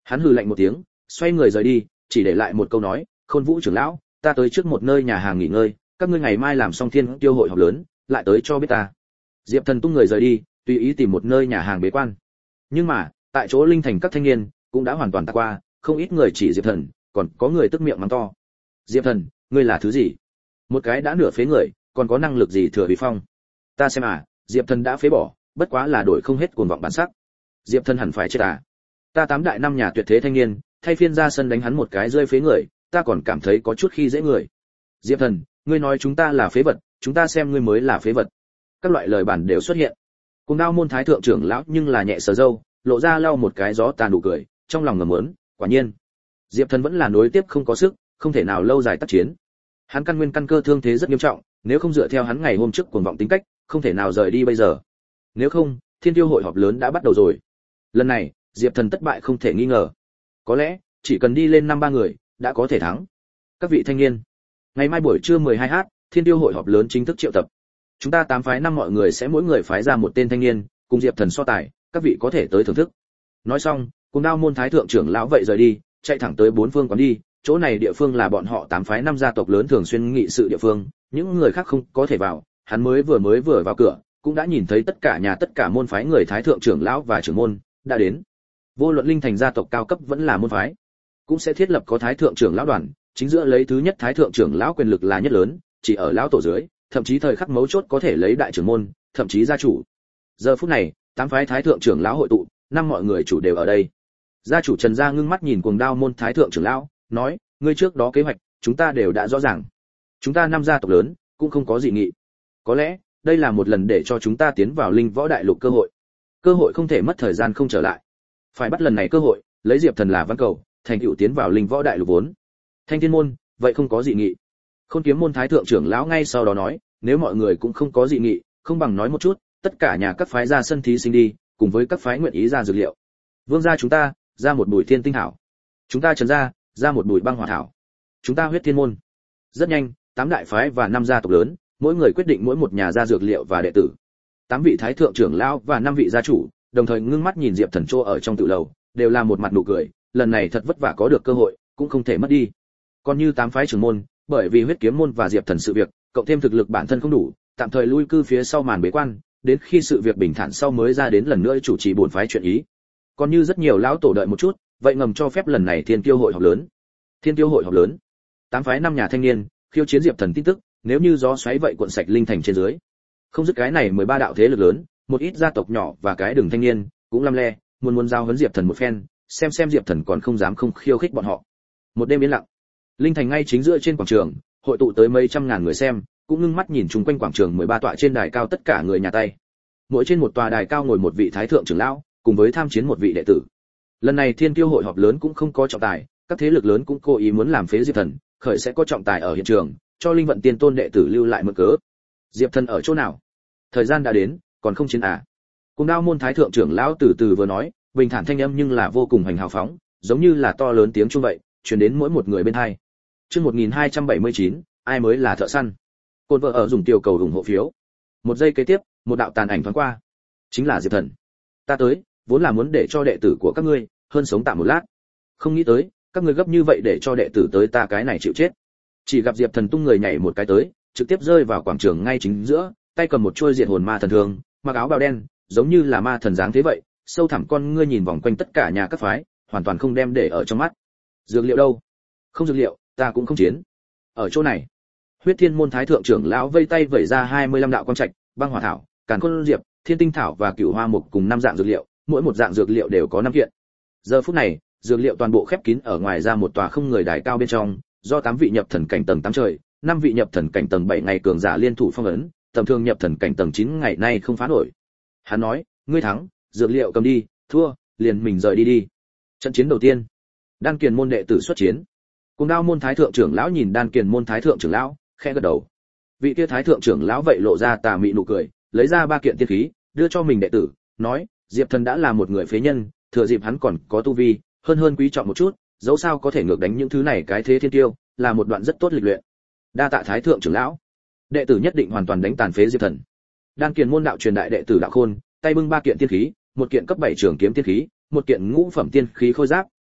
Hắn hừ lạnh một tiếng, xoay người rời đi, chỉ để lại một câu nói, Khôn Vũ trưởng lão, ta tới trước một nơi nhà hàng nghỉ ngơi, các ngươi ngày mai làm xong thiên tiêu hội họp lớn, lại tới cho biết ta. Diệp Thần tung người rời đi, tùy ý tìm một nơi nhà hàng bế quan. Nhưng mà, tại chỗ linh thành các thanh niên cũng đã hoàn toàn tạt qua, không ít người chỉ Diệp Thần, còn có người tức miệng mắng to. Diệp Thần, ngươi là thứ gì? Một cái đã nửa phế người, còn có năng lực gì thừa uy phong? Ta xem à, Diệp Thần đã phế bỏ, bất quá là đổi không hết cuồng vọng bản sắc. Diệp Thần hẳn phải chết à? Ta 8 đại 5 nhà tuyệt thế thanh niên, thay phiên ra sân đánh hắn một cái rơi phế người, ta còn cảm thấy có chút khi dễ người. Diệp Thần, ngươi nói chúng ta là phế vật, chúng ta xem ngươi mới là phế vật. Các loại lời bản đều xuất hiện. Cùng Đao môn thái thượng trưởng lão nhưng là nhẹ sờ râu, lộ ra lau một cái gió tàn nụ cười, trong lòng ngầm muốn, quả nhiên, Diệp Thần vẫn là nối tiếp không có sức, không thể nào lâu dài tác chiến. Hắn căn nguyên căn cơ thương thế rất nghiêm trọng, nếu không dựa theo hắn ngày hôm trước cuồng vọng tính cách, không thể nào rời đi bây giờ. Nếu không, Thiên Tiêu hội họp lớn đã bắt đầu rồi. Lần này, Diệp Thần thất bại không thể nghi ngờ. Có lẽ, chỉ cần đi lên 5-3 người, đã có thể thắng. Các vị thanh niên, ngày mai buổi trưa 12h, Thiên Tiêu hội họp lớn chính thức triệu tập. Chúng ta 8 phái 5 mọi người sẽ mỗi người phái ra một tên thanh niên, cùng Diệp Thần so tài, các vị có thể tới thưởng thức. Nói xong, cùng Đao môn thái thượng trưởng lão vậy rời đi, chạy thẳng tới 4 phương quán đi, chỗ này địa phương là bọn họ 8 phái 5 gia tộc lớn thường xuyên nghị sự địa phương, những người khác không có thể vào, hắn mới vừa vào cửa, cũng đã nhìn thấy tất cả môn phái người thái thượng trưởng lão và trưởng môn đã đến. Vô luận linh thành gia tộc cao cấp vẫn là môn phái, cũng sẽ thiết lập có thái thượng trưởng lão đoàn, chính giữa lấy thứ nhất thái thượng trưởng lão quyền lực là nhất lớn, chỉ ở lão tổ dưới, thậm chí thời khắc mấu chốt có thể lấy đại trưởng môn, thậm chí gia chủ. Giờ phút này, 8 phái thái thượng trưởng lão hội tụ, 5 mọi người chủ đều ở đây. Gia chủ Trần Gia ngưng mắt nhìn Cuồng Đao môn thái thượng trưởng lão, nói, ngươi trước đó kế hoạch, chúng ta đều đã rõ ràng. Chúng ta 5 gia tộc lớn, cũng không có gì nghị. Có lẽ, đây là một lần để cho chúng ta tiến vào linh võ đại lục cơ hội. Cơ hội không thể mất thời gian không trở lại. Phải bắt lần này cơ hội, lấy Diệp Thần là văn cầu, thành tựu tiến vào linh võ đại lục vốn. Thanh Thiên môn, vậy không có gì nghị. Khôn Kiếm môn thái thượng trưởng lão ngay sau đó nói, nếu mọi người cũng không có gì nghị, không bằng nói một chút, tất cả nhà các phái ra sân thí sinh đi, cùng với các phái nguyện ý ra dược liệu. Vương gia chúng ta, ra một bụi thiên tinh thảo. Chúng ta Trần gia, ra một bụi băng hỏa thảo. Chúng ta Huyết Thiên môn. Rất nhanh, 8 đại phái và 5 gia tộc lớn, mỗi người quyết định mỗi một nhà ra dược liệu và đệ tử. 8 vị thái thượng trưởng lão và 5 vị gia chủ, đồng thời ngưng mắt nhìn Diệp Thần Trô ở trong tự lầu, đều là một mặt nụ cười, lần này thật vất vả có được cơ hội, cũng không thể mất đi. Còn như 8 phái trưởng môn, bởi vì Huyết Kiếm môn và Diệp Thần sự việc, cộng thêm thực lực bản thân không đủ, tạm thời lui cư phía sau màn bế quan, đến khi sự việc bình thản sau mới ra đến lần nữa chủ trì bổn phái chuyện ý. Còn như rất nhiều lão tổ đợi một chút, vậy ngầm cho phép lần này Thiên Tiêu hội họp lớn. Thiên Tiêu hội họp lớn, 8 phái 5 nhà thanh niên, khiêu chiến Diệp Thần tin tức, nếu như gió xoáy vậy cuộn sạch linh thành trên dưới. Không dứt cái này 13 đạo thế lực lớn, một ít gia tộc nhỏ và cái đường thanh niên, cũng lăm le, muốn giao huấn Diệp Thần một phen, xem Diệp Thần còn không dám không khiêu khích bọn họ. Một đêm yên lặng, linh thành ngay chính giữa trên quảng trường, hội tụ tới mấy trăm ngàn người xem, cũng ngưng mắt nhìn chung quanh quảng trường 13 tọa trên đài cao tất cả người nhà tay. Mỗi trên một tòa đài cao ngồi một vị thái thượng trưởng lão, cùng với tham chiến một vị đệ tử. Lần này Thiên Tiêu hội họp lớn cũng không có trọng tài, các thế lực lớn cũng cố ý muốn làm phế Diệp Thần, khởi sẽ có trọng tài ở hiện trường, cho linh vận tiên tôn đệ tử lưu lại mượn cớ. Diệp Thần ở chỗ nào? Thời gian đã đến, còn không chiến à? Cùng Đao môn thái thượng trưởng lão từ từ vừa nói, bình thản thanh âm nhưng là vô cùng hoành hào phóng, giống như là to lớn tiếng chuông vậy, truyền đến mỗi một người bên tai. Chương 1279, ai mới là thợ săn? Côn vợ ở dùng tiểu cầu ủng hộ phiếu. Một giây kế tiếp, một đạo tàn ảnh thoáng qua. Chính là Diệp Thần. Ta tới, vốn là muốn để cho đệ tử của các ngươi hơn sống tạm một lát. Không nghĩ tới, các ngươi gấp như vậy để cho đệ tử tới ta cái này chịu chết. Chỉ gặp Diệp Thần tung người nhảy một cái tới, trực tiếp rơi vào quảng trường ngay chính giữa, tay cầm một chuôi diệt hồn ma thần thương, mặc áo bào đen, giống như là ma thần dáng thế vậy, sâu thẳm con ngươi nhìn vòng quanh tất cả nhà các phái, hoàn toàn không đem để ở trong mắt. Dược liệu đâu? Không dược liệu, ta cũng không chiến. Ở chỗ này, Huyết Thiên môn thái thượng trưởng lão vây tay vẩy ra 25 đạo quang trạch, băng hỏa thảo, càn khôn diệp, thiên tinh thảo và cửu hoa mục cùng 5 dạng dược liệu, mỗi một dạng dược liệu đều có 5 kiện. Giờ phút này, dược liệu toàn bộ khép kín ở ngoài ra một tòa không người đài cao bên trong, do 8 vị nhập thần cảnh tầng 8 trời, 5 vị nhập thần cảnh tầng 7 ngày cường giả liên thủ phong ấn, tầm thường nhập thần cảnh tầng 9 ngày nay không phá nổi. Hắn nói, ngươi thắng, dược liệu cầm đi, thua, liền mình rời đi đi. Trận chiến đầu tiên, Đan Kiền môn đệ tử xuất chiến. Cùng Đao môn thái thượng trưởng lão nhìn Đan Kiền môn thái thượng trưởng lão, khẽ gật đầu. Vị kia thái thượng trưởng lão vậy lộ ra tà mị nụ cười, lấy ra 3 kiện tiên khí, đưa cho mình đệ tử, nói, Diệp Thần đã là một người phế nhân, thừa dịp hắn còn có tu vi, hơn quý trọng một chút, dẫu sao có thể ngược đánh những thứ này cái thế thiên tiêu, là một đoạn rất tốt lịch luyện. Đa tạ thái thượng trưởng lão. Đệ tử nhất định hoàn toàn đánh tàn phế Diệp Thần. Đan Kiền môn đạo truyền đại đệ tử Đạo Khôn, tay bưng 3 kiện tiên khí, một kiện cấp 7 trường kiếm tiên khí, một kiện ngũ phẩm tiên khí khôi giáp,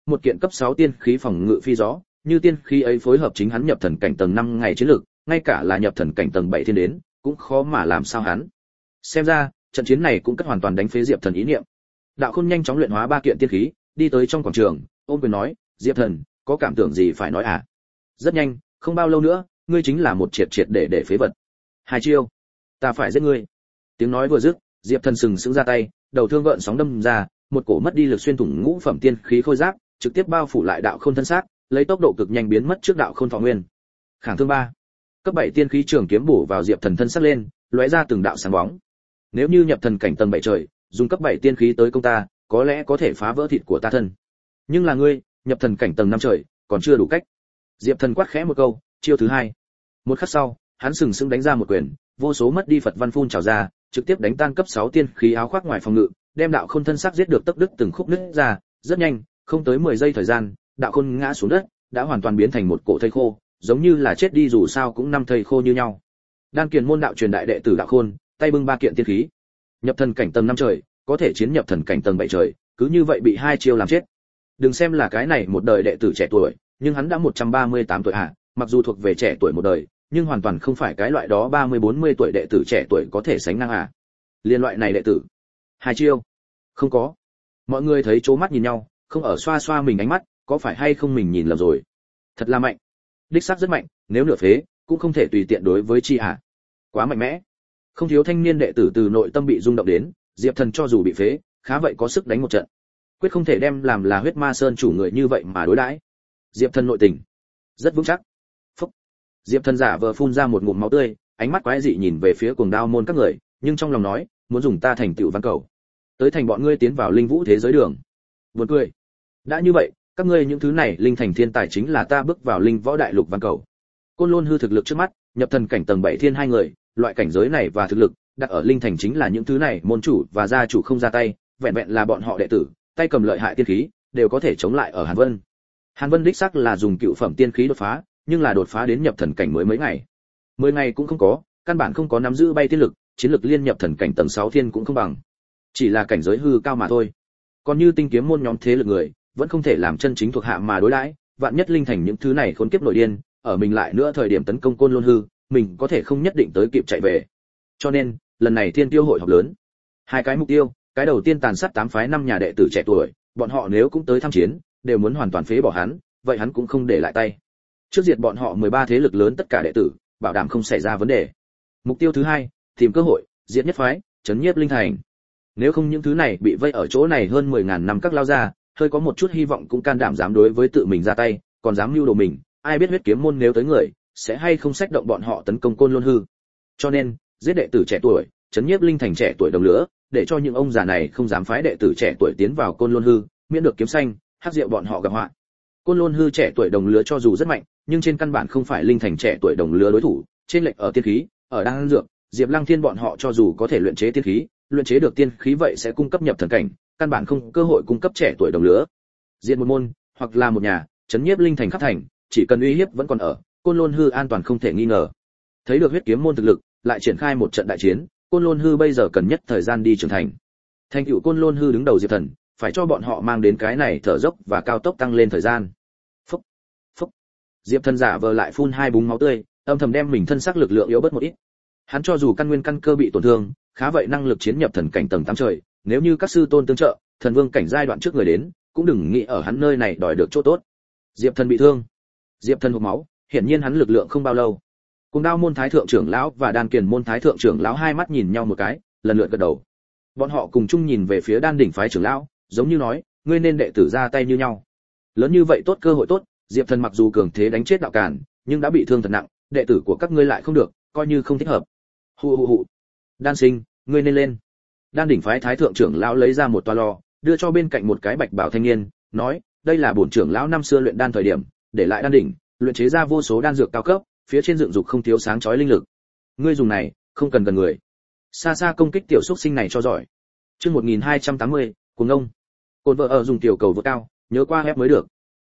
một kiện cấp 6 tiên khí phòng ngự phi gió, như tiên khí ấy phối hợp chính hắn nhập thần cảnh tầng 5 ngày chiến lực, ngay cả là nhập thần cảnh tầng 7 thiên đến, cũng khó mà làm sao hắn. Xem ra, trận chiến này cũng cất hoàn toàn đánh phế Diệp Thần ý niệm. Đạo Khôn nhanh chóng luyện hóa 3 kiện tiên khí, đi tới trong quảng trường, ôm quyền nói, "Diệp Thần, có cảm tưởng gì phải nói à?" Rất nhanh, không bao lâu nữa, ngươi chính là một triệt triệt để phế vật. Hai chiêu, ta phải giết ngươi. Tiếng nói vừa dứt, Diệp Thần sừng sững ra tay, đầu thương gợn sóng đâm ra, một cổ mất đi lực xuyên thủng ngũ phẩm tiên khí khôi giáp, trực tiếp bao phủ lại Đạo Khôn thân xác, lấy tốc độ cực nhanh biến mất trước Đạo Khôn thọ nguyên. Khảng thương 3. Cấp 7 tiên khí trường kiếm bổ vào Diệp Thần thân xác lên, lóe ra từng đạo sáng bóng. Nếu như nhập thần cảnh tầng 7 trời, dùng cấp 7 tiên khí tới công ta, có lẽ có thể phá vỡ thịt của ta thân. Nhưng là ngươi, nhập thần cảnh tầng 5 trời, còn chưa đủ cách. Diệp Thần quát khẽ một câu, chiêu thứ 2. Một khắc sau, hắn sừng sững đánh ra một quyền, vô số mất đi Phật văn phun trào ra, trực tiếp đánh tan cấp 6 tiên khí áo khoác ngoài phòng ngự, đem Đạo Khôn thân xác giết được tấc đứt từng khúc nứt ra, rất nhanh, không tới 10 giây thời gian, Đạo Khôn ngã xuống đất, đã hoàn toàn biến thành một cổ thây khô, giống như là chết đi dù sao cũng năm thây khô như nhau. Đan Kiền môn đạo truyền đại đệ tử Đạo Khôn, tay bưng 3 kiện tiên khí, nhập thần cảnh tầng 5 trời, có thể chiến nhập thần cảnh tầng 7 trời, cứ như vậy bị 2 chiêu làm chết. Đừng xem là cái này một đời đệ tử trẻ tuổi, nhưng hắn đã 138 tuổi à, mặc dù thuộc về trẻ tuổi một đời, nhưng hoàn toàn không phải cái loại đó 30-40 tuổi đệ tử trẻ tuổi có thể sánh ngang à. Liên loại này đệ tử, 2 chiêu, không có. Mọi người thấy chố mắt nhìn nhau, không ở xoa xoa mình ánh mắt, có phải hay không mình nhìn lầm rồi. Thật là mạnh, đích xác rất mạnh, nếu nửa phế, cũng không thể tùy tiện đối với chi à. Quá mạnh mẽ. Không thiếu thanh niên đệ tử từ nội tâm bị rung động đến, Diệp Thần cho dù bị phế, khá vậy có sức đánh một trận. Quyết không thể đem làm là huyết ma sơn chủ người như vậy mà đối đãi. Diệp Thần nội tình rất vững chắc. Phúc. Diệp Thần giả vờ phun ra một ngụm máu tươi, ánh mắt quái dị nhìn về phía Cuồng Đao môn các người, nhưng trong lòng nói, muốn dùng ta thành tựu văn cầu, tới thành bọn ngươi tiến vào linh vũ thế giới đường. Buồn cười. Đã như vậy, các ngươi những thứ này linh thành thiên tài chính là ta bước vào linh võ đại lục văn cầu. Côn Lôn hư thực lực trước mắt, nhập thần cảnh tầng 7 thiên 2 người, loại cảnh giới này và thực lực, đặt ở linh thành chính là những thứ này môn chủ và gia chủ không ra tay, vẹn vẹn là bọn họ đệ tử, tay cầm lợi hại tiên khí, đều có thể chống lại ở Hàn Vân. Hàn Vân đích xác là dùng cựu phẩm tiên khí đột phá, nhưng là đột phá đến nhập thần cảnh mới mấy ngày. 10 ngày cũng không có, căn bản không có nắm giữ bay tiên lực, chiến lực liên nhập thần cảnh tầng 6 thiên cũng không bằng. Chỉ là cảnh giới hư cao mà thôi. Còn như tinh kiếm môn nhóm thế lực người, vẫn không thể làm chân chính thuộc hạ mà đối đãi, vạn nhất linh thành những thứ này khốn kiếp nội điên, ở mình lại nữa thời điểm tấn công Côn Lôn hư, mình có thể không nhất định tới kịp chạy về. Cho nên, lần này Thiên Tiêu hội họp lớn, 2 cái mục tiêu, cái đầu tiên tàn sát 8 phái 5 nhà đệ tử trẻ tuổi, bọn họ nếu cũng tới tham chiến, đều muốn hoàn toàn phế bỏ hắn, vậy hắn cũng không để lại tay. Trước diệt bọn họ 13 thế lực lớn tất cả đệ tử, bảo đảm không xảy ra vấn đề. Mục tiêu thứ 2, tìm cơ hội, diệt nhất phái, trấn nhiếp linh thành. Nếu không những thứ này bị vây ở chỗ này hơn 10.000 năm các lao ra, hơi có một chút hy vọng cũng can đảm dám đối với tự mình ra tay, còn dám mưu đồ mình, ai biết huyết kiếm môn nếu tới người, sẽ hay không xách động bọn họ tấn công Côn Lôn hư. Cho nên, giết đệ tử trẻ tuổi, trấn nhiếp linh thành trẻ tuổi đồng lứa, để cho những ông già này không dám phái đệ tử trẻ tuổi tiến vào Côn Lôn hư, miễn được kiếm xanh, hắc rượu bọn họ gặp họa. Côn Lôn hư trẻ tuổi đồng lứa cho dù rất mạnh, nhưng trên căn bản không phải linh thành trẻ tuổi đồng lứa đối thủ, trên lệch ở tiên khí, ở đan dược, Diệp Lăng Thiên bọn họ cho dù có thể luyện chế tiên khí, luyện chế được tiên khí vậy sẽ cung cấp nhập thần cảnh, căn bản không cơ hội cung cấp trẻ tuổi đồng lứa. Diệt một môn, hoặc là một nhà, trấn nhiếp linh thành khắp thành, chỉ cần uy hiếp vẫn còn ở, Côn Lôn hư an toàn không thể nghi ngờ. Thấy được huyết kiếm môn thực lực, lại triển khai một trận đại chiến, Côn Lôn hư bây giờ cần nhất thời gian đi trưởng thành. Thành tựu Côn Lôn hư đứng đầu Diệp Thần, phải cho bọn họ mang đến cái này thở dốc và cao tốc tăng lên thời gian. Phúc, phúc. Diệp Thần giả vờ lại phun 2 búng máu tươi, âm thầm đem mình thân xác lực lượng yếu bớt một ít. Hắn cho dù căn nguyên căn cơ bị tổn thương, khá vậy năng lực chiến nhập thần cảnh tầng 8 trời, nếu như các sư tôn tương trợ, thần vương cảnh giai đoạn trước người đến, cũng đừng nghĩ ở hắn nơi này đòi được chỗ tốt. Diệp Thần bị thương, Diệp Thần hộc máu, hiển nhiên hắn lực lượng không bao lâu. Cùng Đao môn thái thượng trưởng lão và Đan Kiền môn thái thượng trưởng lão hai mắt nhìn nhau một cái, lần lượt gật đầu. Bọn họ cùng chung nhìn về phía Đan đỉnh phái trưởng lão, giống như nói, ngươi nên đệ tử ra tay như nhau. Lớn như vậy tốt cơ hội tốt, Diệp Thần mặc dù cường thế đánh chết đạo càn, nhưng đã bị thương thật nặng, đệ tử của các ngươi lại không được, coi như không thích hợp. Hù hù hù. Đan sinh, ngươi nên lên. Đan đỉnh phái thái thượng trưởng lão lấy ra một toa lò, đưa cho bên cạnh một cái bạch bảo thanh niên, nói, đây là bổn trưởng lão năm xưa luyện đan thời điểm, để lại đan đỉnh, luyện chế ra vô số đan dược cao cấp, phía trên dựng dục không thiếu sáng chói linh lực. Ngươi dùng này, không cần gần người. Xa xa công kích tiểu xúc sinh này cho giỏi. Chương 1280, cuồng ngông. Côn vợ ở dùng tiểu cầu vượt cao, nhớ qua ép mới được.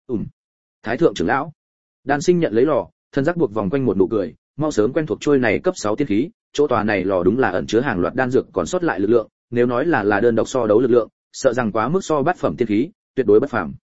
Thái thượng trưởng lão. Đan sinh nhận lấy lò, thân giác buộc vòng quanh một nụ cười, mau sớm quen thuộc trôi này cấp 6 tiên khí, chỗ tòa này lò đúng là ẩn chứa hàng loạt đan dược còn sót lại lực lượng, nếu nói là đơn độc so đấu lực lượng, sợ rằng quá mức so bát phẩm tiên khí, tuyệt đối bất phàm.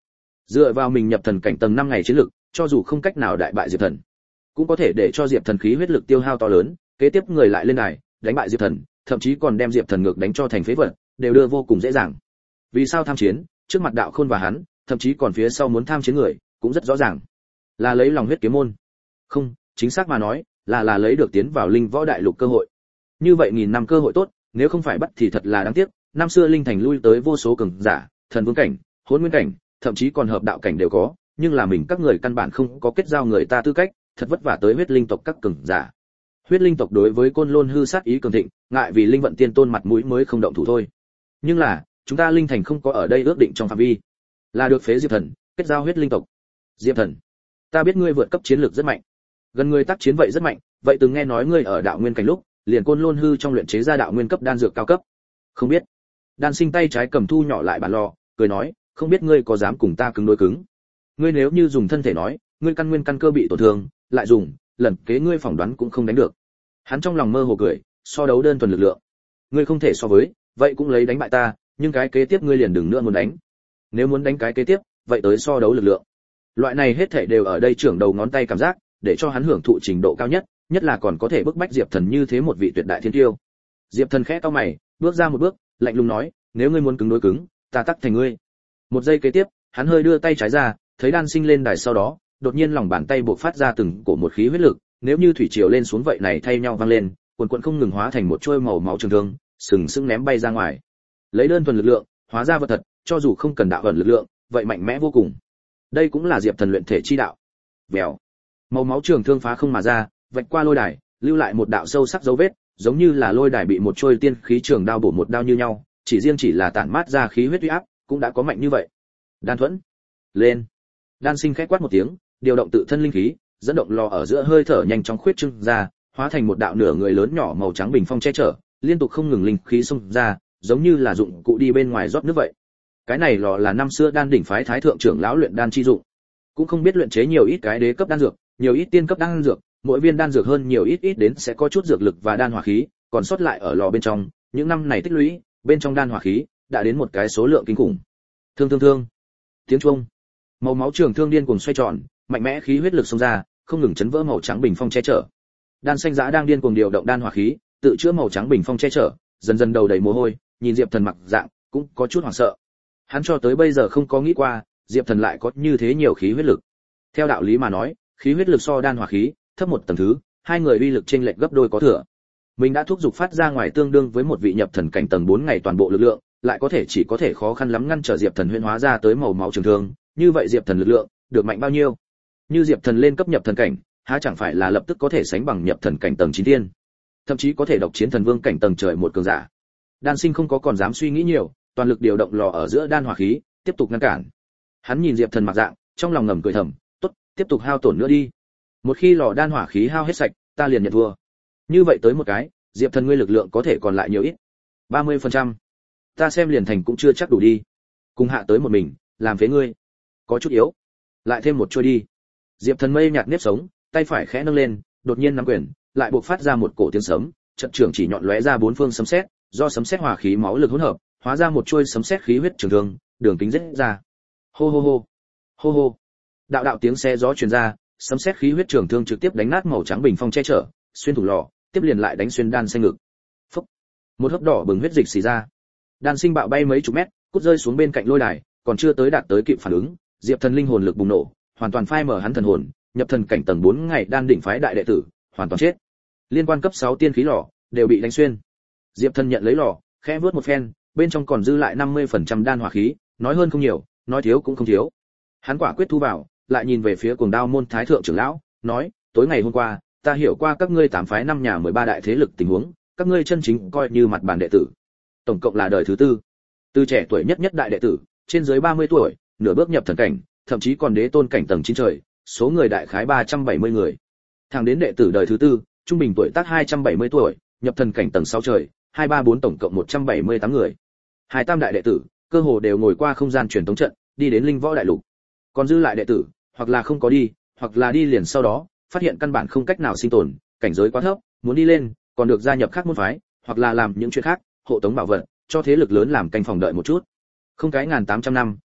Dựa vào mình nhập thần cảnh tầng 5 ngày chiến lực, cho dù không cách nào đại bại Diệp Thần, cũng có thể để cho Diệp Thần khí huyết lực tiêu hao to lớn, kế tiếp người lại lên đài, đánh bại Diệp Thần, thậm chí còn đem Diệp Thần ngược đánh cho thành phế vật, đều đưa vô cùng dễ dàng. Vì sao tham chiến? Trước mặt Đạo Khôn và hắn, thậm chí còn phía sau muốn tham chiến người, cũng rất rõ ràng. Là lấy lòng huyết kiếm môn. Không, chính xác mà nói, là lấy được tiến vào linh võ đại lục cơ hội. Như vậy nghìn năm cơ hội tốt, nếu không phải bắt thì thật là đáng tiếc. Năm xưa linh thành lui tới vô số cường giả, thần vương cảnh, hỗn nguyên cảnh, thậm chí còn hợp đạo cảnh đều có, nhưng là mình các người căn bản không có kết giao người ta tư cách, thật vất vả tới huyết linh tộc các cường giả. Huyết linh tộc đối với Côn Lôn hư sát ý cường thịnh, ngại vì linh vận tiên tôn mặt mũi mới không động thủ thôi. Nhưng là, chúng ta linh thành không có ở đây ước định trong phạm vi, là được phế Diệp Thần, kết giao huyết linh tộc. Diệp Thần, ta biết ngươi vượt cấp chiến lược rất mạnh, gần người tác chiến vậy rất mạnh, vậy từng nghe nói ngươi ở đạo nguyên cảnh lúc, liền Côn Lôn hư trong luyện chế ra đạo nguyên cấp đan dược cao cấp. Không biết. Đan Sinh tay trái cầm thu nhỏ lại bản lò, cười nói, không biết ngươi có dám cùng ta cứng đối cứng. Ngươi nếu như dùng thân thể nói, ngươi căn nguyên căn cơ bị tổn thương, lại dùng, lần kế ngươi phỏng đoán cũng không đánh được. Hắn trong lòng mơ hồ cười, so đấu đơn thuần lực lượng. Ngươi không thể so với, vậy cũng lấy đánh bại ta, nhưng cái kế tiếp ngươi liền đừng nữa muốn đánh. Nếu muốn đánh cái kế tiếp, vậy tới so đấu lực lượng. Loại này hết thảy đều ở đây trưởng đầu ngón tay cảm giác, để cho hắn hưởng thụ trình độ cao nhất, nhất là còn có thể bức bách Diệp Thần như thế một vị tuyệt đại thiên tiêu. Diệp Thần khẽ cau mày, bước ra một bước, lạnh lùng nói, nếu ngươi muốn cứng đối cứng, ta tắc thành ngươi. Một giây kế tiếp, hắn hơi đưa tay trái ra, thấy Đan Sinh lên đài sau đó, đột nhiên lòng bàn tay bộc phát ra từng cổ một khí huyết lực, nếu như thủy triều lên xuống vậy này thay nhau vang lên, cuồn cuộn không ngừng hóa thành một chuôi màu máu trường thương, sừng sững ném bay ra ngoài. Lấy đơn thuần lực lượng, hóa ra vật thật, cho dù không cần đạo ẩn lực lượng, vậy mạnh mẽ vô cùng. Đây cũng là Diệp Thần luyện thể chi đạo. Vèo. Màu máu trường thương phá không mà ra, vạch qua lôi đài, lưu lại một đạo sâu sắc dấu vết, giống như là lôi đài bị một trôi tiên khí trường đao bổ một đao như nhau, chỉ là tản mát ra khí huyết uy áp, cũng đã có mạnh như vậy. Đan Thuẫn, lên. Đan Sinh khẽ quát một tiếng, điều động tự thân linh khí, dẫn động lò ở giữa hơi thở nhanh chóng khuyết trương ra, hóa thành một đạo nửa người lớn nhỏ màu trắng bình phong che chở, liên tục không ngừng linh khí xông ra, giống như là dụng cụ đi bên ngoài rót nước vậy. Cái này lò là năm xưa Đan đỉnh phái thái thượng trưởng lão luyện đan chi dụng, cũng không biết luyện chế nhiều ít cái đế cấp đan dược, nhiều ít tiên cấp đan dược, mỗi viên đan dược hơn nhiều ít đến sẽ có chút dược lực và đan hỏa khí, còn sót lại ở lò bên trong, những năm này tích lũy, bên trong đan hỏa khí đã đến một cái số lượng kinh khủng. Thương. Tiếng chuông. Màu máu trường thương điên cuồng xoay tròn, mạnh mẽ khí huyết lực xông ra, không ngừng chấn vỡ màu trắng bình phong che chở. Đan Xanh Dã đang điên cuồng điều động đan hỏa khí, tự chữa màu trắng bình phong che chở, dần dần đầu đầy mồ hôi, nhìn Diệp Thần mặc dạng, cũng có chút hoảng sợ. Hắn cho tới bây giờ không có nghĩ qua, Diệp Thần lại có như thế nhiều khí huyết lực. Theo đạo lý mà nói, khí huyết lực so đan hỏa khí thấp một tầng thứ, hai người uy lực chênh lệch gấp đôi có thừa. Mình đã thúc giục phát ra ngoài tương đương với một vị nhập thần cảnh tầng 4 ngày toàn bộ lực lượng, lại chỉ có thể khó khăn lắm ngăn trở Diệp Thần huyễn hóa ra tới màu máu trường thương, như vậy Diệp Thần lực lượng được mạnh bao nhiêu? Như Diệp Thần lên cấp nhập thần cảnh, há chẳng phải là lập tức có thể sánh bằng nhập thần cảnh tầng 9 tiên, thậm chí có thể độc chiến thần vương cảnh tầng trời một cường giả. Đan Sinh không có còn dám suy nghĩ nhiều, toàn lực điều động lò ở giữa đan hỏa khí, tiếp tục ngăn cản. Hắn nhìn Diệp Thần mặc dạng, trong lòng ngầm cười thầm, tốt, tiếp tục hao tổn nữa đi. Một khi lò đan hỏa khí hao hết sạch, ta liền nhận thua. Như vậy tới một cái, Diệp Thần ngươi lực lượng có thể còn lại nhiều ít. 30%. Ta xem liền thành cũng chưa chắc đủ đi. Cùng hạ tới một mình, làm phế ngươi. Có chút yếu. Lại thêm một chuôi đi. Diệp Thần mây nhạt nếp sống, tay phải khẽ nâng lên, đột nhiên nắm quyền, lại bộc phát ra một cổ tiếng sấm, trận trường chỉ nhọn lóe ra bốn phương sấm sét, do sấm sét hỏa khí máu lực hỗn hợp, hóa ra một chuôi sấm sét khí huyết trường thương, đường kính rất ra. Hô hô hô. Hô hô. Đạo tiếng xe gió truyền ra, sấm sét khí huyết trường thương trực tiếp đánh nát màu trắng bình phong che chở, xuyên thủng lò, tiếp liền lại đánh xuyên Đan Xanh ngực. Phốc. Một hớp đỏ bừng huyết dịch xì ra. Đan Sinh bạo bay mấy chục mét, cút rơi xuống bên cạnh lôi đài, còn chưa tới đạt tới kịp phản ứng, Diệp Thần linh hồn lực bùng nổ, hoàn toàn phai mở hắn thần hồn, nhập thần cảnh tầng 4 ngày Đan đỉnh phái đại đệ tử, hoàn toàn chết. Liên quan cấp 6 tiên khí lò đều bị đánh xuyên. Diệp Thần nhận lấy lò, khẽ vớt một phen, bên trong còn dư lại 50% đan hỏa khí, nói hơn không nhiều, nói thiếu cũng không thiếu. Hắn quả quyết thu vào, lại nhìn về phía Cuồng Đao môn thái thượng trưởng lão, nói, tối ngày hôm qua, ta hiểu qua các ngươi 8 phái 5 nhà 13 đại thế lực tình huống, các ngươi chân chính coi như mặt bàn đệ tử. Tổng cộng là đời thứ tư. Từ trẻ tuổi nhất đại đệ tử, trên dưới 30 tuổi, nửa bước nhập thần cảnh, thậm chí còn đế tôn cảnh tầng 9 trời, số người đại khái 370 người. Thẳng đến đệ tử đời thứ tư, trung bình tuổi tác 270 tuổi, nhập thần cảnh tầng 6 trời, 234 tổng cộng 178 người. Hai tam đại đệ tử, cơ hồ đều ngồi qua không gian truyền tống trận, đi đến linh võ đại lục. Còn dư lại đệ tử, hoặc là không có đi, hoặc là đi liền sau đó, phát hiện căn bản không cách nào sinh tồn, cảnh giới quá thấp, muốn đi lên, còn được gia nhập khác môn phái, hoặc là làm những chuyện khác, hộ tống bảo vật, cho thế lực lớn làm canh phòng đợi một chút. Không cái 1800 năm,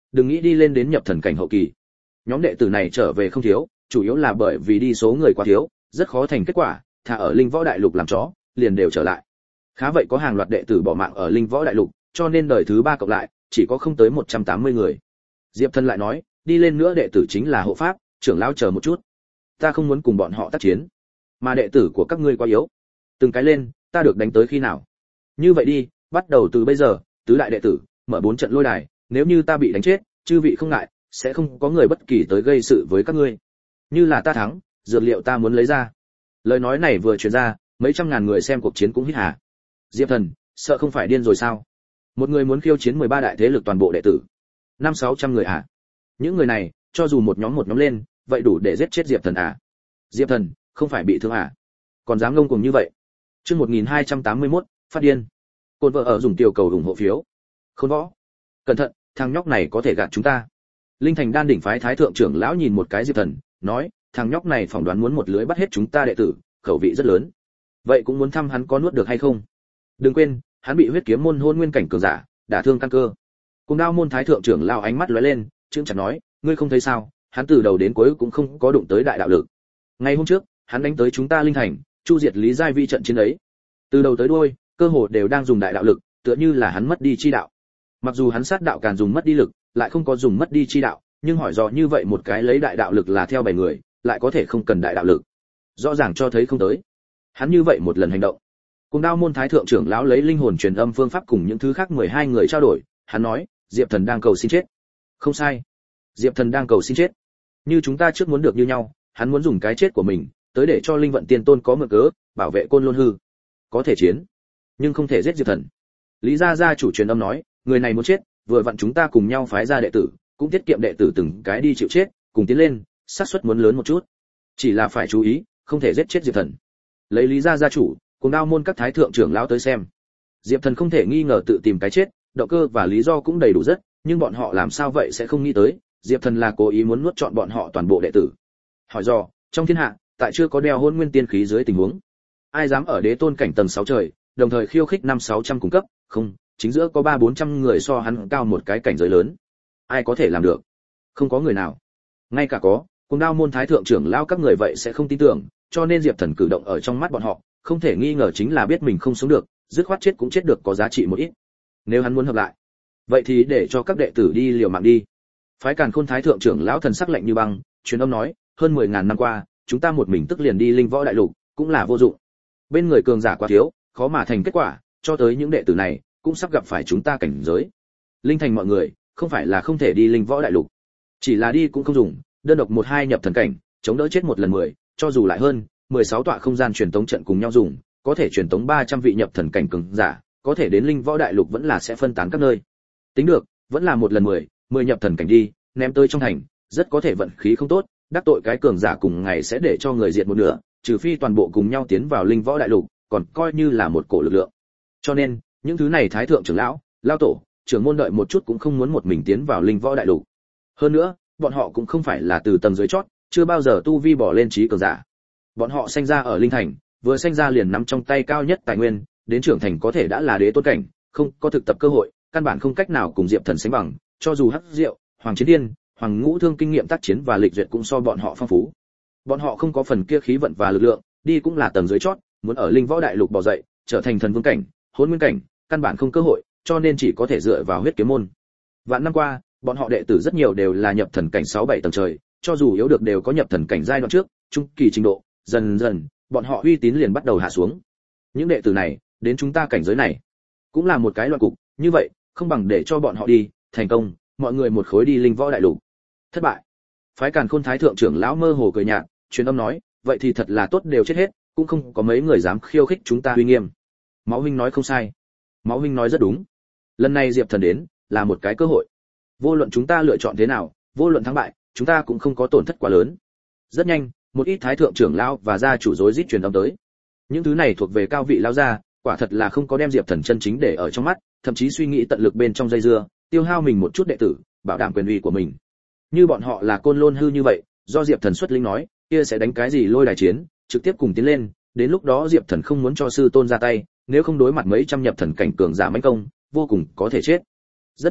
đừng nghĩ đi lên đến nhập thần cảnh hậu kỳ. Nhóm đệ tử này trở về không thiếu, chủ yếu là bởi vì đi số người quá thiếu, rất khó thành kết quả, thà ở Linh Võ Đại Lục làm chó, liền đều trở lại. Khá vậy có hàng loạt đệ tử bỏ mạng ở Linh Võ Đại Lục, cho nên đời thứ 3 cộng lại, chỉ có không tới 180 người. Diệp Thần lại nói, đi lên nữa đệ tử chính là hộ pháp, trưởng lão chờ một chút. Ta không muốn cùng bọn họ tác chiến, mà đệ tử của các ngươi quá yếu. Từng cái lên, ta được đánh tới khi nào? Như vậy đi, bắt đầu từ bây giờ, tứ đại đệ tử, mở 4 trận lôi đài, nếu như ta bị đánh chết, chư vị không ngại, sẽ không có người bất kỳ tới gây sự với các ngươi. Như là ta thắng, dược liệu ta muốn lấy ra. Lời nói này vừa truyền ra, mấy trăm ngàn người xem cuộc chiến cũng hít hà. Diệp Thần, sợ không phải điên rồi sao? Một người muốn khiêu chiến 13 đại thế lực toàn bộ đệ tử. 500-600 người à? Những người này, cho dù một nhóm lên, vậy đủ để giết chết Diệp Thần à? Diệp Thần, không phải bị thương à? Còn dám ngông cuồng như vậy? Chương 1281, phát điên. Côn vợ ở dùng tiểu cầu ủng hộ phiếu. Khôn Võ, cẩn thận, thằng nhóc này có thể gạt chúng ta. Linh Thành Đan đỉnh phái thái thượng trưởng lão nhìn một cái Diệp Thần, nói, thằng nhóc này phỏng đoán muốn một lưới bắt hết chúng ta đệ tử, khẩu vị rất lớn. Vậy cũng muốn thăm hắn có nuốt được hay không? Đừng quên, hắn bị huyết kiếm môn hôn nguyên cảnh cường giả đả thương căn cơ. Cùng Đao môn thái thượng trưởng lão ánh mắt lóe lên, chững chặt nói, ngươi không thấy sao, hắn từ đầu đến cuối cũng không có đụng tới đại đạo lực. Ngày hôm trước, hắn đánh tới chúng ta Linh Thành, chu diệt Lý Giai Vi trận chiến ấy. Từ đầu tới đuôi, cơ hồ đều đang dùng đại đạo lực, tựa như là hắn mất đi chi đạo. Mặc dù hắn sát đạo càn dùng mất đi lực, lại không có dùng mất đi chi đạo, nhưng hỏi dò như vậy một cái lấy đại đạo lực là theo 7 người, lại có thể không cần đại đạo lực. Rõ ràng cho thấy không tới. Hắn như vậy một lần hành động. Cùng Đao môn thái thượng trưởng lão lấy linh hồn truyền âm phương pháp cùng những thứ khác 12 người trao đổi, hắn nói, Diệp Thần đang cầu xin chết. Không sai. Diệp Thần đang cầu xin chết. Như chúng ta trước muốn được như nhau, hắn muốn dùng cái chết của mình tới để cho Linh Vận Tiên Tôn có mượn cớ bảo vệ Côn Lôn hư. Có thể chiến, nhưng không thể giết Diệp Thần. Lý gia gia chủ truyền âm nói, người này muốn chết, vừa vặn chúng ta cùng nhau phái ra đệ tử, cũng tiết kiệm đệ tử từng cái đi chịu chết, cùng tiến lên, xác suất muốn lớn một chút. Chỉ là phải chú ý, không thể giết chết Diệp Thần. Lấy Lý gia gia chủ, cùng Đao môn các thái thượng trưởng lão tới xem. Diệp Thần không thể nghi ngờ tự tìm cái chết, động cơ và lý do cũng đầy đủ rất, nhưng bọn họ làm sao vậy sẽ không nghĩ tới, Diệp Thần là cố ý muốn nuốt trọn bọn họ toàn bộ đệ tử. Hỏi dò, trong thiên hạ, tại chưa có đeo hôn nguyên tiên khí dưới tình huống, ai dám ở đế tôn cảnh tầng 6 trời, đồng thời khiêu khích 500-600 cùng cấp, không, chính giữa có 300-400 người so hắn cao một cái cảnh giới lớn. Ai có thể làm được? Không có người nào. Ngay cả có, cùng Đao môn thái thượng trưởng lão các người vậy sẽ không tin tưởng, cho nên Diệp Thần cử động ở trong mắt bọn họ, không thể nghi ngờ chính là biết mình không sống được, dứt khoát chết cũng chết được có giá trị một ít. Nếu hắn muốn hợp lại, vậy thì để cho các đệ tử đi liều mạng đi. Phái Càn Khôn thái thượng trưởng lão thần sắc lạnh như băng, truyền âm nói, hơn 10.000 năm qua, chúng ta một mình tức liền đi Linh Võ Đại Lục, cũng là vô dụng. Bên người cường giả quá thiếu, khó mà thành kết quả, cho tới những đệ tử này cũng sắp gặp phải chúng ta cảnh giới. Linh Thành mọi người, không phải là không thể đi Linh Võ Đại Lục, chỉ là đi cũng không dùng, đơn độc 1-2 nhập thần cảnh, chống đỡ chết một lần 10, cho dù lại hơn 16 tọa không gian truyền tống trận cùng nhau dùng, có thể truyền tống 300 vị nhập thần cảnh cường giả, có thể đến Linh Võ Đại Lục vẫn là sẽ phân tán các nơi. Tính được, vẫn là một lần 10 nhập thần cảnh đi, ném tới trong thành, rất có thể vận khí không tốt, đắc tội cái cường giả cùng ngày sẽ để cho người diệt một nửa, trừ phi toàn bộ cùng nhau tiến vào Linh Võ Đại Lục, còn coi như là một cổ lực lượng. Cho nên, những thứ này thái thượng trưởng lão, lao tổ, trưởng môn đợi một chút cũng không muốn một mình tiến vào Linh Võ Đại Lục. Hơn nữa, bọn họ cũng không phải là từ tầng dưới chót, chưa bao giờ tu vi bỏ lên trí cường giả. Bọn họ sinh ra ở Linh Thành, vừa sinh ra liền nắm trong tay cao nhất tài nguyên, đến trưởng thành có thể đã là đế tôn cảnh, không có thực tập cơ hội, căn bản không cách nào cùng Diệp Thần sánh bằng, cho dù Hắc Diệu, Hoàng Chiến Điên, Hoàng Ngũ Thương kinh nghiệm tác chiến và lịch duyệt cũng so bọn họ phong phú. Bọn họ không có phần kia khí vận và lực lượng, đi cũng là tầng dưới chót, muốn ở Linh Võ Đại Lục bò dậy, trở thành thần vương cảnh, hỗn nguyên cảnh, căn bản không cơ hội, cho nên chỉ có thể dựa vào huyết kiếm môn. Vạn năm qua, bọn họ đệ tử rất nhiều đều là nhập thần cảnh 6-7 tầng trời, cho dù yếu được đều có nhập thần cảnh giai đoạn trước, trung kỳ trình độ, dần dần, bọn họ uy tín liền bắt đầu hạ xuống. Những đệ tử này, đến chúng ta cảnh giới này, cũng là một cái loạn cục, như vậy, không bằng để cho bọn họ đi, thành công, mọi người một khối đi Linh Võ Đại Lục. Thất bại. Phái Càn Khôn thái thượng trưởng lão mơ hồ cười nhạt, truyền âm nói, vậy thì thật là tốt đều chết hết, cũng không có mấy người dám khiêu khích chúng ta uy nghiêm. Máu huynh nói không sai. Máu huynh nói rất đúng. Lần này Diệp Thần đến, là một cái cơ hội. Vô luận chúng ta lựa chọn thế nào, vô luận thắng bại, chúng ta cũng không có tổn thất quá lớn. Rất nhanh, một ít thái thượng trưởng lão và gia chủ rối rít truyền âm tới. Những thứ này thuộc về cao vị lão gia, quả thật là không có đem Diệp Thần chân chính để ở trong mắt, thậm chí suy nghĩ tận lực bên trong dây dưa, tiêu hao mình một chút đệ tử, bảo đảm quyền uy của mình. Như bọn họ là Côn Lôn hư như vậy, do Diệp Thần xuất linh nói, kia sẽ đánh cái gì lôi đài chiến, trực tiếp cùng tiến lên, đến lúc đó Diệp Thần không muốn cho sư tôn ra tay, nếu không đối mặt mấy trăm nhập thần cảnh cường giả mãnh công, vô cùng có thể chết. Rất nhanh,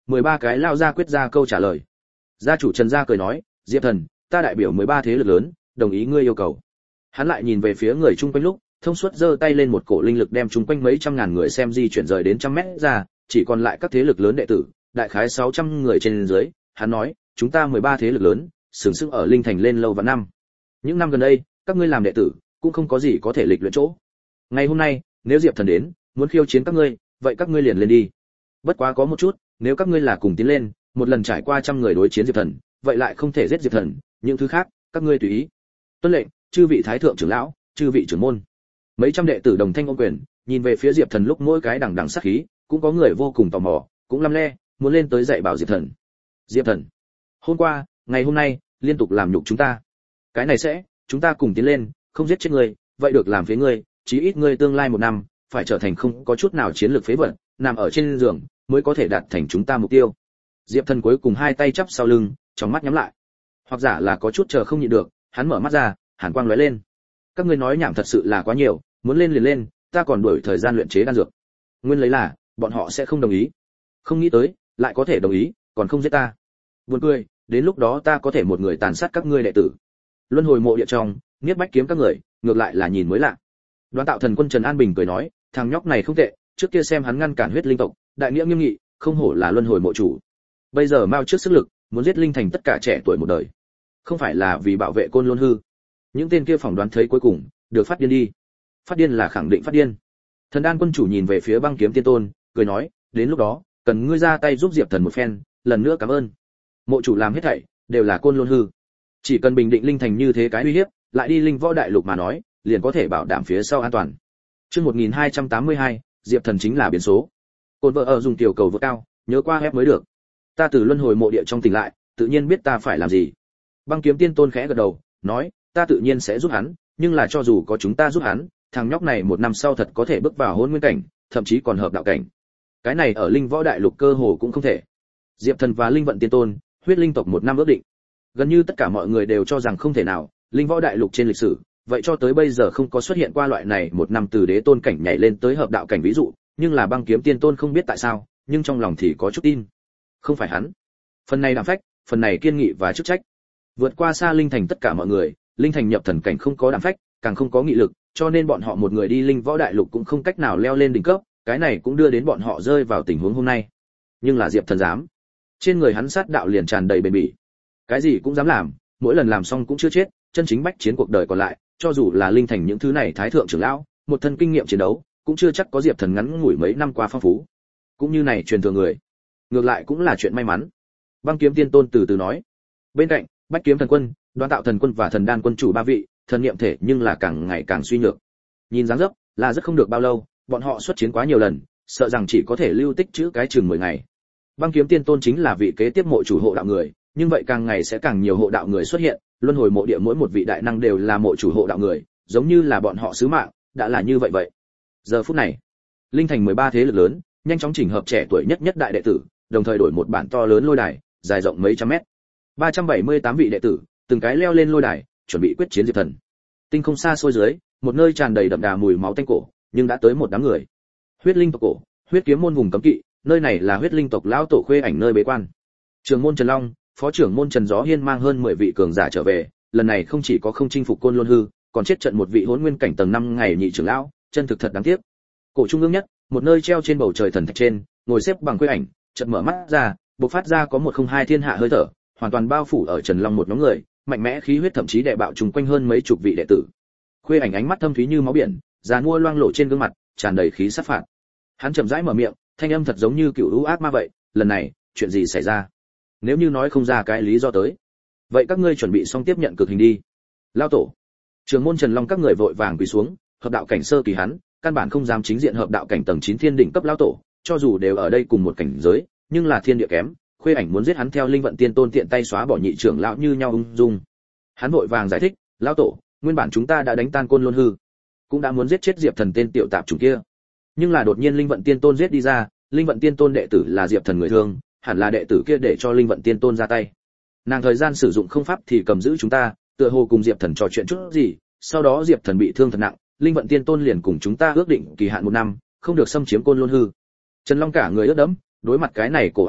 13 cái lao ra quyết ra câu trả lời. Gia chủ Trần gia cười nói, Diệp Thần, ta đại biểu 13 thế lực lớn, đồng ý ngươi yêu cầu. Hắn lại nhìn về phía người chung quanh lúc, thông suốt giơ tay lên một cổ linh lực đem chung quanh mấy trăm ngàn người xem di chuyển rời đến trăm mét ra, chỉ còn lại các thế lực lớn đệ tử, đại khái 600 người trên dưới. Hắn nói, chúng ta 13 thế lực lớn, sừng sững ở linh thành lên lâu và năm. Những năm gần đây, các ngươi làm đệ tử, cũng không có gì có thể lịch luyện chỗ. Ngày hôm nay, nếu Diệp Thần đến, muốn khiêu chiến các ngươi, vậy các ngươi liền lên đi. Bất quá có một chút, nếu các ngươi là cùng tiến lên, một lần trải qua trăm người đối chiến Diệp Thần, vậy lại không thể giết Diệp Thần, những thứ khác, các ngươi tùy ý. Tuân lệnh, chư vị thái thượng trưởng lão, chư vị trưởng môn. Mấy trăm đệ tử đồng thanh ôm quyền, nhìn về phía Diệp Thần lúc mỗi cái đằng đằng sát khí, cũng có người vô cùng tò mò, cũng lăm le, muốn lên tới dạy bảo Diệp Thần. Diệp Thần, hôm qua, ngày hôm nay, liên tục làm nhục chúng ta. Cái này sẽ, chúng ta cùng tiến lên, không giết chết ngươi, vậy được làm phía ngươi, chí ít ngươi tương lai một năm, phải trở thành không có chút nào chiến lược phế vật, nằm ở trên giường, mới có thể đạt thành chúng ta mục tiêu. Diệp Thần cuối cùng hai tay chắp sau lưng, trong mắt nhắm lại. Hoặc giả là có chút chờ không nhịn được, hắn mở mắt ra, hàn quang lóe lên. Các ngươi nói nhảm thật sự là quá nhiều, muốn lên liền lên, ta còn đuổi thời gian luyện chế đan dược. Nguyên lấy là, bọn họ sẽ không đồng ý. Không nghĩ tới, lại có thể đồng ý, còn không giết ta. Buồn cười, đến lúc đó ta có thể một người tàn sát các ngươi đệ tử. Luân hồi mộ địa trong, Niết Bách kiếm các người, ngược lại là nhìn mới lạ. Đoán Tạo Thần Quân Trần An Bình cười nói, thằng nhóc này không tệ, trước kia xem hắn ngăn cản huyết linh tộc, đại nghĩa nghiêm nghị, không hổ là luân hồi mộ chủ. Bây giờ mau trước sức lực, muốn giết linh thành tất cả trẻ tuổi một đời. Không phải là vì bảo vệ Côn Lôn hư. Những tên kia phỏng đoán thấy cuối cùng, được phát điên đi. Phát điên là khẳng định phát điên. Thần Đan Quân chủ nhìn về phía Băng Kiếm Tiên Tôn, cười nói, đến lúc đó, cần ngươi ra tay giúp Diệp Thần một phen, lần nữa cảm ơn. Mộ chủ làm hết thảy, đều là Côn Lôn hư. Chỉ cần bình định linh thành như thế cái uy hiếp, lại đi linh võ đại lục mà nói, liền có thể bảo đảm phía sau an toàn. Chương 1282, Diệp Thần chính là biến số. Côn vợ ở dùng tiểu cầu vượt cao, nhớ qua hép mới được. Ta từ luân hồi mộ địa trong tỉnh lại, tự nhiên biết ta phải làm gì. Băng Kiếm Tiên Tôn khẽ gật đầu, nói, ta tự nhiên sẽ giúp hắn, nhưng là cho dù có chúng ta giúp hắn, thằng nhóc này một năm sau thật có thể bước vào hôn nguyên cảnh, thậm chí còn hợp đạo cảnh. Cái này ở linh võ đại lục cơ hồ cũng không thể. Diệp Thần và Linh Vận Tiên Tôn, huyết linh tộc một năm ước định. Gần như tất cả mọi người đều cho rằng không thể nào, linh võ đại lục trên lịch sử, vậy cho tới bây giờ không có xuất hiện qua loại này một năm từ đế tôn cảnh nhảy lên tới hợp đạo cảnh ví dụ, nhưng là Băng Kiếm Tiên Tôn không biết tại sao, nhưng trong lòng thì có chút tin. Không phải hắn. Phần này đảm phách, phần này kiên nghị và chức trách. Vượt qua xa linh thành tất cả mọi người, linh thành nhập thần cảnh không có đảm phách, càng không có nghị lực, cho nên bọn họ một người đi linh võ đại lục cũng không cách nào leo lên đỉnh cấp, cái này cũng đưa đến bọn họ rơi vào tình huống hôm nay. Nhưng là Diệp Thần dám. Trên người hắn sát đạo liền tràn đầy bền bỉ. Cái gì cũng dám làm, mỗi lần làm xong cũng chưa chết, chân chính bách chiến cuộc đời còn lại, cho dù là linh thành những thứ này thái thượng trưởng lão, một thân kinh nghiệm chiến đấu, cũng chưa chắc có Diệp Thần ngắn ngủi mấy năm qua phong phú. Cũng như này truyền thừa người, ngược lại cũng là chuyện may mắn. Băng Kiếm Tiên Tôn từ từ nói. Bên cạnh, Bách Kiếm Thần Quân, Đoán Tạo Thần Quân và Thần Đan Quân chủ ba vị, thần niệm thể nhưng là càng ngày càng suy nhược. Nhìn dáng dấp, là rất không được bao lâu, bọn họ xuất chiến quá nhiều lần, sợ rằng chỉ có thể lưu tích trữ cái chừng 10 ngày. Băng Kiếm Tiên Tôn chính là vị kế tiếp mộ chủ hộ đạo người, nhưng vậy càng ngày sẽ càng nhiều hộ đạo người xuất hiện, luân hồi mộ địa mỗi một vị đại năng đều là mộ chủ hộ đạo người, giống như là bọn họ sứ mạng, đã là như vậy vậy. Giờ phút này, linh thành 13 thế lực lớn, nhanh chóng chỉnh hợp trẻ tuổi nhất đại đệ tử, đồng thời đổi một bản to lớn lôi đài, dài rộng mấy trăm mét. 378 vị đệ tử, từng cái leo lên lôi đài, chuẩn bị quyết chiến Diệp Thần. Tinh không xa xôi dưới, một nơi tràn đầy đậm đà mùi máu tanh cổ, nhưng đã tới một đám người. Huyết linh tộc cổ, huyết kiếm môn vùng cấm kỵ, nơi này là huyết linh tộc lão tổ Khuê Ảnh nơi bế quan. Trưởng môn Trần Long, phó trưởng môn Trần Gió Hiên mang hơn 10 vị cường giả trở về, lần này không chỉ có không chinh phục Côn Lôn hư, còn chết trận một vị hỗn nguyên cảnh tầng 5 ngày nhị trưởng lão, chân thực thật đáng tiếc. Cổ trung ương nhất, một nơi treo trên bầu trời thần thạch trên, ngồi xếp bằng Khuê Ảnh, chợt mở mắt ra, bộc phát ra có 102 thiên hạ hơi thở, hoàn toàn bao phủ ở Trần Long một nhóm người, mạnh mẽ khí huyết thậm chí đè bạo trùng quanh hơn mấy chục vị đệ tử. Khuê Ảnh ánh mắt thâm thúy như máu biển, già nua loang lổ trên gương mặt, tràn đầy khí sát phạt. Hắn chậm rãi mở miệng, thanh âm thật giống như cựu lũ ác ma vậy, lần này, chuyện gì xảy ra? Nếu như nói không ra cái lý do tới, vậy các ngươi chuẩn bị xong tiếp nhận cực hình đi. Lao tổ, trưởng môn Trần Long các người vội vàng quỳ xuống, hợp đạo cảnh sơ kỳ hắn, căn bản không dám chính diện hợp đạo cảnh tầng 9 thiên đỉnh cấp lão tổ, cho dù đều ở đây cùng một cảnh giới, nhưng là thiên địa kém, Khuê Ảnh muốn giết hắn theo Linh Vận Tiên Tôn tiện tay xóa bỏ nhị trưởng lão như nhau ung dung. Hắn vội vàng giải thích, lão tổ, nguyên bản chúng ta đã đánh tan Côn Lôn hư, cũng đã muốn giết chết Diệp Thần tên tiểu tạp chủng kia. Nhưng là đột nhiên Linh Vận Tiên Tôn giết đi ra, Linh Vận Tiên Tôn đệ tử là Diệp Thần người thương, hẳn là đệ tử kia để cho Linh Vận Tiên Tôn ra tay. Nàng thời gian sử dụng không pháp thì cầm giữ chúng ta, tựa hồ cùng Diệp Thần trò chuyện chút gì, sau đó Diệp Thần bị thương thật nặng, Linh Vận Tiên Tôn liền cùng chúng ta ước định kỳ hạn 1 năm, không được xâm chiếm Côn Lôn hư. Trần Long cả người ướt đẫm, đối mặt cái này cổ áp lực,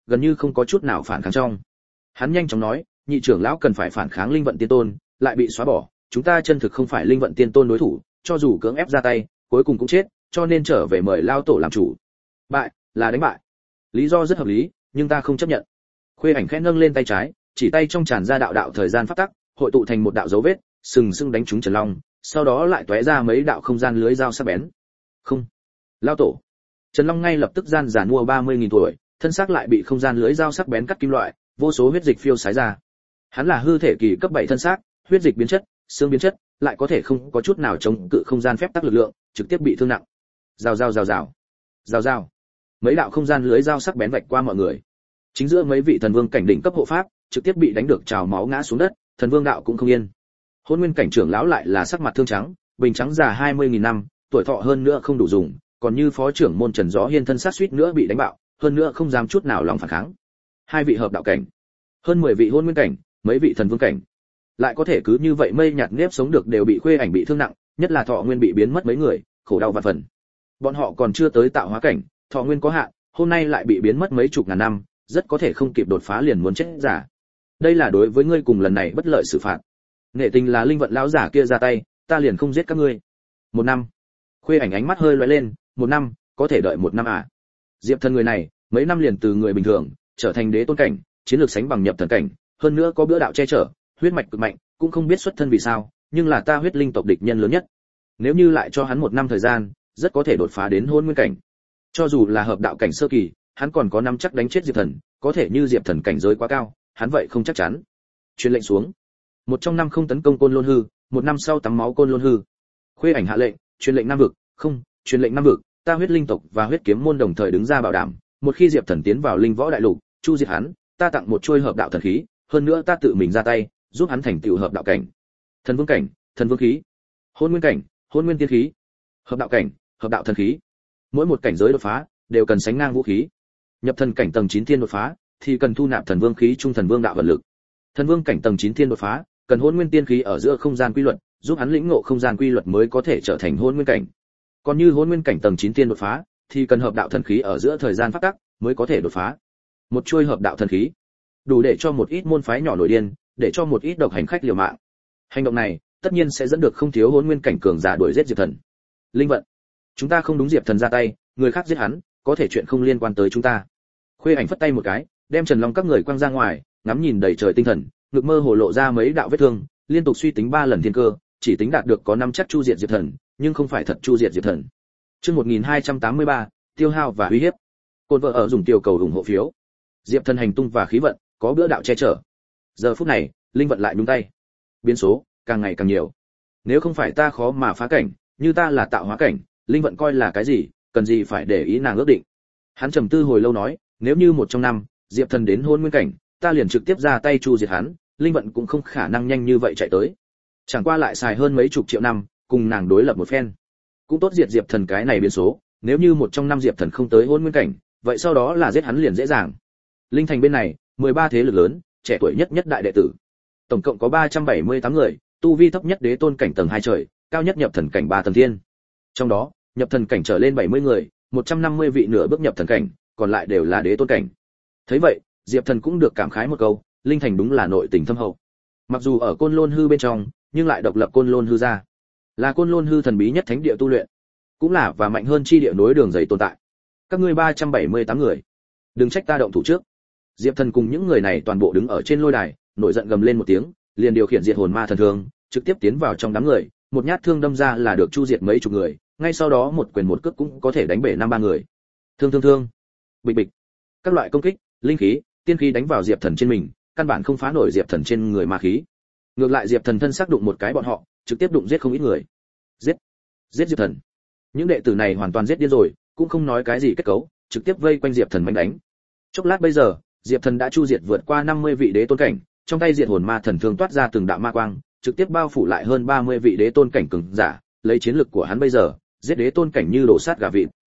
gần như không có chút nào phản kháng trong. Hắn nhanh chóng nói, nhị trưởng lão cần phải phản kháng linh vận tiên tôn, lại bị xóa bỏ, chúng ta chân thực không phải linh vận tiên tôn đối thủ, cho dù cưỡng ép ra tay, cuối cùng cũng chết, cho nên trở về mời lao tổ làm chủ. Bại, là đánh bại. Lý do rất hợp lý, nhưng ta không chấp nhận. Khuê Ảnh khẽ nâng lên tay trái, chỉ tay trong tràn ra đạo đạo thời gian pháp tắc, hội tụ thành một đạo dấu vết, sừng sững đánh trúng Trần Long, sau đó lại tóe ra mấy đạo không gian lưới dao sắc bén. Không, lao tổ. Trần Long ngay lập tức gian giàn mua 30.000 tuổi, thân xác lại bị không gian lưới dao sắc bén cắt kim loại, vô số huyết dịch phiêu sái ra. Hắn là hư thể kỳ cấp 7 thân xác, huyết dịch biến chất, xương biến chất, lại có thể không có chút nào chống cự không gian phép tắc lực lượng, trực tiếp bị thương nặng. Rào rào rào rào. Rào rào. Mấy đạo không gian lưới dao sắc bén vạch qua mọi người. Chính giữa mấy vị thần vương cảnh đỉnh cấp hộ pháp, trực tiếp bị đánh được trào máu ngã xuống đất, thần vương đạo cũng không yên. Hôn Nguyên cảnh trưởng lão lại là sắc mặt thương trắng, bình trắng già 20.000 năm, tuổi thọ hơn nữa không đủ dùng, còn như phó trưởng môn Trần Gió Hiên thân sát suýt nữa bị đánh bạo, hơn nữa không dám chút nào lòng phản kháng. Hai vị hợp đạo cảnh, hơn 10 vị Hôn Nguyên cảnh, mấy vị thần vương cảnh, lại có thể cứ như vậy mây nhạt nếp sống được đều bị Khuê Ảnh bị thương nặng, nhất là thọ nguyên bị biến mất mấy người, khổ đau vạn phần. Bọn họ còn chưa tới tạo hóa cảnh, thọ nguyên có hạn, hôm nay lại bị biến mất mấy chục ngàn năm, rất có thể không kịp đột phá liền muốn chết giả. Đây là đối với ngươi cùng lần này bất lợi xử phạt. Nghệ tình là linh vận lão giả kia ra tay, ta liền không giết các ngươi. 1 năm. Khuê Ảnh ánh mắt hơi lóe lên, 1 năm, có thể đợi 1 năm à? Diệp Thần người này, mấy năm liền từ người bình thường trở thành đế tôn cảnh, chiến lược sánh bằng nhập thần cảnh, hơn nữa có bữa đạo che chở, huyết mạch cực mạnh, cũng không biết xuất thân vì sao, nhưng là ta huyết linh tộc địch nhân lớn nhất. Nếu như lại cho hắn 1 năm thời gian, rất có thể đột phá đến Hôn Nguyên cảnh. Cho dù là hợp đạo cảnh sơ kỳ, hắn còn có năm chắc đánh chết Diệp Thần, có thể như Diệp Thần cảnh giới quá cao, hắn vậy không chắc chắn. Truyền lệnh xuống. 1 trong 5 không tấn công Côn Lôn hư, 1 năm sau tắm máu Côn Lôn hư. Khuê Ảnh hạ lệnh, truyền lệnh Nam vực, không, truyền lệnh Nam vực, ta huyết linh tộc và huyết kiếm môn đồng thời đứng ra bảo đảm, một khi Diệp Thần tiến vào linh võ đại lục, chu diệt hắn, ta tặng một chuôi hợp đạo thần khí, hơn nữa ta tự mình ra tay, giúp hắn thành tựu hợp đạo cảnh. Thần vương cảnh, thần vương khí. Hôn Nguyên cảnh, Hôn Nguyên tiên khí. Hợp đạo cảnh, hợp đạo thần khí. Mỗi một cảnh giới đột phá đều cần sánh ngang vũ khí. Nhập thần cảnh tầng 9 thiên đột phá thì cần thu nạp thần vương khí trung thần vương đạo vận lực. Thần vương cảnh tầng 9 thiên đột phá, cần Hôn Nguyên tiên khí ở giữa không gian quy luật, giúp hắn lĩnh ngộ không gian quy luật mới có thể trở thành Hôn Nguyên cảnh. Còn như Hôn Nguyên cảnh tầng 9 thiên đột phá, thì cần hợp đạo thần khí ở giữa thời gian pháp tắc mới có thể đột phá. Một chuôi hợp đạo thần khí, đủ để cho một ít môn phái nhỏ nổi điên, để cho một ít độc hành khách liều mạng. Hành động này, tất nhiên sẽ dẫn được không thiếu Hôn Nguyên cảnh cường giả đuổi giết Diệp Thần. Linh vận, chúng ta không đúng Diệp Thần ra tay, người khác giết hắn, có thể chuyện không liên quan tới chúng ta. Khuê Ảnh phất tay một cái, đem Trần Long các người quăng ra ngoài, ngắm nhìn đầy trời tinh thần, ngực mơ hồ lộ ra mấy đạo vết thương, liên tục suy tính 3 lần thiên cơ, chỉ tính đạt được có 5 chắc chu diệt Diệp Thần, nhưng không phải thật chu diệt Diệp Thần. Chương 1283, tiêu hao và uy hiếp. Côn vợ ở dùng tiêu cầu ủng hộ phiếu. Diệp Thần hành tung và khí vận, có bữa đạo che chở. Giờ phút này, linh vận lại nhúng tay. Biến số càng ngày càng nhiều. Nếu không phải ta khó mà phá cảnh, như ta là tạo hóa cảnh, linh vận coi là cái gì, cần gì phải để ý nàng ước định. Hắn trầm tư hồi lâu nói, nếu như 1 trong 5, Diệp Thần đến Hôn Nguyên cảnh, ta liền trực tiếp ra tay chu diệt hắn, linh vận cũng không khả năng nhanh như vậy chạy tới. Chẳng qua lại xài hơn mấy chục triệu năm, cùng nàng đối lập một phen. Cũng tốt diệt Diệp Thần cái này biến số, nếu như 1 trong 5 Diệp Thần không tới Hôn Nguyên cảnh, vậy sau đó là giết hắn liền dễ dàng. Linh thành bên này, 13 thế lực lớn, trẻ tuổi nhất nhất đại đệ tử. Tổng cộng có 378 người, tu vi thấp nhất đế tôn cảnh tầng 2 trời, cao nhất nhập thần cảnh 3 tầng thiên. Trong đó, nhập thần cảnh trở lên 70 người, 150 vị nửa bước nhập thần cảnh, còn lại đều là đế tôn cảnh. Thấy vậy, Diệp Thần cũng được cảm khái một câu, linh thành đúng là nội tình thâm hậu. Mặc dù ở Côn Lôn hư bên trong, nhưng lại độc lập Côn Lôn hư ra. Là Côn Lôn hư thần bí nhất thánh địa tu luyện, cũng là và mạnh hơn chi địa nối đường dày tồn tại. Các ngươi 378 người, đừng trách ta động thủ trước. Diệp Thần cùng những người này toàn bộ đứng ở trên lôi đài, nổi giận gầm lên một tiếng, liền điều khiển diệt hồn ma thần thương, trực tiếp tiến vào trong đám người, một nhát thương đâm ra là được chu diệt mấy chục người, ngay sau đó một quyền một cước cũng có thể đánh bể 5-3 người. Thương, bịch bịch. Các loại công kích, linh khí, tiên khí đánh vào Diệp Thần trên mình, căn bản không phá nổi Diệp Thần trên người ma khí. Ngược lại Diệp Thần thân xác đụng một cái bọn họ, trực tiếp đụng giết không ít người. Giết Diệp Thần. Những đệ tử này hoàn toàn giết điên rồi, cũng không nói cái gì kết cấu, trực tiếp vây quanh Diệp Thần mạnh đánh. Chốc lát bây giờ, Diệp Thần đã chu diệt vượt qua 50 vị đế tôn cảnh, trong tay diệt hồn ma thần thương toát ra từng đạo ma quang, trực tiếp bao phủ lại hơn 30 vị đế tôn cảnh cường giả, lấy chiến lực của hắn bây giờ, giết đế tôn cảnh như đổ sát gà vịt.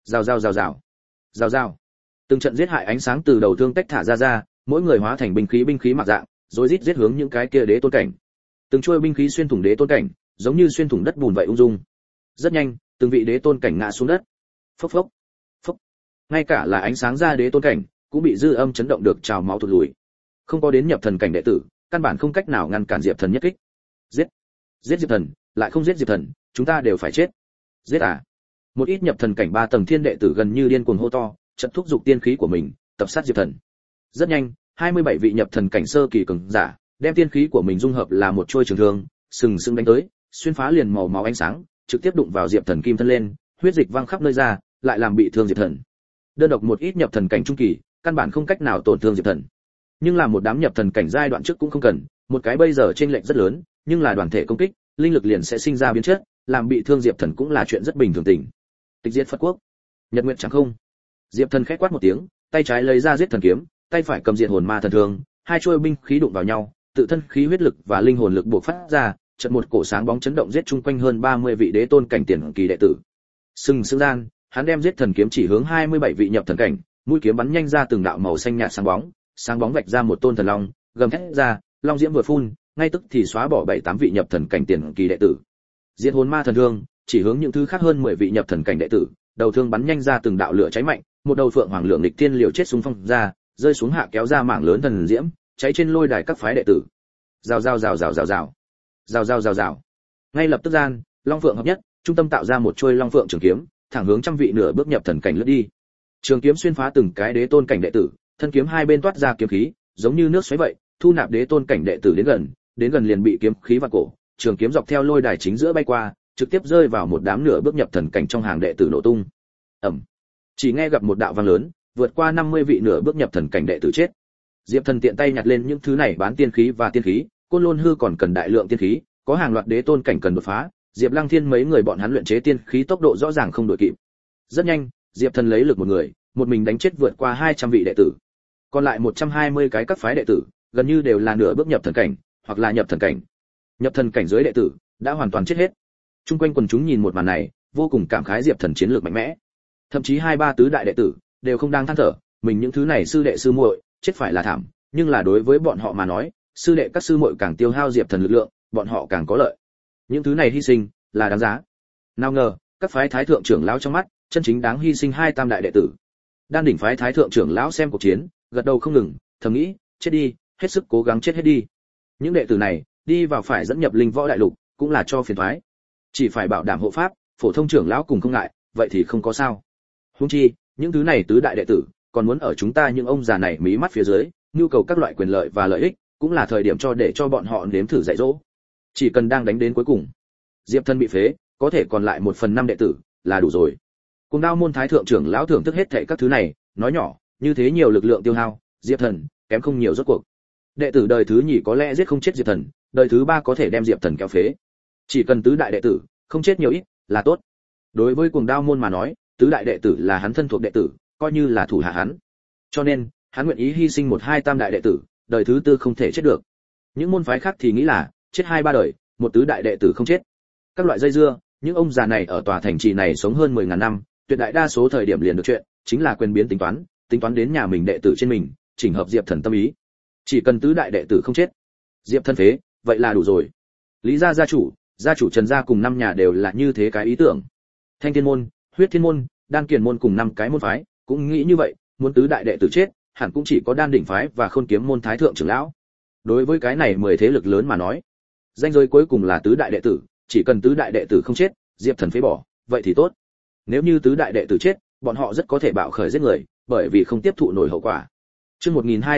Rào. Từng trận giết hại ánh sáng từ đầu thương tách thả ra, mỗi người hóa thành binh khí mặc dạng, rồi giết hướng những cái kia đế tôn cảnh. Từng chuôi binh khí xuyên thủng đế tôn cảnh, giống như xuyên thủng đất bùn vậy ung dung. Rất nhanh, từng vị đế tôn cảnh ngã xuống đất. Phốc. Ngay cả là ánh sáng ra đế tôn cảnh, cũng bị dư âm chấn động được trào máu thụt lùi. Không có đến nhập thần cảnh đệ tử, căn bản không cách nào ngăn cản Diệp Thần nhất kích. Giết, giết Diệp Thần, lại không giết Diệp Thần, chúng ta đều phải chết. Giết à? Một ít nhập thần cảnh 3 tầng thiên đệ tử gần như điên cuồng hô to, chợt thúc dục tiên khí của mình, tập sát Diệp Thần. Rất nhanh, 27 vị nhập thần cảnh sơ kỳ cường giả, đem tiên khí của mình dung hợp là một chuôi trường thương, sừng sững đánh tới, xuyên phá liền màu máu ánh sáng, trực tiếp đụng vào Diệp Thần kim thân lên, huyết dịch văng khắp nơi ra, lại làm bị thương Diệp Thần. Đơn độc một ít nhập thần cảnh trung kỳ, căn bản không cách nào tổn thương Diệp Thần. Nhưng là một đám nhập thần cảnh giai đoạn trước cũng không cần, một cái bây giờ chênh lệch rất lớn, nhưng là đoàn thể công kích, linh lực liền sẽ sinh ra biến chất, làm bị thương Diệp Thần cũng là chuyện rất bình thường tình. Tịch diệt Phật quốc, Nhật Nguyệt chẳng không. Diệp Thần khẽ quát một tiếng, tay trái lấy ra giết thần kiếm, tay phải cầm diệt hồn ma thần thương, hai chuôi binh khí đụng vào nhau, tự thân khí huyết lực và linh hồn lực bộc phát ra, chợt một cổ sáng bóng chấn động giết chung quanh hơn 30 vị đế tôn cảnh tiền kỳ đệ tử. Sừng sững gian, hắn đem giết thần kiếm chỉ hướng 27 vị nhập thần cảnh, mũi kiếm bắn nhanh ra từng đạo màu xanh nhạt sáng bóng vạch ra một tôn thần long, gầm thét ra, long diễm vừa phun, ngay tức thì xóa bỏ 7-8 vị nhập thần cảnh tiền kỳ đệ tử. Diệt hồn ma thần thương, chỉ hướng những thứ khác hơn 10 vị nhập thần cảnh đệ tử, đầu thương bắn nhanh ra từng đạo lửa cháy mạnh, một đầu phượng hoàng lượng nghịch thiên liều chết xung phong ra, rơi xuống hạ kéo ra mảng lớn thần diễm, cháy trên lôi đài các phái đệ tử. Rào rào rào rào rào rào. Rào rào rào rào. Ngay lập tức gian, long phượng hợp nhất, trung tâm tạo ra một chuôi long phượng trường kiếm, thẳng hướng trăm vị nửa bước nhập thần cảnh lướt đi. Trường kiếm xuyên phá từng cái đế tôn cảnh đệ tử, thân kiếm hai bên toát ra kiếm khí, giống như nước xoáy vậy, thu nạp đế tôn cảnh đệ tử đến gần liền bị kiếm khí vặn cổ, trường kiếm dọc theo lôi đài chính giữa bay qua, trực tiếp rơi vào một đám nửa bước nhập thần cảnh trong hàng đệ tử nổ tung. Ầm. Chỉ nghe gặp một đạo vang lớn, vượt qua 50 vị nửa bước nhập thần cảnh đệ tử chết. Diệp Thần tiện tay nhặt lên những thứ này bán tiên khí và tiên khí, Côn Lôn hư còn cần đại lượng tiên khí, có hàng loạt đế tôn cảnh cần đột phá, Diệp Lăng Thiên mấy người bọn hắn luyện chế tiên khí tốc độ rõ ràng không đuổi kịp. Rất nhanh, Diệp Thần lấy lực một người, một mình đánh chết vượt qua 200 vị đệ tử. Còn lại 120 cái các phái đệ tử, gần như đều là nửa bước nhập thần cảnh, hoặc là nhập thần cảnh. Nhập thần cảnh dưới đệ tử đã hoàn toàn chết hết. Trung quanh quần chúng nhìn một màn này, vô cùng cảm khái Diệp Thần chiến lược mạnh mẽ. Thậm chí 2-3 tứ đại đệ tử đều không đang than thở, mình những thứ này sư đệ sư muội, chết phải là thảm, nhưng là đối với bọn họ mà nói, sư đệ các sư muội càng tiêu hao Diệp Thần lực lượng, bọn họ càng có lợi. Những thứ này hy sinh là đáng giá. Nào ngờ, các phái thái thượng trưởng lão trong mắt, chân chính đáng hy sinh 2 tam đại đệ tử. Đan đỉnh phái thái thượng trưởng lão xem cuộc chiến, gật đầu không ngừng, thầm nghĩ, chết đi, hết sức cố gắng chết hết đi. Những đệ tử này, đi vào phải dẫn nhập linh võ đại lục, cũng là cho phiền toái. Chỉ phải bảo đảm hộ pháp, phổ thông trưởng lão cùng không ngại, vậy thì không có sao. Huống chi, những thứ này tứ đại đệ tử, còn muốn ở chúng ta những ông già này mí mắt phía dưới, nhu cầu các loại quyền lợi và lợi ích, cũng là thời điểm để cho bọn họ nếm thử dạy dỗ. Chỉ cần đang đánh đến cuối cùng, Diệp Thần bị phế, có thể còn lại 1/5 đệ tử là đủ rồi. Cùng Đao môn thái thượng trưởng lão thưởng thức hết thảy các thứ này, nói nhỏ, như thế nhiều lực lượng tiêu hao, Diệp Thần kém không nhiều rốt cuộc. Đệ tử đời thứ nhì có lẽ giết không chết Diệp Thần, đời thứ 3 có thể đem Diệp Thần kéo phế. Chỉ cần tứ đại đệ tử không chết nhiều ít là tốt. Đối với Cuồng Đao môn mà nói, tứ đại đệ tử là hắn thân thuộc đệ tử, coi như là thủ hạ hắn. Cho nên, hắn nguyện ý hy sinh 1-2 tam đại đệ tử, đời thứ 4 không thể chết được. Những môn phái khác thì nghĩ là chết 2-3 đời, một tứ đại đệ tử không chết. Các loại dây dưa, những ông già này ở tòa thành trì này sống hơn 10.000 năm, tuyệt đại đa số thời điểm liền được chuyện, chính là quyền biến tính toán đến nhà mình đệ tử trên mình, chỉnh hợp Diệp Thần tâm ý. Chỉ cần tứ đại đệ tử không chết, Diệp Thần phế, vậy là đủ rồi. Lý gia gia chủ Trần gia cùng 5 nhà đều là như thế cái ý tưởng. Thanh Thiên môn, Huyết Thiên môn, Đan Kiền môn cùng 5 cái môn phái, cũng nghĩ như vậy, muốn tứ đại đệ tử chết, hẳn cũng chỉ có Đan đỉnh phái và Khôn Kiếm môn thái thượng trưởng lão. Đối với cái này 10 thế lực lớn mà nói, danh giới cuối cùng là tứ đại đệ tử, chỉ cần tứ đại đệ tử không chết, Diệp Thần phế bỏ, vậy thì tốt. Nếu như tứ đại đệ tử chết, bọn họ rất có thể bạo khởi giết người, bởi vì không tiếp thụ nổi hậu quả. Chương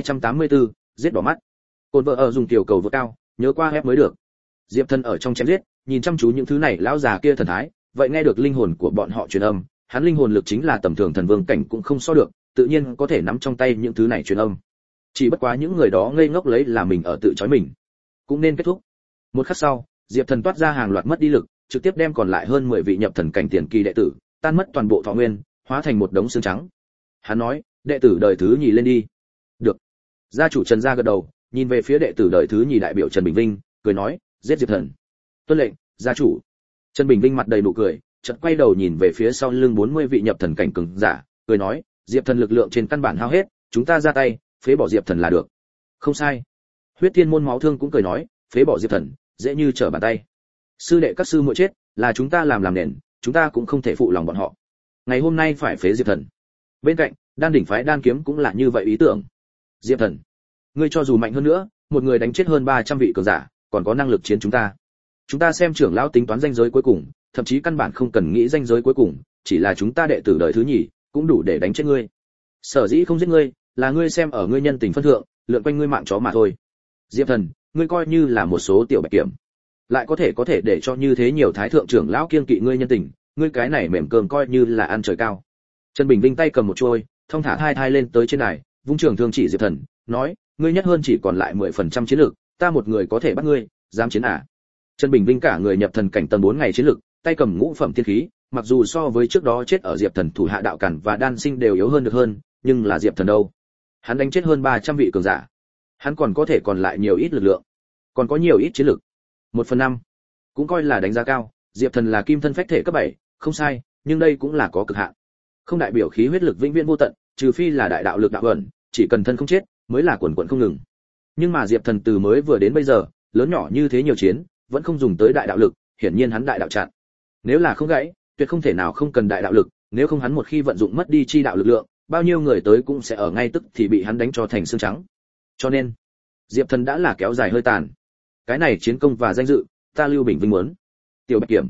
1284, giết đỏ mắt. Côn vợ ở dùng tiểu cầu vượt cao, nhớ qua ép mới được. Diệp Thần ở trong chém giết, nhìn chăm chú những thứ này lão già kia thần thái, vậy nghe được linh hồn của bọn họ truyền âm, hắn linh hồn lực chính là tầm thường thần vương cảnh cũng không so được, tự nhiên có thể nắm trong tay những thứ này truyền âm. Chỉ bất quá những người đó ngây ngốc lấy là mình ở tự chói mình. Cũng nên kết thúc. Một khắc sau, Diệp Thần toát ra hàng loạt mất đi lực, trực tiếp đem còn lại hơn 10 vị nhập thần cảnh tiền kỳ đệ tử, tan mất toàn bộ thọ nguyên, hóa thành một đống xương trắng. Hắn nói, đệ tử đời thứ nhì lên đi. Được. Gia chủ Trần gia gật đầu, nhìn về phía đệ tử đời thứ nhì đại biểu Trần Bình Vinh, cười nói, giết Diệp Thần. Tuân lệnh, gia chủ. Trần Bình Vinh mặt đầy nụ cười, chợt quay đầu nhìn về phía sau lưng 40 vị nhập thần cảnh cường giả, cười nói, Diệp Thần lực lượng trên căn bản hao hết, chúng ta ra tay, phế bỏ Diệp Thần là được. Không sai. Huyết Thiên môn máu thương cũng cười nói, phế bỏ Diệp Thần, dễ như trở bàn tay. Sư đệ các sư muội chết, là chúng ta làm nền, chúng ta cũng không thể phụ lòng bọn họ. Ngày hôm nay phải phế Diệp Thần. Bên cạnh, Đan đỉnh phái đan kiếm cũng là như vậy ý tưởng. Diệp Thần, ngươi cho dù mạnh hơn nữa, một người đánh chết hơn 300 vị cường giả, còn có năng lực chiến chúng ta. Chúng ta xem trưởng lão tính toán danh giới cuối cùng, thậm chí căn bản không cần nghĩ danh giới cuối cùng, chỉ là chúng ta đệ tử đời thứ nhì, cũng đủ để đánh chết ngươi. Sở dĩ không giết ngươi, là ngươi xem ở ngươi nhân tình phân thượng, lượn quanh ngươi mạng chó mà thôi. Diệp Thần, ngươi coi như là một số tiểu bạch kiểm, lại có thể để cho như thế nhiều thái thượng trưởng lão kiêng kỵ ngươi nhân tình, ngươi cái này mềm cơm coi như là ăn trời cao. Trần Bình Vinh tay cầm một chuôi, thong thả thai lên tới trên đài, vung trường thương chỉ Diệp Thần, nói, ngươi nhất hơn chỉ còn lại 10% chiến lực, ta một người có thể bắt ngươi, dám chiến à? Trần Bình Vinh cả người nhập thần cảnh tầng 4 ngày chiến lực, tay cầm ngũ phẩm tiên khí, mặc dù so với trước đó chết ở Diệp Thần thủ hạ đạo cản và đan sinh đều yếu hơn được hơn, nhưng là Diệp Thần đâu? Hắn đánh chết hơn 300 vị cường giả. Hắn còn có thể còn lại nhiều ít lực lượng, còn có nhiều ít chiến lực. 1/5, cũng coi là đánh giá cao. Diệp Thần là kim thân phách thể cấp 7, không sai, nhưng đây cũng là có cực hạn. Không đại biểu khí huyết lực vĩnh viễn vô tận, trừ phi là đại đạo lực đạo ẩn, chỉ cần thân không chết, mới là quần quần không ngừng. Nhưng mà Diệp Thần từ mới vừa đến bây giờ, lớn nhỏ như thế nhiều chiến, vẫn không dùng tới đại đạo lực, hiển nhiên hắn đại đạo chặn. Nếu là không gãy, tuyệt không thể nào không cần đại đạo lực, nếu không hắn một khi vận dụng mất đi chi đạo lực lượng, bao nhiêu người tới cũng sẽ ở ngay tức thì bị hắn đánh cho thành xương trắng. Cho nên, Diệp Thần đã là kéo dài hơi tàn. Cái này chiến công và danh dự, ta Lưu Bình Vinh muốn. Tiểu Bạch Kiểm,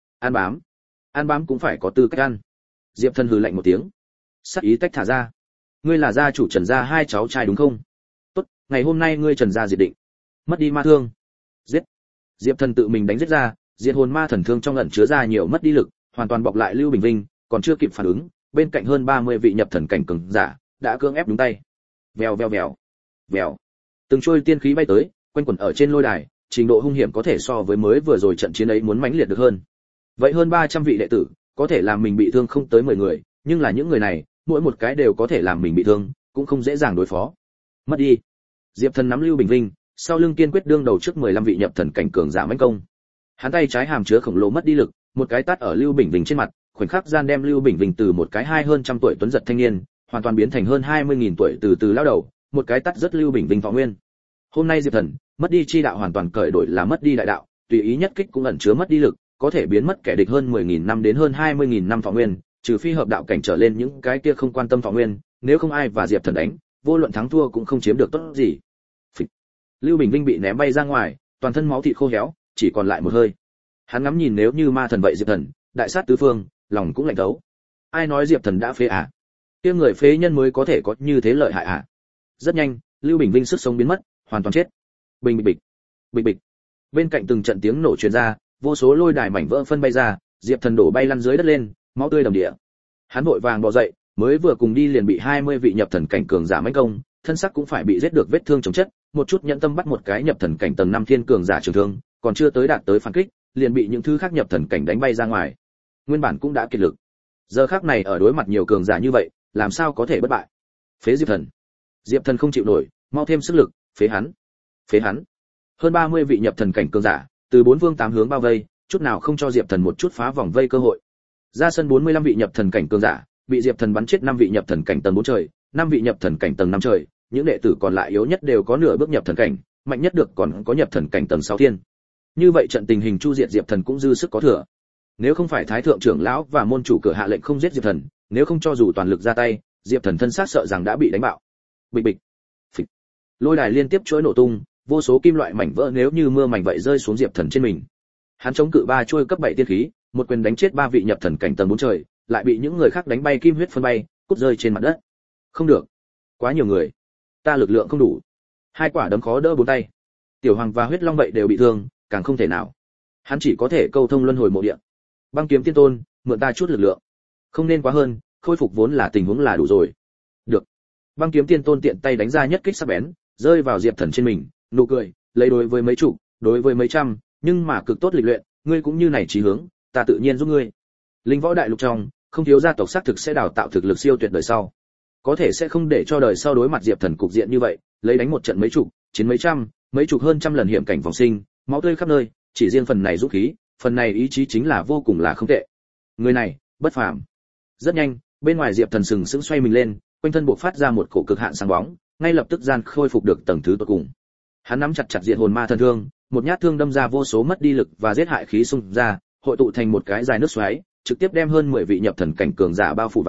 An bám cũng phải có tư cách ăn. Diệp Thần hừ lạnh một tiếng, sắc ý tách thả ra. Ngươi là gia chủ Trần gia hai cháu trai đúng không? Tốt, ngày hôm nay ngươi Trần gia diệt định. Mất đi ma thương. Giết. Diệp Thần tự mình đánh giết ra, diệt hồn ma thần thương trong ẩn chứa ra nhiều mất đi lực, hoàn toàn bọc lại Lưu Bình Vinh, còn chưa kịp phản ứng, bên cạnh hơn 30 vị nhập thần cảnh cường giả đã cưỡng ép đúng tay. Vèo vèo vèo. Vèo. Từng trôi tiên khí bay tới, quanh quẩn ở trên lôi đài, trình độ hung hiểm có thể so với mới vừa rồi trận chiến ấy muốn mãnh liệt được hơn. Vậy hơn 300 vị đệ tử, có thể làm mình bị thương không tới 10 người, nhưng là những người này, mỗi một cái đều có thể làm mình bị thương, cũng không dễ dàng đối phó. Mất đi. Diệp Thần nắm Lưu Bình Vinh, sau lưng kiên quyết đương đầu trước 15 vị nhập thần cảnh cường giả mãnh công. Hắn tay trái hàm chứa khổng lồ mất đi lực, một cái tát ở Lưu Bình Vinh trên mặt, khoảnh khắc gian đem Lưu Bình Vinh từ một cái hơn trăm tuổi tuấn giật thanh niên, hoàn toàn biến thành hơn 20.000 tuổi từ từ lão đầu, một cái tát rất Lưu Bình Vinh võ nguyên. Hôm nay Diệp Thần, mất đi chi đạo hoàn toàn cởi đổi là mất đi đại đạo, tùy ý nhất kích cũng ẩn chứa mất đi lực, có thể biến mất kẻ địch hơn 10.000 năm đến hơn 20.000 năm võ nguyên, trừ phi hợp đạo cảnh trở lên những cái kia không quan tâm võ nguyên, nếu không ai và Diệp Thần đánh, vô luận thắng thua cũng không chiếm được tốt gì. Phịch. Lưu Bình Vinh bị ném bay ra ngoài, toàn thân máu thịt khô héo, chỉ còn lại một hơi. Hắn ngắm nhìn nếu như ma thần vậy Diệp Thần, đại sát tứ phương, lòng cũng lạnh thấu. Ai nói Diệp Thần đã phế à? Kia người phế nhân mới có thể có như thế lợi hại à? Rất nhanh, Lưu Bình Vinh sức sống biến mất, hoàn toàn chết. Bình bịch bịch, bịch bịch. Bên cạnh từng trận tiếng nổ truyền ra, vô số lôi đài mảnh vỡ phân bay ra, Diệp Thần đổ bay lăn dưới đất lên, máu tươi đầm địa. Hắn vội vàng bò dậy, mới vừa cùng đi liền bị 20 vị nhập thần cảnh cường giả mãnh công, thân xác cũng phải bị giết được vết thương chồng chất, một chút nhẫn tâm bắt một cái nhập thần cảnh tầng 5 thiên cường giả trường thương, còn chưa tới đạt tới phản kích, liền bị những thứ khác nhập thần cảnh đánh bay ra ngoài. Nguyên bản cũng đã kiệt lực, giờ khắc này ở đối mặt nhiều cường giả như vậy, làm sao có thể bất bại? Phế Diệp Thần. Diệp Thần không chịu nổi, mau thêm sức lực, phế hắn. Phế hắn. Hơn 30 vị nhập thần cảnh cường giả, từ bốn phương tám hướng bao vây, chút nào không cho Diệp Thần một chút phá vòng vây cơ hội. Ra sân 45 vị nhập thần cảnh cường giả, bị Diệp Thần bắn chết 5 vị nhập thần cảnh tầng 4 trời, 5 vị nhập thần cảnh tầng 5 trời, những đệ tử còn lại yếu nhất đều có nửa bước nhập thần cảnh, mạnh nhất được còn có nhập thần cảnh tầng 6 thiên. Như vậy trận tình hình chu diệt Diệp Thần cũng dư sức có thừa. Nếu không phải thái thượng trưởng lão và môn chủ cửa hạ lệnh không giết Diệp Thần, nếu không cho dù toàn lực ra tay, Diệp Thần thân xác sợ rằng đã bị đánh bạo. Bịch bịch. Phịch. Lôi đài liên tiếp chối nổ tung, vô số kim loại mảnh vỡ nếu như mưa mảnh vậy rơi xuống Diệp Thần trên mình. Hắn chống cự 3 chuôi cấp 7 tiên khí, một quyền đánh chết 3 vị nhập thần cảnh tầng 4 trời, lại bị những người khác đánh bay kim huyết phân bay, cút rơi trên mặt đất. Không được, quá nhiều người, ta lực lượng không đủ. 2 quả đấm khó đỡ 4 tay. Tiểu Hoàng và Huyết Long vậy đều bị thương, càng không thể nào. Hắn chỉ có thể câu thông luân hồi mộ địa. Băng Kiếm Tiên Tôn, mượn ta chút lực lượng. Không nên quá hơn, khôi phục vốn là tình huống là đủ rồi. Được. Băng Kiếm Tiên Tôn tiện tay đánh ra nhất kích sắc bén, rơi vào Diệp Thần trên mình, nụ cười, lấy đối với mấy chục, đối với mấy trăm, nhưng mà cực tốt lịch luyện, ngươi cũng như này chí hướng, ta tự nhiên giúp ngươi. Linh võ đại lục trong, không thiếu gia tộc xác thực sẽ đào tạo thực lực siêu tuyệt đời sau. Có thể sẽ không để cho đời sau đối mặt Diệp Thần cục diện như vậy, lấy đánh một trận mấy chục, chiến mấy trăm, mấy chục hơn trăm lần hiểm cảnh vòng sinh, máu tươi khắp nơi, chỉ riêng phần này dũng khí, phần này ý chí chính là vô cùng là không tệ. Người này, bất phàm. Rất nhanh, bên ngoài Diệp Thần sừng sững xoay mình lên, quanh thân bộc phát ra một cổ cực hạn sáng bóng, ngay lập tức gian khôi phục được tầng thứ cuối cùng. Hắn nắm chặt chặt diệt hồn ma thần thương, một nhát thương đâm ra vô số mất đi lực và giết hại khí xung ra, hội tụ thành một cái dài nước xoáy, trực tiếp đem hơn 10 vị nhập thần cảnh cường giả bao phủ vào,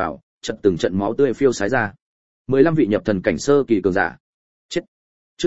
trận từng trận máu tươi phiêu sái ra. 15 vị nhập thần cảnh sơ kỳ cường giả. Chết. Chương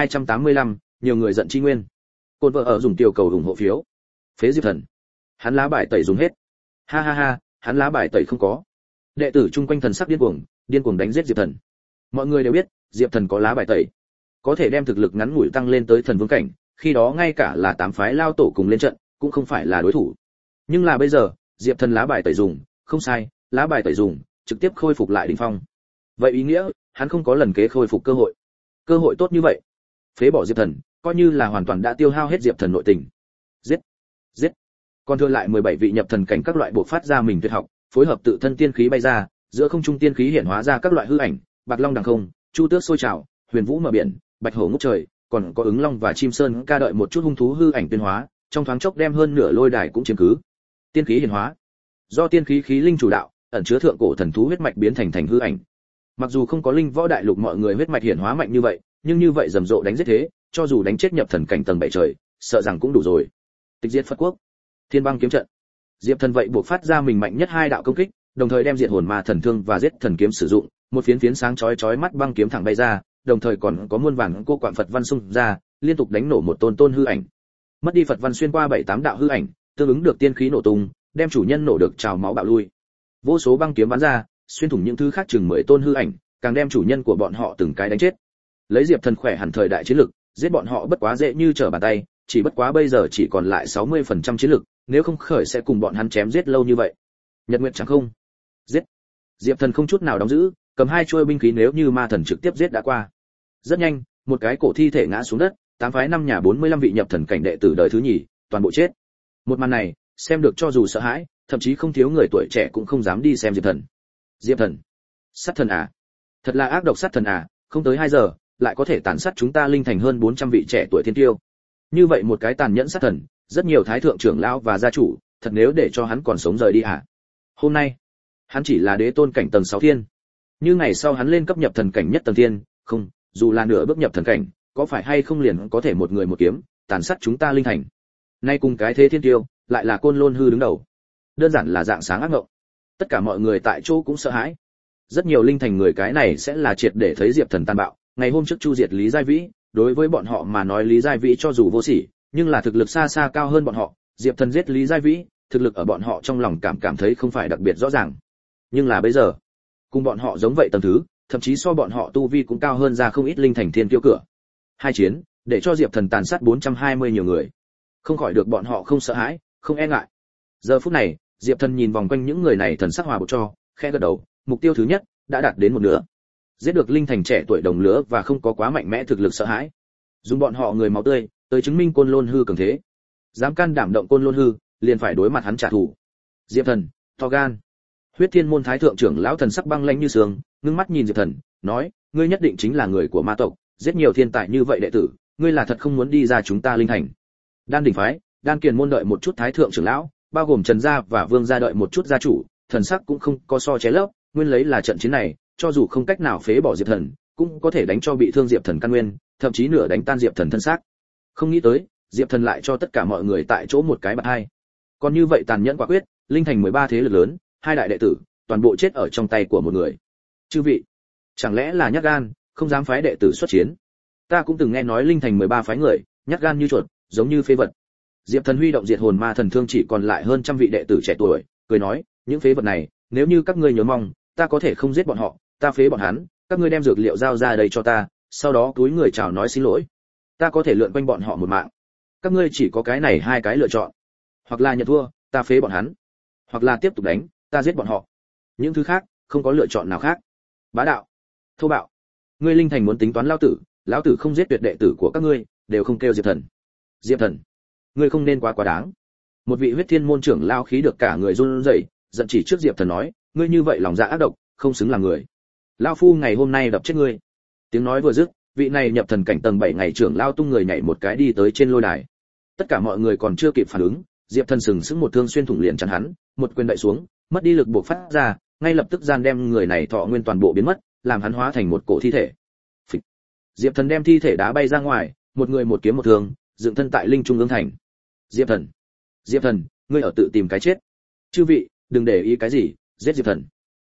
1285, nhiều người giận chi nguyên. Côn vợ ở dùng tiểu cầu ủng hộ phiếu. Phế Diệp Thần. Hắn lá bài tẩy dùng hết. Ha ha ha, hắn lá bài tẩy không có. Đệ tử chung quanh thần sắc điên cuồng đánh giết Diệp Thần. Mọi người đều biết, Diệp Thần có lá bài tẩy, có thể đem thực lực ngắn ngủi tăng lên tới thần vương cảnh, khi đó ngay cả là 8 phái lao tổ cùng lên trận, cũng không phải là đối thủ. Nhưng là bây giờ, Diệp Thần lá bài tẩy dùng, không sai, lá bài tẩy dùng, trực tiếp khôi phục lại đỉnh phong. Vậy ý nghĩa, hắn không có lần kế khôi phục cơ hội. Cơ hội tốt như vậy, phế bỏ Diệp Thần, coi như là hoàn toàn đã tiêu hao hết Diệp Thần nội tình. Giết, giết. Còn thừa lại 17 vị nhập thần cảnh các loại bộ phát ra mình tuyệt học, phối hợp tự thân tiên khí bay ra, giữa không trung tiên khí hiển hóa ra các loại hư ảnh, bạc long đằng không, chu tước sôi trào, huyền vũ mở biển, bạch hổ ngút trời, còn có ứng long và chim sơn ca đợi một chút hung thú hư ảnh tuyên hóa, trong thoáng chốc đem hơn nửa lôi đài cũng chiếm cứ. Tiên khí hiển hóa, do tiên khí khí linh chủ đạo, ẩn chứa thượng cổ thần thú huyết mạch biến thành hư ảnh. Mặc dù không có linh võ đại lục mọi người huyết mạch hiển hóa mạnh như vậy, nhưng như vậy rầm rộ đánh giết thế, cho dù đánh chết nhập thần cảnh tầng 7 trời, sợ rằng cũng đủ rồi. Tịch diệt Phật quốc, Thiên băng kiếm trận. Diệp Thần vậy buộc phát ra mình mạnh nhất 2 đạo công kích, đồng thời đem diệt hồn ma thần thương và giết thần kiếm sử dụng, một phiến phiến sáng chói mắt băng kiếm thẳng bay ra, đồng thời còn có muôn vàn cô quạng Phật văn xung ra, liên tục đánh nổ một tôn hư ảnh. Mất đi Phật văn xuyên qua 7-8 đạo hư ảnh, tương ứng được tiên khí nổ tung, đem chủ nhân nổ được trào máu bạo lui. Vô số băng kiếm bắn ra, xuyên thủng những thứ khác chừng 10 tôn hư ảnh, càng đem chủ nhân của bọn họ từng cái đánh chết. Lấy Diệp Thần khỏe hẳn thời đại chiến lực, giết bọn họ bất quá dễ như trở bàn tay, chỉ bất quá bây giờ chỉ còn lại 60% chiến lực, nếu không khởi sẽ cùng bọn hắn chém giết lâu như vậy. Nhật Nguyệt chẳng không. Giết. Diệp Thần không chút nào đóng giữ, cầm 2 chuôi binh khí nếu như ma thần trực tiếp giết đã qua. Rất nhanh, một cái cổ thi thể ngã xuống đất, 8 phái 5 nhà 45 vị nhập thần cảnh đệ tử đời thứ nhì, toàn bộ chết. Một màn này, xem được cho dù sợ hãi, thậm chí không thiếu người tuổi trẻ cũng không dám đi xem Diệp Thần. Diệp Thần, sát thần à? Thật là ác độc sát thần à, không tới 2 giờ, lại có thể tàn sát chúng ta linh thành hơn 400 vị trẻ tuổi thiên tiêu. Như vậy một cái tàn nhẫn sát thần, rất nhiều thái thượng trưởng lão và gia chủ, thật nếu để cho hắn còn sống rời đi hả? Hôm nay, hắn chỉ là đế tôn cảnh tầng 6 thiên. Như ngày sau hắn lên cấp nhập thần cảnh nhất tầng thiên, không, dù là nửa bước nhập thần cảnh, có phải hay không liền có thể một người một kiếm, tàn sát chúng ta linh thành. Nay cùng cái thế thiên tiêu, lại là Côn Lôn hư đứng đầu. Đơn giản là dạng sáng ác ngộng. Tất cả mọi người tại chỗ cũng sợ hãi. Rất nhiều linh thành người cái này sẽ là triệt để thấy Diệp Thần tàn bạo. Ngày hôm trước chu diệt Lý Giai Vĩ, đối với bọn họ mà nói Lý Giai Vĩ cho dù vô sỉ, nhưng là thực lực xa xa cao hơn bọn họ. Diệp Thần giết Lý Giai Vĩ, thực lực ở bọn họ trong lòng cảm thấy không phải đặc biệt rõ ràng. Nhưng là bây giờ, cùng bọn họ giống vậy tầng thứ, thậm chí so bọn họ tu vi cũng cao hơn ra không ít linh thành thiên tiêu cửa. 2 chiến, để cho Diệp Thần tàn sát 420 nhiều người. Không khỏi được bọn họ không sợ hãi, không e ngại. Giờ phút này, Diệp Thần nhìn vòng quanh những người này thần sắc hòa bộc cho, khẽ gật đầu, mục tiêu thứ nhất đã đạt đến một nửa. Giết được linh thành trẻ tuổi đồng lứa và không có quá mạnh mẽ thực lực sợ hãi. Dùng bọn họ người máu tươi, tới chứng minh Côn Lôn hư cường thế. Dám can đảm động Côn Lôn hư, liền phải đối mặt hắn trả thù. Diệp Thần, to gan. Huyết Thiên môn thái thượng trưởng lão thần sắc băng lãnh như sương, ngưng mắt nhìn Diệp Thần, nói, ngươi nhất định chính là người của ma tộc, giết nhiều thiên tài như vậy đệ tử, ngươi là thật không muốn đi ra chúng ta linh thành. Đan đỉnh phái, Đan Kiền môn đợi một chút thái thượng trưởng lão, bao gồm Trần gia và Vương gia đợi một chút gia chủ, thần sắc cũng không có so ché lấp, nguyên lấy là trận chiến này, cho dù không cách nào phế bỏ Diệp Thần, cũng có thể đánh cho bị thương Diệp Thần căn nguyên, thậm chí nửa đánh tan Diệp Thần thân xác. Không nghĩ tới, Diệp Thần lại cho tất cả mọi người tại chỗ một cái bạt hai. Còn như vậy tàn nhẫn quả quyết, linh thành 13 thế lực lớn, 2 đại đệ tử, toàn bộ chết ở trong tay của một người. Chư vị, chẳng lẽ là nhát gan, không dám phái đệ tử xuất chiến? Ta cũng từng nghe nói linh thành 13 phái người, nhát gan như chuột, giống như phế vật. Diệp Thần huy động diệt hồn ma thần thương chỉ còn lại hơn trăm vị đệ tử trẻ tuổi, cười nói, những phế vật này, nếu như các ngươi nhớ mong, ta có thể không giết bọn họ, ta phế bọn hắn, các ngươi đem dược liệu giao ra đây cho ta, sau đó túi người chào nói xin lỗi. Ta có thể lượn quanh bọn họ một mạng. Các ngươi chỉ có cái này 2 cái lựa chọn. Hoặc là nhận thua, ta phế bọn hắn, hoặc là tiếp tục đánh, ta giết bọn họ. Những thứ khác, không có lựa chọn nào khác. Bá đạo, thô bạo. Ngươi linh thành muốn tính toán lão tử không giết tuyệt đệ tử của các ngươi, đều không kêu Diệp Thần. Diệp Thần, ngươi không nên quá đáng. Một vị Huyết Thiên môn trưởng lao khí được cả người run rẩy, giận chỉ trước Diệp Thần nói, ngươi như vậy lòng dạ ác độc, không xứng làm người. Lão phu ngày hôm nay đập chết ngươi. Tiếng nói vừa dứt, vị này nhập thần cảnh tầng 7 ngày trưởng lao tung người nhảy một cái đi tới trên lôi đài. Tất cả mọi người còn chưa kịp phản ứng, Diệp Thần sừng sững một thương xuyên thủng liền chắn hắn, một quyền đậy xuống, mất đi lực buộc phát ra, ngay lập tức gian đem người này thọ nguyên toàn bộ biến mất, làm hắn hóa thành một cổ thi thể. Phịch. Diệp Thần đem thi thể đá bay ra ngoài, một người một kiếm một thương, dựng thân tại linh trung ương thành. Diệp Thần, ngươi ở tự tìm cái chết. Chư vị, đừng để ý cái gì, giết Diệp Thần.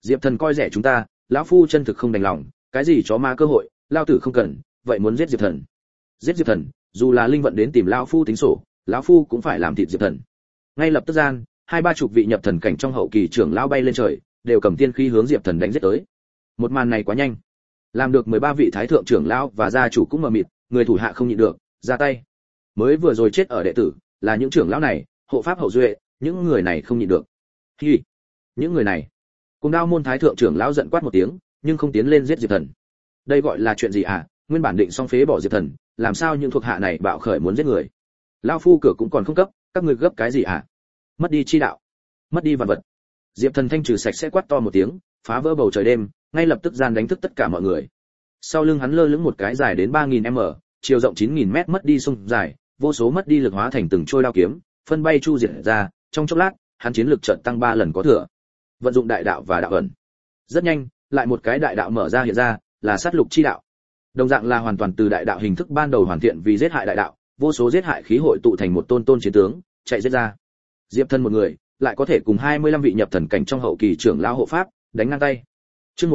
Diệp Thần coi rẻ chúng ta, lão phu chân thực không đành lòng, cái gì chó ma cơ hội, lao tử không cần, vậy muốn giết Diệp Thần. Giết Diệp Thần, dù là linh vận đến tìm lão phu tính sổ, lão phu cũng phải làm thịt Diệp Thần. Ngay lập tức gian, 20-30 vị nhập thần cảnh trong hậu kỳ trưởng lão bay lên trời, đều cầm tiên khí hướng Diệp Thần đánh giết tới. Một màn này quá nhanh, làm được 13 vị thái thượng trưởng lão và gia chủ cũng mờ mịt, người thủ hạ không nhịn được, ra tay. Mới vừa rồi chết ở đệ tử, là những trưởng lão này, hộ pháp hậu duệ, những người này không nhịn được. Hi, những người này. Cùng Đao môn thái thượng trưởng lão giận quát một tiếng, nhưng không tiến lên giết Diệp Thần. Đây gọi là chuyện gì à? Nguyên bản định xong phế bỏ Diệp Thần, làm sao những thuộc hạ này bạo khởi muốn giết người? Lão phu cửa cũng còn không cấp, các ngươi gấp cái gì à? Mất đi chi đạo, mất đi vạn vật. Diệp Thần thanh trừ sạch sẽ quát to một tiếng, phá vỡ bầu trời đêm, ngay lập tức gian đánh thức tất cả mọi người. Sau lưng hắn lơ lửng một cái dài đến 3000m, chiều rộng 9000m mất đi sông dài, vô số mất đi lực hóa thành từng trôi đao kiếm, phân bay chu diệt ra, trong chốc lát, hắn chiến lực chợt tăng 3 lần có thừa. Vận dụng đại đạo và đạo ẩn. Rất nhanh, lại một cái đại đạo mở ra hiện ra, là sát lục chi đạo. Đồng dạng là hoàn toàn từ đại đạo hình thức ban đầu hoàn thiện vì giết hại đại đạo, vô số giết hại khí hội tụ thành một tôn chiến tướng, chạy giết ra. Diệp Thần một người, lại có thể cùng 25 vị nhập thần cảnh trong hậu kỳ trưởng lão hộ pháp, đánh ngang tay. Chương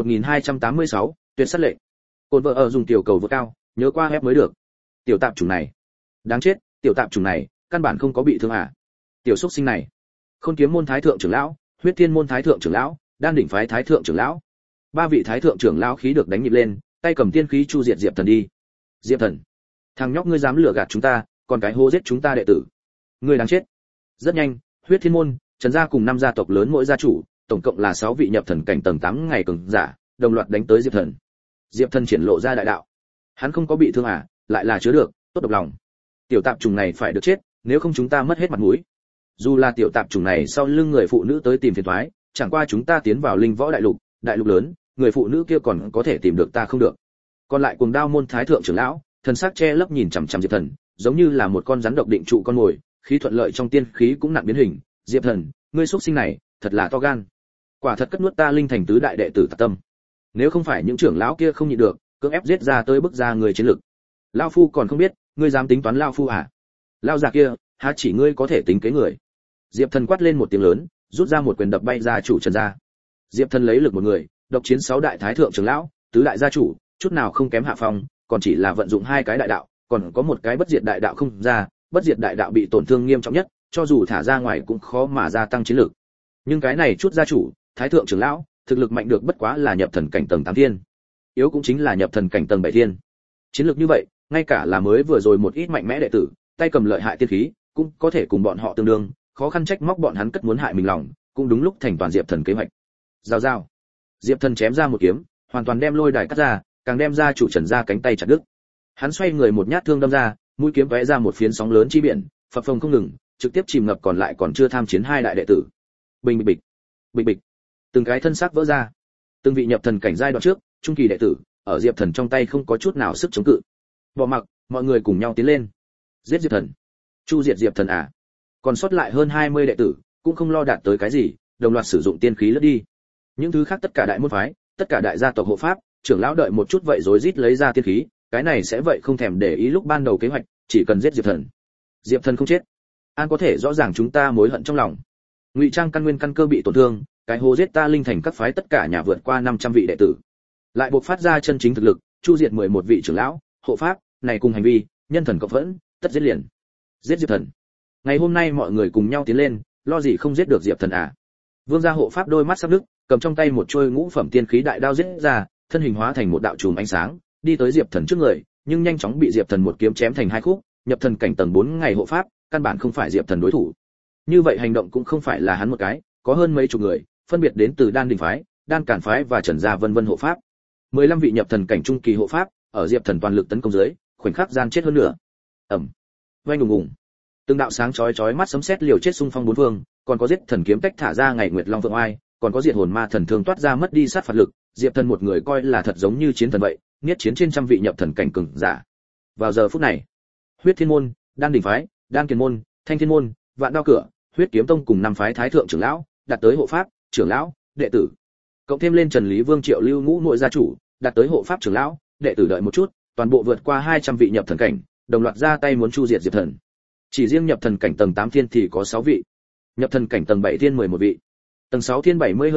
1286, tuyệt sát lệnh. Côn vợ ở dùng tiểu cầu vượt cao, nhớ qua ép mới được. Tiểu tạp chủng này, đáng chết, tiểu tạp chủng này, căn bản không có bị thương à? Tiểu xúc sinh này. Khôn Kiếm môn thái thượng trưởng lão, Huyết Thiên môn thái thượng trưởng lão, Đan đỉnh phái thái thượng trưởng lão. 3 vị thái thượng trưởng lão khí được đánh nhịp lên, tay cầm tiên khí chu diệt Diệp Thần đi. Diệp Thần, thằng nhóc ngươi dám lừa gạt chúng ta, còn cái hô giết chúng ta đệ tử. Ngươi đáng chết. Rất nhanh, Huyết Thiên môn, Trần gia cùng 5 gia tộc lớn mỗi gia chủ, tổng cộng là 6 vị nhập thần cảnh tầng 8 ngày cường giả, đồng loạt đánh tới Diệp Thần. Diệp Thần triển lộ ra đại đạo. Hắn không có bị thương à, lại là chứa được, tốt độc lòng. Tiểu tạp chủng này phải được chết, nếu không chúng ta mất hết mặt mũi. Dù là tiểu tạp chủng này sau lưng người phụ nữ tới tìm phiền toái, chẳng qua chúng ta tiến vào linh võ đại lục lớn, người phụ nữ kia còn có thể tìm được ta không được. Còn lại Cuồng Đao môn thái thượng trưởng lão, thần sắc che lấp nhìn chằm chằm Diệp Thần, giống như là một con rắn độc định trụ con mồi, khí thuận lợi trong tiên khí cũng nặng biến hình. Diệp Thần, ngươi xuất sinh này, thật là to gan. Quả thật cất nuốt ta linh thành tứ đại đệ tử tạc tâm. Nếu không phải những trưởng lão kia không nhịn được, cưỡng ép giết ra tới bức ra người chiến lực. Lão phu còn không biết, ngươi dám tính toán lão phu à? Lão già kia, há chỉ ngươi có thể tính kế người. Diệp Thần quát lên một tiếng lớn, rút ra một quyền đập bay ra chủ Trần gia. Diệp Thần lấy lực một người, độc chiến 6 đại thái thượng trưởng lão, tứ đại gia chủ, chút nào không kém hạ phong, còn chỉ là vận dụng 2 cái đại đạo, còn có một cái bất diệt đại đạo không ra, bất diệt đại đạo bị tổn thương nghiêm trọng nhất, cho dù thả ra ngoài cũng khó mà gia tăng chiến lực. Nhưng cái này chút gia chủ, thái thượng trưởng lão, thực lực mạnh được bất quá là nhập thần cảnh tầng 8 thiên, yếu cũng chính là nhập thần cảnh tầng 7 thiên. Chiến lược như vậy, ngay cả là mới vừa rồi một ít mạnh mẽ đệ tử, tay cầm lợi hại tiên khí, cũng có thể cùng bọn họ tương đương, khó khăn trách móc bọn hắn cất muốn hại mình lòng, cũng đúng lúc thành toàn Diệp Thần kế hoạch. Rào rào. Diệp Thần chém ra một kiếm, hoàn toàn đem lôi đài cắt ra, càng đem ra chủ Trần gia cánh tay chặt đứt. Hắn xoay người một nhát thương đâm ra, mũi kiếm vẽ ra một phiến sóng lớn chi biển, phập phồng không ngừng, trực tiếp chìm ngập còn lại còn chưa tham chiến 2 đại đệ tử. Bình bịch bịch, bịch bịch. Từng cái thân xác vỡ ra. Từng vị nhập thần cảnh giai đoạn trước, trung kỳ đệ tử, ở Diệp Thần trong tay không có chút nào sức chống cự. Bỏ mặc, mọi người cùng nhau tiến lên. Giết Diệp Thần. Chu diệt Diệp Thần à? Còn sót lại hơn 20 đệ tử, cũng không lo đạt tới cái gì, đồng loạt sử dụng tiên khí lướt đi. Những thứ khác tất cả đại môn phái, tất cả đại gia tộc hộ pháp, trưởng lão đợi một chút vậy rối rít lấy ra tiên khí, cái này sẽ vậy không thèm để ý lúc ban đầu kế hoạch, chỉ cần giết Diệp Thần. Diệp Thần không chết, an có thể rõ ràng chúng ta mối hận trong lòng. Ngụy Trang căn nguyên căn cơ bị tổn thương, cái hô giết ta linh thành các phái tất cả nhà vượt qua 500 vị đệ tử. Lại buộc phát ra chân chính thực lực, chu diệt 11 vị trưởng lão, hộ pháp, này cùng hành vi, nhân thần cộng vẫn, tất giết liền. Giết Diệp Thần. Ngày hôm nay mọi người cùng nhau tiến lên, lo gì không giết được Diệp Thần à? Vương gia hộ pháp đôi mắt sắp nứt, cầm trong tay một trôi ngũ phẩm tiên khí đại đao giết ra, thân hình hóa thành một đạo chùm ánh sáng, đi tới Diệp Thần trước người, nhưng nhanh chóng bị Diệp Thần một kiếm chém thành 2 khúc, nhập thần cảnh tầng 4 ngày hộ pháp, căn bản không phải Diệp Thần đối thủ. Như vậy hành động cũng không phải là hắn một cái, có hơn mấy chục người, phân biệt đến từ Đan đỉnh phái, Đan Cản phái và Trần gia vân vân hộ pháp. 15 vị nhập thần cảnh trung kỳ hộ pháp, ở Diệp Thần toàn lực tấn công dưới, khoảnh khắc gian chết hơn nữa. Ầm. Oanh ùng ùng. Từng đạo sáng chói chói mắt sấm sét liều chết xung phong bốn phương, còn có giết thần kiếm tách thả ra ngày nguyệt long vượng oai, còn có diệt hồn ma thần thương toát ra mất đi sát phạt lực, Diệp Thần một người coi là thật giống như chiến thần vậy, niết chiến trên trăm vị nhập thần cảnh cường giả. Vào giờ phút này, Huyết Thiên môn, Đan đỉnh phái, Đan Kiền môn, Thanh Thiên môn, Vạn Đao cửa, Huyết Kiếm tông cùng 5 phái thái thượng trưởng lão, đạt tới hộ pháp, trưởng lão, đệ tử. Cộng thêm lên Trần Lý Vương Triệu Lưu Ngũ nội gia chủ, đạt tới hộ pháp trưởng lão, đệ tử đợi một chút, toàn bộ vượt qua 200 vị nhập thần cảnh, đồng loạt ra tay muốn chu diệt Diệp Thần. Chỉ riêng nhập thần cảnh tầng 8 thiên thì có 6 vị, nhập thần cảnh tầng 7 thiên 11 vị, tầng 6 thiên 70 hơn vị,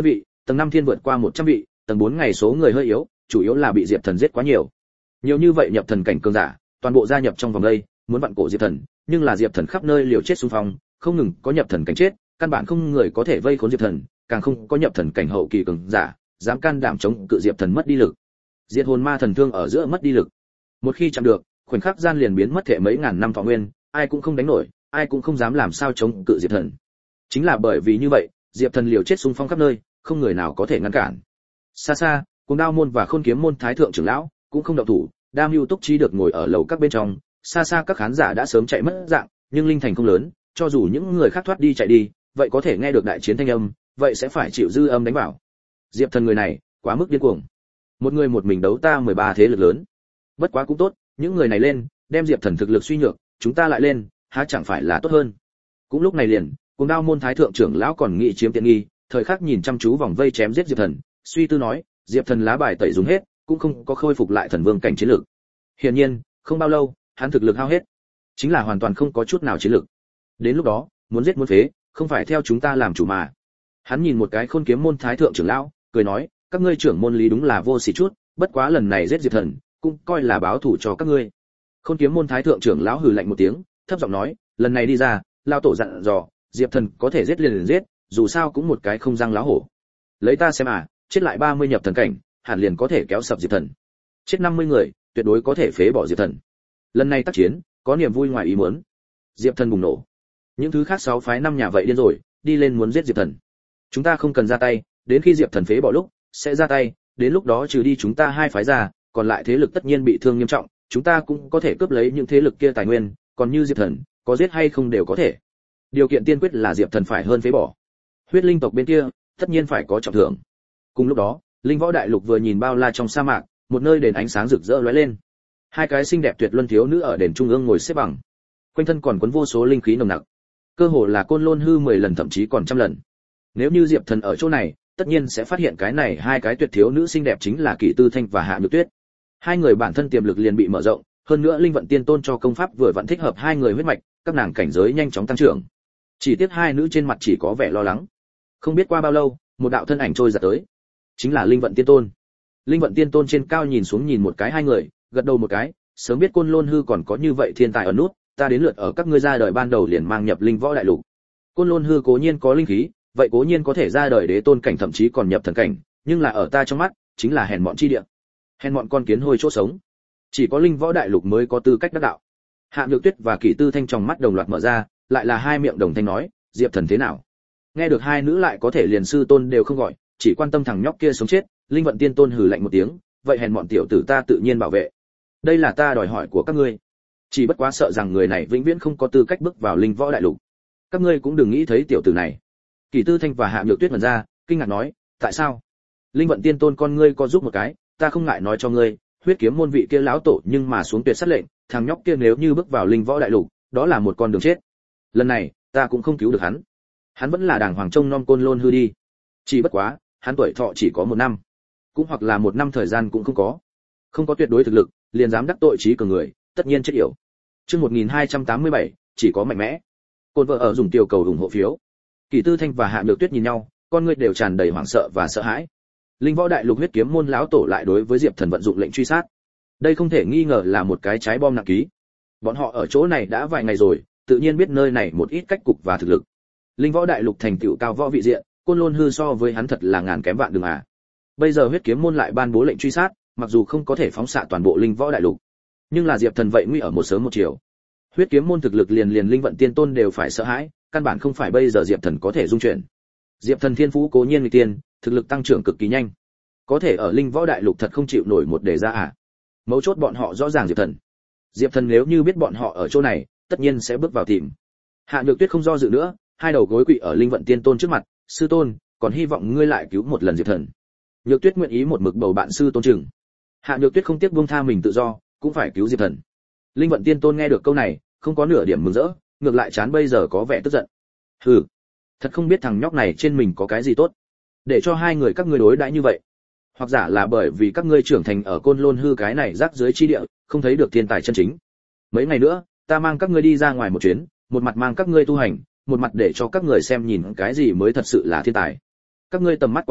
tầng 5 thiên vượt qua 100 vị, tầng 4 ngày số người hơi yếu, chủ yếu là bị Diệp Thần giết quá nhiều. Nhiều như vậy nhập thần cảnh cường giả, toàn bộ gia nhập trong vòng đây, muốn vặn cổ Diệp Thần, nhưng là Diệp Thần khắp nơi liều chết xung phong, không ngừng có nhập thần cảnh chết, căn bản không người có thể vây khốn Diệp Thần, càng không có nhập thần cảnh hậu kỳ cường giả, dám can đảm chống cự Diệp Thần mất đi lực. Diệt hồn ma thần thương ở giữa mất đi lực. Một khi chạm được, khoảnh khắc gian liền biến mất thể mấy ngàn năm thọ nguyên, ai cũng không đánh nổi, ai cũng không dám làm sao chống cự Diệp Thần. Chính là bởi vì như vậy, Diệp Thần liều chết xung phong khắp nơi, không người nào có thể ngăn cản. Xa xa, Cuồng Đao môn và Khôn Kiếm môn thái thượng trưởng lão cũng không động thủ, Đam Hưu Túc Trí được ngồi ở lầu các bên trong, xa xa các khán giả đã sớm chạy mất dạng, nhưng linh thành không lớn, cho dù những người khác thoát đi chạy đi, vậy có thể nghe được đại chiến thanh âm, vậy sẽ phải chịu dư âm đánh vào. Diệp Thần người này, quá mức điên cuồng. Một người một mình đấu ta 13 thế lực lớn. Bất quá cũng tốt, những người này lên, đem Diệp Thần thực lực suy nhược, chúng ta lại lên, há chẳng phải là tốt hơn. Cũng lúc này liền, Cuồng Đao môn thái thượng trưởng lão còn nghĩ chiếm tiện nghi, thời khắc nhìn chăm chú vòng vây chém giết Diệp Thần, suy tư nói, Diệp Thần lá bài tẩy dùng hết, cũng không có khôi phục lại thần vương cảnh chiến lực. Hiển nhiên, không bao lâu, hắn thực lực hao hết, chính là hoàn toàn không có chút nào chiến lực. Đến lúc đó, muốn giết muốn phế, không phải theo chúng ta làm chủ mà. Hắn nhìn một cái Khôn Kiếm môn thái thượng trưởng lão, cười nói, các ngươi trưởng môn lý đúng là vô sỉ chút, bất quá lần này giết Diệp Thần, cũng coi là báo thù cho các ngươi. Khôn Kiếm môn thái thượng trưởng lão hừ lạnh một tiếng, thấp giọng nói, lần này đi ra, lao tổ dặn dò, Diệp Thần có thể giết liền giết, dù sao cũng một cái không răng láo hổ. Lấy ta xem chết lại 30 nhập thần cảnh, hẳn liền có thể kéo sập Diệp Thần. Chết 50 người, tuyệt đối có thể phế bỏ Diệp Thần. Lần này tác chiến, có niềm vui ngoài ý muốn. Diệp Thần bùng nổ. Những thứ khác 6 phái 5 nhà vậy điên rồi, đi lên muốn giết Diệp Thần. Chúng ta không cần ra tay, đến khi Diệp Thần phế bỏ lúc, sẽ ra tay, đến lúc đó trừ đi chúng ta 2 phái ra, còn lại thế lực tất nhiên bị thương nghiêm trọng, chúng ta cũng có thể cướp lấy những thế lực kia tài nguyên, còn như Diệp Thần, có giết hay không đều có thể. Điều kiện tiên quyết là Diệp Thần phải hơn phế bỏ. Huyết linh tộc bên kia, tất nhiên phải có trọng thưởng. Cùng lúc đó, Linh Võ Đại Lục vừa nhìn bao la trong sa mạc, một nơi đèn ánh sáng rực rỡ lóe lên. 2 cái xinh đẹp tuyệt luân thiếu nữ ở đền trung ương ngồi xếp bằng. Quanh thân còn quấn vô số linh khí nồng nặc. Cơ hồ là Côn Lôn hư 10 lần thậm chí còn trăm lần. Nếu như Diệp Thần ở chỗ này, tất nhiên sẽ phát hiện cái này 2 cái tuyệt thiếu nữ xinh đẹp chính là Kỷ Tư Thanh và Hạ Nhược Tuyết. 2 người bản thân tiềm lực liền bị mở rộng, hơn nữa Linh Vận Tiên Tôn cho công pháp vừa vặn thích hợp 2 người huyết mạch, các nàng cảnh giới nhanh chóng tăng trưởng. Chỉ tiếc 2 nữ trên mặt chỉ có vẻ lo lắng. Không biết qua bao lâu, một đạo thân ảnh trôi giạt tới, chính là Linh Vận Tiên Tôn. Linh Vận Tiên Tôn trên cao nhìn xuống nhìn một cái 2 người, gật đầu một cái, sớm biết Côn Lôn hư còn có như vậy thiên tài ở nút, ta đến lượt ở các ngươi ra đời ban đầu liền mang nhập Linh Võ Đại Lục. Côn Lôn hư cố nhiên có linh khí, vậy cố nhiên có thể ra đời đế tôn cảnh thậm chí còn nhập thần cảnh, nhưng là ở ta trong mắt, chính là hèn mọn chi địa. Hèn mọn con kiến hôi chỗ sống. Chỉ có Linh Võ Đại Lục mới có tư cách đắc đạo. Hạ Nhược Tuyết và Kỷ Tư Thanh trong mắt đồng loạt mở ra, lại là 2 miệng đồng thanh nói, Diệp Thần thế nào? Nghe được 2 nữ lại có thể liền sư tôn đều không gọi, chỉ quan tâm thằng nhóc kia sống chết, Linh Vận Tiên Tôn hừ lạnh một tiếng, vậy hèn mọn tiểu tử ta tự nhiên bảo vệ. Đây là ta đòi hỏi của các ngươi. Chỉ bất quá sợ rằng người này vĩnh viễn không có tư cách bước vào Linh Võ Đại Lục. Các ngươi cũng đừng nghĩ thấy tiểu tử này. Kỷ Tư Thanh và Hạ Nhược Tuyết mở ra, kinh ngạc nói, tại sao? Linh Vận Tiên Tôn con ngươi co giúp một cái, ta không ngại nói cho ngươi, Huyết Kiếm môn vị kia lão tổ nhưng mà xuống tuyệt sát lệnh, thằng nhóc kia nếu như bước vào Linh Võ Đại Lục, đó là một con đường chết. Lần này, ta cũng không cứu được hắn. Hắn vẫn là đàng hoàng trông nom Côn Lôn hư đi. Chỉ bất quá, hắn tuổi thọ chỉ có 1 năm, cũng hoặc là 1 năm thời gian cũng không có. Không có tuyệt đối thực lực, liền dám đắc tội trí cường người, tất nhiên chết yểu. Chương 1287, chỉ có mạnh mẽ. Côn vợ ở dùng tiểu cầu ủng hộ phiếu. Kỷ Tư Thanh và Hạ Nhược Tuyết nhìn nhau, con người đều tràn đầy hoảng sợ và sợ hãi. Linh Võ Đại Lục Huyết Kiếm môn lão tổ lại đối với Diệp Thần vận dụng lệnh truy sát. Đây không thể nghi ngờ là một cái trái bom nặng ký. Bọn họ ở chỗ này đã vài ngày rồi, tự nhiên biết nơi này một ít cách cục và thực lực. Linh Võ Đại Lục thành tựu cao võ vị diện, Côn Lôn hư so với hắn thật là ngàn kém vạn đường à. Bây giờ Huyết Kiếm môn lại ban bố lệnh truy sát, mặc dù không có thể phóng xạ toàn bộ Linh Võ Đại Lục, nhưng là Diệp Thần vậy nguy ở một sớm một chiều. Huyết Kiếm môn thực lực liền Linh Vận Tiên Tôn đều phải sợ hãi, căn bản không phải bây giờ Diệp Thần có thể dung chuyển. Diệp Thần thiên phú cố nhiên nguy tiên, thực lực tăng trưởng cực kỳ nhanh, có thể ở Linh Võ Đại Lục thật không chịu nổi một đề ra à. Mấu chốt bọn họ rõ ràng Diệp Thần nếu như biết bọn họ ở chỗ này, tất nhiên sẽ bước vào tìm. Hạ Nhược Tuyết không do dự nữa, 2 đầu gối quỳ ở Linh Vận Tiên Tôn trước mặt, sư tôn, còn hy vọng ngươi lại cứu một lần Diệp Thần. Nhược Tuyết nguyện ý một mực bầu bạn sư tôn chừng. Hạ Nhược Tuyết không tiếc buông tha mình tự do, cũng phải cứu Diệp Thần. Linh Vận Tiên Tôn nghe được câu này, không có nửa điểm mừng rỡ, ngược lại chán bây giờ có vẻ tức giận. Hừ, thật không biết thằng nhóc này trên mình có cái gì tốt, để cho 2 người các ngươi đối đãi như vậy. Hoặc giả là bởi vì các ngươi trưởng thành ở Côn Lôn hư cái này rác dưới chi địa, không thấy được thiên tài chân chính. Mấy ngày nữa, ta mang các ngươi đi ra ngoài một chuyến, một mặt mang các ngươi tu hành, một mặt để cho các người xem nhìn cái gì mới thật sự là thiên tài. Các ngươi tầm mắt quá nhỏ,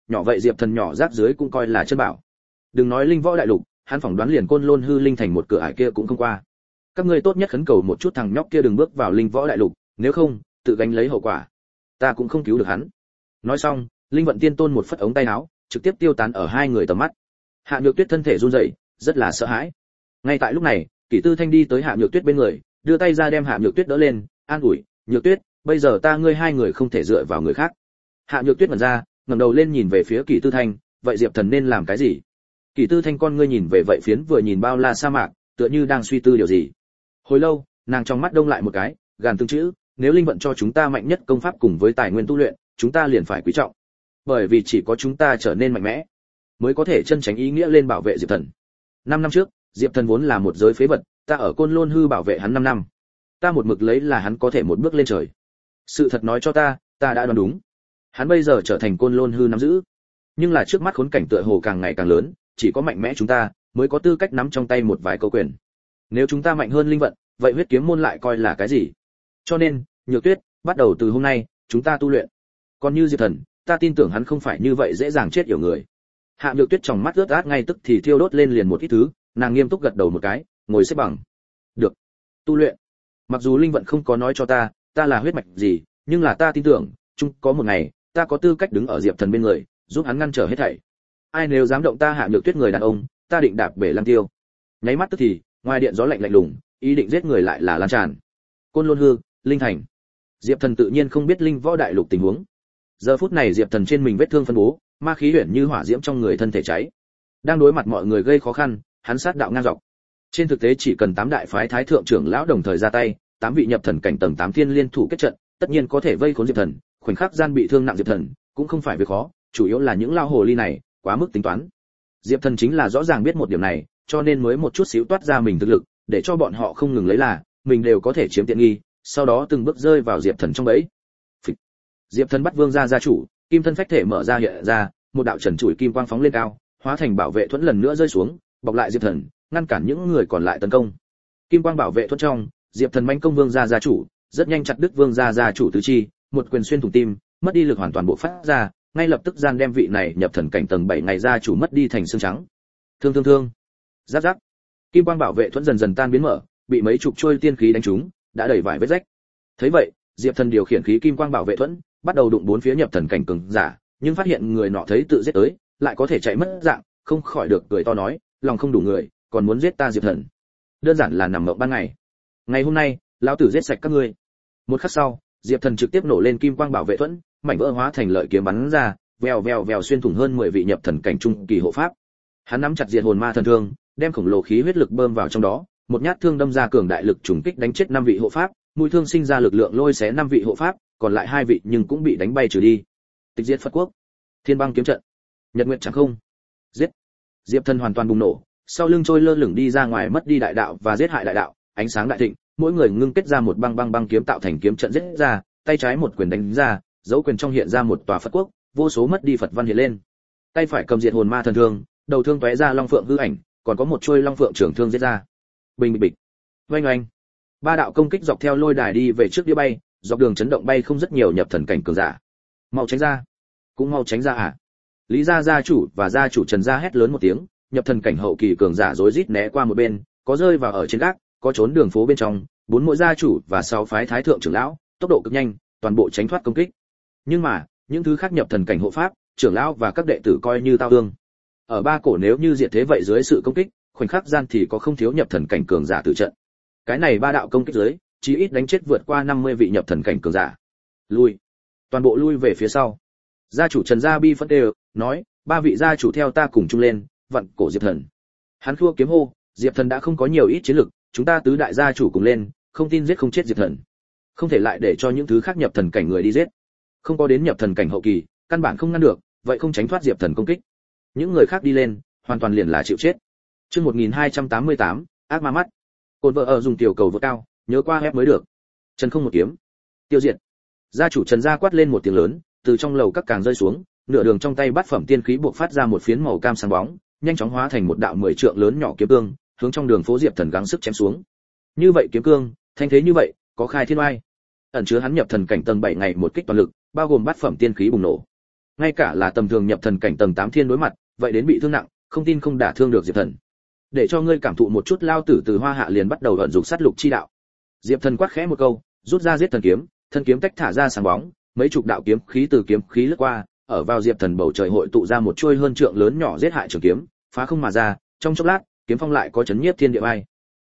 nhỏ vậy Diệp Thần nhỏ rác dưới cũng coi là chân bảo. Đừng nói linh võ đại lục, hắn phỏng đoán liền Côn Lôn hư linh thành một cửa ải kia cũng không qua. Các ngươi tốt nhất khấn cầu một chút thằng nhóc kia đừng bước vào linh võ đại lục, nếu không, tự gánh lấy hậu quả. Ta cũng không cứu được hắn. Nói xong, Linh Vận Tiên Tôn một phất ống tay áo, trực tiếp tiêu tán ở hai người tầm mắt. Hạ Nhược Tuyết thân thể run rẩy, rất là sợ hãi. Ngay tại lúc này, Kỷ Tư Thanh đi tới Hạ Nhược Tuyết bên người, đưa tay ra đem Hạ Nhược Tuyết đỡ lên, an ủi, "Nhược Tuyết, bây giờ ta ngươi hai người không thể dựa vào người khác." Hạ Nhược Tuyết mở ra, ngẩng đầu lên nhìn về phía Kỷ Tư Thanh, "Vậy Diệp Thần nên làm cái gì?" Kỷ Tư Thanh con ngươi nhìn về vậy phiến vừa nhìn bao la sa mạc, tựa như đang suy tư điều gì. Hồi lâu, nàng trong mắt đông lại một cái, gàn từng chữ, "Nếu linh vận cho chúng ta mạnh nhất công pháp cùng với tài nguyên tu luyện, chúng ta liền phải quý trọng. Bởi vì chỉ có chúng ta trở nên mạnh mẽ, mới có thể chân tránh ý nghĩa lên bảo vệ Diệp Thần. 5 năm trước, Diệp Thần vốn là một giới phế vật, ta ở Côn Lôn hư bảo vệ hắn 5 năm. Ta một mực lấy là hắn có thể một bước lên trời. Sự thật nói cho ta đã đoán đúng. Hắn bây giờ trở thành Côn Lôn hư nắm giữ. Nhưng là trước mắt khốn cảnh tựa hồ càng ngày càng lớn, chỉ có mạnh mẽ chúng ta mới có tư cách nắm trong tay một vài câu quyền. Nếu chúng ta mạnh hơn linh vận, vậy huyết kiếm môn lại coi là cái gì? Cho nên, Nhược Tuyết, bắt đầu từ hôm nay, chúng ta tu luyện. Còn như Diệp Thần, ta tin tưởng hắn không phải như vậy dễ dàng chết yểu người." Hạ Nhược Tuyết trong mắt ướt át ngay tức thì thiêu đốt lên liền một ít thứ, nàng nghiêm túc gật đầu một cái, ngồi xếp bằng. "Được, tu luyện. Mặc dù linh vận không có nói cho ta là huyết mạch gì, nhưng là ta tin tưởng, chung có một ngày, ta có tư cách đứng ở Diệp Thần bên người, giúp hắn ngăn trở hết thảy. Ai nếu dám động ta Hạ Nhược Tuyết người đàn ông, ta định đạp bể lăng tiêu." Nháy mắt tức thì, ngoài điện gió lạnh lạnh lùng, ý định giết người lại là lan tràn. Côn Lôn hư, linh thành. Diệp Thần tự nhiên không biết linh võ đại lục tình huống. Giờ phút này Diệp Thần trên mình vết thương phân bố, ma khí huyền như hỏa diễm trong người thân thể cháy. Đang đối mặt mọi người gây khó khăn, hắn sát đạo ngang dọc. Trên thực tế chỉ cần 8 đại phái thái thượng trưởng lão đồng thời ra tay, 8 vị nhập thần cảnh tầng 8 thiên liên thủ kết trận, tất nhiên có thể vây khốn Diệp Thần, khoảnh khắc gian bị thương nặng Diệp Thần, cũng không phải việc khó, chủ yếu là những lao hồ ly này, quá mức tính toán. Diệp Thần chính là rõ ràng biết một điểm này, cho nên mới một chút xíu toát ra mình thực lực, để cho bọn họ không ngừng lấy là mình đều có thể chiếm tiện nghi, sau đó từng bước rơi vào Diệp Thần trong bẫy. Diệp Thần bắt Vương gia gia chủ, kim thân phách thể mở ra hiện ra, một đạo trần trụi kim quang phóng lên cao, hóa thành bảo vệ thuẫn lần nữa rơi xuống, bọc lại Diệp Thần, ngăn cản những người còn lại tấn công. Kim quang bảo vệ thuẫn trong, Diệp Thần manh công Vương gia gia chủ, rất nhanh chặt đứt Vương gia gia chủ tứ chi, một quyền xuyên thủng tim, mất đi lực hoàn toàn bộ phát ra, ngay lập tức gian đem vị này nhập thần cảnh tầng 7 ngày gia chủ mất đi thành xương trắng. Thương. Giáp giáp. Kim quang bảo vệ thuẫn dần dần tan biến mở, bị mấy chục trôi tiên khí đánh trúng, đã đẩy vải vết rách. Thấy vậy, Diệp Thần điều khiển khí kim quang bảo vệ thuẫn, bắt đầu đụng bốn phía nhập thần cảnh cường giả, nhưng phát hiện người nọ thấy tự giết tới, lại có thể chạy mất dạng, không khỏi được cười to nói, lòng không đủ người, còn muốn giết ta Diệp Thần. Đơn giản là nằm mộng ban ngày. Ngày hôm nay, lão tử giết sạch các ngươi. Một khắc sau, Diệp Thần trực tiếp nổ lên kim quang bảo vệ thuẫn, mảnh vỡ hóa thành lợi kiếm bắn ra, vèo xuyên thủng hơn 10 vị nhập thần cảnh trung kỳ hộ pháp. Hắn nắm chặt diệt hồn ma thần thương, đem khổng lồ khí huyết lực bơm vào trong đó, một nhát thương đâm ra cường đại lực trùng kích đánh chết 5 vị hộ pháp, mũi thương sinh ra lực lượng lôi xé 5 vị hộ pháp, còn lại 2 vị nhưng cũng bị đánh bay trừ đi. Tịch diệt Phật quốc, Thiên băng kiếm trận, Nhật nguyệt chẳng không. Giết. Diệp Thần hoàn toàn bùng nổ, sau lưng trôi lơ lửng đi ra ngoài mất đi đại đạo và giết hại đại đạo, ánh sáng đại thịnh, mỗi người ngưng kết ra một băng kiếm tạo thành kiếm trận giết ra, tay trái một quyền đánh ra, dấu quyền trong hiện ra một tòa Phật quốc, vô số mất đi Phật văn hiện lên. Tay phải cầm diệt hồn ma thần thương, đầu thương tóe ra long phượng hư ảnh, còn có một chuôi long phượng trường thương giết ra. Bình bịch. Oanh. 3 đạo công kích dọc theo lôi đài đi về trước đĩa bay, dọc đường chấn động bay không rất nhiều nhập thần cảnh cường giả. Mau tránh ra. Cũng mau tránh ra à? Lý gia gia chủ và gia chủ Trần gia hét lớn một tiếng, nhập thần cảnh hậu kỳ cường giả rối rít né qua một bên, có rơi vào ở trên gác, có trốn đường phố bên trong, 4 mỗi gia chủ và 6 phái thái thượng trưởng lão, tốc độ cực nhanh, toàn bộ tránh thoát công kích. Nhưng mà, những thứ khác nhập thần cảnh hộ pháp, trưởng lão và các đệ tử coi như tao thương. Ở ba cổ nếu như diệt thế vậy dưới sự công kích, khoảnh khắc gian thì có không thiếu nhập thần cảnh cường giả tử trận. Cái này 3 đạo công kích dưới, chí ít đánh chết vượt qua 50 vị nhập thần cảnh cường giả. Lui, toàn bộ lui về phía sau. Gia chủ Trần gia bi phẫn đều nói, 3 vị gia chủ theo ta cùng chung lên, vặn cổ Diệp Thần. Hắn khua kiếm hô, Diệp Thần đã không có nhiều ít chiến lực, chúng ta tứ đại gia chủ cùng lên, không tin giết không chết Diệp Thần. Không thể lại để cho những thứ khác nhập thần cảnh người đi giết. Không có đến nhập thần cảnh hậu kỳ, căn bản không ngăn được, vậy không tránh thoát Diệp Thần công kích. Những người khác đi lên, hoàn toàn liền là chịu chết. Chương 1288, ác ma mắt. Cột vợ ở dùng tiểu cầu vượt cao, nhớ qua hép mới được. Trần không một kiếm, tiêu diệt. Gia chủ Trần gia quát lên một tiếng lớn, từ trong lầu các càng rơi xuống, nửa đường trong tay bát phẩm tiên khí buộc phát ra một phiến màu cam sáng bóng, nhanh chóng hóa thành một đạo 10 trượng lớn nhỏ kiếm cương, hướng trong đường phố Diệp Thần gắng sức chém xuống. Như vậy kiếm cương, thanh thế như vậy, có khai thiên oai. Ẩn chứa hắn nhập thần cảnh tầng 7 ngày một kích toàn lực, bao gồm bát phẩm tiên khí bùng nổ. ngay cả là tầm thường nhập thần cảnh tầng 8 thiên đối mặt, vậy đến bị thương nặng, không tin không đả thương được Diệp Thần. Để cho ngươi cảm thụ một chút, lao tử từ Hoa Hạ liền bắt đầu vận dụng sát lục chi đạo. Diệp Thần quát khẽ một câu, rút ra giết thần kiếm, thân kiếm tách thả ra sáng bóng, mấy chục đạo kiếm khí từ kiếm khí lướt qua, ở vào Diệp Thần bầu trời hội tụ ra một chuôi hơn trượng lớn nhỏ giết hại trường kiếm, phá không mà ra, trong chốc lát, kiếm phong lại có chấn nhiếp thiên địa ai.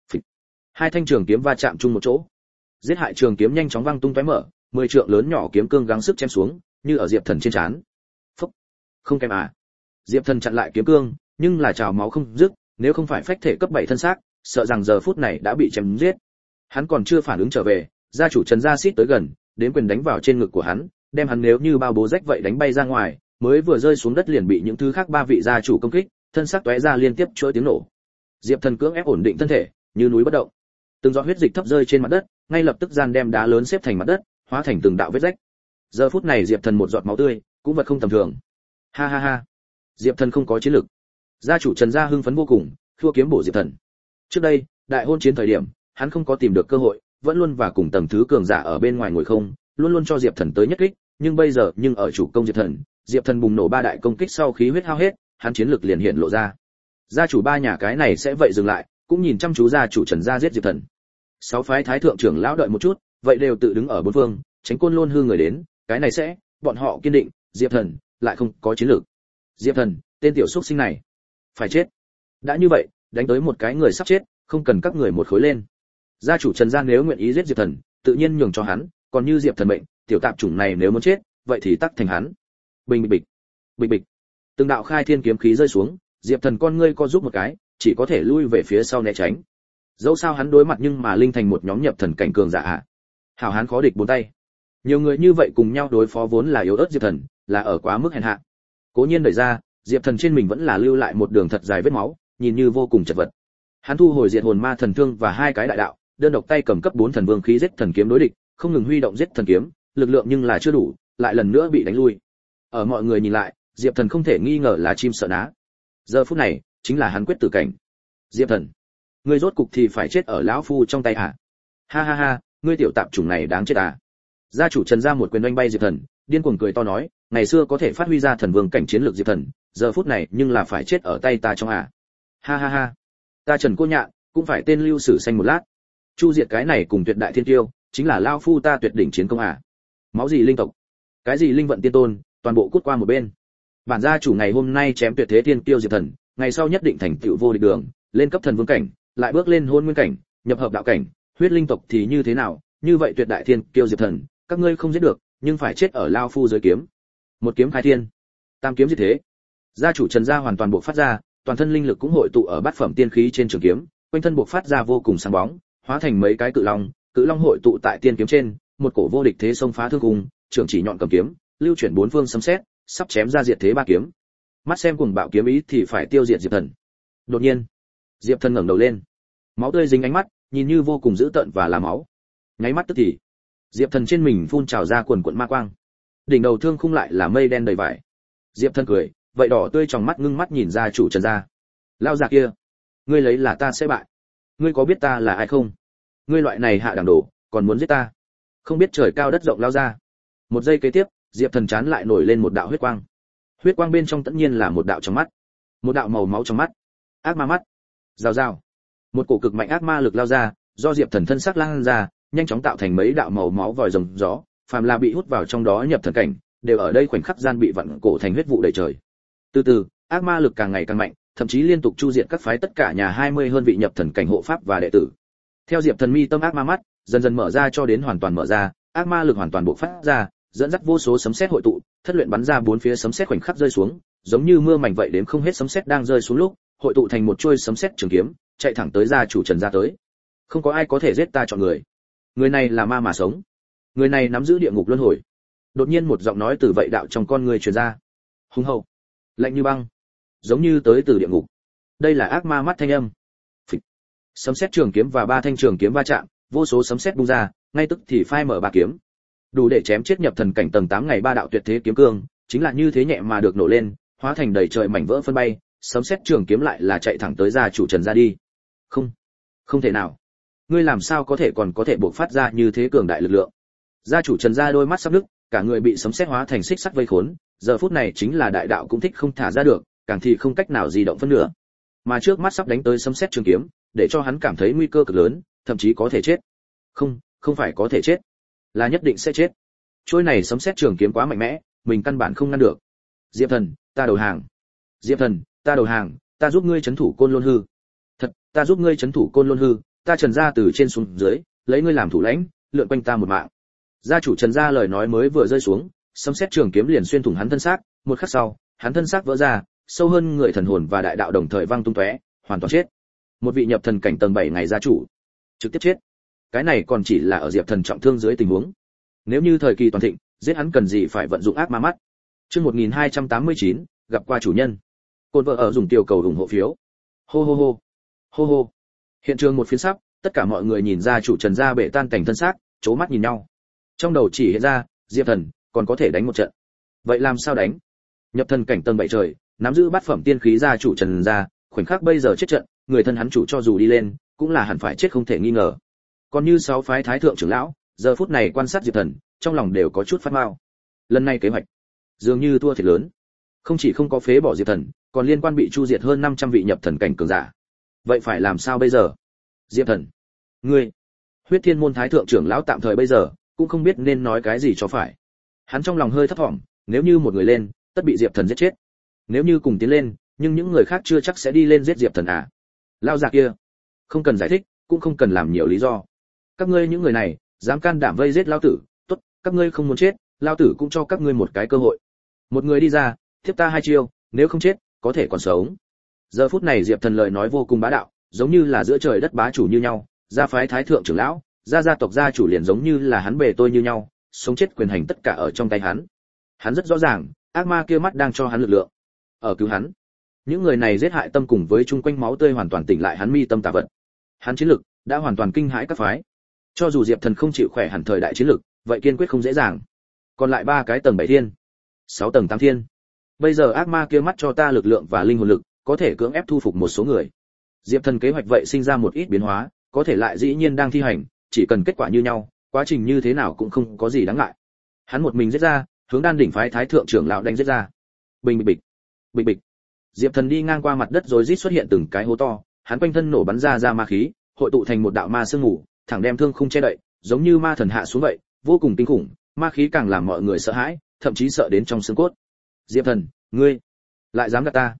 Hai thanh trường kiếm va chạm chung một chỗ. Giết hại trường kiếm nhanh chóng văng tung tóe mở, 10 trượng lớn nhỏ kiếm cương gắng sức chém xuống, như ở Diệp Thần trên trán. Phốc. Không kém à. Diệp Thần chặn lại kiếm cương, nhưng là trào máu không dứt, nếu không phải phách thể cấp 7 thân xác, sợ rằng giờ phút này đã bị chém giết. Hắn còn chưa phản ứng trở về, gia chủ Trần Gia xít tới gần, đến quyền đánh vào trên ngực của hắn, đem hắn nếu như bao bố rách vậy đánh bay ra ngoài, mới vừa rơi xuống đất liền bị những thứ khác ba vị gia chủ công kích, thân xác tóe ra liên tiếp chuỗi tiếng nổ. Diệp Thần cưỡng ép ổn định thân thể, như núi bất động. Từng giọt huyết dịch thấp rơi trên mặt đất, ngay lập tức gian đem đá lớn xếp thành mặt đất, hóa thành từng đạo vết rách. Giờ phút này Diệp Thần một giọt máu tươi, cũng vật không tầm thường. Ha ha ha. Diệp Thần không có chiến lực. Gia chủ Trần Gia hưng phấn vô cùng, thua kiếm bổ Diệp Thần. Trước đây, đại hôn chiến thời điểm, hắn không có tìm được cơ hội, vẫn luôn và cùng tầng thứ cường giả ở bên ngoài ngồi không, luôn luôn cho Diệp Thần tới nhất kích, nhưng bây giờ, nhưng ở chủ công Diệp Thần bùng nổ ba đại công kích sau khí huyết hao hết, hắn chiến lực liền hiện lộ ra. Gia chủ ba nhà cái này sẽ vậy dừng lại, cũng nhìn chăm chú gia chủ Trần Gia giết Diệp Thần. 6 phái thái thượng trưởng lão đợi một chút, vậy đều tự đứng ở bốn phương, tránh Côn Lôn hư người đến, cái này sẽ, bọn họ kiên định, Diệp Thần lại không có chiến lược. Diệp Thần, tên tiểu xuất sinh này, phải chết. Đã như vậy, đánh tới một cái người sắp chết, không cần các người một khối lên. Gia chủ Trần Gia nếu nguyện ý giết Diệp Thần, tự nhiên nhường cho hắn, còn như Diệp Thần mệnh, tiểu tạp chủng này nếu muốn chết, vậy thì tắc thành hắn. Bình bịch bịch, bịch bịch. Từng đạo khai thiên kiếm khí rơi xuống, Diệp Thần con ngươi co giúp một cái, chỉ có thể lui về phía sau né tránh. Dẫu sao hắn đối mặt nhưng mà linh thành một nhóm nhập thần cảnh cường giả ạ. Hảo hán khó địch bốn tay. Nhiều người như vậy cùng nhau đối phó vốn là yếu ớt Diệp Thần, là ở quá mức hèn hạ. Cố nhiên đẩy ra, Diệp Thần trên mình vẫn là lưu lại một đường thật dài vết máu, nhìn như vô cùng chật vật. Hắn thu hồi diệt hồn ma thần thương và hai cái đại đạo, đơn độc tay cầm cấp 4 thần vương khí giết thần kiếm đối địch, không ngừng huy động giết thần kiếm, lực lượng nhưng là chưa đủ, lại lần nữa bị đánh lui. Ở mọi người nhìn lại, Diệp Thần không thể nghi ngờ là chim sợ ná. Giờ phút này, chính là hắn quyết tử cảnh. Diệp Thần, ngươi rốt cục thì phải chết ở lão phu trong tay à? Ha ha ha, ngươi tiểu tạp chủng này đáng chết à? Gia chủ Trần Gia một quyền đánh bay Diệp Thần, điên cuồng cười to nói, ngày xưa có thể phát huy ra thần vương cảnh chiến lược Diệp Thần, giờ phút này nhưng là phải chết ở tay ta trong à? Ha ha ha, ta Trần Cô Nhạn cũng phải tên lưu sử xanh một lát. Chu diệt cái này cùng tuyệt đại thiên tiêu, chính là lão phu ta tuyệt đỉnh chiến công à? Máu gì linh tộc, cái gì linh vận tiên tôn, toàn bộ cút qua một bên. Bản gia chủ ngày hôm nay chém tuyệt thế thiên tiêu Diệp Thần, ngày sau nhất định thành tựu vô địch đường, lên cấp thần vương cảnh, lại bước lên hôn nguyên cảnh, nhập hợp đạo cảnh, huyết linh tộc thì như thế nào? Như vậy tuyệt đại thiên tiêu Diệp Thần, các ngươi không giết được, nhưng phải chết ở lao phu dưới kiếm. Một kiếm khai thiên, tam kiếm diệt thế. Gia chủ Trần Gia hoàn toàn bộc phát ra, toàn thân linh lực cũng hội tụ ở bát phẩm tiên khí trên trường kiếm, quanh thân bộc phát ra vô cùng sáng bóng, hóa thành mấy cái cự long hội tụ tại tiên kiếm trên, một cổ vô địch thế xông phá thương cung, trường chỉ nhọn cầm kiếm, lưu chuyển bốn phương sấm sét, sắp chém ra diệt thế ba kiếm. Mắt xem cùng bạo kiếm ý thì phải tiêu diệt Diệp Thần. Đột nhiên, Diệp Thần ngẩng đầu lên, máu tươi dính ánh mắt, nhìn như vô cùng dữ tợn và là máu. Nháy mắt tức thì, Diệp Thần trên mình phun trào ra quần quần ma quang. Đỉnh đầu thương khung lại là mây đen đầy vải. Diệp Thần cười, vậy đỏ tươi trong mắt ngưng mắt nhìn ra chủ Trần Gia. Lao già kia, ngươi lấy là ta sẽ bại? Ngươi có biết ta là ai không? Ngươi loại này hạ đẳng đồ, còn muốn giết ta? Không biết trời cao đất rộng lao ra. Một giây kế tiếp, Diệp Thần chán lại nổi lên một đạo huyết quang. Huyết quang bên trong tất nhiên là một đạo trong mắt, một đạo màu máu trong mắt, ác ma mắt. Rào rào, một cổ cực mạnh ác ma lực lao ra, do Diệp Thần thân xác lan ra, nhanh chóng tạo thành mấy đạo màu máu vòi rồng gió, phàm là bị hút vào trong đó nhập thần cảnh, đều ở đây khoảnh khắc gian bị vặn cổ thành huyết vụ đầy trời. Từ từ, ác ma lực càng ngày càng mạnh, thậm chí liên tục chu diệt các phái tất cả nhà 20 hơn vị nhập thần cảnh hộ pháp và đệ tử. Theo Diệp Thần mi tâm ác ma mắt dần dần mở ra cho đến hoàn toàn mở ra, ác ma lực hoàn toàn bộc phát ra, dẫn dắt vô số sấm sét hội tụ, thất luyện bắn ra bốn phía sấm sét khoảnh khắc rơi xuống, giống như mưa mảnh vậy đến không hết sấm sét đang rơi xuống lúc, hội tụ thành một chuôi sấm sét trường kiếm, chạy thẳng tới gia chủ Trần Gia tới. Không có ai có thể giết ta chọn người. Người này là ma mà sống. Người này nắm giữ địa ngục luân hồi. Đột nhiên một giọng nói từ vậy đạo trong con người truyền ra. Hùng hậu, lạnh như băng, giống như tới từ địa ngục. Đây là ác ma mắt thanh âm. Phịch. Sấm sét trường kiếm và ba thanh trường kiếm va chạm, vô số sấm sét bung ra, ngay tức thì phai mở ba kiếm. Đủ để chém chết nhập thần cảnh tầng 8 ngày ba đạo tuyệt thế kiếm cương, chính là như thế nhẹ mà được nổ lên, hóa thành đầy trời mảnh vỡ phân bay, sấm sét trường kiếm lại là chạy thẳng tới gia chủ Trần Gia đi. Không, không thể nào. Ngươi làm sao có thể còn có thể bộc phát ra như thế cường đại lực lượng? Gia chủ Trần Gia đôi mắt sắp nứt, cả người bị sấm sét hóa thành xích sắt vây khốn, giờ phút này chính là đại đạo cũng thích không thả ra được, càng thì không cách nào di động phân nửa. Mà trước mắt sắp đánh tới sấm sét trường kiếm, để cho hắn cảm thấy nguy cơ cực lớn, thậm chí có thể chết. Không phải có thể chết, là nhất định sẽ chết. Trôi này sấm sét trường kiếm quá mạnh mẽ, mình căn bản không ngăn được. Diệp Thần, ta đầu hàng. Diệp Thần, ta đầu hàng, ta giúp ngươi trấn thủ Côn Lôn hư. Thật, ta giúp ngươi trấn thủ Côn Lôn hư, ta Trần gia từ trên xuống dưới, lấy ngươi làm thủ lãnh, lượn quanh ta một mạng. Gia chủ Trần gia lời nói mới vừa rơi xuống, sấm sét trường kiếm liền xuyên thủng hắn thân xác, một khắc sau, hắn thân xác vỡ ra, sâu hơn người thần hồn và đại đạo đồng thời văng tung tóe, hoàn toàn chết. Một vị nhập thần cảnh tầng 7 ngày gia chủ, trực tiếp chết. Cái này còn chỉ là ở Diệp Thần trọng thương dưới tình huống. Nếu như thời kỳ toàn thịnh, giết hắn cần gì phải vận dụng ác ma mắt. Chương 1289, gặp qua chủ nhân. Côn vợ ở dùng tiểu cầu ủng hộ phiếu. Hô hô hô. Hô hô. Hiện trường một phiến sắp, tất cả mọi người nhìn ra chủ Trần gia bể tan cảnh thân xác, chố mắt nhìn nhau. Trong đầu chỉ hiện ra, Diệp Thần còn có thể đánh một trận. Vậy làm sao đánh? Nhập thần cảnh tầng 7 trời, nắm giữ bát phẩm tiên khí gia chủ Trần gia, khoảnh khắc bây giờ chết trận, người thân hắn chủ cho dù đi lên, cũng là hẳn phải chết không thể nghi ngờ. Còn như 6 phái thái thượng trưởng lão, giờ phút này quan sát Diệp Thần, trong lòng đều có chút phát mao. Lần này kế hoạch dường như thua thiệt lớn. Không chỉ không có phế bỏ Diệp Thần, còn liên quan bị chu diệt hơn 500 vị nhập thần cảnh cường giả. Vậy phải làm sao bây giờ? Diệp Thần, ngươi, Huyết Thiên môn thái thượng trưởng lão tạm thời bây giờ cũng không biết nên nói cái gì cho phải. Hắn trong lòng hơi thấp thỏm, nếu như một người lên, tất bị Diệp Thần giết chết. Nếu như cùng tiến lên, nhưng những người khác chưa chắc sẽ đi lên giết Diệp Thần à? Lao già kia, không cần giải thích, cũng không cần làm nhiều lý do. Các ngươi những người này, dám can đảm vây giết lão tử, tốt, các ngươi không muốn chết, lão tử cũng cho các ngươi một cái cơ hội. Một người đi ra, tiếp ta 2 chiêu, nếu không chết, có thể còn sống. Giờ phút này Diệp Thần lời nói vô cùng bá đạo, giống như là giữa trời đất bá chủ như nhau, gia phái thái thượng trưởng lão, gia tộc gia chủ liền giống như là hắn bề tôi như nhau, sống chết quyền hành tất cả ở trong tay hắn. Hắn rất rõ ràng, ác ma kia mắt đang cho hắn lực lượng, ở cứu hắn. Những người này giết hại tâm cùng với chung quanh máu tươi hoàn toàn tỉnh lại hắn mi tâm tà vật. Hắn chiến lực đã hoàn toàn kinh hãi các phái. Cho dù Diệp Thần không chịu khỏe hẳn thời đại chiến lực, vậy kiên quyết không dễ dàng. Còn lại 3 cái tầng 7 thiên, 6 tầng 8 thiên. Bây giờ ác ma kia mắt cho ta lực lượng và linh hồn lực, có thể cưỡng ép thu phục một số người. Diệp Thần kế hoạch vậy sinh ra một ít biến hóa, có thể lại dĩ nhiên đang thi hành, chỉ cần kết quả như nhau, quá trình như thế nào cũng không có gì đáng ngại. Hắn một mình giết ra, hướng đan đỉnh phái thái thượng trưởng lão đánh giết ra. Bình bịch bịch, bịch bịch. Diệp Thần đi ngang qua mặt đất rồi rít xuất hiện từng cái hố to, hắn quanh thân nổ bắn ra ma khí, hội tụ thành một đạo ma sương mù, thẳng đem thương không che đậy, giống như ma thần hạ xuống vậy, vô cùng kinh khủng, ma khí càng làm mọi người sợ hãi, thậm chí sợ đến trong xương cốt. Diệp Thần, ngươi lại dám gạt ta?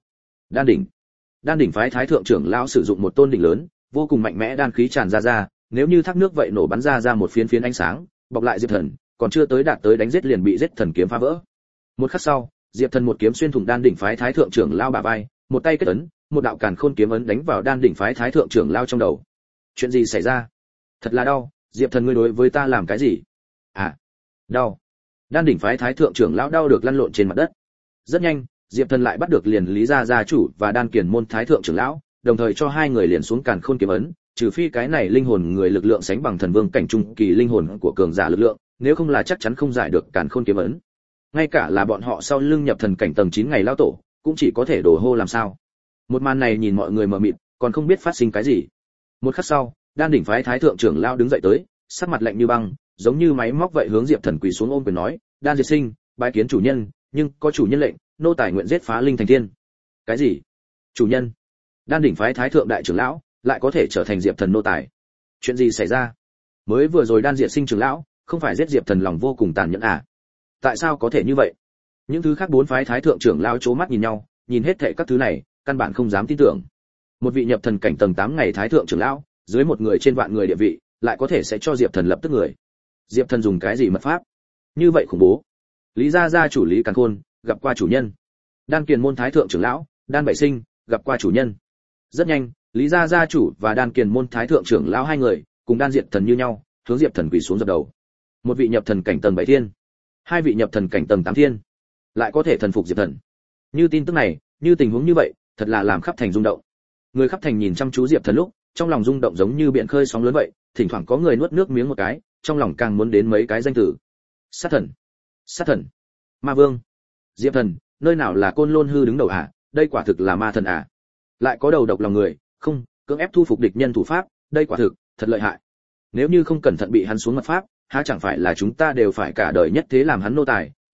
Đan đỉnh phái thái thượng trưởng lão sử dụng một tôn đỉnh lớn, vô cùng mạnh mẽ đan khí tràn ra, nếu như thác nước vậy nổ bắn ra một phiến phiến ánh sáng, bọc lại Diệp Thần, còn chưa tới đạt tới đánh giết liền bị giết thần kiếm phá vỡ. Một khắc sau, Diệp Thần một kiếm xuyên thủng đan đỉnh phái thái thượng trưởng lão bả vai, một tay kết ấn, một đạo càn khôn kiếm ấn đánh vào đan đỉnh phái thái thượng trưởng lão trong đầu. Chuyện gì xảy ra? Thật là đau, Diệp Thần ngươi đối với ta làm cái gì? À, đau. Đan đỉnh phái thái thượng trưởng lão đau được lăn lộn trên mặt đất. Rất nhanh, Diệp Thần lại bắt được liền Lý gia gia chủ và Đan Kiền môn thái thượng trưởng lão, đồng thời cho 2 người liền xuống càn khôn kiếm ấn, trừ phi cái này linh hồn người lực lượng sánh bằng thần vương cảnh trung kỳ linh hồn của cường giả lực lượng, nếu không là chắc chắn không giải được càn khôn kiếm ấn. Ngay cả là bọn họ sau lưng nhập thần cảnh tầng 9 ngày lão tổ, cũng chỉ có thể đổ hô làm sao. Một màn này nhìn mọi người mờ mịt, còn không biết phát sinh cái gì. Một khắc sau, Đan đỉnh phái thái thượng trưởng lão đứng dậy tới, sắc mặt lạnh như băng, giống như máy móc vậy hướng Diệp Thần quỳ xuống ôm quyền nói, "Đan Diệt Sinh, bái kiến chủ nhân, nhưng có chủ nhân lệnh, nô tài nguyện giết phá linh thành thiên." Cái gì? Chủ nhân? Đan đỉnh phái thái thượng đại trưởng lão lại có thể trở thành Diệp Thần nô tài? Chuyện gì xảy ra? Mới vừa rồi Đan Diệt Sinh trưởng lão không phải giết Diệp Thần lòng vô cùng tàn nhẫn à? Tại sao có thể như vậy? Những thứ khác 4 phái thái thượng trưởng lão chố mắt nhìn nhau, nhìn hết thảy các thứ này, căn bản không dám tin tưởng. Một vị nhập thần cảnh tầng 8 ngày thái thượng trưởng lão, dưới một người trên vạn người địa vị, lại có thể sẽ cho Diệp Thần lập tức người. Diệp Thần dùng cái gì mật pháp? Như vậy khủng bố. Lý gia gia chủ Lý Càn Khôn, gặp qua chủ nhân. Đan Kiền môn thái thượng trưởng lão, Đan Bảy Sinh, gặp qua chủ nhân. Rất nhanh, Lý gia gia chủ và Đan Kiền môn thái thượng trưởng lão 2 người, cùng Đan Diệt Thần như nhau, hướng Diệp Thần quỳ xuống dập đầu. Một vị nhập thần cảnh tầng 7 thiên, 2 vị nhập thần cảnh tầng 8 thiên, lại có thể thần phục Diệp Thần. Như tin tức này, như tình huống như vậy, thật là làm khắp thành rung động. Người khắp thành nhìn chăm chú Diệp Thần lúc, trong lòng rung động giống như biển khơi sóng lớn vậy, thỉnh thoảng có người nuốt nước miếng một cái, trong lòng càng muốn đến mấy cái danh từ. Sát thần, ma vương, Diệp Thần, nơi nào là Côn Lôn hư đứng đầu à, đây quả thực là ma thần à. Lại có đầu độc lòng người, không, cưỡng ép thu phục địch nhân thủ pháp, đây quả thực thật lợi hại. Nếu như không cẩn thận bị hắn xuống mật pháp, há chẳng phải là chúng ta đều phải cả đời nhất thế làm hắn nô tài,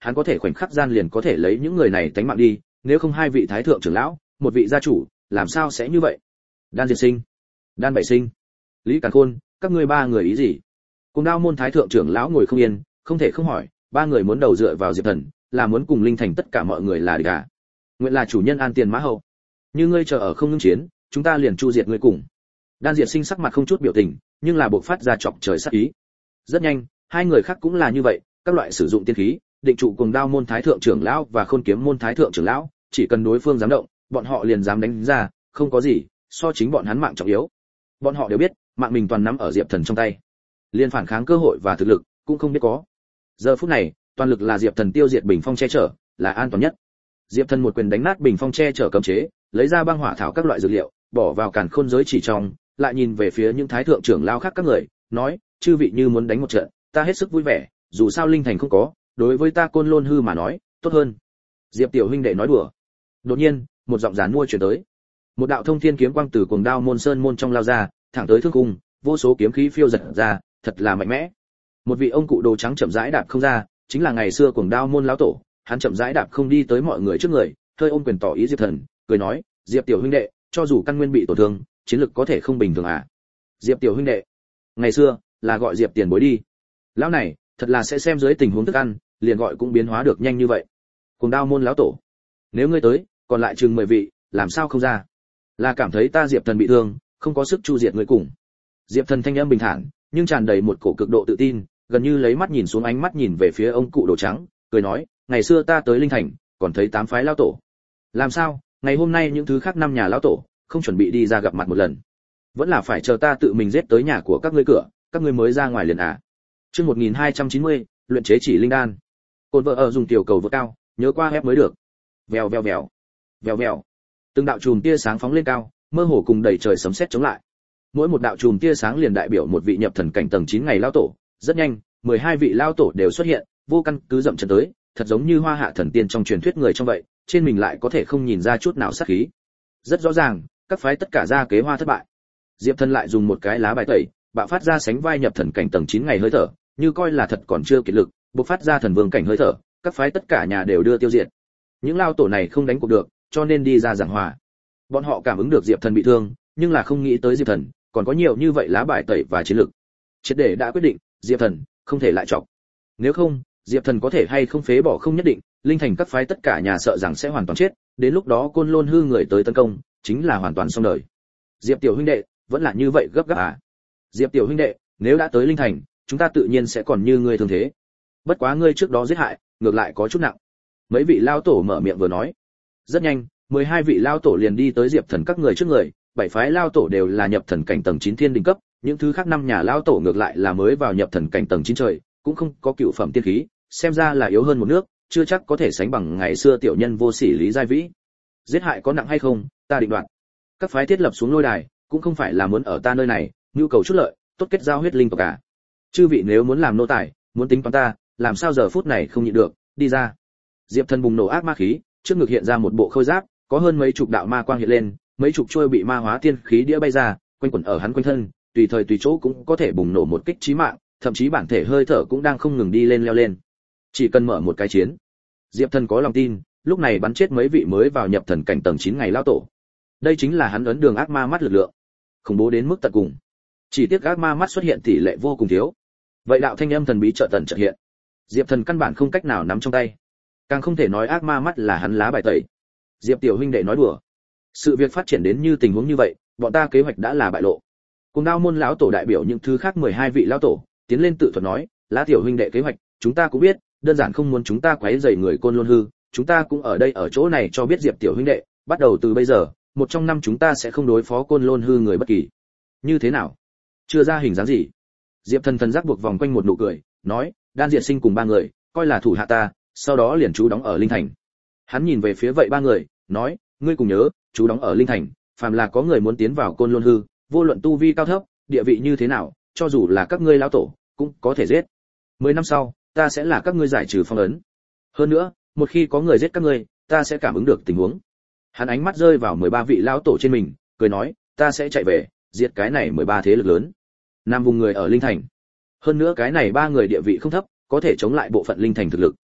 hắn có thể khoảnh khắc gian liền có thể lấy những người này tánh mạng đi, nếu không hai vị thái thượng trưởng lão, một vị gia chủ, làm sao sẽ như vậy? Đan Diệt Sinh, Đan Bảy Sinh, Lý Càn Khôn, các ngươi ba người ý gì? Cùng Đao môn thái thượng trưởng lão ngồi không yên, không thể không hỏi, ba người muốn đầu dựa vào Diệp Thần, là muốn cùng Linh Thành tất cả mọi người là địch à? Nguyện là chủ nhân an tiền mã hậu. Như ngươi chờ ở không ngưng chiến, chúng ta liền chu diệt ngươi cùng. Đan Diệt Sinh sắc mặt không chút biểu tình, nhưng là bộc phát ra chọc trời sát ý. Rất nhanh, hai người khác cũng là như vậy, các loại sử dụng tiên khí, định trụ Cùng Đao môn thái thượng trưởng lão và Khôn Kiếm môn thái thượng trưởng lão, chỉ cần đối phương dám động, bọn họ liền dám đánh ra, không có gì, so chính bọn hắn mạng trọng yếu. Bọn họ đều biết, mạng mình toàn nắm ở Diệp Thần trong tay. Liên phản kháng cơ hội và thực lực cũng không biết có. Giờ phút này, toàn lực là Diệp Thần tiêu diệt bình phong che chở, là an toàn nhất. Diệp Thần một quyền đánh nát bình phong che chở cấm chế, lấy ra băng hỏa thảo các loại dược liệu, bỏ vào càn khôn giới chỉ trong, lại nhìn về phía những thái thượng trưởng lao khác các người, nói: chư vị như muốn đánh một trận, ta hết sức vui vẻ, dù sao Linh Thành không có, đối với ta Côn Lôn hư mà nói, tốt hơn. Diệp tiểu huynh đệ nói đùa. Đột nhiên, một giọng giàn mua truyền tới. Một đạo thông thiên kiếm quang từ Cuồng Đao môn sơn môn trong lao ra, thẳng tới thương cung, vô số kiếm khí phiêu giật ra, thật là mạnh mẽ. Một vị ông cụ đồ trắng chậm rãi đạp không ra, chính là ngày xưa Cuồng Đao môn lão tổ, hắn chậm rãi đạp không đi tới mọi người trước người, hơi ôm quyền tỏ ý Diệp Thần, cười nói: Diệp tiểu huynh đệ, cho dù căn nguyên bị tổn thương, chiến lực có thể không bình thường à? Diệp tiểu huynh đệ, ngày xưa là gọi Diệp tiền bối đi. Lão này, thật là sẽ xem dưới tình huống thức ăn, liền gọi cũng biến hóa được nhanh như vậy. Cuồng Đao môn lão tổ, nếu ngươi tới, còn lại chừng 10 vị, làm sao không ra? Là cảm thấy ta Diệp Thần bị thương, không có sức chu diệt ngươi cùng. Diệp Thần thanh âm bình thản, nhưng tràn đầy một cổ cực độ tự tin, gần như lấy mắt nhìn xuống ánh mắt nhìn về phía ông cụ đồ trắng, cười nói: ngày xưa ta tới Linh Thành, còn thấy 8 phái lão tổ. Làm sao, ngày hôm nay những thứ khác 5 nhà lão tổ, không chuẩn bị đi ra gặp mặt một lần? Vẫn là phải chờ ta tự mình giết tới nhà của các ngươi cửa, các ngươi mới ra ngoài liền à? Chương 1290, luyện chế chỉ linh đan. Côn vợ ở dùng tiểu cầu vượt cao, nhớ qua ép mới được. Vèo vèo vèo, vèo vèo. Từng đạo chùm tia sáng phóng lên cao, mơ hồ cùng đầy trời sấm sét chống lại. Mỗi một đạo chùm tia sáng liền đại biểu một vị nhập thần cảnh tầng 9 ngày lao tổ, rất nhanh, 12 vị lao tổ đều xuất hiện, vô căn cứ dậm chân tới, thật giống như Hoa Hạ thần tiên trong truyền thuyết người trong vậy, trên mình lại có thể không nhìn ra chút nào sát khí. Rất rõ ràng, các phái tất cả ra kế hoa thất bại. Diệp Thần lại dùng một cái lá bài tẩy, bạo phát ra sánh vai nhập thần cảnh tầng 9 ngày hơi thở, như coi là thật còn chưa kiệt lực, bộc phát ra thần vương cảnh hơi thở, các phái tất cả nhà đều đưa tiêu diệt. Những lao tổ này không đánh cuộc được, cho nên đi ra giảng hòa. Bọn họ cảm ứng được Diệp Thần bị thương, nhưng là không nghĩ tới Diệp Thần còn có nhiều như vậy lá bài tẩy và chiến lực. Triệt để đã quyết định, Diệp Thần không thể lại chọc. Nếu không, Diệp Thần có thể hay không phế bỏ không nhất định, Linh Thành các phái tất cả nhà sợ rằng sẽ hoàn toàn chết, đến lúc đó Côn Lôn hư người tới tấn công, chính là hoàn toàn xong đời. Diệp tiểu huynh đệ, vẫn là như vậy gấp gáp à? Diệp tiểu huynh đệ, nếu đã tới Linh Thành, chúng ta tự nhiên sẽ còn như ngươi thường thế. Bất quá ngươi trước đó giết hại, ngược lại có chút nặng. Mấy vị lao tổ mở miệng vừa nói. Rất nhanh, 12 vị lao tổ liền đi tới Diệp Thần các người trước người, 7 phái lao tổ đều là nhập thần cảnh tầng 9 thiên đỉnh cấp, những thứ khác 5 nhà lao tổ ngược lại là mới vào nhập thần cảnh tầng 9 trời, cũng không có cựu phẩm tiên khí, xem ra là yếu hơn một nước, chưa chắc có thể sánh bằng ngày xưa tiểu nhân vô sỉ Lý Giai Vĩ. Giết hại có nặng hay không, ta định đoạt. Các phái thiết lập xuống lôi đài, cũng không phải là muốn ở ta nơi này, nhu cầu chút lợi, tốt kết giao huyết linh tộc cả. Chư vị nếu muốn làm nô tài, muốn tính toán ta, làm sao giờ phút này không nhịn được, đi ra. Diệp Thần bùng nổ ác ma khí, trước ngực hiện ra một bộ khôi giáp, có hơn mấy chục đạo ma quang hiện lên, mấy chục chuôi bị ma hóa tiên khí đĩa bay ra, quanh quẩn ở hắn quanh thân, tùy thời tùy chỗ cũng có thể bùng nổ một kích chí mạng, thậm chí bản thể hơi thở cũng đang không ngừng đi lên leo lên. Chỉ cần mở một cái chiến, Diệp Thần có lòng tin, lúc này bắn chết mấy vị mới vào nhập thần cảnh tầng 9 ngày lao tổ. Đây chính là hắn ấn đường ác ma mắt lực lượng, khủng bố đến mức tận cùng. Chỉ tiếc ác ma mắt xuất hiện tỷ lệ vô cùng thiếu. Vậy đạo thanh âm thần bí chợt tận chợt hiện, Diệp Thần căn bản không cách nào nắm trong tay, càng không thể nói ác ma mắt là hắn lá bài tẩy. Diệp tiểu huynh đệ nói đùa. Sự việc phát triển đến như tình huống như vậy, bọn ta kế hoạch đã là bại lộ. Cùng Đao môn lão tổ đại biểu những thứ khác 12 vị lão tổ, tiến lên tự thuật nói, lá tiểu huynh đệ kế hoạch, chúng ta cũng biết, đơn giản không muốn chúng ta quấy rầy người Côn Lôn hư, chúng ta cũng ở đây ở chỗ này cho biết Diệp tiểu huynh đệ, bắt đầu từ bây giờ, một trong năm chúng ta sẽ không đối phó Côn Lôn hư người bất kỳ. Như thế nào? Chưa ra hình dáng gì. Diệp Thần thần giác buộc vòng quanh một nụ cười, nói, Đan Diệt Sinh cùng 3 người, coi là thủ hạ ta, sau đó liền trú đóng ở Linh Thành. Hắn nhìn về phía vậy 3 người, nói, ngươi cùng nhớ, trú đóng ở Linh Thành, phàm là có người muốn tiến vào Côn Lôn hư, vô luận tu vi cao thấp, địa vị như thế nào, cho dù là các ngươi lão tổ, cũng có thể giết. 10 năm sau, ta sẽ là các ngươi giải trừ phong ấn. Hơn nữa, một khi có người giết các ngươi, ta sẽ cảm ứng được tình huống. Hắn ánh mắt rơi vào 13 vị lão tổ trên mình, cười nói, ta sẽ chạy về, diệt cái này 13 thế lực lớn. Nam vùng người ở Linh Thành. Hơn nữa cái này 3 người địa vị không thấp, có thể chống lại bộ phận Linh Thành thực lực.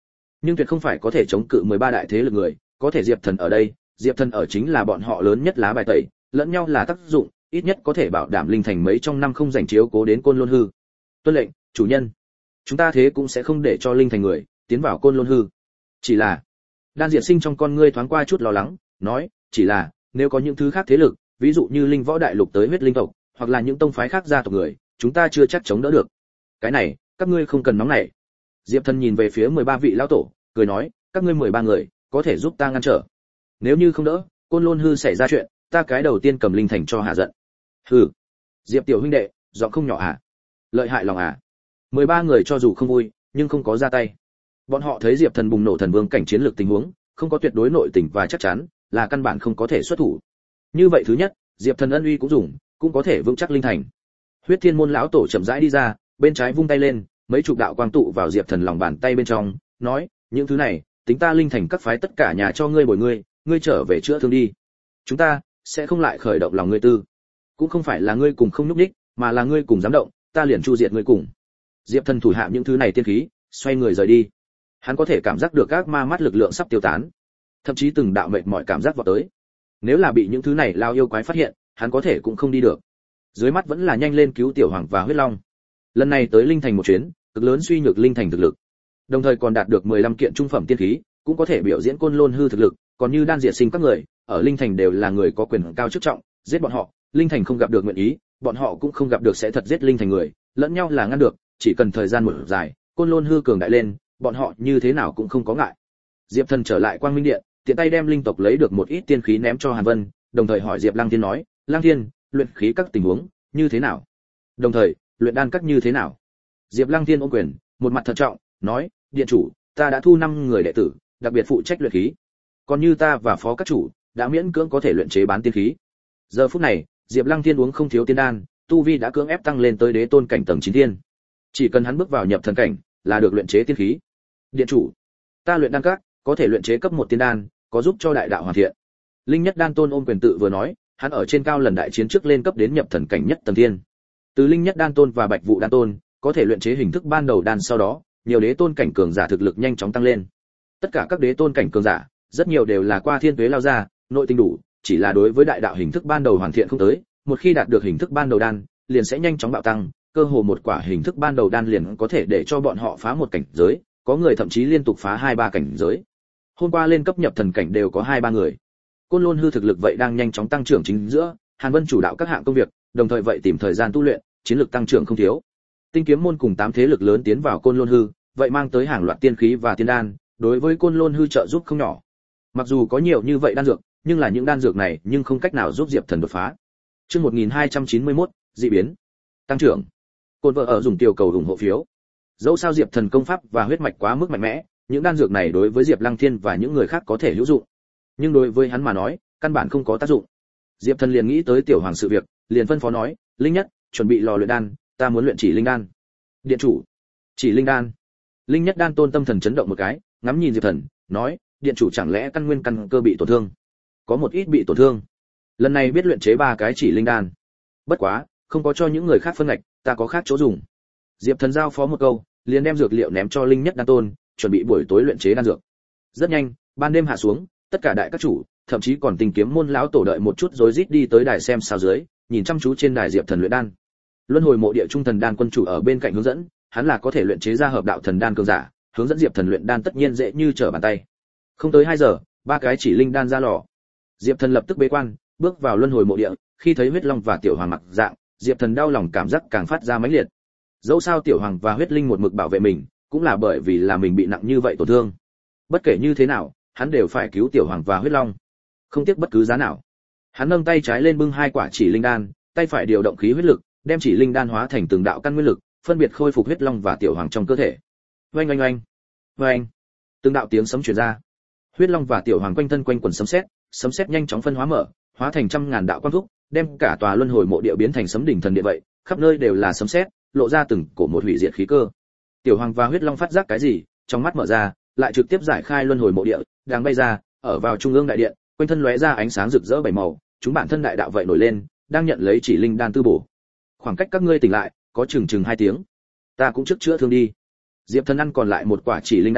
nhưng tuyệt không phải có thể chống cự 13 đại thế lực người, có thể Diệp Thần ở đây, Diệp Thần ở chính là bọn họ lớn nhất lá bài tẩy, lẫn nhau là tác dụng, ít nhất có thể bảo đảm linh thành mấy trong năm không rảnh chiếu cố đến Côn Lôn Hư. Tuân lệnh, chủ nhân. Chúng ta thế cũng sẽ không để cho linh thành người tiến vào Côn Lôn Hư. Chỉ là, Đan Diệt Sinh trong con ngươi thoáng qua chút lo lắng, nói, chỉ là, nếu có những thứ khác thế lực, ví dụ như Linh Võ Đại Lục tới huyết linh tộc, hoặc là những tông phái khác gia tộc người, chúng ta chưa chắc chống đỡ được. Cái này, các ngươi không cần nóng nảy. Diệp Thần nhìn về phía 13 vị lão tổ, cười nói, các ngươi 13 người, có thể giúp ta ngăn trở. Nếu như không đỡ, Côn Lôn Hư xảy ra chuyện, ta cái đầu tiên cầm linh thành cho hạ giận. Hừ. Diệp tiểu huynh đệ, giọng không nhỏ à? Lợi hại lòng à? 13 người cho dù không vui, nhưng không có ra tay. Bọn họ thấy Diệp Thần bùng nổ thần vương cảnh chiến lược tình huống, không có tuyệt đối nội tình và chắc chắn, là căn bản không có thể xuất thủ. Như vậy thứ nhất, Diệp Thần ân uy cũng dùng, cũng có thể vững chắc linh thành. Huyết Thiên môn lão tổ chậm rãi đi ra, bên trái vung tay lên, mấy chục đạo quang tụ vào Diệp Thần lòng bàn tay bên trong, nói, những thứ này, tính ta linh thành các phái tất cả nhà cho ngươi bồi ngươi trở về chữa thương đi. Chúng ta sẽ không lại khởi động lòng ngươi tư. Cũng không phải là ngươi cùng không nhúc nhích, mà là ngươi cùng dám động, ta liền chu diệt ngươi cùng. Diệp Thần thủ hạ những thứ này tiên khí, xoay người rời đi. Hắn có thể cảm giác được các ma mắt lực lượng sắp tiêu tán, thậm chí từng đạo mệt mỏi cảm giác vọt tới. Nếu là bị những thứ này lao yêu quái phát hiện, hắn có thể cũng không đi được. Dưới mắt vẫn là nhanh lên cứu tiểu hoàng và huyết long. Lần này tới linh thành một chuyến, cực lớn suy nhược linh thành thực lực. Đồng thời còn đạt được 15 kiện trung phẩm tiên khí, cũng có thể biểu diễn Côn Lôn Hư thực lực, còn như Đan Diệt Sinh các người, ở linh thành đều là người có quyền cao chức trọng, giết bọn họ, linh thành không gặp được nguyện ý, bọn họ cũng không gặp được sẽ thật giết linh thành người, lẫn nhau là ngăn được, chỉ cần thời gian một dài, Côn Lôn Hư cường đại lên, bọn họ như thế nào cũng không có ngại. Diệp Thần trở lại Quang Minh Điện, tiện tay đem linh tộc lấy được một ít tiên khí ném cho Hàn Vân, đồng thời hỏi Diệp Lăng Thiên nói, Lăng Thiên, luyện khí các tình huống như thế nào? Đồng thời, luyện đan các như thế nào? Diệp Lăng Thiên ôm quyền, một mặt thận trọng, nói, điện chủ, ta đã thu 5 người đệ tử, đặc biệt phụ trách luyện khí. Còn như ta và phó các chủ, đã miễn cưỡng có thể luyện chế bán tiên khí. Giờ phút này, Diệp Lăng Thiên uống không thiếu tiên đan, tu vi đã cưỡng ép tăng lên tới đế tôn cảnh tầng 9 thiên. Chỉ cần hắn bước vào nhập thần cảnh, là được luyện chế tiên khí. Điện chủ, ta luyện đan các, có thể luyện chế cấp 1 tiên đan, có giúp cho đại đạo hoàn thiện. Linh Nhất Đan Tôn ôm quyền tự vừa nói, hắn ở trên cao lần đại chiến trước lên cấp đến nhập thần cảnh nhất tầng thiên. Từ Linh Nhất Đan Tôn và Bạch Vụ Đan Tôn, có thể luyện chế hình thức ban đầu đan, sau đó, nhiều đế tôn cảnh cường giả thực lực nhanh chóng tăng lên. Tất cả các đế tôn cảnh cường giả, rất nhiều đều là qua thiên tuế lao ra, nội tinh đủ, chỉ là đối với đại đạo hình thức ban đầu hoàn thiện không tới, một khi đạt được hình thức ban đầu đan, liền sẽ nhanh chóng bạo tăng, cơ hồ một quả hình thức ban đầu đan liền có thể để cho bọn họ phá một cảnh giới, có người thậm chí liên tục phá 2-3 cảnh giới. Hôm qua lên cấp nhập thần cảnh đều có 2-3 người. Côn Lôn Hư thực lực vậy đang nhanh chóng tăng trưởng chính giữa, Hàn Vân chủ đạo các hạng công việc, đồng thời vậy tìm thời gian tu luyện, chiến lược tăng trưởng không thiếu. Tinh kiếm môn cùng 8 thế lực lớn tiến vào Côn Lôn Hư, vậy mang tới hàng loạt tiên khí và tiên đan, đối với Côn Lôn Hư trợ giúp không nhỏ. Mặc dù có nhiều như vậy đan dược, nhưng là những đan dược này nhưng không cách nào giúp Diệp Thần đột phá. Chương 1291, dị biến. Tăng trưởng. Côn vợ ở dùng tiểu cầu ủng hộ phiếu. Dẫu sao Diệp Thần công pháp và huyết mạch quá mức mạnh mẽ, những đan dược này đối với Diệp Lăng Thiên và những người khác có thể hữu dụng, nhưng đối với hắn mà nói, căn bản không có tác dụng. Diệp Thần liền nghĩ tới tiểu hoàng sự việc, liền phân phó nói, Linh Nhất, chuẩn bị lò luyện đan, ta muốn luyện chỉ linh đan. Điện chủ, chỉ linh đan. Linh Nhất Đan Tôn tâm thần chấn động một cái, ngắm nhìn Diệp Thần, nói, điện chủ chẳng lẽ căn nguyên căn cơ bị tổn thương? Có một ít bị tổn thương. Lần này biết luyện chế 3 cái chỉ linh đan. Bất quá, không có cho những người khác phân ngạch, ta có khác chỗ dùng. Diệp Thần giao phó một câu, liền đem dược liệu ném cho Linh Nhất Đan Tôn, chuẩn bị buổi tối luyện chế đan dược. Rất nhanh, ban đêm hạ xuống, tất cả đại các chủ, thậm chí còn Tinh kiếm môn lão tổ đợi một chút rối rít đi tới đài xem sao dưới, nhìn chăm chú trên đài Diệp Thần luyện đan. Luân hồi mộ địa trung thần đan quân chủ ở bên cạnh hướng dẫn, hắn là có thể luyện chế ra hợp đạo thần đan cường giả, hướng dẫn Diệp Thần luyện đan tất nhiên dễ như trở bàn tay. Không tới 2 giờ, 3 cái chỉ linh đan ra lò. Diệp Thần lập tức bế quan, bước vào luân hồi mộ địa, khi thấy huyết long và tiểu hoàng mặc dạng, Diệp Thần đau lòng cảm giác càng phát ra mãnh liệt. Dẫu sao tiểu hoàng và huyết linh một mực bảo vệ mình, cũng là bởi vì là mình bị nặng như vậy tổn thương. Bất kể như thế nào, hắn đều phải cứu tiểu hoàng và huyết long, không tiếc bất cứ giá nào. Hắn nâng tay trái lên bưng 2 quả chỉ linh đan, tay phải điều động khí huyết lực, đem chỉ linh đan hóa thành từng đạo căn nguyên lực, phân biệt khôi phục huyết long và tiểu hoàng trong cơ thể. Oanh oanh oanh, oanh, từng đạo tiếng sấm truyền ra. Huyết long và tiểu hoàng quanh thân quanh quần sấm sét nhanh chóng phân hóa mở, hóa thành trăm ngàn đạo quang thúc, đem cả tòa luân hồi mộ địa biến thành sấm đỉnh thần địa vậy, khắp nơi đều là sấm sét, lộ ra từng cổ một hủy diệt khí cơ. Tiểu hoàng và huyết long phát giác cái gì, trong mắt mở ra, lại trực tiếp giải khai luân hồi mộ địa, đang bay ra, ở vào trung ương đại điện, quanh thân lóe ra ánh sáng rực rỡ bảy màu, chúng bản thân đại đạo vậy nổi lên, đang nhận lấy chỉ linh đan tư bổ. Khoảng cách các ngươi tỉnh lại, có chừng 2 tiếng. Ta cũng trước chữa thương đi. Diệp Thần ăn còn lại 1 quả chỉ linh đan,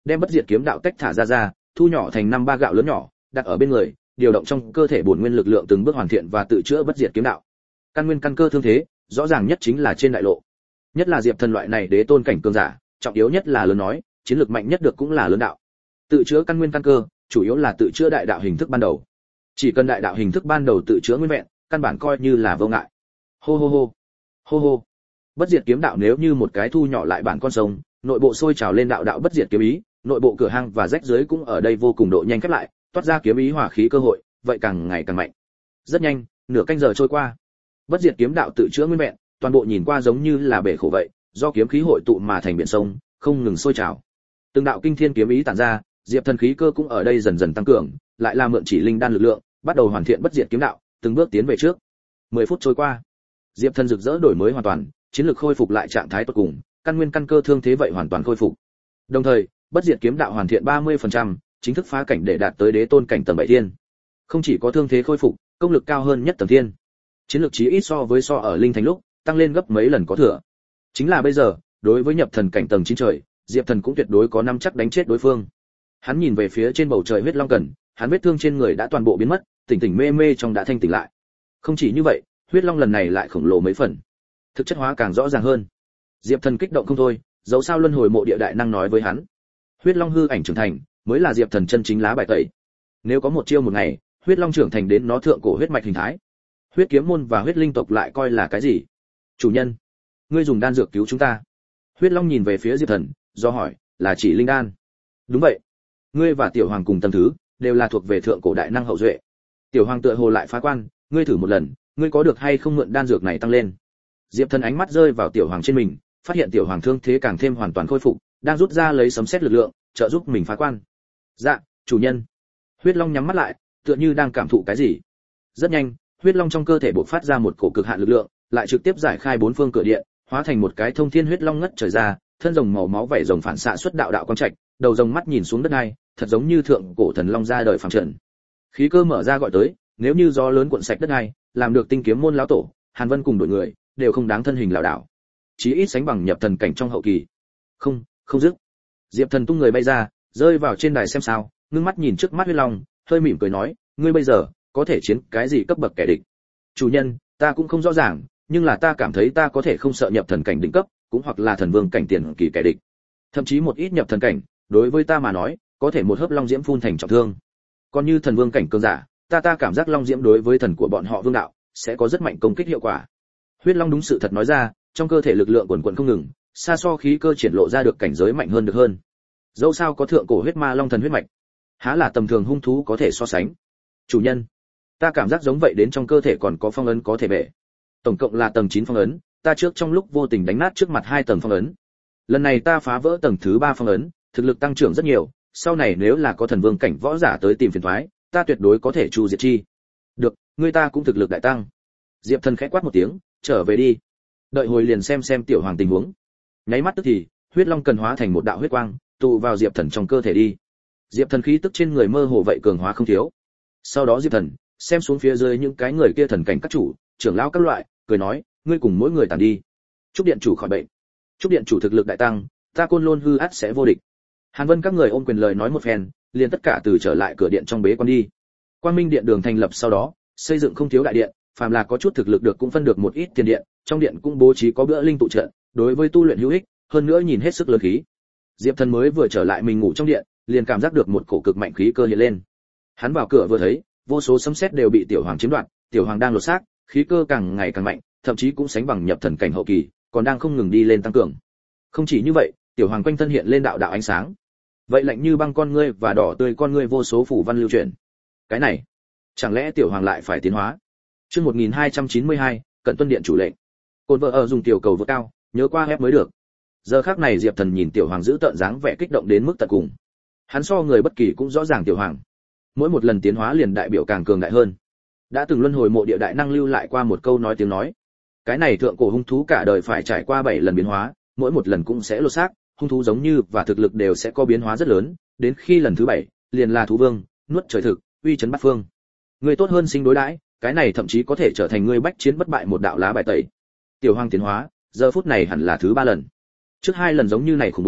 đem bất diệt kiếm đạo tách thả ra, thu nhỏ thành 5-3 gạo lớn nhỏ, đặt ở bên người, điều động trong cơ thể bổn nguyên lực lượng từng bước hoàn thiện và tự chữa bất diệt kiếm đạo. Căn nguyên căn cơ thương thế, rõ ràng nhất chính là trên đại lộ. Nhất là Diệp Thần loại này đế tôn cảnh cường giả, trọng yếu nhất là lớn nói, chiến lược mạnh nhất được cũng là lớn đạo. Tự chữa căn nguyên căn cơ, chủ yếu là tự chữa đại đạo hình thức ban đầu. Chỉ cần đại đạo hình thức ban đầu tự chữa nguyên vẹn, căn bản coi như là vô ngại. Hô hô hô. Hô hô. Bất diệt kiếm đạo nếu như một cái thu nhỏ lại bản con sông, nội bộ sôi trào lên đạo đạo bất diệt kiếm ý, nội bộ cửa hang và rách dưới cũng ở đây vô cùng độ nhanh khép lại, toát ra kiếm ý hỏa khí cơ hội, vậy càng ngày càng mạnh. Rất nhanh, nửa canh giờ trôi qua. Bất diệt kiếm đạo tự chữa nguyên vẹn, toàn bộ nhìn qua giống như là bể khổ vậy, do kiếm khí hội tụ mà thành biển sông, không ngừng sôi trào. Từng đạo kinh thiên kiếm ý tản ra, Diệp Thần khí cơ cũng ở đây dần dần tăng cường, lại là mượn chỉ linh đan lực lượng, bắt đầu hoàn thiện bất diệt kiếm đạo, từng bước tiến về trước. 10 phút trôi qua, Diệp Thần rực rỡ đổi mới hoàn toàn, chiến lược khôi phục lại trạng thái tốt cùng, căn nguyên căn cơ thương thế vậy hoàn toàn khôi phục. Đồng thời, bất diệt kiếm đạo hoàn thiện 30%, chính thức phá cảnh để đạt tới đế tôn cảnh tầng 7 thiên. Không chỉ có thương thế khôi phục, công lực cao hơn nhất tầng thiên. Chiến lược chí ít so ở linh thành lúc, tăng lên gấp mấy lần có thừa. Chính là bây giờ, đối với nhập thần cảnh tầng 9 trời, Diệp Thần cũng tuyệt đối có nắm chắc đánh chết đối phương. Hắn nhìn về phía trên bầu trời huyết long cần, hắn vết thương trên người đã toàn bộ biến mất, tỉnh tỉnh mê mê trong đã thanh tỉnh lại. Không chỉ như vậy, huyết long lần này lại khổng lồ mấy phần, thực chất hóa càng rõ ràng hơn. Diệp Thần kích động không thôi, dẫu sao luân hồi mộ địa đại năng nói với hắn, huyết long hư ảnh trưởng thành mới là Diệp Thần chân chính lá bài tẩy. Nếu có một chiêu một ngày, huyết long trưởng thành đến nó thượng cổ huyết mạch hình thái, huyết kiếm môn và huyết linh tộc lại coi là cái gì? Chủ nhân, ngươi dùng đan dược cứu chúng ta. Huyết long nhìn về phía Diệp Thần, do hỏi, là chỉ linh đan? Đúng vậy. Ngươi và tiểu hoàng cùng tầng thứ đều là thuộc về thượng cổ đại năng hậu duệ. Tiểu hoàng tựa hồ lại phá quan, ngươi thử một lần, ngươi có được hay không mượn đan dược này tăng lên? Diệp Thần ánh mắt rơi vào tiểu hoàng trên mình, phát hiện tiểu hoàng thương thế càng thêm hoàn toàn khôi phục, đang rút ra lấy sấm sét lực lượng, trợ giúp mình phá quan. Dạ, chủ nhân. Huyết long nhắm mắt lại, tựa như đang cảm thụ cái gì. Rất nhanh, huyết long trong cơ thể bộc phát ra một cổ cực hạn lực lượng, lại trực tiếp giải khai bốn phương cửa điện, hóa thành một cái thông thiên huyết long ngất trời ra, thân rồng màu máu vảy rồng phản xạ xuất đạo đạo quang trạch, đầu rồng mắt nhìn xuống đất này, thật giống như thượng cổ thần long ra đời phàm trần. Khí cơ mở ra gọi tới, nếu như gió lớn cuộn sạch đất này, làm được tinh kiếm môn lão tổ, Hàn Vân cùng đội người, đều không đáng thân hình lảo đảo. Chí ít sánh bằng nhập thần cảnh trong hậu kỳ. Không dứt. Diệp Thần tung người bay ra, rơi vào trên đài xem sao, ngưng mắt nhìn trước mắt huyết long, hơi mỉm cười nói, ngươi bây giờ có thể chiến cái gì cấp bậc kẻ địch? Chủ nhân, ta cũng không rõ ràng, nhưng là ta cảm thấy ta có thể không sợ nhập thần cảnh đỉnh cấp, cũng hoặc là thần vương cảnh tiền kỳ kẻ địch. Thậm chí một ít nhập thần cảnh, đối với ta mà nói, có thể một hớp long diễm phun thành trọng thương. Còn như thần vương cảnh cường giả, ta cảm giác long diễm đối với thần của bọn họ vương đạo sẽ có rất mạnh công kích hiệu quả. Huyết long đúng sự thật nói ra, trong cơ thể lực lượng quần quần không ngừng, xa so khí cơ triển lộ ra được cảnh giới mạnh hơn được hơn. Dẫu sao có thượng cổ huyết ma long thần huyết mạch, há là tầm thường hung thú có thể so sánh. Chủ nhân, ta cảm giác giống vậy đến trong cơ thể còn có phong ấn có thể bể. Tổng cộng là tầng 9 phong ấn, ta trước trong lúc vô tình đánh nát trước mặt 2 tầng phong ấn. Lần này ta phá vỡ tầng thứ 3 phong ấn, thực lực tăng trưởng rất nhiều, sau này nếu là có thần vương cảnh võ giả tới tìm phiền toái, ta tuyệt đối có thể chu diệt chi. Được, ngươi ta cũng thực lực đại tăng. Diệp Thần khẽ quát một tiếng, trở về đi. Đợi hồi liền xem tiểu hoàng tình huống. Nháy mắt tức thì, huyết long cần hóa thành một đạo huyết quang, tụ vào Diệp Thần trong cơ thể đi. Diệp Thần khí tức trên người mơ hồ vậy cường hóa không thiếu. Sau đó Diệp Thần xem xuống phía dưới những cái người kia thần cảnh các chủ, trưởng lão các loại, cười nói, ngươi cùng mỗi người tản đi. Chúc điện chủ khỏi bệnh. Chúc điện chủ thực lực đại tăng, ta Côn Lôn hư át sẽ vô địch. Hàn Vân các người ôm quyền lời nói một phen, liền tất cả từ trở lại cửa điện trong bế quan đi. Quang Minh điện đường thành lập sau đó, xây dựng không thiếu đại điện, phàm là có chút thực lực được cũng phân được một ít tiền điện, trong điện cũng bố trí có bữa linh tụ trận, đối với tu luyện hữu ích, hơn nữa nhìn hết sức lớn khí. Diệp Thần mới vừa trở lại mình ngủ trong điện, liền cảm giác được một cổ cực mạnh khí cơ hiện lên. Hắn vào cửa vừa thấy, vô số sấm sét đều bị tiểu hoàng chiếm đoạt, tiểu hoàng đang lột xác, khí cơ càng ngày càng mạnh, thậm chí cũng sánh bằng nhập thần cảnh hậu kỳ, còn đang không ngừng đi lên tăng cường. Không chỉ như vậy, tiểu hoàng quanh thân hiện lên đạo đạo ánh sáng. Vậy lạnh như băng con ngươi và đỏ tươi con ngươi vô số phủ văn lưu chuyển. Cái này, chẳng lẽ tiểu hoàng lại phải tiến hóa? Chương 1292, Cận Tuân điện chủ lệnh. Côn vợ ở dùng tiểu cầu vượt cao, nhớ qua ép mới được. Giờ khắc này Diệp Thần nhìn tiểu hoàng giữ tợn dáng vẻ kích động đến mức tận cùng. Hắn so người bất kỳ cũng rõ ràng tiểu hoàng, mỗi một lần tiến hóa liền đại biểu càng cường đại hơn. Đã từng luân hồi mộ địa đại năng lưu lại qua một câu nói tiếng nói. Cái này thượng cổ hung thú cả đời phải trải qua 7 lần biến hóa, mỗi một lần cũng sẽ lột xác, hung thú giống như và thực lực đều sẽ có biến hóa rất lớn, đến khi lần thứ 7, liền là thú vương, nuốt trời thực, uy chấn bát phương. Người tốt hơn sinh đối đãi, cái này thậm chí có thể trở thành người bách chiến bất bại một đạo lá bài tẩy. Tiểu hoàng tiến hóa, giờ phút này hẳn là thứ 3 lần. Trước 2 lần giống như này khủng bố,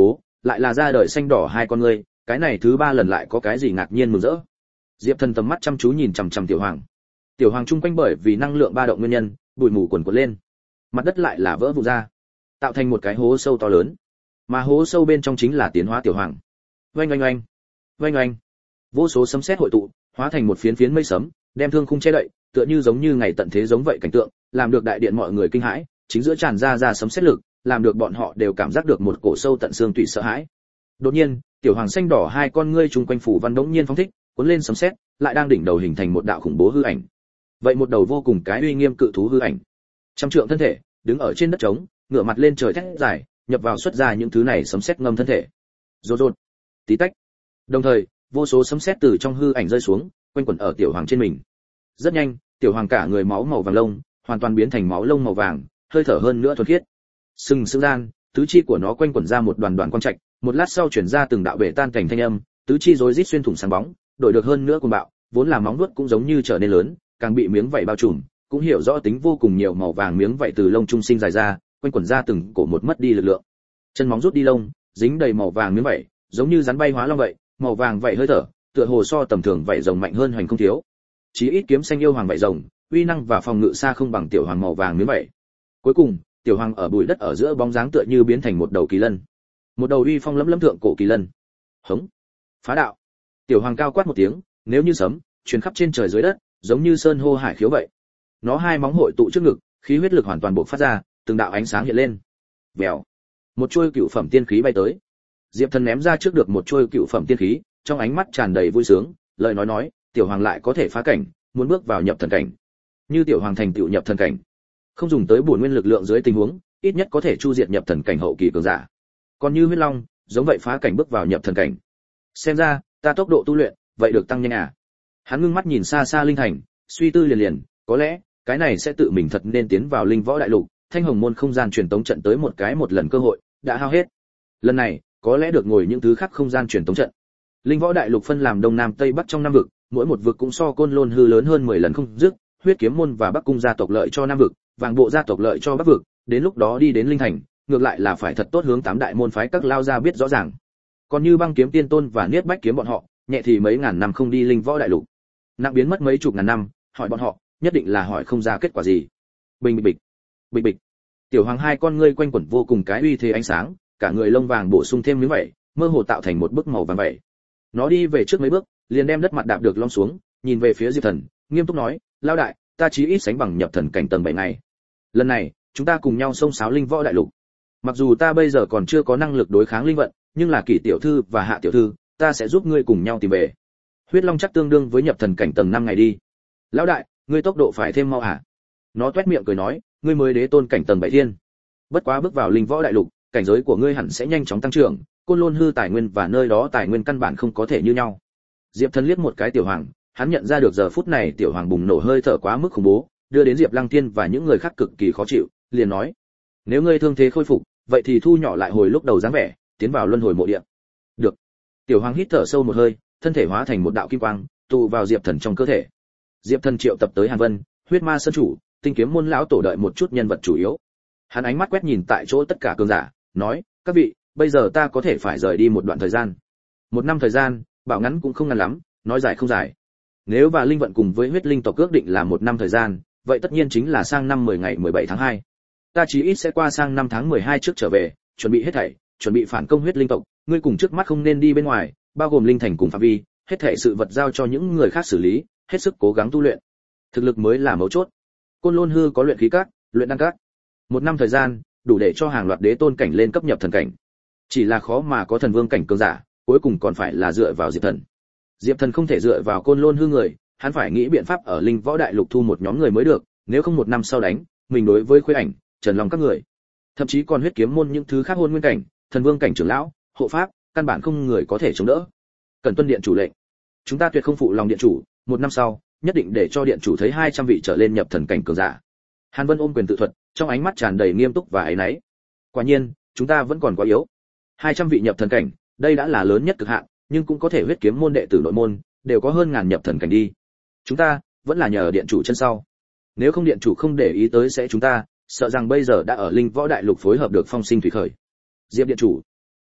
lại là ra đời xanh đỏ hai con ngươi, cái này thứ ba lần lại có cái gì ngạc nhiên mừng rỡ. Diệp Thần tầm mắt chăm chú nhìn chằm chằm tiểu hoàng. Tiểu hoàng chung quanh bởi vì năng lượng ba động nguyên nhân, bụi mù quần quật lên. Mặt đất lại là vỡ vụn ra, tạo thành một cái hố sâu to lớn. Mà hố sâu bên trong chính là tiến hóa tiểu hoàng. Oanh oanh oanh, oanh oanh. Vô số sấm sét hội tụ, hóa thành một phiến phiến mây sấm, đem thương khung che đậy, tựa như giống như ngày tận thế giống vậy cảnh tượng, làm được đại điện mọi người kinh hãi, chính giữa tràn ra sấm sét lực, làm được bọn họ đều cảm giác được một cổ sâu tận xương tủy sợ hãi. Đột nhiên, tiểu hoàng xanh đỏ hai con ngươi chung quanh phủ văn đống nhiên phóng thích, cuốn lên sấm sét, lại đang đỉnh đầu hình thành một đạo khủng bố hư ảnh. Vậy một đầu vô cùng cái uy nghiêm cự thú hư ảnh, trăm trượng thân thể, đứng ở trên đất trống, ngửa mặt lên trời thét dài, nhập vào xuất ra những thứ này sấm sét ngâm thân thể. Rột rột, tí tách. Đồng thời, vô số sấm sét từ trong hư ảnh rơi xuống, quanh quẩn ở tiểu hoàng trên mình. Rất nhanh, tiểu hoàng cả người máu màu vàng lông, hoàn toàn biến thành máu lông màu vàng, hơi thở hơn nữa thuần khiết. Sừng sững gian, tứ chi của nó quanh quẩn ra một đoàn đoàn quang trạch, một lát sau chuyển ra từng đạo bể tan cảnh thanh âm, tứ chi rối rít xuyên thủng sáng bóng, đổi được hơn nữa cuồng bạo, vốn là móng vuốt cũng giống như trở nên lớn, càng bị miếng vảy bao trùm, cũng hiểu rõ tính vô cùng nhiều màu vàng miếng vảy từ lông trung sinh dài ra, quanh quẩn ra từng cổ một mất đi lực lượng. Chân móng rút đi lông, dính đầy màu vàng miếng vảy, giống như rắn bay hóa long vậy, màu vàng vảy hơi thở, tựa hồ so tầm thường vảy rồng mạnh hơn hoành không thiếu. Chí ít kiếm xanh yêu hoàng vảy rồng, uy năng và phòng ngự xa không bằng tiểu hoàng màu vàng miếng vảy. Cuối cùng, tiểu hoàng ở bụi đất ở giữa bóng dáng tựa như biến thành một đầu kỳ lân, một đầu uy phong lẫm lẫm thượng cổ kỳ lân. Hống, phá đạo. Tiểu hoàng cao quát một tiếng, nếu như sấm, truyền khắp trên trời dưới đất, giống như sơn hô hải khiếu vậy. Nó hai móng hội tụ trước ngực, khí huyết lực hoàn toàn bộc phát ra, từng đạo ánh sáng hiện lên. Vèo, một chuôi cựu phẩm tiên khí bay tới. Diệp Thần ném ra trước được một chuôi cựu phẩm tiên khí, trong ánh mắt tràn đầy vui sướng, lời nói, tiểu hoàng lại có thể phá cảnh, muốn bước vào nhập thần cảnh. Như tiểu hoàng thành tựu nhập thần cảnh, không dùng tới bổn nguyên lực lượng dưới tình huống, ít nhất có thể chu diệt nhập thần cảnh hậu kỳ cường giả. Còn như huyết long, giống vậy phá cảnh bước vào nhập thần cảnh. Xem ra, ta tốc độ tu luyện, vậy được tăng nhanh à? Hắn ngưng mắt nhìn xa xa linh thành, suy tư liền liền, có lẽ, cái này sẽ tự mình thật nên tiến vào linh võ đại lục, thanh hồng môn không gian truyền tống trận tới một lần cơ hội, đã hao hết. Lần này, có lẽ được ngồi những thứ khác không gian truyền tống trận. Linh võ đại lục phân làm đông nam tây bắc trong năm vực, mỗi một vực cũng so côn lôn hư lớn hơn 10 lần không dứt, huyết kiếm môn và bắc cung gia tộc lợi cho nam vực, vàng bộ gia tộc lợi cho bắc vực, đến lúc đó đi đến linh thành, ngược lại là phải thật tốt hướng tám đại môn phái các lao ra biết rõ ràng. Còn như băng kiếm tiên tôn và niết bách kiếm bọn họ, nhẹ thì mấy ngàn năm không đi linh võ đại lục, nặng biến mất mấy chục ngàn năm, hỏi bọn họ, nhất định là hỏi không ra kết quả gì. Bình bịch, bịch bịch. Tiểu hoàng hai con ngươi quanh quẩn vô cùng cái uy thế ánh sáng, cả người lông vàng bổ sung thêm miếng vảy, mơ hồ tạo thành một bức màu vàng vảy. Nó đi về trước mấy bước, liền đem đất mặt đạp được lom xuống, nhìn về phía Diệp Thần, nghiêm túc nói, lão đại, ta chí ít sánh bằng nhập thần cảnh tầng 7 ngày. Lần này, chúng ta cùng nhau xông xáo linh võ đại lục. Mặc dù ta bây giờ còn chưa có năng lực đối kháng linh vận, nhưng là Kỷ tiểu thư và Hạ tiểu thư, ta sẽ giúp ngươi cùng nhau tìm về. Huyết long chắc tương đương với nhập thần cảnh tầng 5 ngày đi. Lão đại, ngươi tốc độ phải thêm mau hả? Nó toét miệng cười nói, ngươi mới đế tôn cảnh tầng 7 thiên. Bất quá bước vào linh võ đại lục, cảnh giới của ngươi hẳn sẽ nhanh chóng tăng trưởng, côn lôn hư tài nguyên và nơi đó tài nguyên căn bản không có thể như nhau. Diệp Thần liếc một cái tiểu hoàng, hắn nhận ra được giờ phút này tiểu hoàng bùng nổ hơi thở quá mức khủng bố, đưa đến Diệp Lăng Tiên và những người khác cực kỳ khó chịu, liền nói: "Nếu ngươi thương thế khôi phục, vậy thì thu nhỏ lại hồi lúc đầu dáng vẻ, tiến vào luân hồi mộ địa." "Được." Tiểu hoàng hít thở sâu một hơi, thân thể hóa thành một đạo kim quang, tụ vào Diệp Thần trong cơ thể. Diệp Thần triệu tập tới Hàn Vân, Huyết Ma Sơn chủ, Tinh Kiếm môn lão tổ đợi một chút nhân vật chủ yếu. Hắn ánh mắt quét nhìn tại chỗ tất cả cường giả, nói: "Các vị, bây giờ ta có thể phải rời đi một đoạn thời gian. 1 năm thời gian, bảo ngắn cũng không ngắn lắm, nói dài không dài. Nếu và linh vận cùng với huyết linh tộc ước định là 1 năm thời gian, vậy tất nhiên chính là sang năm 10 ngày 17 tháng 2. Ta chí ít sẽ qua sang năm tháng 12 trước trở về, chuẩn bị hết thảy, chuẩn bị phản công huyết linh tộc, ngươi cùng trước mắt không nên đi bên ngoài, bao gồm linh thành cùng phạm vi, hết thảy sự vật giao cho những người khác xử lý, hết sức cố gắng tu luyện. Thực lực mới là mấu chốt. Côn Lôn hư có luyện khí các, luyện đan các. 1 năm thời gian, đủ để cho hàng loạt đế tôn cảnh lên cấp nhập thần cảnh. Chỉ là khó mà có thần vương cảnh cường giả, cuối cùng còn phải là dựa vào Diệp Thần. Diệp Thần không thể dựa vào Côn Lôn hư người, hắn phải nghĩ biện pháp ở linh võ đại lục thu một nhóm người mới được, nếu không 1 năm sau đánh, mình đối với Khuê Ảnh, Trần Long các người, thậm chí còn huyết kiếm môn những thứ khác hôn nguyên cảnh, thần vương cảnh trưởng lão, hộ pháp, căn bản không người có thể chống đỡ. Cần tuân điện chủ lệnh. Chúng ta tuyệt không phụ lòng điện chủ, 1 năm sau, nhất định để cho điện chủ thấy 200 vị trở lên nhập thần cảnh cường giả. Hàn Vân ôm quyền tự thuật, trong ánh mắt tràn đầy nghiêm túc và áy náy. Quả nhiên, chúng ta vẫn còn quá yếu. 200 vị nhập thần cảnh, đây đã là lớn nhất cực hạn, nhưng cũng có thể huyết kiếm môn đệ tử nội môn, đều có hơn ngàn nhập thần cảnh đi. Chúng ta vẫn là nhờ điện chủ chân sau. Nếu không điện chủ không để ý tới sẽ chúng ta, sợ rằng bây giờ đã ở linh võ đại lục phối hợp được phong sinh thủy khởi. Diệp điện chủ,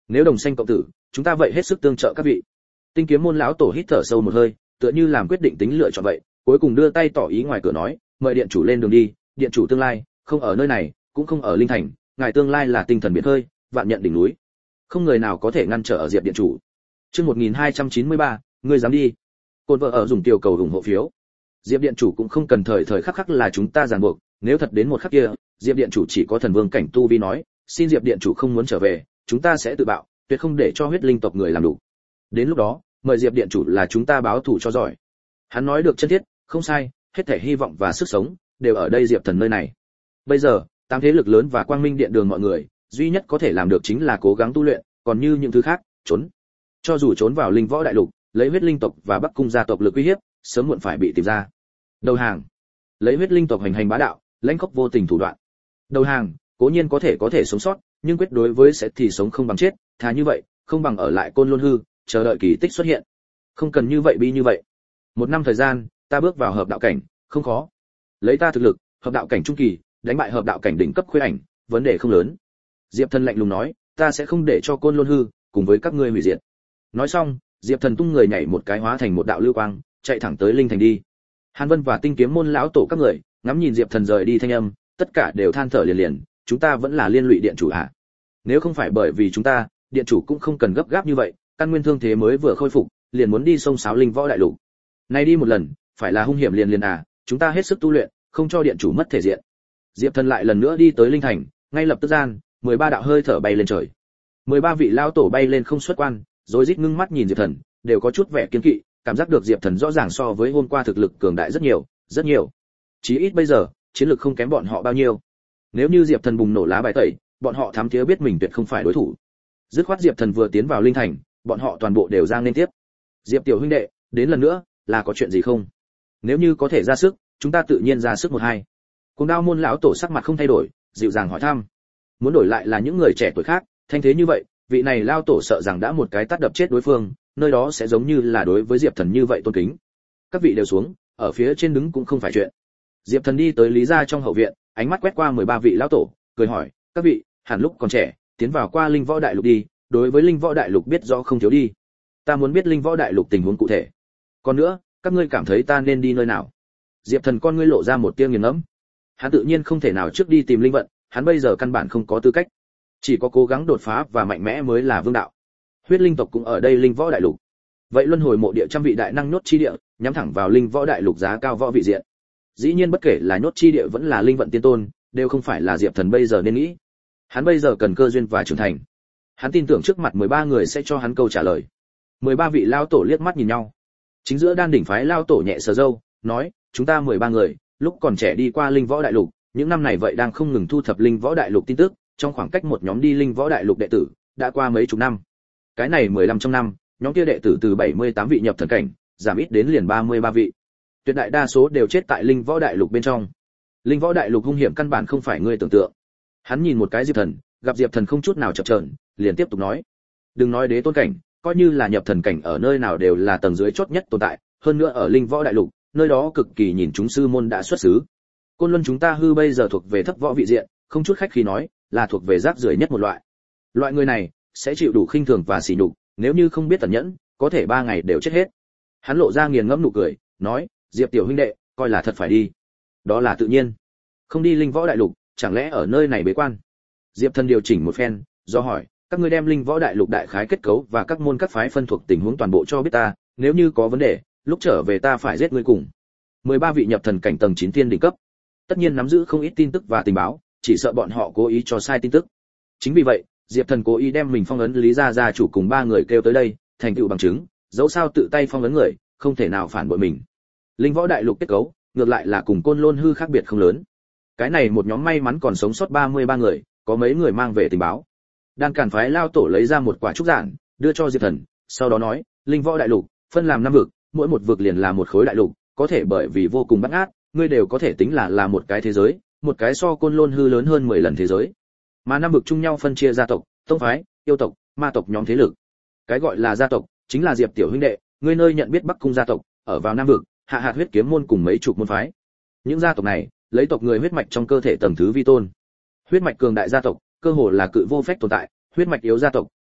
Nếu đồng sanh cộng tử, chúng ta vậy hết sức tương trợ các vị. Tinh kiếm môn lão tổ hít thở sâu một hơi, tựa như làm quyết định tính lựa chọn vậy, cuối cùng đưa tay tỏ ý ngoài cửa nói, mời điện chủ lên đường đi, điện chủ tương lai không ở nơi này, cũng không ở linh thành, ngài tương lai là tinh thần biển khơi, vạn nhận đỉnh núi, không người nào có thể ngăn trở ở Diệp điện chủ. Chương 1293, ngươi dám đi. Côn vợ ở dùng tiểu cầu ủng hộ phiếu. Diệp điện chủ cũng không cần thời thời khắc khắc là chúng ta ràng buộc, nếu thật đến một khắc kia, Diệp điện chủ chỉ có thần vương cảnh tu vi nói, xin Diệp điện chủ không muốn trở về, chúng ta sẽ tự bạo, tuyệt không để cho huyết linh tộc người làm đủ. Đến lúc đó, mời Diệp điện chủ là chúng ta báo thù cho giỏi. Hắn nói được chân thiết, không sai, hết thảy hy vọng và sức sống đều ở đây Diệp thần nơi này. Bây giờ, tám thế lực lớn và quang minh điện đường mọi người, duy nhất có thể làm được chính là cố gắng tu luyện, còn như những thứ khác, trốn. Cho dù trốn vào linh võ đại lục, lấy huyết linh tộc và Bắc cung gia tộc lực uy hiếp, sớm muộn phải bị tìm ra. Đầu hàng. Lấy huyết linh tộc hành hành bá đạo, lãnh khốc vô tình thủ đoạn. Đầu hàng, cố nhiên có thể sống sót, nhưng quyết đối với sẽ thì sống không bằng chết, thà như vậy, không bằng ở lại Côn Lôn hư, chờ đợi kỳ tích xuất hiện. Không cần như vậy bi như vậy. Một năm thời gian, ta bước vào hợp đạo cảnh, không khó. Lấy ta thực lực, hợp đạo cảnh trung kỳ, đánh bại hợp đạo cảnh đỉnh cấp khuê ảnh, vấn đề không lớn. Diệp Thần lạnh lùng nói, ta sẽ không để cho Côn Lôn hư cùng với các ngươi hủy diệt. Nói xong, Diệp Thần tung người nhảy một cái hóa thành một đạo lưu quang, chạy thẳng tới linh thành đi. Hàn Vân và Tinh kiếm môn lão tổ các người, ngắm nhìn Diệp Thần rời đi thanh âm, tất cả đều than thở liền liền, chúng ta vẫn là liên lụy điện chủ à? Nếu không phải bởi vì chúng ta, điện chủ cũng không cần gấp gáp như vậy, căn nguyên thương thế mới vừa khôi phục, liền muốn đi sông sáo linh võ đại lục. Nay đi một lần, phải là hung hiểm liền liền à, chúng ta hết sức tu luyện, không cho điện chủ mất thể diện. Diệp Thần lại lần nữa đi tới linh thành, ngay lập tức gian, 13 đạo hơi thở bay lên trời. 13 vị lão tổ bay lên không xuất quan, rồi rít ngưng mắt nhìn Diệp Thần, đều có chút vẻ kiêng kỵ, cảm giác được Diệp Thần rõ ràng so với hôm qua thực lực cường đại rất nhiều, rất nhiều. Chí ít bây giờ, chiến lực không kém bọn họ bao nhiêu. Nếu như Diệp Thần bùng nổ lá bài tẩy, bọn họ thám thía biết mình tuyệt không phải đối thủ. Dứt khoát Diệp Thần vừa tiến vào linh thành, bọn họ toàn bộ đều giang lên tiếp. Diệp tiểu huynh đệ, đến lần nữa, là có chuyện gì không? Nếu như có thể ra sức, chúng ta tự nhiên ra sức một hai. Cùng Đao môn lão tổ sắc mặt không thay đổi, dịu dàng hỏi thăm. Muốn đổi lại là những người trẻ tuổi khác, thanh thế như vậy, vị này lão tổ sợ rằng đã một cái tát đập chết đối phương, nơi đó sẽ giống như là đối với Diệp Thần như vậy tôn kính. Các vị đều xuống, ở phía trên đứng cũng không phải chuyện. Diệp Thần đi tới Lý gia trong hậu viện, ánh mắt quét qua 13 vị lão tổ, cười hỏi, các vị, hẳn lúc còn trẻ, tiến vào qua linh võ đại lục đi, đối với linh võ đại lục biết rõ không thiếu đi. Ta muốn biết linh võ đại lục tình huống cụ thể. Còn nữa, các ngươi cảm thấy ta nên đi nơi nào? Diệp Thần con ngươi lộ ra một tia nghiền ngẫm. Hắn tự nhiên không thể nào trước đi tìm linh vận, hắn bây giờ căn bản không có tư cách, chỉ có cố gắng đột phá và mạnh mẽ mới là vương đạo. Huyết linh tộc cũng ở đây linh võ đại lục. Vậy luân hồi mộ địa trăm vị đại năng nhốt chi địa, nhắm thẳng vào linh võ đại lục giá cao võ vị diện. Dĩ nhiên bất kể là nhốt chi địa vẫn là linh vận tiên tôn, đều không phải là Diệp Thần bây giờ nên nghĩ. Hắn bây giờ cần cơ duyên và trưởng thành. Hắn tin tưởng trước mặt 13 người sẽ cho hắn câu trả lời. 13 vị lao tổ liếc mắt nhìn nhau. Chính giữa đan đỉnh phái lao tổ nhẹ sờ râu, nói, chúng ta 13 người, lúc còn trẻ đi qua linh võ đại lục, những năm này vậy đang không ngừng thu thập linh võ đại lục tin tức, trong khoảng cách một nhóm đi linh võ đại lục đệ tử, đã qua mấy chục năm. Cái này 15 trong năm, nhóm kia đệ tử từ 78 vị nhập thần cảnh, giảm ít đến liền 33 vị. Tuyệt đại đa số đều chết tại linh võ đại lục bên trong. Linh võ đại lục hung hiểm căn bản không phải ngươi tưởng tượng. Hắn nhìn một cái Diệp Thần, gặp Diệp Thần không chút nào chập chờn, liền tiếp tục nói: "Đừng nói đế tôn cảnh, coi như là nhập thần cảnh ở nơi nào đều là tầng dưới chót nhất tồn tại, hơn nữa ở linh võ đại lục, nơi đó cực kỳ nhìn chúng sư môn đã xuất xứ. Côn Luân chúng ta hư bây giờ thuộc về thấp võ vị diện, không chút khách khí nói, là thuộc về rác rưởi nhất một loại. Loại người này sẽ chịu đủ khinh thường và sỉ nhục, nếu như không biết tận nhẫn, có thể 3 ngày đều chết hết." Hắn lộ ra nghiền ngẫm nụ cười, nói: "Diệp tiểu huynh đệ, coi là thật phải đi." "Đó là tự nhiên. Không đi linh võ đại lục, chẳng lẽ ở nơi này bế quan?" Diệp Thần điều chỉnh một phen, do hỏi: "Các ngươi đem linh võ đại lục đại khái kết cấu và các môn các phái phân thuộc tình huống toàn bộ cho biết ta, nếu như có vấn đề, lúc trở về ta phải giết ngươi cùng." 13 vị nhập thần cảnh tầng 9 thiên đỉnh cấp, tất nhiên nắm giữ không ít tin tức và tình báo, chỉ sợ bọn họ cố ý cho sai tin tức. Chính vì vậy, Diệp Thần cố ý đem mình phong ấn Lý gia gia chủ cùng 3 người kêu tới đây, thành tựu bằng chứng, dẫu sao tự tay phong ấn người, không thể nào phản bội mình. Linh võ đại lục kết cấu, ngược lại là cùng Côn Lôn hư khác biệt không lớn. Cái này một nhóm may mắn còn sống sót 33 người, có mấy người mang về tình báo. Đan Càn phái lao tổ lấy ra một quả trúc giản, đưa cho Diệp Thần, sau đó nói: "Linh võ đại lục, phân làm 5 vực, mỗi một vực liền là một khối đại lục, có thể bởi vì vô cùng bắt ngát, ngươi đều có thể tính là một cái thế giới, một cái so Côn Lôn hư lớn hơn 10 lần thế giới. Mà 5 vực chung nhau phân chia gia tộc, tông phái, yêu tộc, ma tộc nhóm thế lực. Cái gọi là gia tộc, chính là Diệp tiểu huynh đệ, ngươi nơi nhận biết Bắc cung gia tộc, ở vào 5 vực, hạ hạt huyết kiếm môn cùng mấy chục môn phái. Những gia tộc này, lấy tộc người huyết mạch trong cơ thể tầng thứ vi tôn. Huyết mạch cường đại gia tộc, cơ hồ là cự vô phách tồn tại, huyết mạch yếu gia tộc,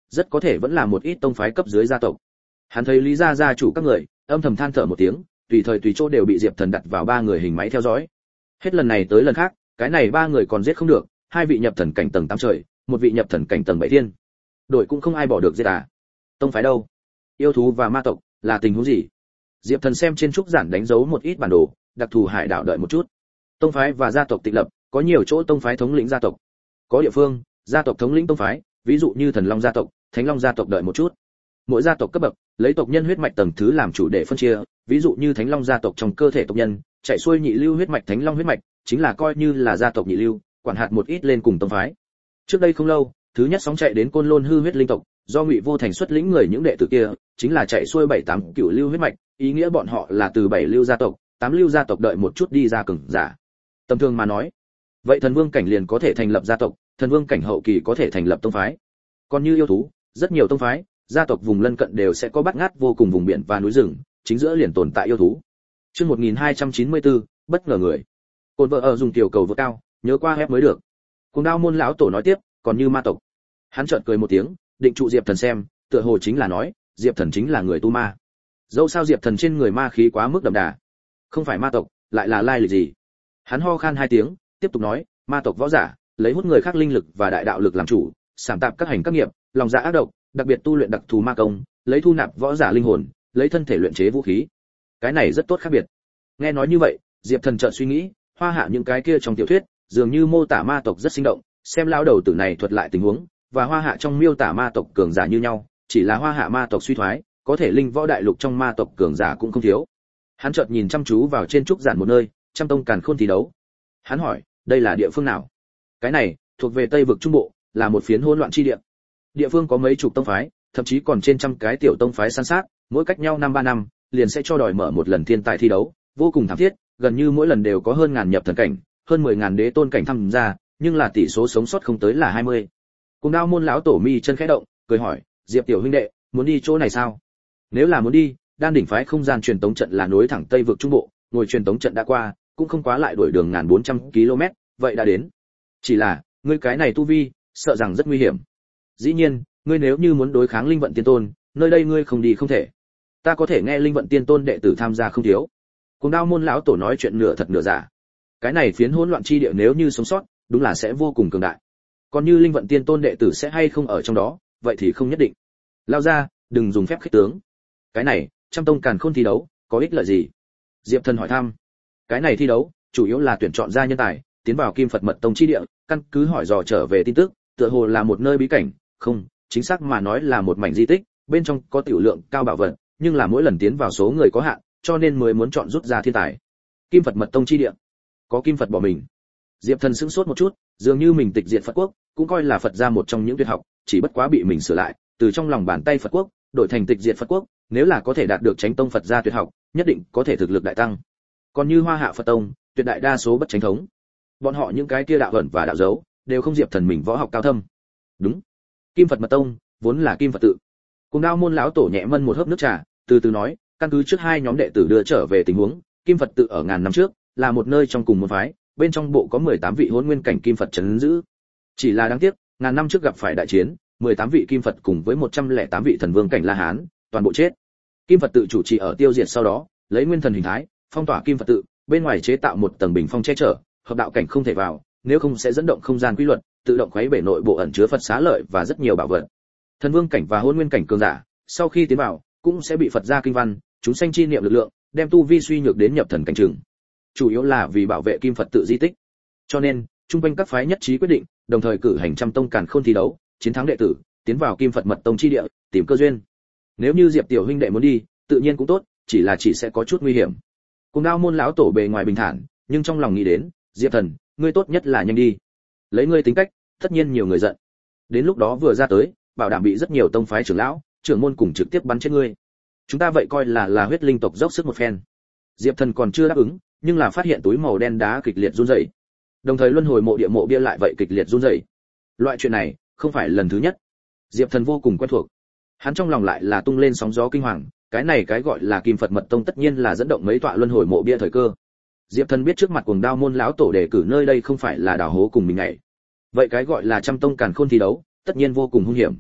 rất có thể vẫn là một ít tông phái cấp dưới gia tộc. Hắn thấy Lý gia gia chủ các người, âm thầm than thở một tiếng, tùy thời tùy chỗ đều bị Diệp Thần đặt vào ba người hình máy theo dõi. Hết lần này tới lần khác, cái này ba người còn giết không được, hai vị nhập thần cảnh tầng 8 trời, một vị nhập thần cảnh tầng 7 thiên. Đội cũng không ai bỏ được giết à? Tông phái đâu? Yêu thú và ma tộc, là tình huống gì? Diệp Thần xem trên trúc giản đánh dấu một ít bản đồ, đặc thù hải đảo đợi một chút. Tông phái và gia tộc tịch lập, có nhiều chỗ tông phái thống lĩnh gia tộc. Có địa phương, gia tộc thống lĩnh tông phái, ví dụ như Thần Long gia tộc, Thánh Long gia tộc đợi một chút. Mỗi gia tộc cấp bậc, lấy tộc nhân huyết mạch tầng thứ làm chủ để phân chia, ví dụ như Thánh Long gia tộc trong cơ thể tộc nhân, chạy xuôi nhị lưu huyết mạch Thánh Long huyết mạch, chính là coi như là gia tộc nhị lưu, quản hạt một ít lên cùng tông phái. Trước đây không lâu, thứ nhất sóng chạy đến Côn Lôn hư huyết linh tộc, do Ngụy Vô Thành xuất lĩnh người những đệ tử kia, chính là chạy xuôi 7-8 cửu lưu huyết mạch, ý nghĩa bọn họ là từ 7 lưu gia tộc, 8 lưu gia tộc đợi một chút đi ra cường giả. Tầm thường mà nói, vậy thần vương cảnh liền có thể thành lập gia tộc, thần vương cảnh hậu kỳ có thể thành lập tông phái. Còn như yêu thú, rất nhiều tông phái, gia tộc vùng lân cận đều sẽ có bát ngát vô cùng vùng biển và núi rừng, chính giữa liền tồn tại yêu thú. Chương 1294, bất ngờ người. Côn vợ ở dùng tiểu cầu vượt cao, nhớ qua ép mới được. Cùng Đao môn lão tổ nói tiếp, còn như ma tộc. Hắn chợt cười một tiếng, định trụ Diệp Thần xem, tựa hồ chính là nói, Diệp Thần chính là người tu ma. Dẫu sao Diệp Thần trên người ma khí quá mức đậm đà. Không phải ma tộc, lại là lai lịch gì? Hắn ho khan hai tiếng, tiếp tục nói, ma tộc võ giả, lấy hút người khác linh lực và đại đạo lực làm chủ, sảm tạp các hành các nghiệp, lòng dạ ác độc, đặc biệt tu luyện đặc thù ma công, lấy thu nạp võ giả linh hồn, lấy thân thể luyện chế vũ khí. Cái này rất tốt khác biệt. Nghe nói như vậy, Diệp Thần chợt suy nghĩ, Hoa Hạ những cái kia trong tiểu thuyết, dường như mô tả ma tộc rất sinh động, xem lão đầu tử này thuật lại tình huống, và Hoa Hạ trong miêu tả ma tộc cường giả như nhau, chỉ là Hoa Hạ ma tộc suy thoái, có thể linh võ đại lục trong ma tộc cường giả cũng không thiếu. Hắn chợt nhìn chăm chú vào trên trúc giản một nơi, trăm tông càn khôn thi đấu. Hắn hỏi, đây là địa phương nào? Cái này thuộc về Tây vực trung bộ, là một phiến hỗn loạn chi địa. Địa phương có mấy chục tông phái, thậm chí còn trên trăm cái tiểu tông phái san sát, mỗi cách nhau 5-3 năm, liền sẽ cho đòi mở một lần thiên tài thi đấu, vô cùng thảm thiết, gần như mỗi lần đều có hơn ngàn nhập thần cảnh, hơn 10.000 đế tôn cảnh tham gia, nhưng là tỷ số sống sót không tới là 20. Cùng Đao môn lão tổ mi chân khẽ động, cười hỏi, Diệp tiểu huynh đệ, muốn đi chỗ này sao? Nếu là muốn đi, Đan đỉnh phái không gian truyền tống trận là nối thẳng Tây vực trung bộ, ngồi truyền tống trận đã qua, cũng không quá lại đuổi đường 1400 km, vậy đã đến. Chỉ là, ngươi cái này tu vi, sợ rằng rất nguy hiểm. Dĩ nhiên, ngươi nếu như muốn đối kháng linh vận tiên tôn, nơi đây ngươi không đi không thể. Ta có thể nghe linh vận tiên tôn đệ tử tham gia không thiếu. Cùng Đao môn lão tổ nói chuyện nửa thật nửa giả. Cái này phiến hỗn loạn chi địa nếu như sống sót, đúng là sẽ vô cùng cường đại. Còn như linh vận tiên tôn đệ tử sẽ hay không ở trong đó, vậy thì không nhất định. Lao ra, đừng dùng phép khích tướng. Cái này, trăm tông càn khôn thi đấu, có ích lợi gì? Diệp Thần hỏi thăm. Cái này thi đấu, chủ yếu là tuyển chọn ra nhân tài, tiến vào Kim Phật Mật Tông chi địa, căn cứ hỏi dò trở về tin tức, tựa hồ là một nơi bí cảnh, không, chính xác mà nói là một mảnh di tích, bên trong có tiểu lượng cao bảo vật, nhưng là mỗi lần tiến vào số người có hạn, cho nên mới muốn chọn rút ra thiên tài. Kim Phật Mật Tông chi địa, có Kim Phật bỏ mình. Diệp Thần sững sốt một chút, dường như mình tịch diệt Phật quốc, cũng coi là Phật gia một trong những tuyệt học, chỉ bất quá bị mình sửa lại, từ trong lòng bàn tay Phật quốc, đổi thành tịch diệt Phật quốc, nếu là có thể đạt được chánh tông Phật gia tuyệt học, nhất định có thể thực lực đại tăng. Còn như Hoa Hạ Phật tông, tuyệt đại đa số bất chánh thống. Bọn họ những cái kia đạo ẩn và đạo dấu, đều không Diệp Thần mình võ học cao thâm. Đúng. Kim Phật Mật Tông, vốn là Kim Phật tự. Cùng Đao môn lão tổ nhẹ mân một hớp nước trà, từ từ nói, căn cứ trước hai nhóm đệ tử đưa trở về tình huống, Kim Phật tự ở ngàn năm trước, là một nơi trong cùng môn phái, bên trong bộ có 18 vị Hỗn Nguyên cảnh Kim Phật trấn giữ. Chỉ là đáng tiếc, ngàn năm trước gặp phải đại chiến, 18 vị Kim Phật cùng với 108 vị thần vương cảnh La Hán, toàn bộ chết. Kim Phật tự chủ trì ở tiêu diệt sau đó, lấy nguyên thần hình thái, phong tỏa Kim Phật tự, bên ngoài chế tạo một tầng bình phong che chở, hợp đạo cảnh không thể vào, nếu không sẽ dẫn động không gian quy luật, tự động khuấy bể nội bộ ẩn chứa Phật xá lợi và rất nhiều bảo vật. Thần vương cảnh và Hỗn Nguyên cảnh cường giả, sau khi tiến vào, cũng sẽ bị Phật gia kinh văn, chúng sanh chi niệm lực lượng, đem tu vi suy nhược đến nhập thần cảnh trường. Chủ yếu là vì bảo vệ Kim Phật tự di tích. Cho nên, trung quanh các phái nhất trí quyết định, đồng thời cử hành trăm tông càn khôn thi đấu, chiến thắng đệ tử, tiến vào Kim Phật Mật Tông chi địa, tìm cơ duyên. Nếu như Diệp tiểu huynh đệ muốn đi, tự nhiên cũng tốt, chỉ sẽ có chút nguy hiểm. Cùng Đao môn lão tổ bề ngoài bình thản, nhưng trong lòng nghĩ đến, Diệp Thần, ngươi tốt nhất là nhanh đi. Lấy ngươi tính cách, tất nhiên nhiều người giận. Đến lúc đó vừa ra tới, bảo đảm bị rất nhiều tông phái trưởng lão, trưởng môn cùng trực tiếp bắn chết ngươi. Chúng ta vậy coi là huyết linh tộc dốc sức một phen. Diệp Thần còn chưa đáp ứng, nhưng là phát hiện túi màu đen đá kịch liệt run rẩy. Đồng thời luân hồi mộ địa mộ bia lại vậy kịch liệt run rẩy. Loại chuyện này, không phải lần thứ nhất. Diệp Thần vô cùng quen thuộc. Hắn trong lòng lại là tung lên sóng gió kinh hoàng, cái này cái gọi là Kim Phật Mật Tông tất nhiên là dẫn động mấy tọa luân hồi mộ bia thời cơ. Diệp Thần biết trước mặt Cuồng Đao môn lão tổ đề cử nơi đây không phải là đào hố cùng mình nhảy. Vậy cái gọi là trăm tông càn khôn thi đấu, tất nhiên vô cùng hung hiểm.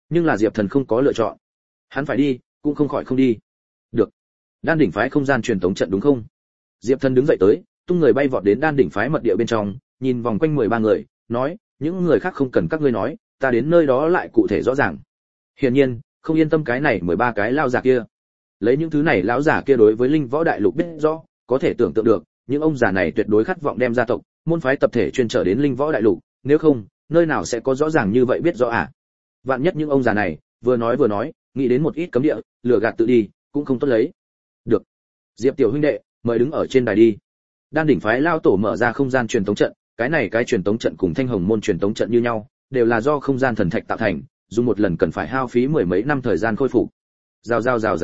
Nhưng là Diệp Thần không có lựa chọn. Hắn phải đi, cũng không khỏi không đi. Được. Đan đỉnh phái không gian truyền tống trận đúng không? Diệp Thần đứng dậy tới, tung người bay vọt đến đan đỉnh phái mật địa bên trong, nhìn vòng quanh 13 người, nói, những người khác không cần các ngươi nói, ta đến nơi đó lại cụ thể rõ ràng. Hiển nhiên, không yên tâm cái này 13 cái lao giả kia. Lấy những thứ này lão giả kia đối với linh võ đại lục biết rõ, có thể tưởng tượng được, những ông già này tuyệt đối khát vọng đem gia tộc, môn phái tập thể chuyên trở đến linh võ đại lục, nếu không, nơi nào sẽ có rõ ràng như vậy biết rõ à? Vạn nhất những ông già này, vừa nói, nghĩ đến một ít cấm địa, lừa gạt tự đi, cũng không tốt lấy. Được. Diệp tiểu huynh đệ, mời đứng ở trên đài đi. Đan đỉnh phái lao tổ mở ra không gian truyền tống trận, cái truyền tống trận cùng Thanh Hồng môn truyền tống trận như nhau, đều là do không gian thần thạch tạo thành, dùng một lần cần phải hao phí mười mấy năm thời gian khôi phục. Rào.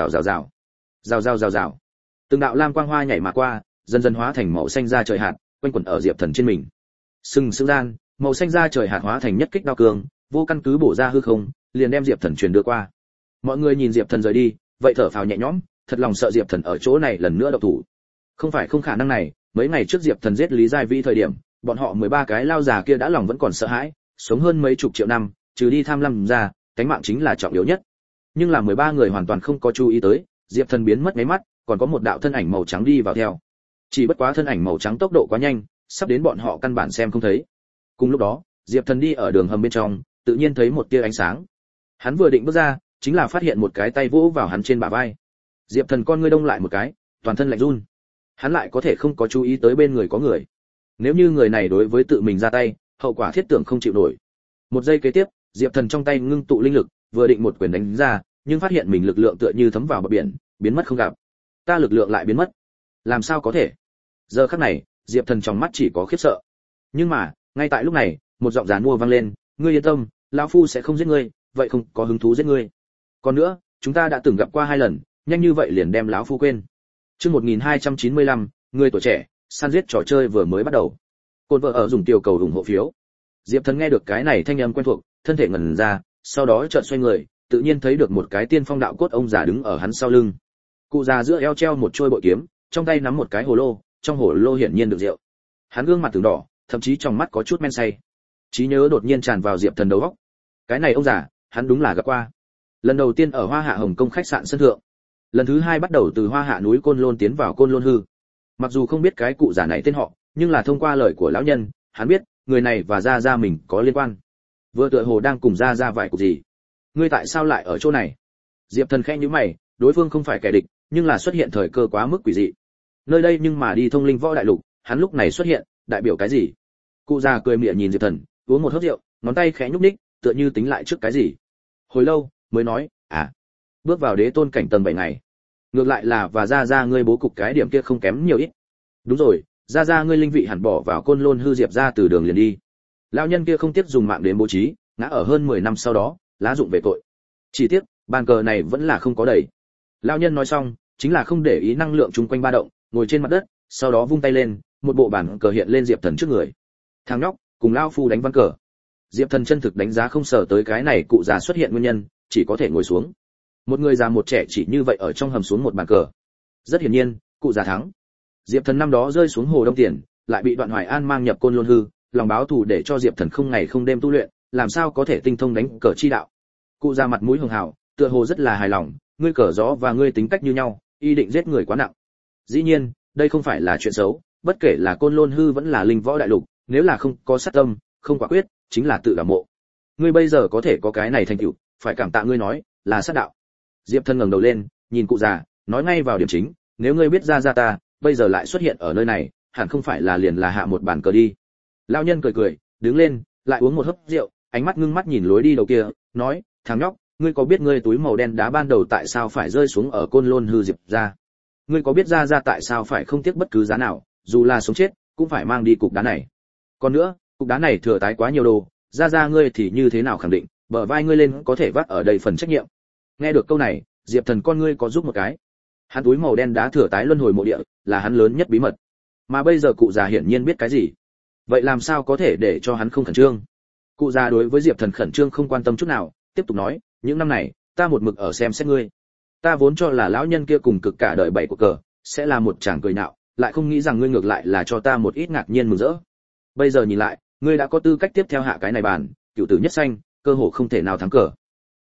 Từng đạo lam quang hoa nhảy mà qua, dần dần hóa thành màu xanh da trời hạt, quanh quẩn ở Diệp Thần trên mình. Sừng gian, màu xanh da trời hạt hóa thành nhất kích đao cường, vô căn cứ bổ ra hư không, liền đem Diệp Thần truyền đưa qua. Mọi người nhìn Diệp Thần rời đi, vậy thở phào nhẹ nhõm, thật lòng sợ Diệp Thần ở chỗ này lần nữa độc thủ. Không phải không khả năng này, mấy ngày trước Diệp Thần giết Lý Giai Vĩ thời điểm, bọn họ 13 cái lao già kia đã lòng vẫn còn sợ hãi, sống hơn mấy chục triệu năm, trừ đi tham lam ra, cánh mạng chính là trọng yếu nhất. Nhưng là 13 người hoàn toàn không có chú ý tới, Diệp Thần biến mất mấy mắt, còn có một đạo thân ảnh màu trắng đi vào theo. Chỉ bất quá thân ảnh màu trắng tốc độ quá nhanh, sắp đến bọn họ căn bản xem không thấy. Cùng lúc đó, Diệp Thần đi ở đường hầm bên trong, tự nhiên thấy một tia ánh sáng. Hắn vừa định bước ra, chính là phát hiện một cái tay vỗ vào hắn trên bả vai. Diệp Thần con ngươi đông lại một cái, toàn thân lạnh run. Hắn lại có thể không có chú ý tới bên người có người. Nếu như người này đối với tự mình ra tay, hậu quả thiết tưởng không chịu nổi. Một giây kế tiếp, Diệp Thần trong tay ngưng tụ linh lực, vừa định một quyền đánh ra, nhưng phát hiện mình lực lượng tựa như thấm vào bờ biển, biến mất không gặp. Ta lực lượng lại biến mất. Làm sao có thể? Giờ khắc này, Diệp Thần trong mắt chỉ có khiếp sợ. Nhưng mà, ngay tại lúc này, một giọng giàn mua vang lên, ngươi yên tâm, lão phu sẽ không giết ngươi, vậy không có hứng thú giết ngươi. Còn nữa, chúng ta đã từng gặp qua 2 lần, nhanh như vậy liền đem lão phu quên. Chương 1295, người tuổi trẻ, săn giết trò chơi vừa mới bắt đầu. Côn vợ ở dùng tiểu cầu ủng hộ phiếu. Diệp Thần nghe được cái này thanh âm quen thuộc, thân thể ngẩn ra, sau đó chợt xoay người, tự nhiên thấy được một cái tiên phong đạo cốt ông già đứng ở hắn sau lưng. Cụ già giữa eo treo một chuôi bội kiếm, trong tay nắm một cái hồ lô, trong hồ lô hiển nhiên được rượu. Hắn gương mặt từng đỏ, thậm chí trong mắt có chút men say. Trí nhớ đột nhiên tràn vào Diệp Thần đầu óc. Cái này ông già, hắn đúng là gặp qua. Lần đầu tiên ở Hoa Hạ Hồng Công khách sạn sân thượng. Lần thứ 2 bắt đầu từ Hoa Hạ núi Côn Lôn tiến vào Côn Lôn hư. Mặc dù không biết cái cụ già này tên họ, nhưng là thông qua lời của lão nhân, hắn biết, người này và gia gia mình có liên quan. Vừa tựa hồ đang cùng gia gia vài cục gì. Ngươi tại sao lại ở chỗ này? Diệp Thần khẽ nhíu mày, đối phương không phải kẻ địch, nhưng là xuất hiện thời cơ quá mức quỷ dị. Nơi đây nhưng mà đi thông linh võ đại lục, hắn lúc này xuất hiện, đại biểu cái gì? Cụ già cười mỉa nhìn Diệp Thần, uống một hớp rượu, ngón tay khẽ nhúc nhích, tựa như tính lại trước cái gì. Hồi lâu, mới nói, bước vào đế tôn cảnh tầng 7 ngày. Ngược lại là và gia ngươi bố cục cái điểm kia không kém nhiều ít. Đúng rồi, gia ngươi linh vị hẳn bỏ vào Côn Lôn hư Diệp ra từ đường liền đi. Lão nhân kia không tiếc dùng mạng đến bố trí, ngã ở hơn 10 năm sau đó, lá dụng về tội. Chỉ tiếc, bàn cờ này vẫn là không có đầy. Lão nhân nói xong, chính là không để ý năng lượng chung quanh ba động, ngồi trên mặt đất, sau đó vung tay lên, một bộ bản cờ hiện lên Diệp Thần trước người. Thằng nhóc, cùng lão phu đánh ván cờ. Diệp Thần chân thực đánh giá không sở tới cái này cụ già xuất hiện nguyên nhân, chỉ có thể ngồi xuống. Một người già một trẻ chỉ như vậy ở trong hầm xuống một bàn cờ. Rất hiển nhiên, cụ già thắng. Diệp Thần năm đó rơi xuống hồ Đông Tiền, lại bị Đoạn Hoài An mang nhập Côn Lôn hư, lòng báo thù để cho Diệp Thần không ngày không đêm tu luyện, làm sao có thể tinh thông đánh cờ chi đạo. Cụ già mặt mũi hường hào, tựa hồ rất là hài lòng, ngươi cờ gió và ngươi tính cách như nhau, ý định giết người quá nặng. Dĩ nhiên, đây không phải là chuyện xấu, bất kể là Côn Lôn hư vẫn là linh võ đại lục, nếu là không có sát tâm, không quả quyết, chính là tự đả mộ. Ngươi bây giờ có thể có cái này thành tựu, phải cảm tạ ngươi nói, là sát đạo. Diệp Thần ngẩng đầu lên, nhìn cụ già, nói ngay vào điểm chính, nếu ngươi biết ra ta, bây giờ lại xuất hiện ở nơi này, hẳn không phải là liền là hạ một bàn cờ đi. Lão nhân cười cười, đứng lên, lại uống một hớp rượu, ánh mắt ngưng mắt nhìn lối đi đầu kia, nói, thằng nhóc, ngươi có biết ngươi túi màu đen đá ban đầu tại sao phải rơi xuống ở Côn Lôn hư Diệp ra? Ngươi có biết ra tại sao phải không tiếc bất cứ giá nào, dù là sống chết, cũng phải mang đi cục đá này? Còn nữa, cục đá này thừa tái quá nhiều đồ, ra ngươi thì như thế nào khẳng định, bờ vai ngươi lên có thể vác ở đầy phần trách nhiệm. Nghe được câu này, Diệp Thần con ngươi có giúp một cái. Hắn túi màu đen đá thừa tái luân hồi mộ địa, là hắn lớn nhất bí mật. Mà bây giờ cụ già hiển nhiên biết cái gì. Vậy làm sao có thể để cho hắn không khẩn trương? Cụ già đối với Diệp Thần khẩn trương không quan tâm chút nào, tiếp tục nói, những năm này, ta một mực ở xem xét ngươi. Ta vốn cho là lão nhân kia cùng cực cả đời bảy của cờ, sẽ là một chàng cười nhạo, lại không nghĩ rằng ngươi ngược lại là cho ta một ít ngạc nhiên mừng rỡ. Bây giờ nhìn lại, ngươi đã có tư cách tiếp theo hạ cái này bàn, cựu tử nhất sanh, cơ hồ không thể nào thắng cờ.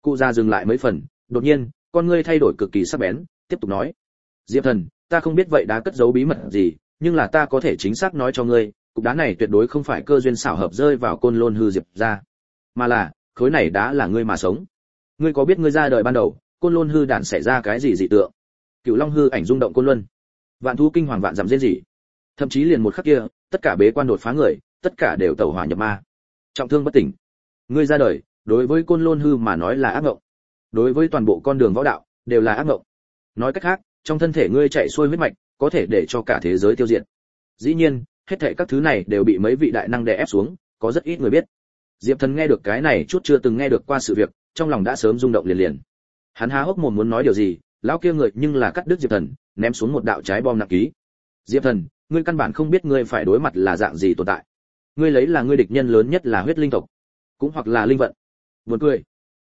Cụ già dừng lại mấy phần, đột nhiên con ngươi thay đổi cực kỳ sắc bén, tiếp tục nói: Diệp Thần, ta không biết vậy đá cất giấu bí mật gì, nhưng là ta có thể chính xác nói cho ngươi, cục đá này tuyệt đối không phải cơ duyên xảo hợp rơi vào Côn Lôn hư Diệp gia, mà là khối này đá là ngươi mà sống. Ngươi có biết ngươi ra đời ban đầu, Côn Lôn hư đản xảy ra cái gì dị tượng? Cửu Long hư ảnh rung động Côn Luân, vạn thú kinh hoàng vạn dặm rên rỉ. Thậm chí liền một khắc kia, tất cả bế quan đột phá người, tất cả đều tẩu hỏa nhập ma, trọng thương bất tỉnh. Ngươi ra đời, đối với Côn Lôn hư mà nói là ác mộng, đối với toàn bộ con đường võ đạo đều là ác mộng. Nói cách khác, trong thân thể ngươi chạy xuôi huyết mạch, có thể để cho cả thế giới tiêu diệt. Dĩ nhiên, hết thảy các thứ này đều bị mấy vị đại năng đè ép xuống, có rất ít người biết. Diệp Thần nghe được cái này chút chưa từng nghe được qua sự việc, trong lòng đã sớm rung động liền liền. Hắn há hốc mồm muốn nói điều gì, lão kia người nhưng là cắt đứt Diệp Thần, ném xuống một đạo trái bom nặng ký. Diệp Thần, ngươi căn bản không biết ngươi phải đối mặt là dạng gì tồn tại. Ngươi lấy là ngươi địch nhân lớn nhất là huyết linh tộc, cũng hoặc là linh vận. Buồn cười.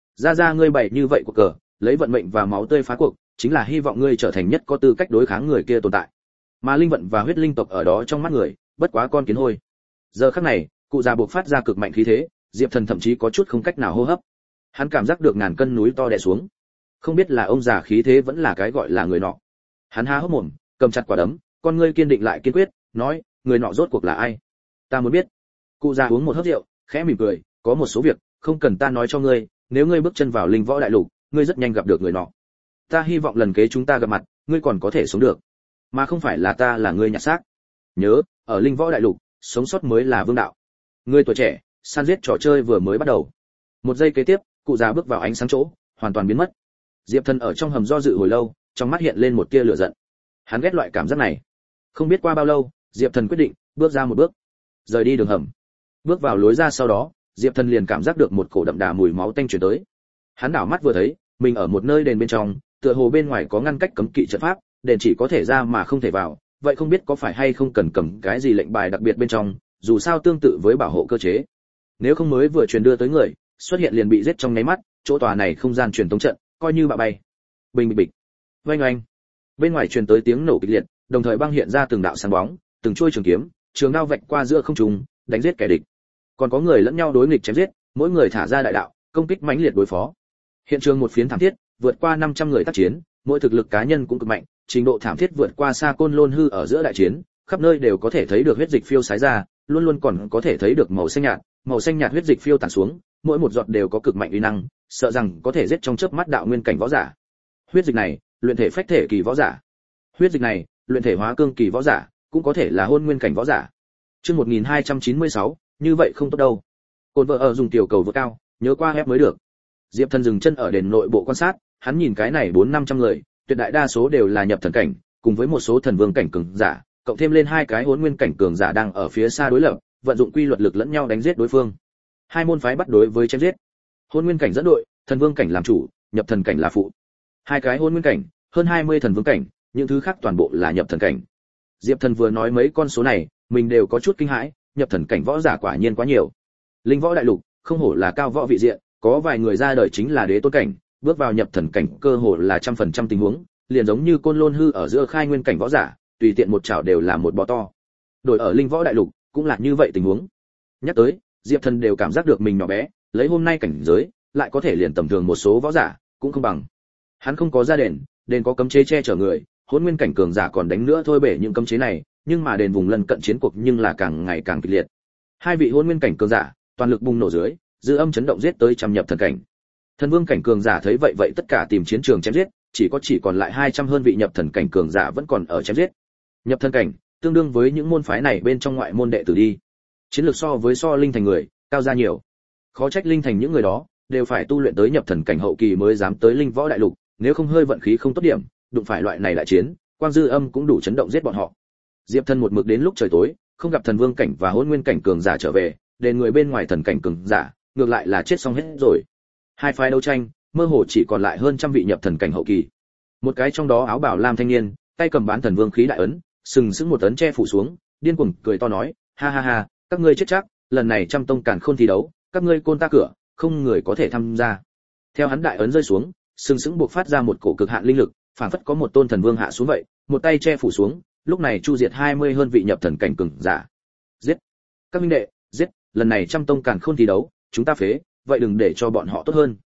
Ra ngươi bày như vậy của cờ, lấy vận mệnh và máu tươi phá cuộc, chính là hy vọng ngươi trở thành nhất có tư cách đối kháng người kia tồn tại. Mà linh vận và huyết linh tộc ở đó trong mắt người, bất quá con kiến hôi. Giờ khắc này, cụ già buộc phát ra cực mạnh khí thế, Diệp Thần thậm chí có chút không cách nào hô hấp. Hắn cảm giác được ngàn cân núi to đè xuống. Không biết là ông già khí thế vẫn là cái gọi là người nọ. Hắn há hốc mồm, cầm chặt quả đấm, con ngươi kiên định lại kiên quyết, nói, người nọ rốt cuộc là ai? Ta muốn biết. Cụ già uống một hớp rượu, khẽ mỉm cười, có một số việc không cần ta nói cho ngươi, nếu ngươi bước chân vào linh võ đại lục, ngươi rất nhanh gặp được người nọ. Ta hy vọng lần kế chúng ta gặp mặt, ngươi còn có thể sống được, mà không phải là ta là ngươi nhặt xác. Nhớ, ở linh võ đại lục, sống sót mới là vương đạo. Ngươi tuổi trẻ, săn giết trò chơi vừa mới bắt đầu. Một giây kế tiếp, cụ già bước vào ánh sáng chỗ, hoàn toàn biến mất. Diệp Thần ở trong hầm do dự hồi lâu, trong mắt hiện lên một tia lửa giận. Hắn ghét loại cảm giác này. Không biết qua bao lâu, Diệp Thần quyết định bước ra một bước, rời đi đường hầm. Bước vào lối ra sau đó, Diệp Thần liền cảm giác được một cổ đậm đà mùi máu tanh truyền tới. Hắn đảo mắt vừa thấy, mình ở một nơi đền bên trong, tựa hồ bên ngoài có ngăn cách cấm kỵ trận pháp, đền chỉ có thể ra mà không thể vào, vậy không biết có phải hay không cần cầm cái gì lệnh bài đặc biệt bên trong, dù sao tương tự với bảo hộ cơ chế. Nếu không mới vừa truyền đưa tới người, xuất hiện liền bị giết trong nháy mắt, chỗ tòa này không gian truyền tống trận, coi như bạ bay. Bình bịch bịch. Oanh oanh. Bên ngoài truyền tới tiếng nổ kịch liệt, đồng thời băng hiện ra từng đạo sáng bóng, từng chuôi trường kiếm, trường đao vạch qua giữa không trung, đánh giết kẻ địch. Còn có người lẫn nhau đối nghịch chém giết, mỗi người thả ra đại đạo, công kích mãnh liệt đối phó. Hiện trường một phiến thảm thiết, vượt qua 500 người tác chiến, mỗi thực lực cá nhân cũng cực mạnh, trình độ thảm thiết vượt qua xa Côn Lôn hư ở giữa đại chiến, khắp nơi đều có thể thấy được huyết dịch phiêu sái ra, luôn luôn còn có thể thấy được màu xanh nhạt huyết dịch phiêu tản xuống, mỗi một giọt đều có cực mạnh uy năng, sợ rằng có thể giết trong chớp mắt đạo nguyên cảnh võ giả. Huyết dịch này, luyện thể phách thể kỳ võ giả. Huyết dịch này, luyện thể hóa cương kỳ võ giả, cũng có thể là hôn nguyên cảnh võ giả. Chương 1296, như vậy không tốt đâu. Côn vợ ở dùng tiểu cầu vượt cao, nhớ qua ép mới được. Diệp Thần dừng chân ở đền nội bộ quan sát, hắn nhìn cái này 400-500 người, tuyệt đại đa số đều là nhập thần cảnh, cùng với một số thần vương cảnh cường giả, cộng thêm lên hai cái hỗn nguyên cảnh cường giả đang ở phía xa đối lập, vận dụng quy luật lực lẫn nhau đánh giết đối phương. Hai môn phái bắt đối với chém giết. Hỗn nguyên cảnh dẫn đội, thần vương cảnh làm chủ, nhập thần cảnh là phụ. Hai cái hỗn nguyên cảnh, hơn 20 thần vương cảnh, những thứ khác toàn bộ là nhập thần cảnh. Diệp Thần vừa nói mấy con số này, mình đều có chút kinh hãi, nhập thần cảnh võ giả quả nhiên quá nhiều. Linh võ đại lục, không hổ là cao võ vị diện, có vài người ra đời chính là đế tôn cảnh, bước vào nhập thần cảnh cơ hồ là 100% tình huống, liền giống như Côn Lôn hư ở giữa khai nguyên cảnh võ giả, tùy tiện một chảo đều là một bò to. Đổi ở linh võ đại lục, cũng là như vậy tình huống. Nhắc tới, Diệp Thần đều cảm giác được mình nhỏ bé, lấy hôm nay cảnh giới, lại có thể liền tầm thường một số võ giả, cũng không bằng. Hắn không có ra đền có cấm chế che chở người, hỗn nguyên cảnh cường giả còn đánh nữa thôi bể những cấm chế này, nhưng mà đền vùng lân cận chiến cuộc nhưng là càng ngày càng kịch liệt. Hai vị hỗn nguyên cảnh cường giả, toàn lực bùng nổ dưới, dư âm chấn động giết tới trăm nhập thần cảnh. Thần vương cảnh cường giả thấy vậy tất cả tìm chiến trường chém giết, chỉ còn lại 200 hơn vị nhập thần cảnh cường giả vẫn còn ở chém giết. Nhập thần cảnh, tương đương với những môn phái này bên trong ngoại môn đệ tử đi. Chiến lược so linh thành người, cao ra nhiều. Khó trách linh thành những người đó đều phải tu luyện tới nhập thần cảnh hậu kỳ mới dám tới linh võ đại lục, nếu không hơi vận khí không tốt điểm, đụng phải loại này đại chiến, quang dư âm cũng đủ chấn động giết bọn họ. Diệp Thần một mực đến lúc trời tối, không gặp thần vương cảnh và hỗn nguyên cảnh cường giả trở về, đền người bên ngoài thần cảnh cường giả, ngược lại là chết xong hết rồi. Hai phái đấu tranh, mơ hồ chỉ còn lại hơn trăm vị nhập thần cảnh hậu kỳ. Một cái trong đó áo bào lam thanh niên, tay cầm bán thần vương khí đại ấn, sừng sững một ấn che phủ xuống, điên cuồng cười to nói, ha ha ha, các ngươi chết chắc, lần này trăm tông càn khôn thi đấu, các ngươi côn ta cửa, không người có thể tham gia. Theo hắn đại ấn rơi xuống, sừng sững buộc phát ra một cổ cực hạn linh lực, phảng phất có một tôn thần vương hạ xuống vậy, một tay che phủ xuống, lúc này chu diệt 20 hơn vị nhập thần cảnh cường giả. Giết! Các minh đệ, giết, lần này trăm tông càn khôn thi đấu, chúng ta phế, vậy đừng để cho bọn họ tốt hơn.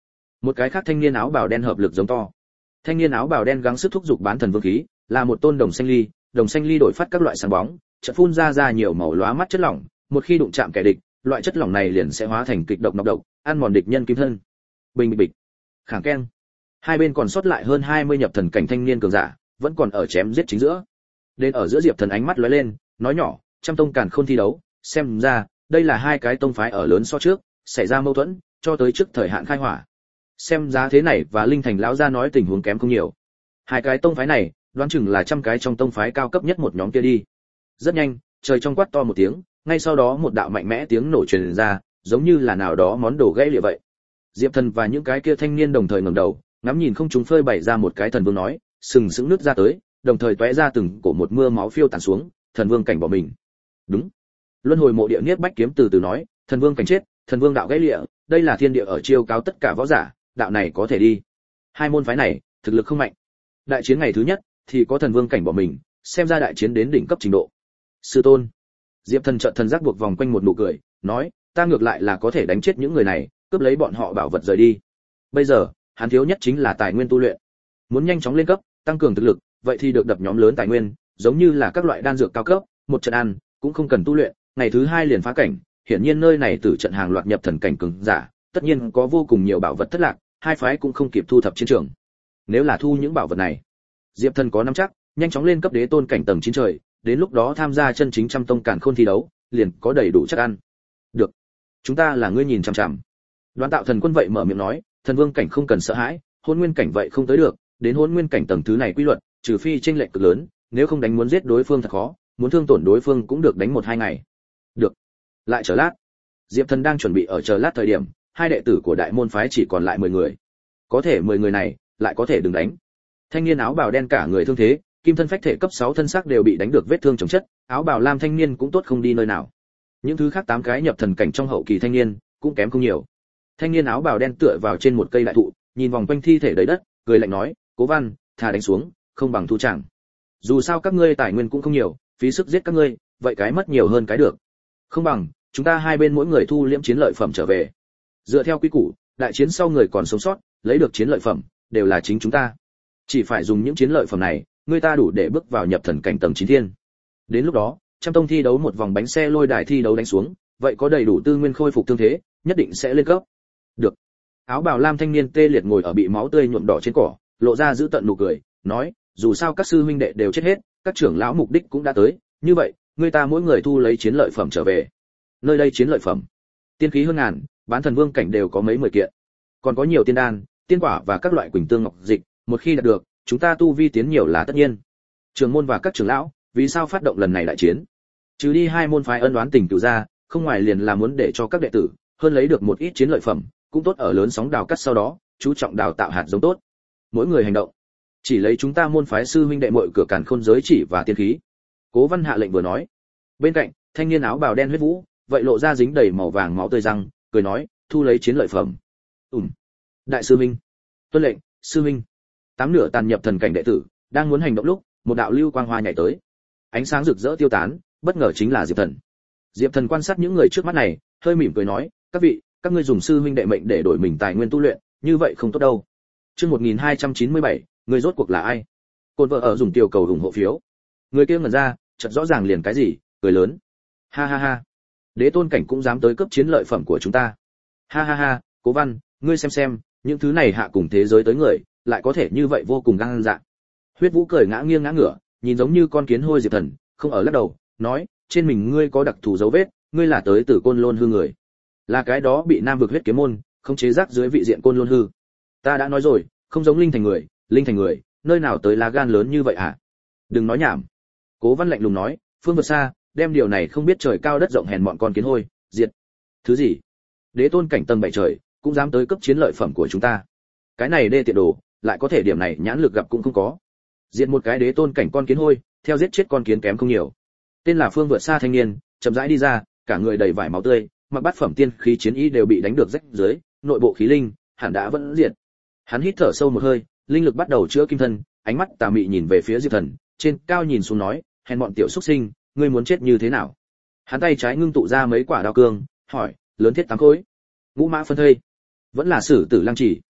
Một cái khác thanh niên áo bào đen hợp lực giống to. Thanh niên áo bào đen gắng sức thúc giục bán thần vương khí, là một tôn đồng xanh ly đổi phát các loại sáng bóng, chợt phun ra nhiều màu lóa mắt chất lỏng, một khi đụng chạm kẻ địch, loại chất lỏng này liền sẽ hóa thành kịch độc nọc độc, ăn mòn địch nhân kim thân. Bình bịch bịch. Khảng keng. Hai bên còn sót lại hơn 20 nhập thần cảnh thanh niên cường giả, vẫn còn ở chém giết chính giữa. Đến ở giữa Diệp Thần ánh mắt lóe lên, nói nhỏ, trăm tông càn khôn thi đấu, xem ra đây là hai cái tông phái ở lớn so trước, xảy ra mâu thuẫn, cho tới trước thời hạn khai hỏa. Xem giá thế này và Linh Thành lão gia nói tình huống kém không nhiều. Hai cái tông phái này, đoán chừng là trăm cái trong tông phái cao cấp nhất một nhóm kia đi. Rất nhanh, trời trong quát to một tiếng, ngay sau đó một đạo mạnh mẽ tiếng nổ truyền ra, giống như là nào đó món đồ gãy lịa vậy. Diệp Thần và những cái kia thanh niên đồng thời ngẩng đầu, ngắm nhìn không trung phơi bày ra một cái thần vương nói, sừng sững nước ra tới, đồng thời tóe ra từng cổ một mưa máu phiêu tán xuống, thần vương cảnh bỏ mình. Đúng. Luân hồi mộ địa niết bách kiếm từ từ nói, thần vương cảnh chết, thần vương đạo gãy lịa, đây là thiên địa ở chiêu cáo tất cả võ giả, đạo này có thể đi. Hai môn phái này, thực lực không mạnh. Đại chiến ngày thứ nhất thì có thần vương cảnh bỏ mình, xem ra đại chiến đến đỉnh cấp trình độ. Sư tôn. Diệp Thần chợt thần giác buộc vòng quanh một nụ cười, nói, ta ngược lại là có thể đánh chết những người này, cướp lấy bọn họ bảo vật rời đi. Bây giờ, hắn thiếu nhất chính là tài nguyên tu luyện. Muốn nhanh chóng lên cấp, tăng cường thực lực, vậy thì được đập nhóm lớn tài nguyên, giống như là các loại đan dược cao cấp, một trận ăn cũng không cần tu luyện, ngày thứ hai liền phá cảnh, hiển nhiên nơi này tử trận hàng loạt nhập thần cảnh cường giả, tất nhiên có vô cùng nhiều bảo vật thất lạc, hai phái cũng không kịp thu thập chiến trường. Nếu là thu những bảo vật này, Diệp Thần có nắm chắc, nhanh chóng lên cấp đế tôn cảnh tầng 9 trời, đến lúc đó tham gia chân chính trăm tông càn khôn thi đấu, liền có đầy đủ chắc ăn. Được, chúng ta là ngươi nhìn chằm chằm. Đoán Tạo Thần Quân vậy mở miệng nói, thần vương cảnh không cần sợ hãi, hôn nguyên cảnh vậy không tới được, đến hôn nguyên cảnh tầng thứ này quy luật, trừ phi chênh lệch cực lớn, nếu không đánh muốn giết đối phương thật khó, muốn thương tổn đối phương cũng được đánh 1-2 ngày. Được. Lại chờ lát. Diệp Thần đang chuẩn bị ở chờ lát thời điểm, hai đệ tử của đại môn phái chỉ còn lại 10 người. Có thể 10 người này lại có thể đừng đánh. Thanh niên áo bào đen cả người thương thế, kim thân phách thể cấp 6 thân xác đều bị đánh được vết thương chồng chất, áo bào lam thanh niên cũng tốt không đi nơi nào. Những thứ khác 8 cái nhập thần cảnh trong hậu kỳ thanh niên cũng kém không nhiều. Thanh niên áo bào đen tựa vào trên một cây đại thụ, nhìn vòng quanh thi thể đầy đất, cười lạnh nói, Cố Văn, thà đánh xuống, không bằng thu chẳng. Dù sao các ngươi tài nguyên cũng không nhiều, phí sức giết các ngươi, vậy cái mất nhiều hơn cái được. Không bằng chúng ta hai bên mỗi người thu liễm chiến lợi phẩm trở về. Dựa theo quy củ, đại chiến sau người còn sống sót, lấy được chiến lợi phẩm đều là chính chúng ta. Chỉ phải dùng những chiến lợi phẩm này, người ta đủ để bước vào nhập thần cảnh tầng 9 thiên. Đến lúc đó, trăm tông thi đấu một vòng bánh xe lôi đài thi đấu đánh xuống, vậy có đầy đủ tư nguyên khôi phục thương thế, nhất định sẽ lên cấp. Được. Áo bào lam thanh niên tê liệt ngồi ở bị máu tươi nhuộm đỏ trên cỏ, lộ ra giữ tận nụ cười, nói, dù sao các sư huynh đệ đều chết hết, các trưởng lão mục đích cũng đã tới, như vậy, người ta mỗi người thu lấy chiến lợi phẩm trở về. Nơi đây chiến lợi phẩm, tiên khí hơn ngàn, bán thần vương cảnh đều có mấy 10 kiện, còn có nhiều tiên đan, tiên quả và các loại quỳnh tương ngọc dịch, một khi đạt được, chúng ta tu vi tiến nhiều là tất nhiên. Trưởng môn và các trưởng lão, vì sao phát động lần này đại chiến? Trừ đi hai môn phái ân oán tình cựu ra, không ngoài liền là muốn để cho các đệ tử hơn lấy được một ít chiến lợi phẩm, cũng tốt ở lớn sóng đào cắt sau đó, chú trọng đào tạo hạt giống tốt. Mỗi người hành động, chỉ lấy chúng ta môn phái sư huynh đệ muội cửa càn khôn giới chỉ và tiên khí. Cố Văn hạ lệnh vừa nói. Bên cạnh, thanh niên áo bào đen huyết vũ, vậy lộ ra dính đầy màu vàng máu tươi răng, cười nói, thu lấy chiến lợi phẩm. Đại sư huynh. Tuân lệnh, sư huynh. 8 nửa tàn nhập thần cảnh đệ tử, đang muốn hành động lúc, một đạo lưu quang hoa nhảy tới. Ánh sáng rực rỡ tiêu tán, bất ngờ chính là Diệp Thần. Diệp Thần quan sát những người trước mắt này, hơi mỉm cười nói, các vị, các ngươi dùng sư huynh đệ mệnh để đổi mình tài nguyên tu luyện, như vậy không tốt đâu. Chương 1297, người rốt cuộc là ai? Côn vợ ở dùng tiểu cầu ủng hộ phiếu. Người kia ngẩn ra, chợt rõ ràng liền cái gì, cười lớn. Ha ha ha, đế tôn cảnh cũng dám tới cướp chiến lợi phẩm của chúng ta. Ha ha ha, Cố Văn, ngươi xem, những thứ này hạ cùng thế giới tới người, lại có thể như vậy vô cùng gan dạ. Huyết Vũ cười ngã nghiêng ngã ngửa, nhìn giống như con kiến hôi Diệp Thần, không ở lắc đầu, nói, trên mình ngươi có đặc thù dấu vết, ngươi là tới từ Côn Lôn hư người. Là cái đó bị Nam vực huyết kiếm môn không chế rác dưới vị diện Côn Lôn hư. Ta đã nói rồi, không giống linh thành người, nơi nào tới lá gan lớn như vậy hả? Đừng nói nhảm. Cố Văn lạnh lùng nói, phương vượt xa, đem điều này không biết trời cao đất rộng hèn mọn con kiến hôi, diệt. Thứ gì? Đế tôn cảnh tầng 7 trời, cũng dám tới cấp chiến lợi phẩm của chúng ta. Cái này đê tiện đồ, lại có thể điểm này nhãn lực gặp cũng không có. Diệt một cái đế tôn cảnh con kiến hôi, theo giết chết con kiến kém không nhiều. Tên là Phương vượt xa thanh niên, chậm rãi đi ra, cả người đầy vải máu tươi, mặc bát phẩm tiên khí chiến ý đều bị đánh được rách dưới, nội bộ khí linh hẳn đã vẫn diệt. Hắn hít thở sâu một hơi, linh lực bắt đầu chữa kim thân, ánh mắt tà mị nhìn về phía Diệp Thần, trên cao nhìn xuống nói, hèn bọn tiểu xuất sinh, ngươi muốn chết như thế nào? Hắn tay trái ngưng tụ ra mấy quả đao cương, hỏi, lớn thiết 8 khối, ngũ mã phân thây, vẫn là sử tử lăng chỉ.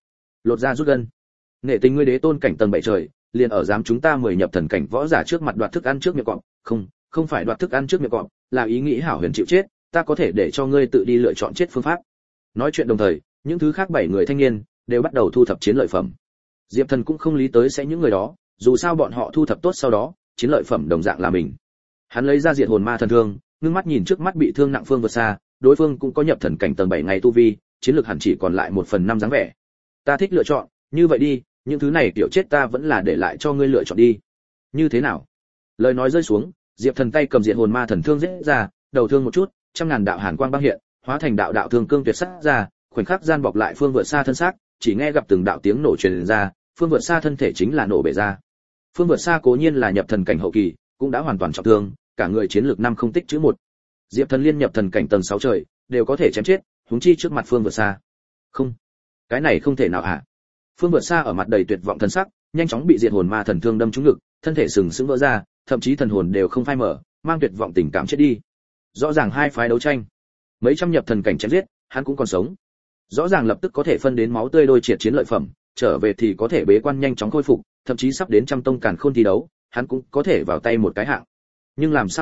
lột ra rút gân. Nghệ tình ngươi đế tôn cảnh tầng 7 trời, liền ở dám chúng ta 10 nhập thần cảnh võ giả trước mặt đoạt thức ăn trước miệng cọp, không phải đoạt thức ăn trước miệng cọp, là ý nghĩ hảo huyền chịu chết, ta có thể để cho ngươi tự đi lựa chọn chết phương pháp. Nói chuyện đồng thời, những thứ khác 7 người thanh niên đều bắt đầu thu thập chiến lợi phẩm. Diệp Thần cũng không lý tới sẽ những người đó, dù sao bọn họ thu thập tốt sau đó, chiến lợi phẩm đồng dạng là mình. Hắn lấy ra diệt hồn ma thần thương, ngưng mắt nhìn trước mắt bị thương nặng Phương Vượt Xa, đối phương cũng có nhập thần cảnh tầng 7 ngày tu vi, chiến lược hẳn chỉ còn lại 1/5 dáng vẻ. Ta thích lựa chọn, như vậy đi, những thứ này tiểu chết ta vẫn là để lại cho ngươi lựa chọn đi. Như thế nào? Lời nói rơi xuống, Diệp Thần tay cầm diệt hồn ma thần thương giết ra, đầu thương một chút, trăm ngàn đạo hàn quang băng hiện, hóa thành đạo đạo thương cương tuyệt sắc ra, khoảnh khắc gian bọc lại Phương Vượt Xa thân xác, chỉ nghe gặp từng đạo tiếng nổ truyền ra, Phương Vượt Xa thân thể chính là nổ bể ra. Phương Vượt Xa cố nhiên là nhập thần cảnh hậu kỳ, cũng đã hoàn toàn trọng thương, cả người chiến lược 5 không tích chữ 1. Diệp Thần liên nhập thần cảnh tầng 6 trời, đều có thể chém chết, huống chi trước mặt Phương Vượt Xa. Không, cái này không thể nào hả? Phương Vượt Xa ở mặt đầy tuyệt vọng thần sắc, nhanh chóng bị diệt hồn ma thần thương đâm trúng ngực, thân thể sừng sững vỡ ra, thậm chí thần hồn đều không phai mở, mang tuyệt vọng tình cảm chết đi. Rõ ràng hai phái đấu tranh, mấy trăm nhập thần cảnh chém giết, hắn cũng còn sống. Rõ ràng lập tức có thể phân đến máu tươi đôi triệt chiến lợi phẩm, trở về thì có thể bế quan nhanh chóng khôi phục, thậm chí sắp đến trăm tông càn khôn thi đấu, hắn cũng có thể vào tay một cái hạng. Nhưng làm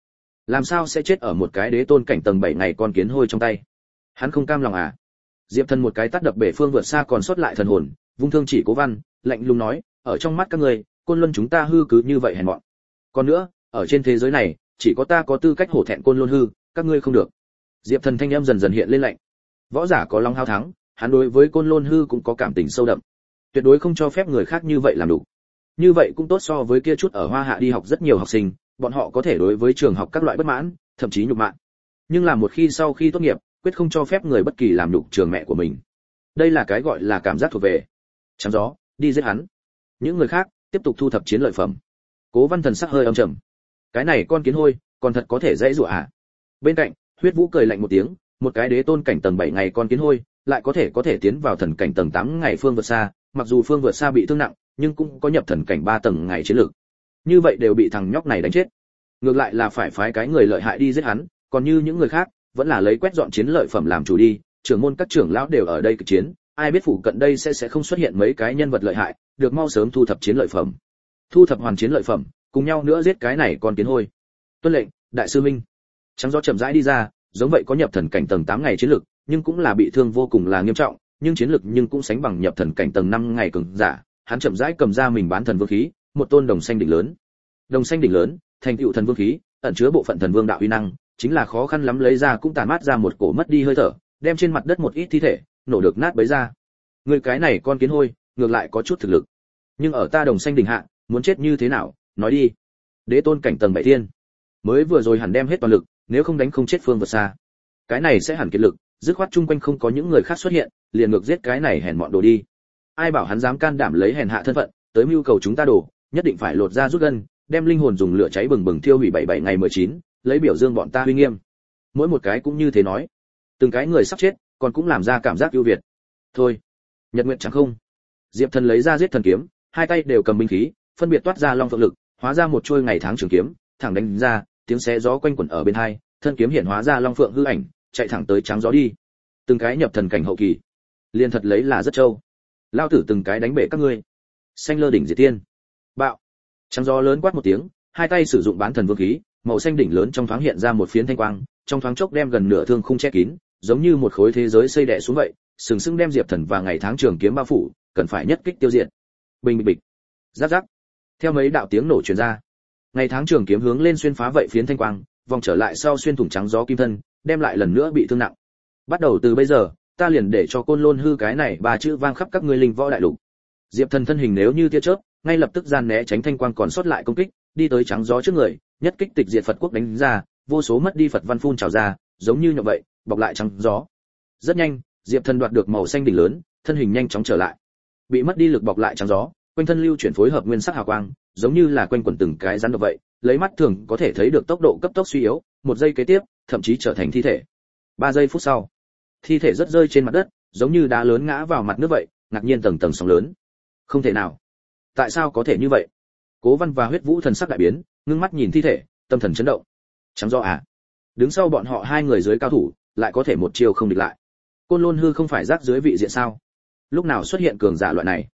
sao sẽ chết ở một cái đế tôn cảnh tầng 7 ngày con kiến hôi trong tay? Hắn không cam lòng à? Diệp Thần một cái tát đập bể Phương Vượt Xa còn sót lại thần hồn, vung thương chỉ Cố Văn, lạnh lùng nói, ở trong mắt các ngươi, Côn Luân chúng ta hư cứ như vậy hèn mọn. Còn nữa, ở trên thế giới này, chỉ có ta có tư cách hổ thẹn Côn Luân hư, các ngươi không được. Diệp Thần thanh âm dần dần hiện lên lạnh. Võ giả có long hao thắng, hắn đối với Côn Luân hư cũng có cảm tình sâu đậm. Tuyệt đối không cho phép người khác như vậy làm đủ. Như vậy cũng tốt so với kia chút ở Hoa Hạ đi học rất nhiều học sinh, bọn họ có thể đối với trường học các loại bất mãn, thậm chí nhục mạ. Nhưng làm một khi sau khi tốt nghiệp, quyết không cho phép người bất kỳ làm nhục trường mẹ của mình. Đây là cái gọi là cảm giác thuộc về. Trắng gió, đi giết hắn. Những người khác tiếp tục thu thập chiến lợi phẩm. Cố Văn thần sắc hơi âm trầm. Cái này con kiến hôi, còn thật có thể dễ dụ à? Bên cạnh, Huyết Vũ cười lạnh một tiếng, một cái đế tôn cảnh tầng 7 ngày con kiến hôi, lại có thể tiến vào thần cảnh tầng 8 ngày Phương Vượt Xa, mặc dù Phương Vượt Xa bị thương nặng, nhưng cũng có nhập thần cảnh 3 tầng ngày chiến lược. Như vậy đều bị thằng nhóc này đánh chết. Ngược lại là phải phái cái người lợi hại đi giết hắn, còn như những người khác, vẫn là lấy quét dọn chiến lợi phẩm làm chủ đi, trưởng môn các trưởng lão đều ở đây kịch chiến, ai biết phụ cận đây sẽ không xuất hiện mấy cái nhân vật lợi hại, được mau sớm thu thập chiến lợi phẩm. Thu thập hoàn chiến lợi phẩm, cùng nhau nữa giết cái này con kiến hôi. Tuân lệnh, đại sư minh. Trắng gió chậm rãi đi ra, giống vậy có nhập thần cảnh tầng 8 ngày chiến lực, nhưng cũng là bị thương vô cùng là nghiêm trọng, nhưng chiến lực nhưng cũng sánh bằng nhập thần cảnh tầng 5 ngày cường giả, hắn chậm rãi cầm ra mình bán thần vương khí, một tôn đồng xanh đỉnh lớn. Đồng xanh đỉnh lớn, thành tựu thần vương khí, ẩn chứa bộ phận thần vương đạo uy năng, chính là khó khăn lắm lấy ra cũng tàn mát ra một cổ mất đi hơi thở, đem trên mặt đất một ít thi thể nổ được nát bấy ra. Người cái này con kiến hôi, ngược lại có chút thực lực. Nhưng ở ta đồng xanh đỉnh hạ, muốn chết như thế nào, nói đi. Đế tôn cảnh tầng 7 thiên, mới vừa rồi hẳn đem hết toàn lực, nếu không đánh không chết Phương Vượt Xa. Cái này sẽ hẳn kiệt lực, dứt khoát chung quanh không có những người khác xuất hiện, liền ngược giết cái này hèn mọn đồ đi. Ai bảo hắn dám can đảm lấy hèn hạ thân phận, tới mưu cầu chúng ta đồ, nhất định phải lột ra rút gân, đem linh hồn dùng lửa cháy bừng bừng thiêu hủy 77 ngày 19, lấy biểu dương bọn ta uy nghiêm. Mỗi một cái cũng như thế nói. Từng cái người sắp chết, còn cũng làm ra cảm giác ưu việt. Thôi, nhật nguyện chẳng không. Diệp Thần lấy ra giết thần kiếm, hai tay đều cầm binh khí, phân biệt toát ra long phượng lực, hóa ra một chuôi ngày tháng trường kiếm, thẳng đánh ra, tiếng xé gió quanh quẩn ở bên hai, thân kiếm hiện hóa ra long phượng hư ảnh, chạy thẳng tới trắng gió đi. Từng cái nhập thần cảnh hậu kỳ, liền thật lấy là rất trâu. Lao tử từng cái đánh bể các ngươi. Xanh lơ đỉnh diệt tiên. Bạo. Trắng gió lớn quát một tiếng, hai tay sử dụng bán thần vương khí, màu xanh đỉnh lớn trong thoáng hiện ra một phiến thanh quang, trong thoáng chốc đem gần nửa thương khung che kín, giống như một khối thế giới xây đè xuống vậy, sừng sững đem Diệp Thần và ngày tháng trường kiếm bao phủ, cần phải nhất kích tiêu diệt. Bình bịch bịch. Rắc rắc. Theo mấy đạo tiếng nổ truyền ra, ngày tháng trường kiếm hướng lên xuyên phá vậy phiến thanh quang, vòng trở lại sau xuyên thủng trắng gió kim thân, đem lại lần nữa bị thương nặng. Bắt đầu từ bây giờ, ta liền để cho Côn Lôn hư cái này ba chữ vang khắp các ngươi linh võ đại lục. Diệp Thần thân hình nếu như tia chớp, ngay lập tức gian né tránh thanh quang còn sót lại công kích, đi tới trắng gió trước người, nhất kích tịch diệt Phật quốc đánh ra, vô số mất đi Phật văn phun trào ra, giống như nhộng vậy, bọc lại trắng gió. Rất nhanh, Diệp Thần đoạt được màu xanh đỉnh lớn, thân hình nhanh chóng trở lại. Bị mất đi lực bọc lại trắng gió, quanh thân lưu chuyển phối hợp nguyên sắc hào quang, giống như là quanh quẩn từng cái rắn độc vậy, lấy mắt thường có thể thấy được tốc độ cấp tốc suy yếu, một giây kế tiếp, thậm chí trở thành thi thể. 3 giây phút sau, thi thể rất rơi trên mặt đất, giống như đá lớn ngã vào mặt nước vậy, ngạc nhiên tầng tầng sóng lớn. Không thể nào, tại sao có thể như vậy? Cố Văn và Huyết Vũ thần sắc đại biến, ngưng mắt nhìn thi thể, tâm thần chấn động. Trắng do à? Đứng sau bọn họ hai người dưới cao thủ, lại có thể một chiêu không địch lại. Côn Lôn hư không phải rác dưới vị diện sao? lúc nào xuất hiện cường giả loại này?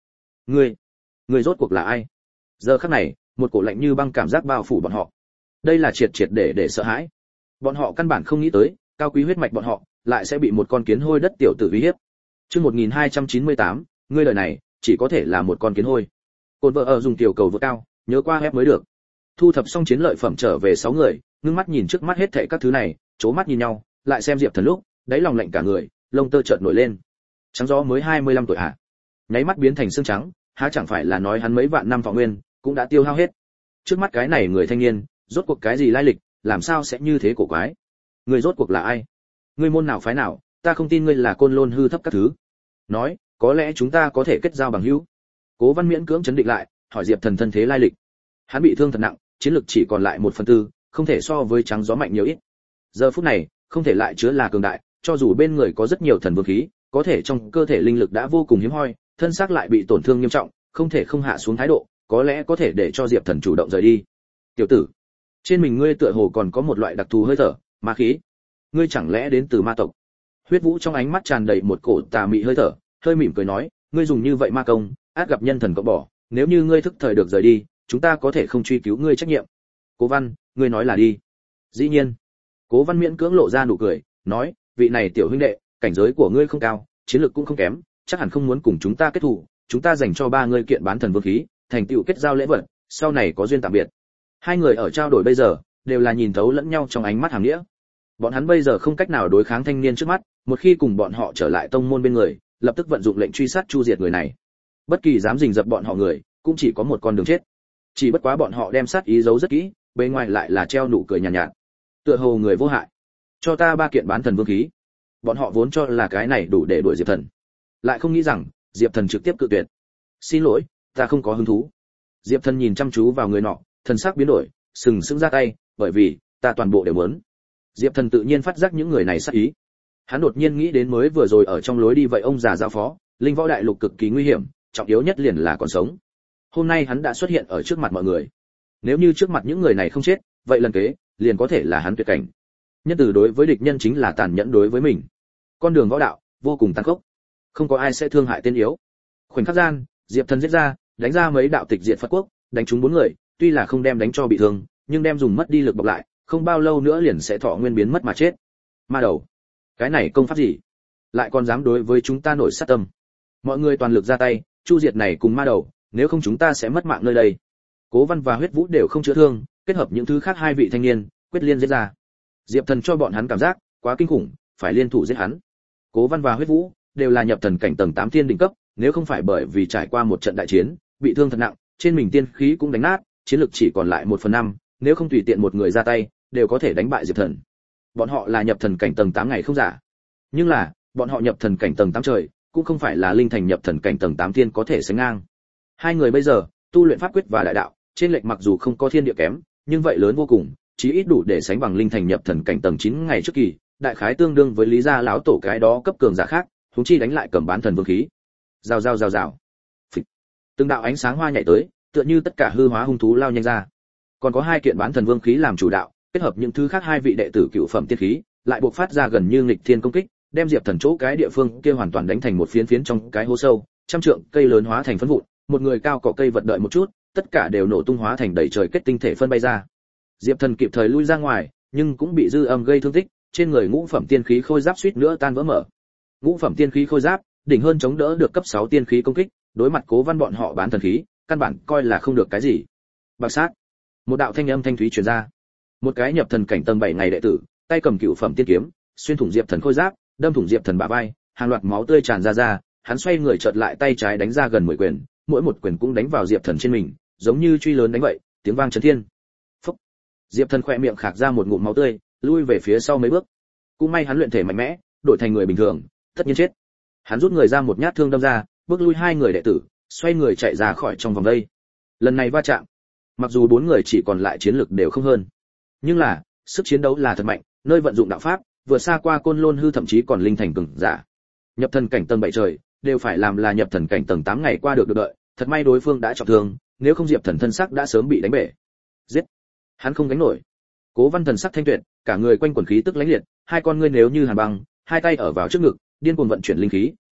Ngươi rốt cuộc là ai? Giờ khắc này, một cổ lạnh như băng cảm giác bao phủ bọn họ. Đây là triệt triệt để sợ hãi. Bọn họ căn bản không nghĩ tới, cao quý huyết mạch bọn họ lại sẽ bị một con kiến hôi đất tiểu tử uy hiếp. Chương 1298, ngươi đời này chỉ có thể là một con kiến hôi. Côn vợ ở dùng tiểu cầu vượt cao, nhớ qua ép mới được. Thu thập xong chiến lợi phẩm trở về 6 người, ngưng mắt nhìn trước mắt hết thảy các thứ này, chố mắt nhìn nhau, lại xem Diệp Thần lúc, đáy lòng lạnh cả người, lông tơ chợt nổi lên. Trắng gió mới 25 tuổi hả? Nháy mắt biến thành xương trắng, há chẳng phải là nói hắn mấy vạn năm thọ nguyên cũng đã tiêu hao hết. Trước mắt cái này người thanh niên, rốt cuộc cái gì lai lịch, làm sao sẽ như thế cổ quái? Ngươi rốt cuộc là ai? Ngươi môn nào phái nào? Ta không tin ngươi là Côn Lôn hư thấp các thứ. Nói, có lẽ chúng ta có thể kết giao bằng hữu. Cố Văn miễn cưỡng chấn định lại, hỏi Diệp Thần thân thế lai lịch. Hắn bị thương thật nặng, chiến lực chỉ còn lại 1/4, không thể so với trắng gió mạnh nhiều ít. Giờ phút này, không thể lại chứa là cường đại, cho dù bên người có rất nhiều thần vương khí, có thể trong cơ thể linh lực đã vô cùng hiếm hoi, thân xác lại bị tổn thương nghiêm trọng, không thể không hạ xuống thái độ, có lẽ có thể để cho Diệp Thần chủ động rời đi. Tiểu tử, trên mình ngươi tựa hồ còn có một loại đặc thù hơi thở, ma khí. Ngươi chẳng lẽ đến từ ma tộc? Huyết Vũ trong ánh mắt tràn đầy một cổ tà mị hơi thở, hơi mỉm cười nói, ngươi dùng như vậy ma công, át gặp nhân thần cộng bỏ, nếu như ngươi thức thời được rời đi, chúng ta có thể không truy cứu ngươi trách nhiệm. Cố Văn, ngươi nói là đi. Dĩ nhiên. Cố Văn miễn cưỡng lộ ra nụ cười, nói, vị này tiểu huynh đệ, cảnh giới của ngươi không cao, chiến lược cũng không kém, chắc hẳn không muốn cùng chúng ta kết thù, chúng ta dành cho 3 ngươi kiện bán thần vương khí, thành tựu kết giao lễ vật, sau này có duyên tạm biệt. Hai người ở trao đổi bây giờ, đều là nhìn thấu lẫn nhau trong ánh mắt hàm nghĩa. Bọn hắn bây giờ không cách nào đối kháng thanh niên trước mắt, một khi cùng bọn họ trở lại tông môn bên người, lập tức vận dụng lệnh truy sát chu diệt người này. Bất kỳ dám rình rập bọn họ người, cũng chỉ có một con đường chết. Chỉ bất quá bọn họ đem sát ý giấu rất kỹ, bên ngoài lại là treo nụ cười nhàn nhạt, tựa hồ người vô hại. Cho ta 3 kiện bán thần vương khí. Bọn họ vốn cho là cái này đủ để đuổi Diệp Thần, lại không nghĩ rằng Diệp Thần trực tiếp cự tuyệt. Xin lỗi, ta không có hứng thú. Diệp Thần nhìn chăm chú vào người nọ, thần sắc biến đổi, sừng sững ra tay, bởi vì ta toàn bộ đều muốn. Diệp Thần tự nhiên phát giác những người này sát ý. Hắn đột nhiên nghĩ đến mới vừa rồi ở trong lối đi vậy ông già giao phó, linh võ đại lục cực kỳ nguy hiểm, trọng yếu nhất liền là còn sống. Hôm nay hắn đã xuất hiện ở trước mặt mọi người. Nếu như trước mặt những người này không chết, vậy lần kế liền có thể là hắn tuyệt cảnh. Nhân từ đối với địch nhân chính là tàn nhẫn đối với mình. Con đường võ đạo vô cùng tàn khốc, không có ai sẽ thương hại tên yếu. Khoảnh khắc gian, Diệp Thần giết ra, đánh ra mấy đạo tịch diệt Phật quốc, đánh trúng 4 người, tuy là không đem đánh cho bị thương, nhưng đem dùng mất đi lực bọc lại, không bao lâu nữa liền sẽ thọ nguyên biến mất mà chết. Ma đầu, cái này công pháp gì? Lại còn dám đối với chúng ta nổi sát tâm. Mọi người toàn lực ra tay, chu diệt này cùng ma đầu, nếu không chúng ta sẽ mất mạng nơi đây. Cố Văn và Huyết Vũ đều không chữa thương, kết hợp những thứ khác 2 vị thanh niên, quyết liên giết ra. Diệp Thần cho bọn hắn cảm giác quá kinh khủng, phải liên thủ giết hắn. Cố Văn và Huyết Vũ đều là nhập thần cảnh tầng 8 tiên đỉnh cấp, nếu không phải bởi vì trải qua một trận đại chiến, bị thương thật nặng, trên mình tiên khí cũng đánh nát, chiến lực chỉ còn lại 1/5, nếu không tùy tiện một người ra tay, đều có thể đánh bại Diệp Thần. Bọn họ là nhập thần cảnh tầng 8 ngày không giả. Nhưng là, bọn họ nhập thần cảnh tầng 8 trời, cũng không phải là linh thành nhập thần cảnh tầng 8 tiên có thể sánh ngang. Hai người bây giờ, tu luyện pháp quyết và đại đạo, trên lệch mặc dù không có thiên địa kém, nhưng vậy lớn vô cùng, chí ít đủ để sánh bằng linh thành nhập thần cảnh tầng 9 ngày trước kỳ, đại khái tương đương với Lý gia lão tổ cái đó cấp cường giả khác, huống chi đánh lại cầm bán thần vương khí. Rào rào rào rào. Phịch. Từng đạo ánh sáng hoa nhảy tới, tựa như tất cả hư hóa hung thú lao nhanh ra. Còn có 2 kiện bán thần vương khí làm chủ đạo, kết hợp những thứ khác 2 vị đệ tử cựu phẩm tiên khí, lại bộc phát ra gần như nghịch thiên công kích, đem Diệp Thần chỗ cái địa phương kia hoàn toàn đánh thành một phiến phiến trong cái hố sâu, trăm trượng cây lớn hóa thành phấn vụn, một người cao cỏ cây vật đợi một chút, tất cả đều nổ tung hóa thành đầy trời kết tinh thể phân bay ra. Diệp Thần kịp thời lui ra ngoài, nhưng cũng bị dư âm gây thương tích, trên người ngũ phẩm tiên khí khôi giáp suýt nữa tan vỡ mở. Ngũ phẩm tiên khí khôi giáp, đỉnh hơn chống đỡ được cấp 6 tiên khí công kích, đối mặt Cố Văn bọn họ bán thần khí, căn bản coi là không được cái gì. Bạc sát. Một đạo thanh âm thanh thúy truyền ra. Một cái nhập thần cảnh tầng 7 ngày đệ tử, tay cầm cựu phẩm tiên kiếm, xuyên thủng Diệp Thần khôi giáp, đâm thủng Diệp Thần bả vai, hàng loạt máu tươi tràn ra, hắn xoay người chợt lại tay trái đánh ra gần 10 quyền, mỗi một quyền cũng đánh vào Diệp Thần trên mình, giống như truy lớn đánh vậy, tiếng vang chấn thiên. Phốc. Diệp Thần khẽ miệng khạc ra một ngụm máu tươi, lui về phía sau mấy bước. Cũng may hắn luyện thể mạnh mẽ, đổi thành người bình thường, tất nhiên chết. Hắn rút người ra một nhát thương đâm ra, bước lui 2 người đệ tử, xoay người chạy ra khỏi trong vòng đây. Lần này va chạm, mặc dù 4 người chỉ còn lại chiến lực đều không hơn, nhưng là sức chiến đấu là thật mạnh, nơi vận dụng đạo pháp vừa xa qua Côn Lôn hư thậm chí còn linh thành cường giả. Nhập thần cảnh tầng 7 trời, đều phải làm là nhập thần cảnh tầng 8 ngày qua được đợi, thật may đối phương đã trọng thương, nếu không Diệp Thần thân sắc đã sớm bị đánh bể. Giết! Hắn không gánh nổi. Cố Văn thần sắc thanh tuyệt, cả người quanh quần khí tức lãnh liệt, 2 con ngươi nếu như hàn băng, 2 tay ở vào trước ngực, điên cuồng vận chuyển linh khí,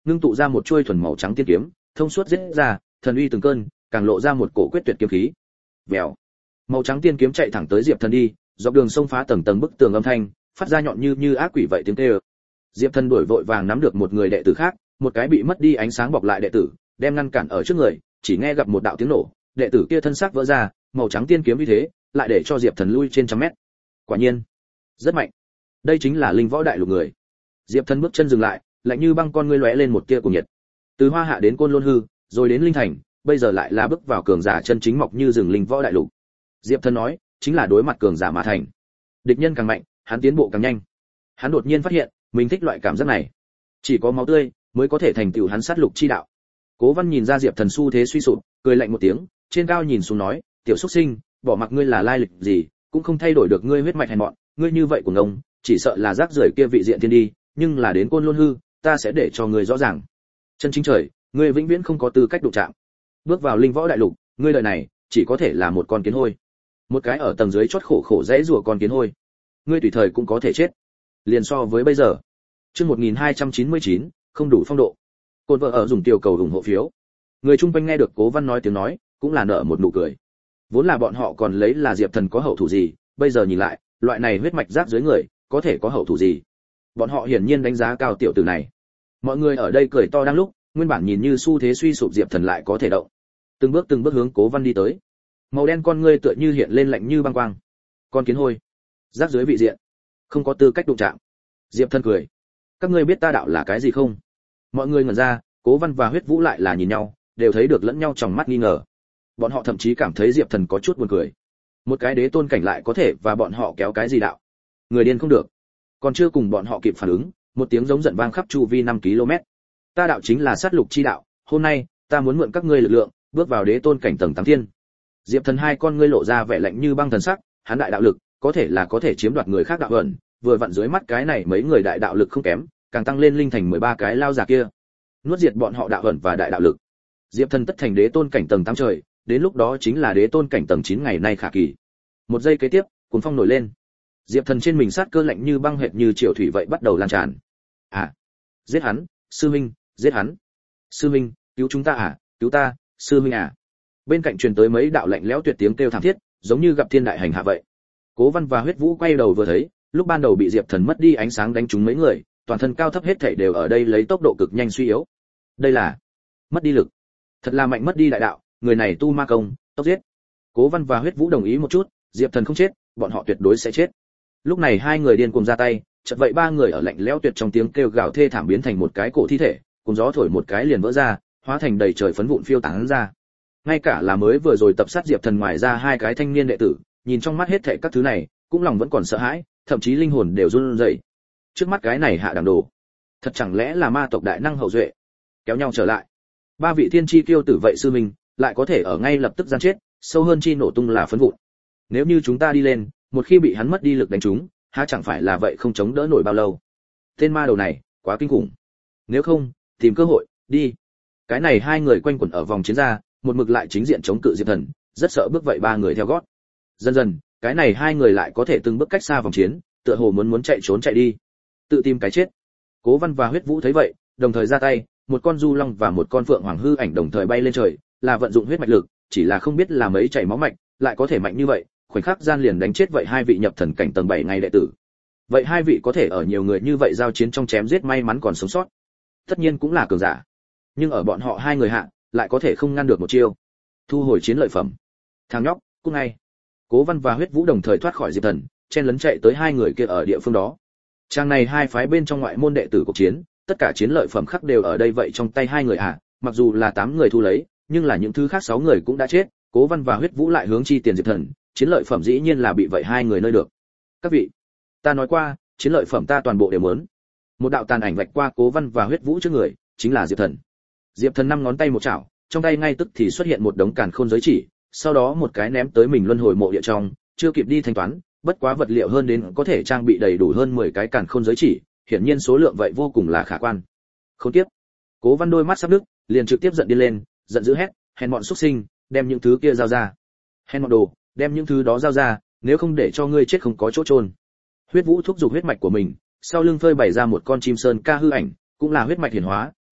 ngưng tụ ra một chuôi thuần màu trắng tiên kiếm, thông suốt giết ra, thần uy từng cơn, càng lộ ra một cổ quyết tuyệt kiếm khí. Vèo. Màu trắng tiên kiếm chạy thẳng tới Diệp Thần đi, dọc đường sông phá tầng tầng bức tường âm thanh, phát ra nhọn như ác quỷ vậy tiếng kêu. Diệp Thần đuổi vội vàng nắm được một người đệ tử khác, một cái bị mất đi ánh sáng bọc lại đệ tử, đem ngăn cản ở trước người, chỉ nghe gặp một đạo tiếng nổ, đệ tử kia thân xác vỡ ra, màu trắng tiên kiếm như thế, lại để cho Diệp Thần lui trên trăm mét. Quả nhiên, rất mạnh. Đây chính là linh võ đại lục người. Diệp Thần bước chân dừng lại, lạnh như băng con ngươi lóe lên một tia cuồng nhiệt. Từ Hoa Hạ đến Côn Lôn Hư, rồi đến Linh Thành, bây giờ lại là bước vào cường giả chân chính mọc như rừng linh võ đại lục. Diệp Thần nói, chính là đối mặt cường giả mà thành. Địch nhân càng mạnh, hắn tiến bộ càng nhanh. Hắn đột nhiên phát hiện, mình thích loại cảm giác này. Chỉ có máu tươi mới có thể thành tựu hắn sát lục chi đạo. Cố Văn nhìn ra Diệp Thần xu thế suy sụp, cười lạnh một tiếng, trên cao nhìn xuống nói, tiểu xuất sinh, bỏ mặc ngươi là lai lịch gì, cũng không thay đổi được ngươi huyết mạch hèn mọn, ngươi như vậy của ngông, chỉ sợ là rác rưởi kia vị diện thiên đi, nhưng là đến Côn Lôn Hư, ta sẽ để cho ngươi rõ ràng. Chân chính trời, ngươi vĩnh viễn không có tư cách đụng chạm. Bước vào linh võ đại lục, ngươi đời này chỉ có thể là một con kiến hôi. Một cái ở tầng dưới chót khổ dễ rủa con kiến hôi. Ngươi tùy thời cũng có thể chết. Liền so với bây giờ. Chương 1299, không đủ phong độ. Côn vợ ở dùng tiểu cầu ủng hộ phiếu. Người chung quanh nghe được Cố Văn nói tiếng nói, cũng là nở một nụ cười. Vốn là bọn họ còn lấy là Diệp Thần có hậu thủ gì, bây giờ nhìn lại, loại này huyết mạch rác dưới người, có thể có hậu thủ gì? Bọn họ hiển nhiên đánh giá cao tiểu tử này. Mọi người ở đây cười to đang lúc, nguyên bản nhìn như xu thế suy sụp Diệp Thần lại có thể động. Từng bước hướng Cố Văn đi tới. Màu đen con ngươi tựa như hiện lên lạnh như băng quang. Con kiến hôi, rác dưới vị diện, không có tư cách đụng chạm. Diệp Thần cười. Các ngươi biết ta đạo là cái gì không? Mọi người ngẩn ra, Cố Văn và Huyết Vũ lại là nhìn nhau, đều thấy được lẫn nhau trong mắt nghi ngờ. Bọn họ thậm chí cảm thấy Diệp Thần có chút buồn cười. Một cái đế tôn cảnh lại có thể và bọn họ kéo cái gì đạo? Người điên không được. Còn chưa cùng bọn họ kịp phản ứng, một tiếng giống giận vang khắp chu vi 5 km. Ta đạo chính là sát lục chi đạo, hôm nay, ta muốn mượn các ngươi lực lượng, bước vào đế tôn cảnh tầng 8 thiên. Diệp Thần hai con ngươi lộ ra vẻ lạnh như băng thần sắc, hắn đại đạo lực, có thể chiếm đoạt người khác đạo ẩn, vừa vặn dưới mắt cái này mấy người đại đạo lực không kém, càng tăng lên linh thành 13 cái lao già kia. Nuốt diệt bọn họ đạo ẩn và đại đạo lực. Diệp Thần tất thành đế tôn cảnh tầng 8 trời, đến lúc đó chính là đế tôn cảnh tầng 9 ngày nay khả kỳ. Một giây kế tiếp, cuồng phong nổi lên. Diệp Thần trên mình sát cơ lạnh như băng hệt như triều thủy vậy bắt đầu lan tràn. À, giết hắn, sư huynh, giết hắn. Sư huynh, cứu chúng ta à, cứu ta, sư huynh à. Bên cạnh truyền tới mấy đạo lạnh lẽo tuyệt tiếng kêu thảm thiết, giống như gặp thiên đại hành hạ vậy. Cố Văn và Huyết Vũ quay đầu vừa thấy, lúc ban đầu bị Diệp Thần mất đi ánh sáng đánh trúng mấy người, toàn thân cao thấp hết thảy đều ở đây lấy tốc độ cực nhanh suy yếu. Đây là mất đi lực. Thật là mạnh mất đi đại đạo, người này tu ma công, tốc giết. Cố Văn và Huyết Vũ đồng ý một chút, Diệp Thần không chết, bọn họ tuyệt đối sẽ chết. Lúc này hai người điên cuồng ra tay, chợt vậy ba người ở lạnh lẽo tuyệt trong tiếng kêu gào thê thảm biến thành một cái cổ thi thể, cùng gió thổi một cái liền vỡ ra, hóa thành đầy trời phấn vụn phiêu tán ra. Ngay cả là mới vừa rồi tập sát Diệp Thần ngoài ra hai cái thanh niên đệ tử, nhìn trong mắt hết thảy các thứ này, cũng lòng vẫn còn sợ hãi, thậm chí linh hồn đều run rẩy. Trước mắt cái này hạ đẳng đồ, thật chẳng lẽ là ma tộc đại năng hậu duệ? Kéo nhau trở lại. Ba vị thiên chi tiêu tử vậy sư mình, lại có thể ở ngay lập tức gian chết, sâu hơn chi nổ tung là phấn vụn. Nếu như chúng ta đi lên, một khi bị hắn mất đi lực đánh trúng, há chẳng phải là vậy không chống đỡ nổi bao lâu. Tên ma đầu này, quá kinh khủng. Nếu không, tìm cơ hội, đi. Cái này hai người quanh quẩn ở vòng chiến ra, một mực lại chính diện chống cự Diệp Thần, rất sợ bước vậy ba người theo gót. Dần dần, cái này hai người lại có thể từng bước cách xa vòng chiến, tựa hồ muốn chạy trốn chạy đi, tự tìm cái chết. Cố Văn và Huyết Vũ thấy vậy, đồng thời ra tay, một con du long và một con phượng hoàng hư ảnh đồng thời bay lên trời, là vận dụng huyết mạch lực, chỉ là không biết là mấy chảy máu mạch, lại có thể mạnh như vậy, khoảnh khắc gian liền đánh chết vậy hai vị nhập thần cảnh tầng 7 ngày đệ tử. Vậy hai vị có thể ở nhiều người như vậy giao chiến trong chém giết may mắn còn sống sót, tất nhiên cũng là cường giả. Nhưng ở bọn họ hai người hạ, lại có thể không ngăn được một chiêu. Thu hồi chiến lợi phẩm. Thằng nhóc, cút ngay. Cố Văn và Huyết Vũ đồng thời thoát khỏi Diệp Thần, chen lấn chạy tới hai người kia ở địa phương đó. Trang này hai phái bên trong ngoại môn đệ tử cuộc chiến, tất cả chiến lợi phẩm khác đều ở đây vậy trong tay hai người mặc dù là 8 người thu lấy, nhưng là những thứ khác 6 người cũng đã chết, Cố Văn và Huyết Vũ lại hướng chi tiền Diệp Thần, chiến lợi phẩm dĩ nhiên là bị vậy hai người nơi được. Các vị, ta nói qua, chiến lợi phẩm ta toàn bộ đều muốn. Một đạo tàn ảnh vạch qua Cố Văn và Huyết Vũ trước người, chính là Diệp Thần. Diệp Thần 5 ngón tay một chảo, trong tay ngay tức thì xuất hiện một đống càn khôn giới chỉ, sau đó một cái ném tới mình luân hồi mộ địa trong, chưa kịp đi thanh toán, bất quá vật liệu hơn đến có thể trang bị đầy đủ hơn 10 cái càn khôn giới chỉ, hiển nhiên số lượng vậy vô cùng là khả quan. Không tiếp. Cố Văn đôi mắt sắp nước, liền trực tiếp giận điên lên, giận dữ hét, hèn bọn xuất sinh, đem những thứ kia giao ra. Hèn bọn đồ, đem những thứ đó giao ra, nếu không để cho ngươi chết không có chỗ chôn. Huyết Vũ thúc giục huyết mạch của mình, sau lưng phơi bày ra một con chim sơn ca hư ảnh, cũng là huyết mạch hiển hóa,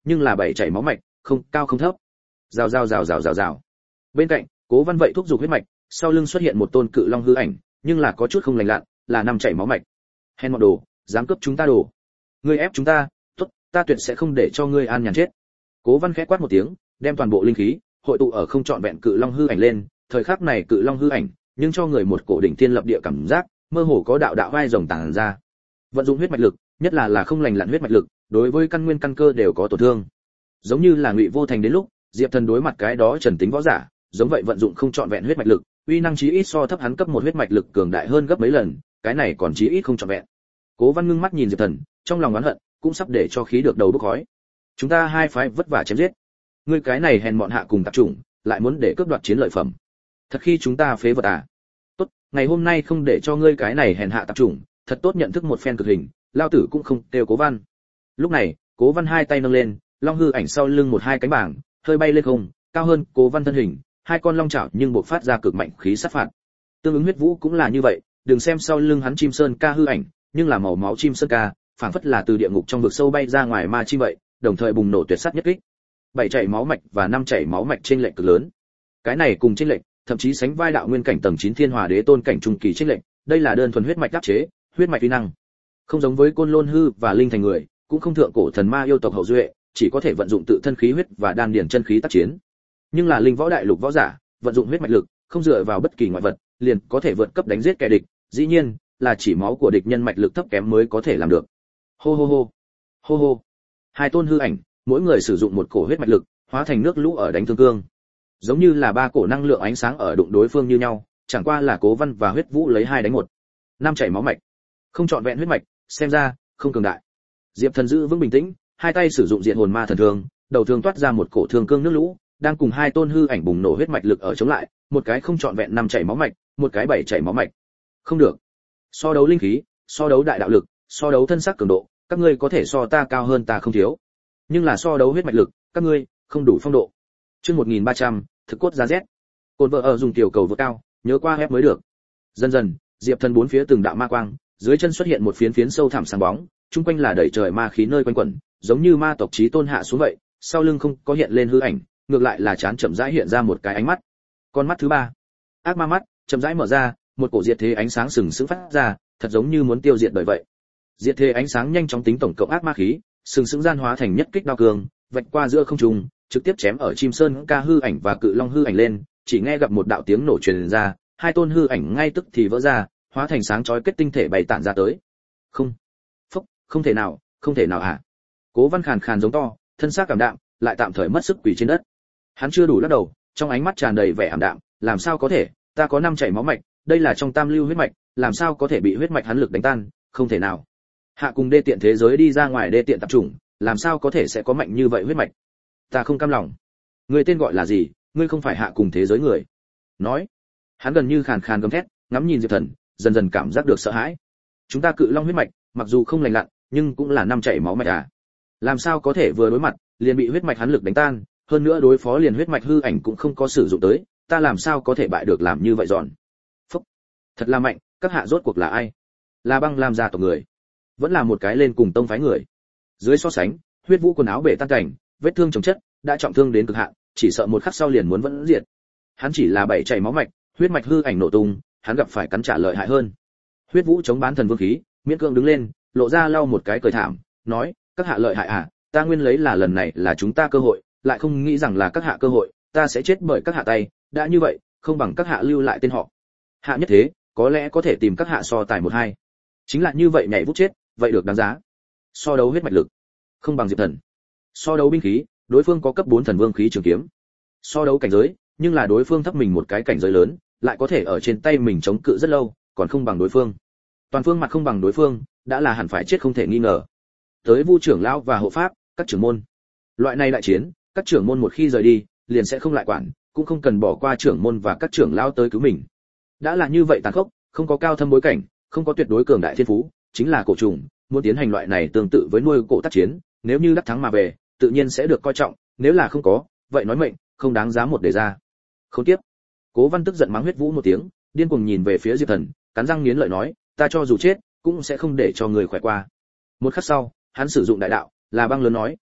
nhưng là bảy chảy máu mạch, không cao không thấp. Rào rào rào rào rào rào. Bên cạnh, Cố Văn vậy thúc giục huyết mạch, sau lưng xuất hiện một tôn cự long hư ảnh, nhưng là có chút không lành lặn, là năm chảy máu mạch. Hèn mọn đồ, dám cướp chúng ta đồ. Ngươi ép chúng ta, tốt, ta tuyệt sẽ không để cho ngươi an nhàn chết. Cố Văn khẽ quát một tiếng, đem toàn bộ linh khí hội tụ ở không trọn vẹn cự long hư ảnh lên, thời khắc này cự long hư ảnh, nhưng cho người một cổ đỉnh thiên lập địa cảm giác, mơ hồ có đạo đạo vai rồng tàng ra. Vận dụng huyết mạch lực, nhất là không lành lặn huyết mạch lực, đối với căn nguyên căn cơ đều có tổn thương. Giống như là Ngụy Vô Thành đến lúc, Diệp Thần đối mặt cái đó trần tính võ giả, giống vậy vận dụng không trọn vẹn huyết mạch lực, uy năng chí ít so thấp hắn cấp một huyết mạch lực cường đại hơn gấp mấy lần, cái này còn chí ít không trọn vẹn. Cố Văn ngưng mắt nhìn Diệp Thần, trong lòng oán hận, cũng sắp để cho khí được đầu bốc khói. Chúng ta hai phái vất vả chém giết, ngươi cái này hèn mọn hạ cùng tạp chủng, lại muốn để cướp đoạt chiến lợi phẩm. Thật khi chúng ta phế vật à? Tốt, ngày hôm nay không để cho ngươi cái này hèn hạ tạp chủng, thật tốt nhận thức một phen cực hình, lao tử cũng không kêu Cố Văn. Lúc này, Cố Văn hai tay nâng lên, long hư ảnh sau lưng một hai cánh bảng, hơi bay lên không, cao hơn Cố Văn thân hình, hai con long chảo nhưng bộc phát ra cực mạnh khí sát phạt. Tương ứng huyết vũ cũng là như vậy, đừng xem sau lưng hắn chim sơn ca hư ảnh, nhưng là màu máu chim sơn ca, phảng phất là từ địa ngục trong vực sâu bay ra ngoài ma chim vậy, đồng thời bùng nổ tuyệt sát nhất kích. Bảy chảy máu mạch và năm chảy máu mạch chênh lệch cực lớn. Cái này cùng chênh lệch, thậm chí sánh vai đạo nguyên cảnh tầng 9 thiên hòa đế tôn cảnh trung kỳ chênh lệch, đây là đơn thuần huyết mạch áp chế, huyết mạch uy năng. Không giống với Côn Lôn hư và linh thành người, cũng không thượng cổ thần ma yêu tộc hậu duệ, chỉ có thể vận dụng tự thân khí huyết và đan điển chân khí tác chiến. Nhưng là linh võ đại lục võ giả, vận dụng huyết mạch lực, không dựa vào bất kỳ ngoại vật, liền có thể vượt cấp đánh giết kẻ địch, dĩ nhiên, là chỉ máu của địch nhân mạch lực thấp kém mới có thể làm được. Hô hô hô. Hô hô. Hai tôn hư ảnh, mỗi người sử dụng một cổ huyết mạch lực, hóa thành nước lũ ở đánh thương cương. Giống như là ba cổ năng lượng ánh sáng ở đụng đối phương như nhau, chẳng qua là Cố Văn và huyết vũ lấy hai đánh một. Năm chảy máu mạch, không trọn vẹn huyết mạch, xem ra không cường đại. Diệp Thần giữ vững bình tĩnh, hai tay sử dụng diện hồn ma thần thương, đầu thương toát ra một cổ thương cương nước lũ, đang cùng hai tôn hư ảnh bùng nổ huyết mạch lực ở chống lại, một cái không trọn vẹn năm chảy máu mạch, một cái bảy chảy máu mạch. Không được. So đấu linh khí, so đấu đại đạo lực, so đấu thân xác cường độ, các ngươi có thể so ta cao hơn ta không thiếu. Nhưng là so đấu huyết mạch lực, các ngươi không đủ phong độ. Chương 1300, thực cốt giá rét. Côn vợ ở dùng tiểu cầu vượt cao, nhớ qua ép mới được. Dần dần, Diệp Thần bốn phía từng đạo ma quang, dưới chân xuất hiện một phiến phiến sâu thẳm sáng bóng, chung quanh là đầy trời ma khí nơi quanh quẩn, giống như ma tộc chí tôn hạ xuống vậy, sau lưng không có hiện lên hư ảnh, ngược lại là chán chậm rãi hiện ra một cái ánh mắt. Con mắt thứ ba, ác ma mắt, chậm rãi mở ra, một cổ diệt thế ánh sáng sừng sững phát ra, thật giống như muốn tiêu diệt đời vậy. Diệt thế ánh sáng nhanh chóng tính tổng cộng ác ma khí, sừng sững gian hóa thành nhất kích đao cường, vạch qua giữa không trung, trực tiếp chém ở chim sơn ca hư ảnh và cự long hư ảnh lên, chỉ nghe gặp một đạo tiếng nổ truyền ra, hai tôn hư ảnh ngay tức thì vỡ ra, hóa thành sáng chói kết tinh thể bày tản ra tới. Không, phốc, không thể nào, không thể nào à? Cố Văn khàn khàn giống to, thân xác cảm đạm, lại tạm thời mất sức quỳ trên đất. Hắn chưa đủ lắc đầu, trong ánh mắt tràn đầy vẻ ảm đạm, làm sao có thể, ta có năm chảy máu mạch, đây là trong tam lưu huyết mạch, làm sao có thể bị huyết mạch hắn lực đánh tan, không thể nào. Hạ cùng đê tiện thế giới đi ra ngoài đê tiện tập chủng, làm sao có thể sẽ có mạnh như vậy huyết mạch? Ta không cam lòng. Ngươi tên gọi là gì? Ngươi không phải hạ cùng thế giới người. Nói. Hắn gần như khàn khàn gầm thét, ngắm nhìn Diệp Thần, dần dần cảm giác được sợ hãi. Chúng ta cự long huyết mạch, mặc dù không lành lặn, nhưng cũng là năm chảy máu mạch à? Làm sao có thể vừa đối mặt, liền bị huyết mạch hắn lực đánh tan, hơn nữa đối phó liền huyết mạch hư ảnh cũng không có sử dụng tới, ta làm sao có thể bại được làm như vậy giòn. Phúc. Thật là mạnh, các hạ rốt cuộc là ai? Là Băng Lam gia tộc người, vẫn là một cái lên cùng tông phái người. Dưới so sánh, huyết vũ quần áo bể tan cảnh, vết thương chồng chất, đã trọng thương đến cực hạn, chỉ sợ một khắc sau liền muốn vẫn diệt. Hắn chỉ là bảy chảy máu mạch, huyết mạch hư ảnh nổ tung, hắn gặp phải cắn trả lợi hại hơn. Huyết vũ chống bán thần vương khí, miễn cưỡng đứng lên, lộ ra lau một cái cười thảm, nói, các hạ lợi hại à, ta nguyên lấy là lần này là chúng ta cơ hội, lại không nghĩ rằng là các hạ cơ hội, ta sẽ chết bởi các hạ tay, đã như vậy, không bằng các hạ lưu lại tên họ. Hạ nhất thế, có lẽ có thể tìm các hạ so tài một hai. Chính là như vậy nhảy vút chết, vậy được đáng giá. So đấu huyết mạch lực, không bằng Diệp Thần. So đấu binh khí, đối phương có cấp 4 thần vương khí trường kiếm. So đấu cảnh giới, nhưng là đối phương thấp mình một cái cảnh giới lớn, lại có thể ở trên tay mình chống cự rất lâu, còn không bằng đối phương. Toàn phương mặt không bằng đối phương, đã là hẳn phải chết không thể nghi ngờ. Tới Vu trưởng lão và hộ pháp, các trưởng môn. Loại này đại chiến, các trưởng môn một khi rời đi, liền sẽ không lại quản, cũng không cần bỏ qua trưởng môn và các trưởng lão tới cứu mình. Đã là như vậy tàn khốc, không có cao thâm bối cảnh, không có tuyệt đối cường đại thiên phú, chính là cổ trùng, muốn tiến hành loại này tương tự với nuôi cổ tác chiến, nếu như đắc thắng mà về, tự nhiên sẽ được coi trọng, nếu là không có, vậy nói mệnh, không đáng giá một đề ra. Không tiếp. Cố Văn tức giận mắng huyết vũ một tiếng, điên cuồng nhìn về phía Diệp Thần, cắn răng nghiến lợi nói, ta cho dù chết, cũng sẽ không để cho người khỏe qua. Một khắc sau, hắn sử dụng đại đạo, là băng lớn nói,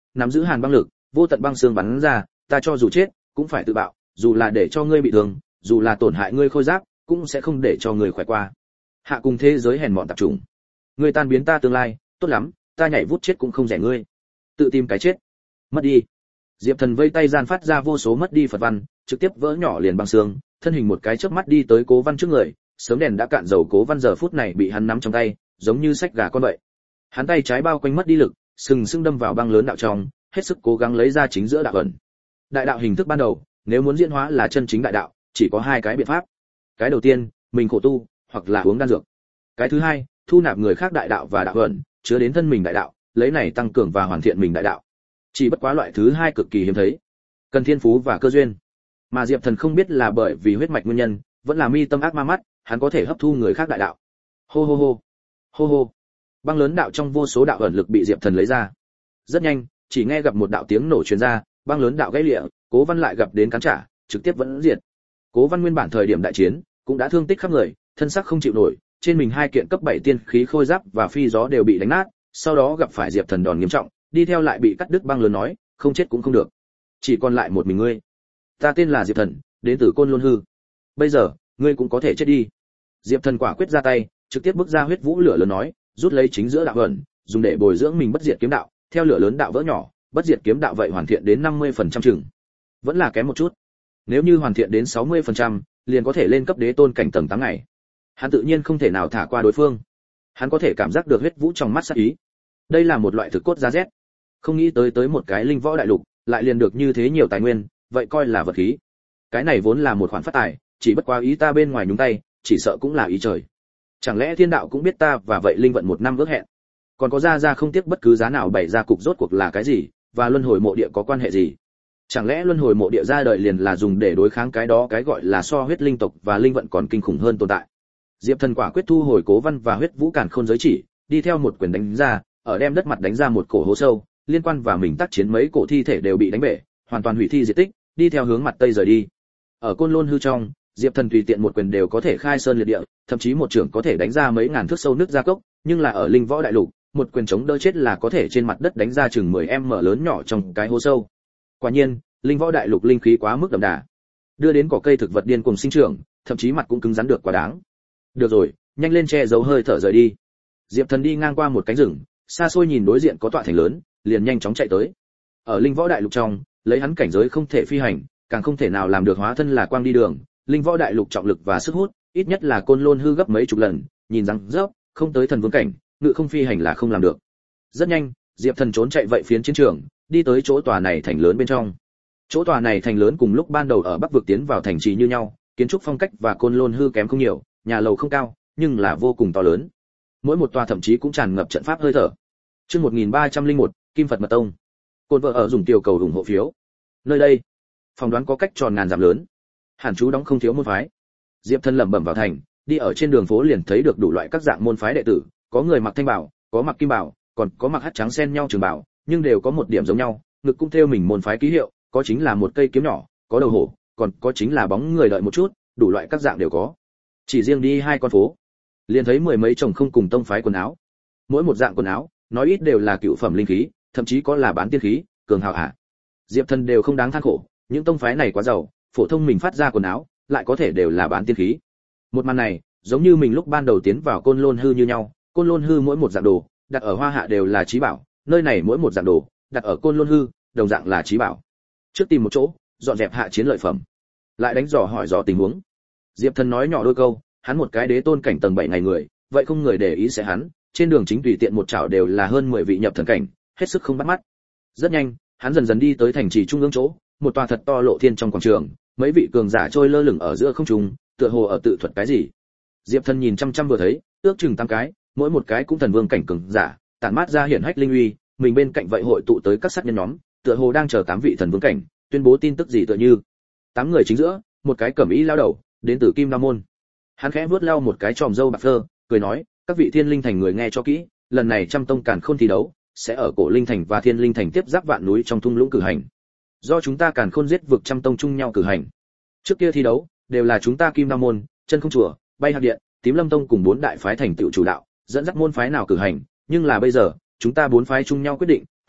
nắm giữ hàn băng lực, vô tận băng xương bắn ra, ta cho dù chết cũng phải tự bạo, dù là để cho ngươi bị thương, dù là tổn hại ngươi khôi giáp, cũng sẽ không để cho ngươi khỏe qua. Hạ cùng thế giới hèn mọn tạp chủng, ngươi tan biến ta tương lai, tốt lắm, ta nhảy vút chết cũng không rẻ ngươi. Tự tìm cái chết. Mất đi. Diệp Thần vây tay gian phát ra vô số mất đi Phật văn, trực tiếp vỡ nhỏ liền băng xương, thân hình một cái chớp mắt đi tới Cố Văn trước người, sớm đèn đã cạn dầu Cố Văn giờ phút này bị hắn nắm trong tay, giống như sách gà con vậy. Hắn tay trái bao quanh mất đi lực, sừng sững đâm vào băng lớn đạo trong, hết sức cố gắng lấy ra chính giữa đạo ẩn. Đại đạo hình thức ban đầu, nếu muốn diễn hóa là chân chính đại đạo, chỉ có hai cái biện pháp. Cái đầu tiên, mình khổ tu, hoặc là uống đan dược. Cái thứ hai, thu nạp người khác đại đạo và đạo ẩn, chứa đến thân mình đại đạo, lấy này tăng cường và hoàn thiện mình đại đạo. Chỉ bất quá loại thứ hai cực kỳ hiếm thấy, cần thiên phú và cơ duyên. Mà Diệp Thần không biết là bởi vì huyết mạch nguyên nhân, vẫn là mi tâm ác ma mắt, hắn có thể hấp thu người khác đại đạo. Hô hô hô, hô hô. Băng lớn đạo trong vô số đạo ẩn lực bị Diệp Thần lấy ra. Rất nhanh, chỉ nghe gặp một đạo tiếng nổ truyền ra, băng lớn đạo gãy lịa, Cố Văn lại gặp đến cắn trả, trực tiếp vẫn diệt. Cố Văn nguyên bản thời điểm đại chiến, cũng đã thương tích khắp người, thân xác không chịu nổi, trên mình hai kiện cấp 7 tiên khí khôi giáp và phi gió đều bị đánh nát, sau đó gặp phải Diệp Thần đòn nghiêm trọng, đi theo lại bị cắt đứt băng lớn nói, không chết cũng không được. Chỉ còn lại một mình ngươi. Ta tên là Diệp Thần, đến từ Côn Lôn Hư. Bây giờ, ngươi cũng có thể chết đi. Diệp Thần quả quyết ra tay, trực tiếp bước ra huyết vũ lửa lớn nói, rút lấy chính giữa đạo ẩn, dùng để bồi dưỡng mình bất diệt kiếm đạo, theo lửa lớn đạo vỡ nhỏ, bất diệt kiếm đạo vậy hoàn thiện đến 50% chừng. Vẫn là kém một chút. Nếu như hoàn thiện đến 60%, liền có thể lên cấp đế tôn cảnh tầng 8 ngày. Hắn tự nhiên không thể nào thả qua đối phương. Hắn có thể cảm giác được huyết vũ trong mắt sát ý. Đây là một loại thực cốt giá rét. Không nghĩ tới một cái linh võ đại lục, lại liền được như thế nhiều tài nguyên, vậy coi là vật khí. Cái này vốn là một khoản phát tài, chỉ bất quá ý ta bên ngoài nhúng tay, chỉ sợ cũng là ý trời. Chẳng lẽ thiên đạo cũng biết ta và vậy linh vận một năm ước hẹn? Còn có ra không tiếc bất cứ giá nào bày ra cục rốt cuộc là cái gì, và luân hồi mộ địa có quan hệ gì? Chẳng lẽ luân hồi mộ địa ra đời liền là dùng để đối kháng cái đó cái gọi là so huyết linh tộc và linh vận còn kinh khủng hơn tồn tại? Diệp Thần quả quyết thu hồi Cố Văn và huyết vũ càn khôn giới chỉ, đi theo một quyền đánh ra, ở đem đất mặt đánh ra một cổ hố sâu, liên quan và mình tác chiến mấy cổ thi thể đều bị đánh bể, hoàn toàn hủy thi diệt tích, đi theo hướng mặt tây rời đi. Ở Côn Lôn Hư trong, Diệp Thần tùy tiện một quyền đều có thể khai sơn liệt địa, thậm chí một trưởng có thể đánh ra mấy ngàn thước sâu nước ra cốc, nhưng là ở linh võ đại lục, một quyền chống đỡ chết là có thể trên mặt đất đánh ra chừng 10m lớn nhỏ trong cái hố sâu. Quả nhiên, linh võ đại lục linh khí quá mức đậm đà, đưa đến cỏ cây thực vật điên cuồng sinh trưởng, thậm chí mặt cũng cứng rắn được quá đáng. Được rồi, nhanh lên che giấu hơi thở rời đi. Diệp Thần đi ngang qua một cánh rừng, xa xôi nhìn đối diện có tọa thành lớn, liền nhanh chóng chạy tới. Ở linh võ đại lục trong, lấy hắn cảnh giới không thể phi hành, càng không thể nào làm được hóa thân là quang đi đường. Linh võ đại lục trọng lực và sức hút, ít nhất là Côn Lôn Hư gấp mấy chục lần, nhìn rằng rớp, không tới thần vương cảnh, ngự không phi hành là không làm được. Rất nhanh, Diệp Thần trốn chạy vậy phiến chiến trường, đi tới chỗ tòa này thành lớn bên trong. Chỗ tòa này thành lớn cùng lúc ban đầu ở Bắc vực tiến vào thành trì như nhau, kiến trúc phong cách và Côn Lôn Hư kém không nhiều, nhà lầu không cao, nhưng là vô cùng to lớn. Mỗi một tòa thậm chí cũng tràn ngập trận pháp hơi thở. Chương 1301, Kim Phật Mật Tông. Côn vợ ở dùng tiểu cầu ủng hộ phiếu. Nơi đây, phỏng đoán có cách tròn ngàn dặm lớn. Hàn chú đóng không thiếu môn phái. Diệp Thần lẩm bẩm vào thành, đi ở trên đường phố liền thấy được đủ loại các dạng môn phái đệ tử, có người mặc thanh bảo, có mặc kim bảo, còn có mặc hắc trắng xen nhau trường bảo, nhưng đều có một điểm giống nhau, ngực cũng thêu mình môn phái ký hiệu, có chính là một cây kiếm nhỏ, có đầu hổ, còn có chính là bóng người đợi một chút, đủ loại các dạng đều có. Chỉ riêng đi hai con phố, liền thấy mười mấy chồng không cùng tông phái quần áo. Mỗi một dạng quần áo, nói ít đều là cựu phẩm linh khí, thậm chí có là bán tiên khí, cường hào hạ. Diệp Thần đều không đáng than khổ, những tông phái này quá giàu, phổ thông mình phát ra quần áo, lại có thể đều là bán tiên khí. Một màn này, giống như mình lúc ban đầu tiến vào Côn Lôn Hư như nhau, Côn Lôn Hư mỗi một dạng đồ, đặt ở Hoa Hạ đều là chí bảo, nơi này mỗi một dạng đồ, đặt ở Côn Lôn Hư, đồng dạng là chí bảo. Trước tìm một chỗ, dọn dẹp hạ chiến lợi phẩm, lại đánh dò hỏi dò tình huống. Diệp Thần nói nhỏ đôi câu, hắn một cái đế tôn cảnh tầng 7 ngày người, vậy không người để ý sẽ hắn, trên đường chính tùy tiện một chảo đều là hơn 10 vị nhập thần cảnh, hết sức không bắt mắt. Rất nhanh, hắn dần dần đi tới thành trì trung ương chỗ, một tòa thật to lộ thiên trong quảng trường, mấy vị cường giả trôi lơ lửng ở giữa không trung, tựa hồ ở tự thuật cái gì. Diệp Thần nhìn chăm chăm vừa thấy, ước chừng 8 cái, mỗi một cái cũng thần vương cảnh cường giả, tản mát ra hiển hách linh uy, mình bên cạnh vậy hội tụ tới các sát nhân nhóm, tựa hồ đang chờ 8 vị thần vương cảnh, tuyên bố tin tức gì tựa như. 8 người chính giữa, một cái cẩm y lao đầu, đến từ Kim Nam môn. Hắn khẽ vuốt lau một cái tròm râu bạc phơ, cười nói, các vị Thiên Linh Thành người nghe cho kỹ, lần này trăm tông càn khôn thi đấu, sẽ ở Cổ Linh Thành và Thiên Linh Thành tiếp giáp vạn núi trong thung lũng cử hành. Do chúng ta càn khôn giết vực trăm tông chung nhau cử hành. Trước kia thi đấu, đều là chúng ta Kim Nam môn, Chân Không chùa, Bay Hạc điện, Tím Lâm tông cùng 4 đại phái thành tựu chủ đạo, dẫn dắt môn phái nào cử hành, nhưng là bây giờ, chúng ta 4 phái chung nhau quyết định,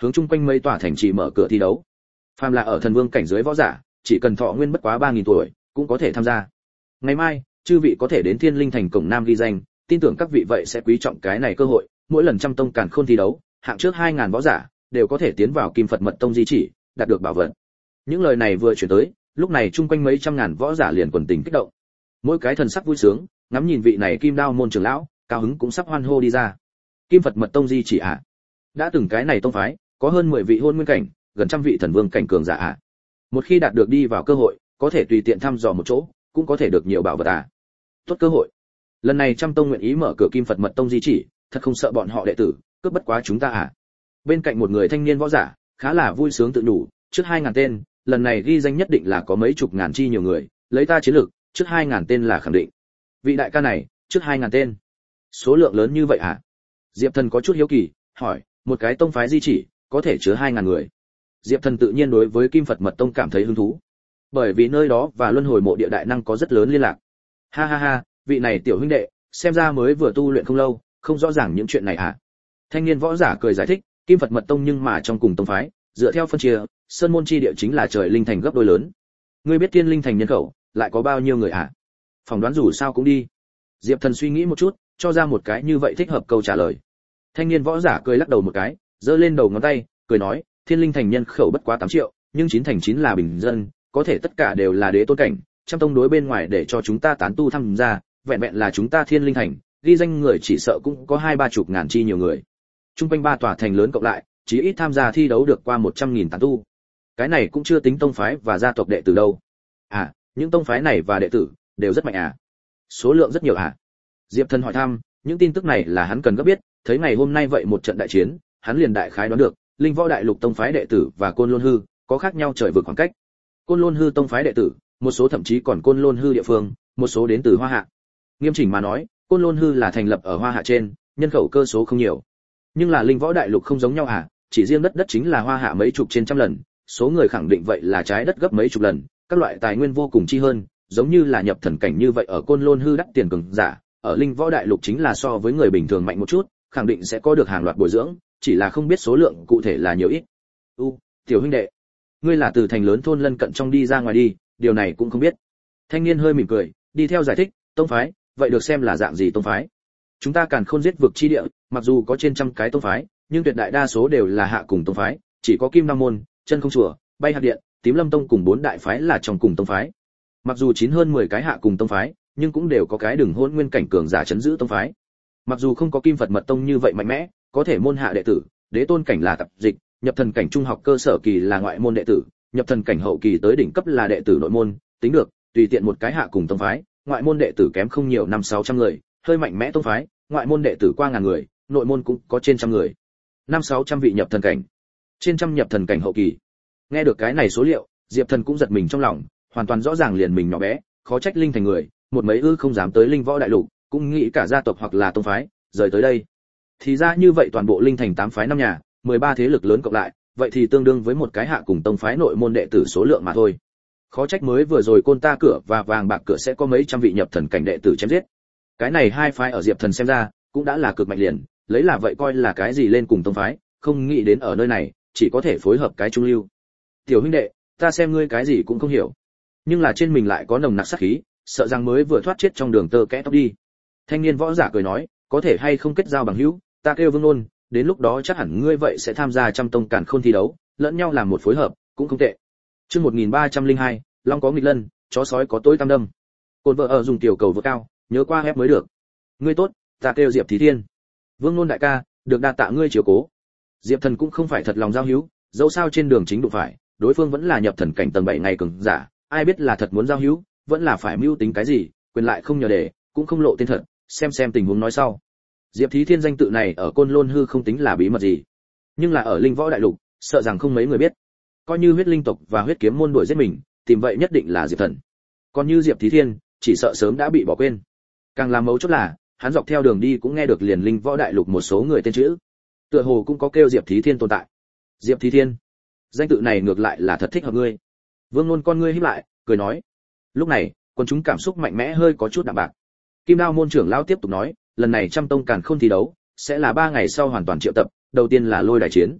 hướng chung quanh mấy tòa thành trì mở cửa thi đấu. Phàm là ở thần vương cảnh giới võ giả, chỉ cần thọ nguyên bất quá 3000 tuổi, cũng có thể tham gia. Ngày mai, chư vị có thể đến Thiên Linh Thành cổng Nam ghi danh, tin tưởng các vị vậy sẽ quý trọng cái này cơ hội, mỗi lần trăm tông càn khôn thi đấu, hạng trước 2000 võ giả đều có thể tiến vào Kim Phật Mật Tông di chỉ, đạt được bảo vật. Những lời này vừa chuyển tới, lúc này chung quanh mấy trăm ngàn võ giả liền quần tình kích động. Mỗi cái thần sắc vui sướng, ngắm nhìn vị này Kim Đao môn trưởng lão, cao hứng cũng sắp hoan hô đi ra. Kim Phật Mật Tông di chỉ ạ. Đã từng cái này tông phái, có hơn 10 vị hôn nguyên cảnh, gần trăm vị thần vương cảnh cường giả ạ. Một khi đạt được đi vào cơ hội, có thể tùy tiện thăm dò một chỗ, cũng có thể được nhiều bảo vật à. Tốt cơ hội. Lần này trăm tông nguyện ý mở cửa Kim Phật Mật Tông di chỉ, thật không sợ bọn họ đệ tử cướp bất quá chúng ta à. Bên cạnh một người thanh niên võ giả, khá là vui sướng tự nhủ, trước 2000 tên, lần này ghi danh nhất định là có mấy chục ngàn chi nhiều người, lấy ta chiến lược, trước 2000 tên là khẳng định. Vị đại ca này, trước 2000 tên. Số lượng lớn như vậy à? Diệp Thần có chút hiếu kỳ, hỏi, một cái tông phái di chỉ, có thể chứa 2000 người. Diệp Thần tự nhiên đối với Kim Phật Mật Tông cảm thấy hứng thú. Bởi vì nơi đó và luân hồi mộ địa đại năng có rất lớn liên lạc. Ha ha ha, vị này tiểu huynh đệ, xem ra mới vừa tu luyện không lâu, không rõ ràng những chuyện này à? Thanh niên võ giả cười giải thích, Kim Phật Mật Tông nhưng mà trong cùng tông phái, dựa theo phân chia, sơn môn chi địa chính là trời linh thành gấp đôi lớn. Ngươi biết Thiên Linh Thành nhân khẩu lại có bao nhiêu người à? Phỏng đoán dù sao cũng đi. Diệp Thần suy nghĩ một chút, cho ra một cái như vậy thích hợp câu trả lời. Thanh niên võ giả cười lắc đầu một cái, giơ lên đầu ngón tay, cười nói, Thiên Linh Thành nhân khẩu bất quá 8 triệu, nhưng 9 thành 9 là bình dân, có thể tất cả đều là đế tôn cảnh, trăm tông đối bên ngoài để cho chúng ta tán tu tham gia, vẹn vẹn là chúng ta Thiên Linh Thành, ghi danh người chỉ sợ cũng có 2-30 ngàn chi nhiều người. Trung quanh ba tòa thành lớn cộng lại, chỉ ít tham gia thi đấu được qua 100.000 tán tu. Cái này cũng chưa tính tông phái và gia tộc đệ tử đâu. À, những tông phái này và đệ tử đều rất mạnh à? Số lượng rất nhiều à? Diệp Thần hỏi thăm, những tin tức này là hắn cần gấp biết, thấy ngày hôm nay vậy một trận đại chiến, hắn liền đại khái đoán được, Linh Võ Đại Lục tông phái đệ tử và Côn Lôn Hư có khác nhau trời vực khoảng cách. Côn Lôn Hư tông phái đệ tử, một số thậm chí còn Côn Lôn Hư địa phương, một số đến từ Hoa Hạ. Nghiêm chỉnh mà nói, Côn Lôn Hư là thành lập ở Hoa Hạ trên, nhân khẩu cơ số không nhiều. Nhưng là Linh Võ Đại Lục không giống nhau à, chỉ riêng đất chính là Hoa Hạ mấy chục trên trăm lần, số người khẳng định vậy là trái đất gấp mấy chục lần, các loại tài nguyên vô cùng chi hơn, giống như là nhập thần cảnh như vậy ở Côn Lôn Hư đắt tiền cường giả, ở Linh Võ Đại Lục chính là so với người bình thường mạnh một chút, khẳng định sẽ có được hàng loạt bồi dưỡng, chỉ là không biết số lượng cụ thể là nhiều ít. Tiểu huynh đệ, ngươi là từ thành lớn thôn lân cận trong đi ra ngoài đi, điều này cũng không biết. Thanh niên hơi mỉm cười, đi theo giải thích, tông phái, vậy được xem là dạng gì tông phái? Chúng ta Càn Khôn giết vực chi địa, mặc dù có trên trăm cái tông phái, nhưng tuyệt đại đa số đều là hạ cùng tông phái, chỉ có Kim Nam môn, Chân Không chùa, Bay Hạt điện, Tím Lâm tông cùng 4 đại phái là trong cùng tông phái. Mặc dù 9 hơn 10 cái hạ cùng tông phái, nhưng cũng đều có cái đường hôn nguyên cảnh cường giả chấn giữ tông phái. Mặc dù không có Kim Phật Mật Tông như vậy mạnh mẽ, có thể môn hạ đệ tử, đế tôn cảnh là tập dịch, nhập thần cảnh trung học cơ sở kỳ là ngoại môn đệ tử, nhập thần cảnh hậu kỳ tới đỉnh cấp là đệ tử nội môn, tính được, tùy tiện một cái hạ cùng tông phái, ngoại môn đệ tử kém không nhiều 5-600 người, hơi mạnh mẽ tông phái, ngoại môn đệ tử qua ngàn người, nội môn cũng có trên trăm người. 5-600 vị nhập thần cảnh, trên trăm nhập thần cảnh hậu kỳ. Nghe được cái này số liệu, Diệp Thần cũng giật mình trong lòng, hoàn toàn rõ ràng liền mình nhỏ bé, khó trách linh thành người, một mấy ư không dám tới Linh Võ Đại Lục, cũng nghĩ cả gia tộc hoặc là tông phái, rời tới đây. Thì ra như vậy toàn bộ linh thành 8 phái 5 nhà, 13 thế lực lớn cộng lại, vậy thì tương đương với một cái hạ cùng tông phái nội môn đệ tử số lượng mà thôi. Khó trách mới vừa rồi Côn Ta cửa và Vàng Bạc cửa sẽ có mấy trăm vị nhập thần cảnh đệ tử chém giết. Cái này hai phái ở Diệp Thần xem ra, cũng đã là cực mạnh liền, lấy là vậy coi là cái gì lên cùng tông phái, không nghĩ đến ở nơi này, chỉ có thể phối hợp cái trung lưu. Tiểu huynh đệ, ta xem ngươi cái gì cũng không hiểu, nhưng là trên mình lại có nồng nặc sát khí, sợ rằng mới vừa thoát chết trong đường tơ kẽ tóc đi. Thanh niên võ giả cười nói, có thể hay không kết giao bằng hữu, ta kêu Vương Nôn, đến lúc đó chắc hẳn ngươi vậy sẽ tham gia trăm tông Càn Khôn thi đấu, lẫn nhau làm một phối hợp, cũng không tệ. Chương 1302, Long có nghịch lân, chó sói có tối tam đâm. Côn vợ ở dùng tiểu cầu vượt cao, nhớ qua ép mới được. Ngươi tốt, ta kêu Diệp Thí Thiên. Vương Nôn đại ca, được đa tạ ngươi chiếu cố. Diệp Thần cũng không phải thật lòng giao hữu, dẫu sao trên đường chính đụng phải, đối phương vẫn là nhập thần cảnh tầng 7 ngày cường giả, ai biết là thật muốn giao hữu, vẫn là phải mưu tính cái gì, quyền lại không nhờ để, cũng không lộ tên thật, xem tình huống nói sau. Diệp Thí Thiên danh tự này ở Côn Lôn Hư không tính là bí mật gì, nhưng là ở Linh Võ Đại Lục, sợ rằng không mấy người biết. Coi như huyết linh tộc và huyết kiếm môn đuổi giết mình, tìm vậy nhất định là Diệp Thần. Còn như Diệp Thí Thiên, chỉ sợ sớm đã bị bỏ quên. Càng làm mấu chốt là, hắn dọc theo đường đi cũng nghe được liền Linh Võ Đại Lục một số người tên chữ, tựa hồ cũng có kêu Diệp Thí Thiên tồn tại. Diệp Thí Thiên, danh tự này ngược lại là thật thích hợp ngươi. Vương Nôn con ngươi híp lại, cười nói. Lúc này, quần chúng cảm xúc mạnh mẽ hơi có chút đạm bạc. Kim Đao môn trưởng lão tiếp tục nói, lần này trăm tông Càn Khôn thi đấu sẽ là 3 ngày sau hoàn toàn triệu tập, đầu tiên là lôi đài chiến.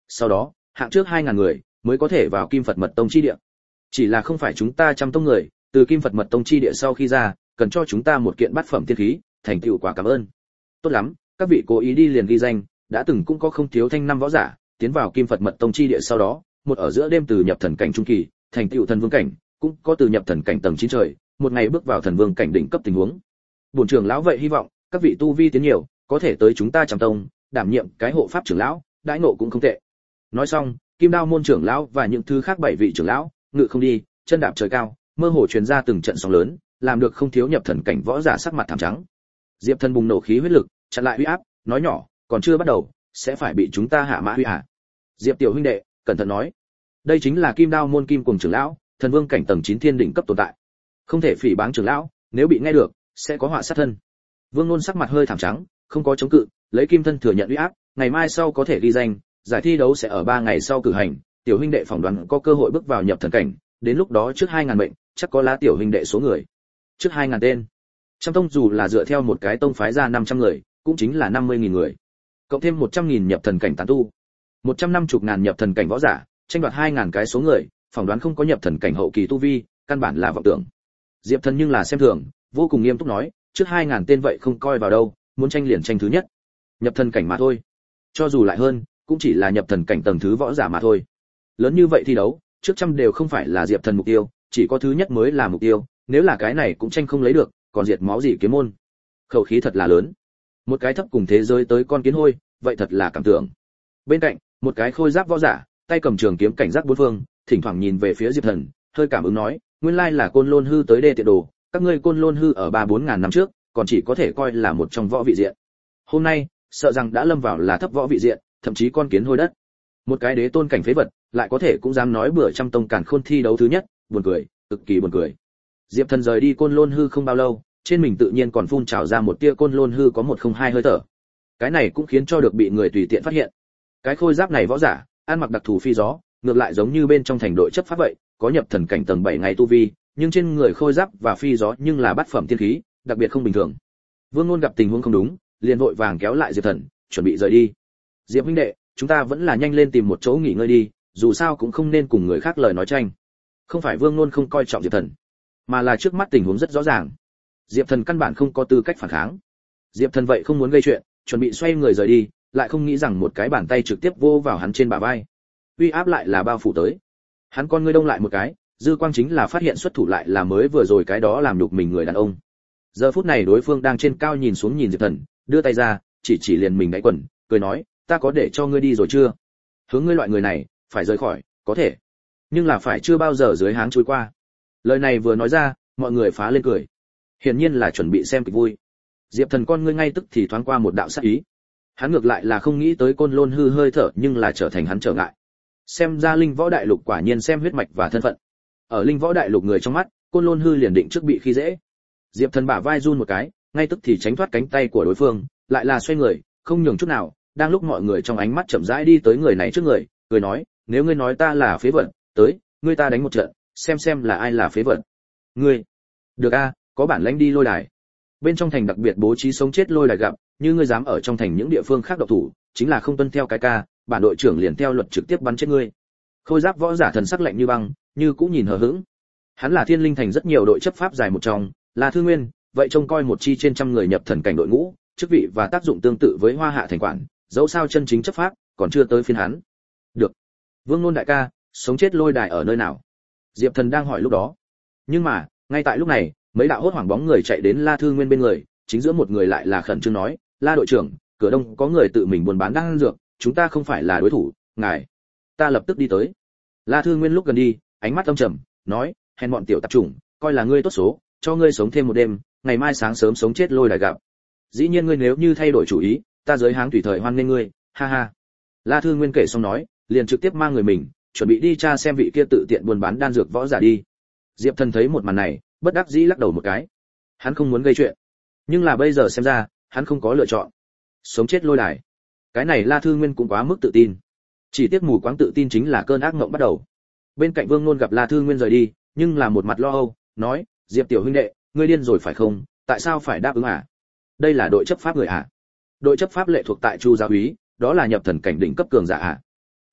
Sau đó, hạng trước 2000 người mới có thể vào Kim Phật Mật Tông chi địa. Chỉ là không phải chúng ta trăm tông người, từ Kim Phật Mật Tông chi địa sau khi ra, cần cho chúng ta một kiện bát phẩm tiên khí, thành tựu quả cảm ơn. Tốt lắm, các vị cố ý đi liền ghi danh, đã từng cũng có không thiếu thanh năm võ giả, tiến vào Kim Phật Mật Tông chi địa sau đó, một ở giữa đêm từ nhập thần cảnh trung kỳ, thành tựu thần vương cảnh, cũng có từ nhập thần cảnh tầng 9 trời, một ngày bước vào thần vương cảnh đỉnh cấp tình huống. Bổn trưởng lão vậy hy vọng các vị tu vi tiến nhiều, có thể tới chúng ta trăm tông, đảm nhiệm cái hộ pháp trưởng lão, đãi ngộ cũng không tệ. Nói xong, Kim Đao môn trưởng lão và những thứ khác 7 vị trưởng lão, ngự không đi, chân đạp trời cao, mơ hồ truyền ra từng trận sóng lớn, làm được không thiếu nhập thần cảnh võ giả sắc mặt thảm trắng. Diệp Thần bùng nổ khí huyết lực, chặn lại uy áp, nói nhỏ, còn chưa bắt đầu, sẽ phải bị chúng ta hạ mã huy hạ. Diệp tiểu huynh đệ, cẩn thận nói. Đây chính là Kim Đao môn Kim Cuồng trưởng lão, thần vương cảnh tầng 9 thiên đỉnh cấp tồn tại. Không thể phỉ báng trưởng lão, nếu bị nghe được, sẽ có họa sát thân. Vương Nôn sắc mặt hơi thảm trắng, không có chống cự, lấy kim thân thừa nhận uy áp, ngày mai sau có thể ghi danh, giải thi đấu sẽ ở 3 ngày sau cử hành, tiểu huynh đệ phỏng đoán có cơ hội bước vào nhập thần cảnh, đến lúc đó trước 2000 mệnh, chắc có lá tiểu huynh đệ số người. Trước 2000 tên. Trăm tông dù là dựa theo một cái tông phái ra 500 người, cũng chính là 50.000 người. Cộng thêm 100.000 nhập thần cảnh tán tu, 150.000 nhập thần cảnh võ giả, tranh đoạt 2000 cái số người, phỏng đoán không có nhập thần cảnh hậu kỳ tu vi, căn bản là vọng tưởng. Diệp Thần nhưng là xem thường, vô cùng nghiêm túc nói, trước 2000 tên vậy không coi vào đâu, muốn tranh liền tranh thứ nhất. Nhập thần cảnh mà thôi. Cho dù lại hơn, cũng chỉ là nhập thần cảnh tầng thứ võ giả mà thôi. Lớn như vậy thi đấu, trước trăm đều không phải là Diệp Thần mục tiêu, chỉ có thứ nhất mới là mục tiêu, nếu là cái này cũng tranh không lấy được, còn diệt máu gì kiếm môn. Khẩu khí thật là lớn. Một cái thấp cùng thế giới tới con kiến hôi, vậy thật là cảm tưởng. Bên cạnh, một cái khôi giáp võ giả, tay cầm trường kiếm cảnh giác bốn phương, thỉnh thoảng nhìn về phía Diệp Thần, hơi cảm ứng nói, nguyên lai là Côn Lôn hư tới đê tiện đồ, các ngươi Côn Lôn hư ở 3-4 ngàn năm trước, còn chỉ có thể coi là một trong võ vị diện. Hôm nay, sợ rằng đã lâm vào là thấp võ vị diện, thậm chí con kiến hôi đất. Một cái đế tôn cảnh phế vật, lại có thể cũng dám nói bữa trăm tông càn khôn thi đấu thứ nhất, buồn cười, cực kỳ buồn cười. Diệp Thần rời đi Côn Lôn hư không bao lâu, trên mình tự nhiên còn phun trào ra một tia Côn Lôn hư có 102 hơi thở. Cái này cũng khiến cho được bị người tùy tiện phát hiện. Cái khôi giáp này võ giả, ăn mặc đặc thù phi gió, ngược lại giống như bên trong thành đội chấp pháp vậy, có nhập thần cảnh tầng 7 ngày tu vi, nhưng trên người khôi giáp và phi gió nhưng là bát phẩm tiên khí, đặc biệt không bình thường. Vương Nôn gặp tình huống không đúng, liền vội vàng kéo lại Diệp Thần, chuẩn bị rời đi. Diệp huynh đệ, chúng ta vẫn là nhanh lên tìm một chỗ nghỉ ngơi đi, dù sao cũng không nên cùng người khác lời nói tranh. Không phải Vương Nôn không coi trọng Diệp Thần, mà là trước mắt tình huống rất rõ ràng. Diệp Thần căn bản không có tư cách phản kháng. Diệp Thần vậy không muốn gây chuyện, chuẩn bị xoay người rời đi, lại không nghĩ rằng một cái bàn tay trực tiếp vô vào hắn trên bả vai. Uy áp lại là bao phủ tới. Hắn con ngươi đông lại một cái, dư quang chính là phát hiện xuất thủ lại là mới vừa rồi cái đó làm nhục mình người đàn ông. Giờ phút này đối phương đang trên cao nhìn xuống nhìn Diệp Thần, đưa tay ra, chỉ liền mình đáy quần, cười nói, ta có để cho ngươi đi rồi chưa? Hướng ngươi loại người này, phải rời khỏi, có thể, nhưng là phải chưa bao giờ dưới háng chui qua. Lời này vừa nói ra, mọi người phá lên cười. Hiển nhiên là chuẩn bị xem kịch vui. Diệp Thần con ngươi ngay tức thì thoáng qua một đạo sát ý. Hắn ngược lại là không nghĩ tới Côn Lôn hư hơi thở, nhưng là trở thành hắn trở ngại. Xem ra Linh Võ Đại Lục quả nhiên xem huyết mạch và thân phận. Ở Linh Võ Đại Lục người trong mắt, Côn Lôn hư liền định trước bị khi dễ. Diệp Thần bả vai run một cái, ngay tức thì tránh thoát cánh tay của đối phương, lại là xoay người, không nhường chút nào, đang lúc mọi người trong ánh mắt chậm rãi đi tới người này trước người, cười nói, nếu ngươi nói ta là phế vật, tới, ngươi ta đánh một trận, xem là ai là phế vật. Ngươi, được a, có bản lãnh đi lôi đài. Bên trong thành đặc biệt bố trí sống chết lôi đài gặp, như ngươi dám ở trong thành những địa phương khác độc thủ, chính là không tuân theo cái ca, bản đội trưởng liền theo luật trực tiếp bắn chết ngươi. Khôi giáp võ giả thần sắc lạnh như băng, như cũng nhìn hờ hững. Hắn là Thiên Linh thành rất nhiều đội chấp pháp dài một trong, là Thư Nguyên, vậy trông coi một chi trên trăm người nhập thần cảnh đội ngũ, chức vị và tác dụng tương tự với Hoa Hạ thành quản, dẫu sao chân chính chấp pháp, còn chưa tới phiên hắn. Được. Vương Nôn đại ca, sống chết lôi đài ở nơi nào? Diệp Thần đang hỏi lúc đó. Nhưng mà, ngay tại lúc này, mấy đạo hốt hoảng bóng người chạy đến La Thư Nguyên bên người, chính giữa một người lại là khẩn trương nói, La đội trưởng, cửa đông có người tự mình buôn bán đang dược, chúng ta không phải là đối thủ, ngài. Ta lập tức đi tới. La Thư Nguyên lúc gần đi, ánh mắt âm trầm, nói, hèn bọn tiểu tạp chủng, coi là ngươi tốt số, cho ngươi sống thêm một đêm, ngày mai sáng sớm sống chết lôi đài gặp. Dĩ nhiên ngươi nếu như thay đổi chủ ý, ta giới háng tùy thời hoan nghênh ngươi, ha ha. La Thư Nguyên kể xong nói, liền trực tiếp mang người mình, chuẩn bị đi tra xem vị kia tự tiện buôn bán đan dược võ giả đi. Diệp Thần thấy một màn này, bất đắc dĩ lắc đầu một cái. Hắn không muốn gây chuyện, nhưng là bây giờ xem ra, hắn không có lựa chọn. Sống chết lôi đài. Cái này La Thư Nguyên cũng quá mức tự tin. Chỉ tiếc mù quáng tự tin chính là cơn ác mộng bắt đầu. Bên cạnh Vương Nôn gặp La Thư Nguyên rời đi, nhưng là một mặt lo âu, nói, Diệp tiểu huynh đệ, ngươi điên rồi phải không? Tại sao phải đáp ứng à? Đây là đội chấp pháp người à? Đội chấp pháp lệ thuộc tại Chu giáo úy, đó là nhập thần cảnh đỉnh cấp cường giả à?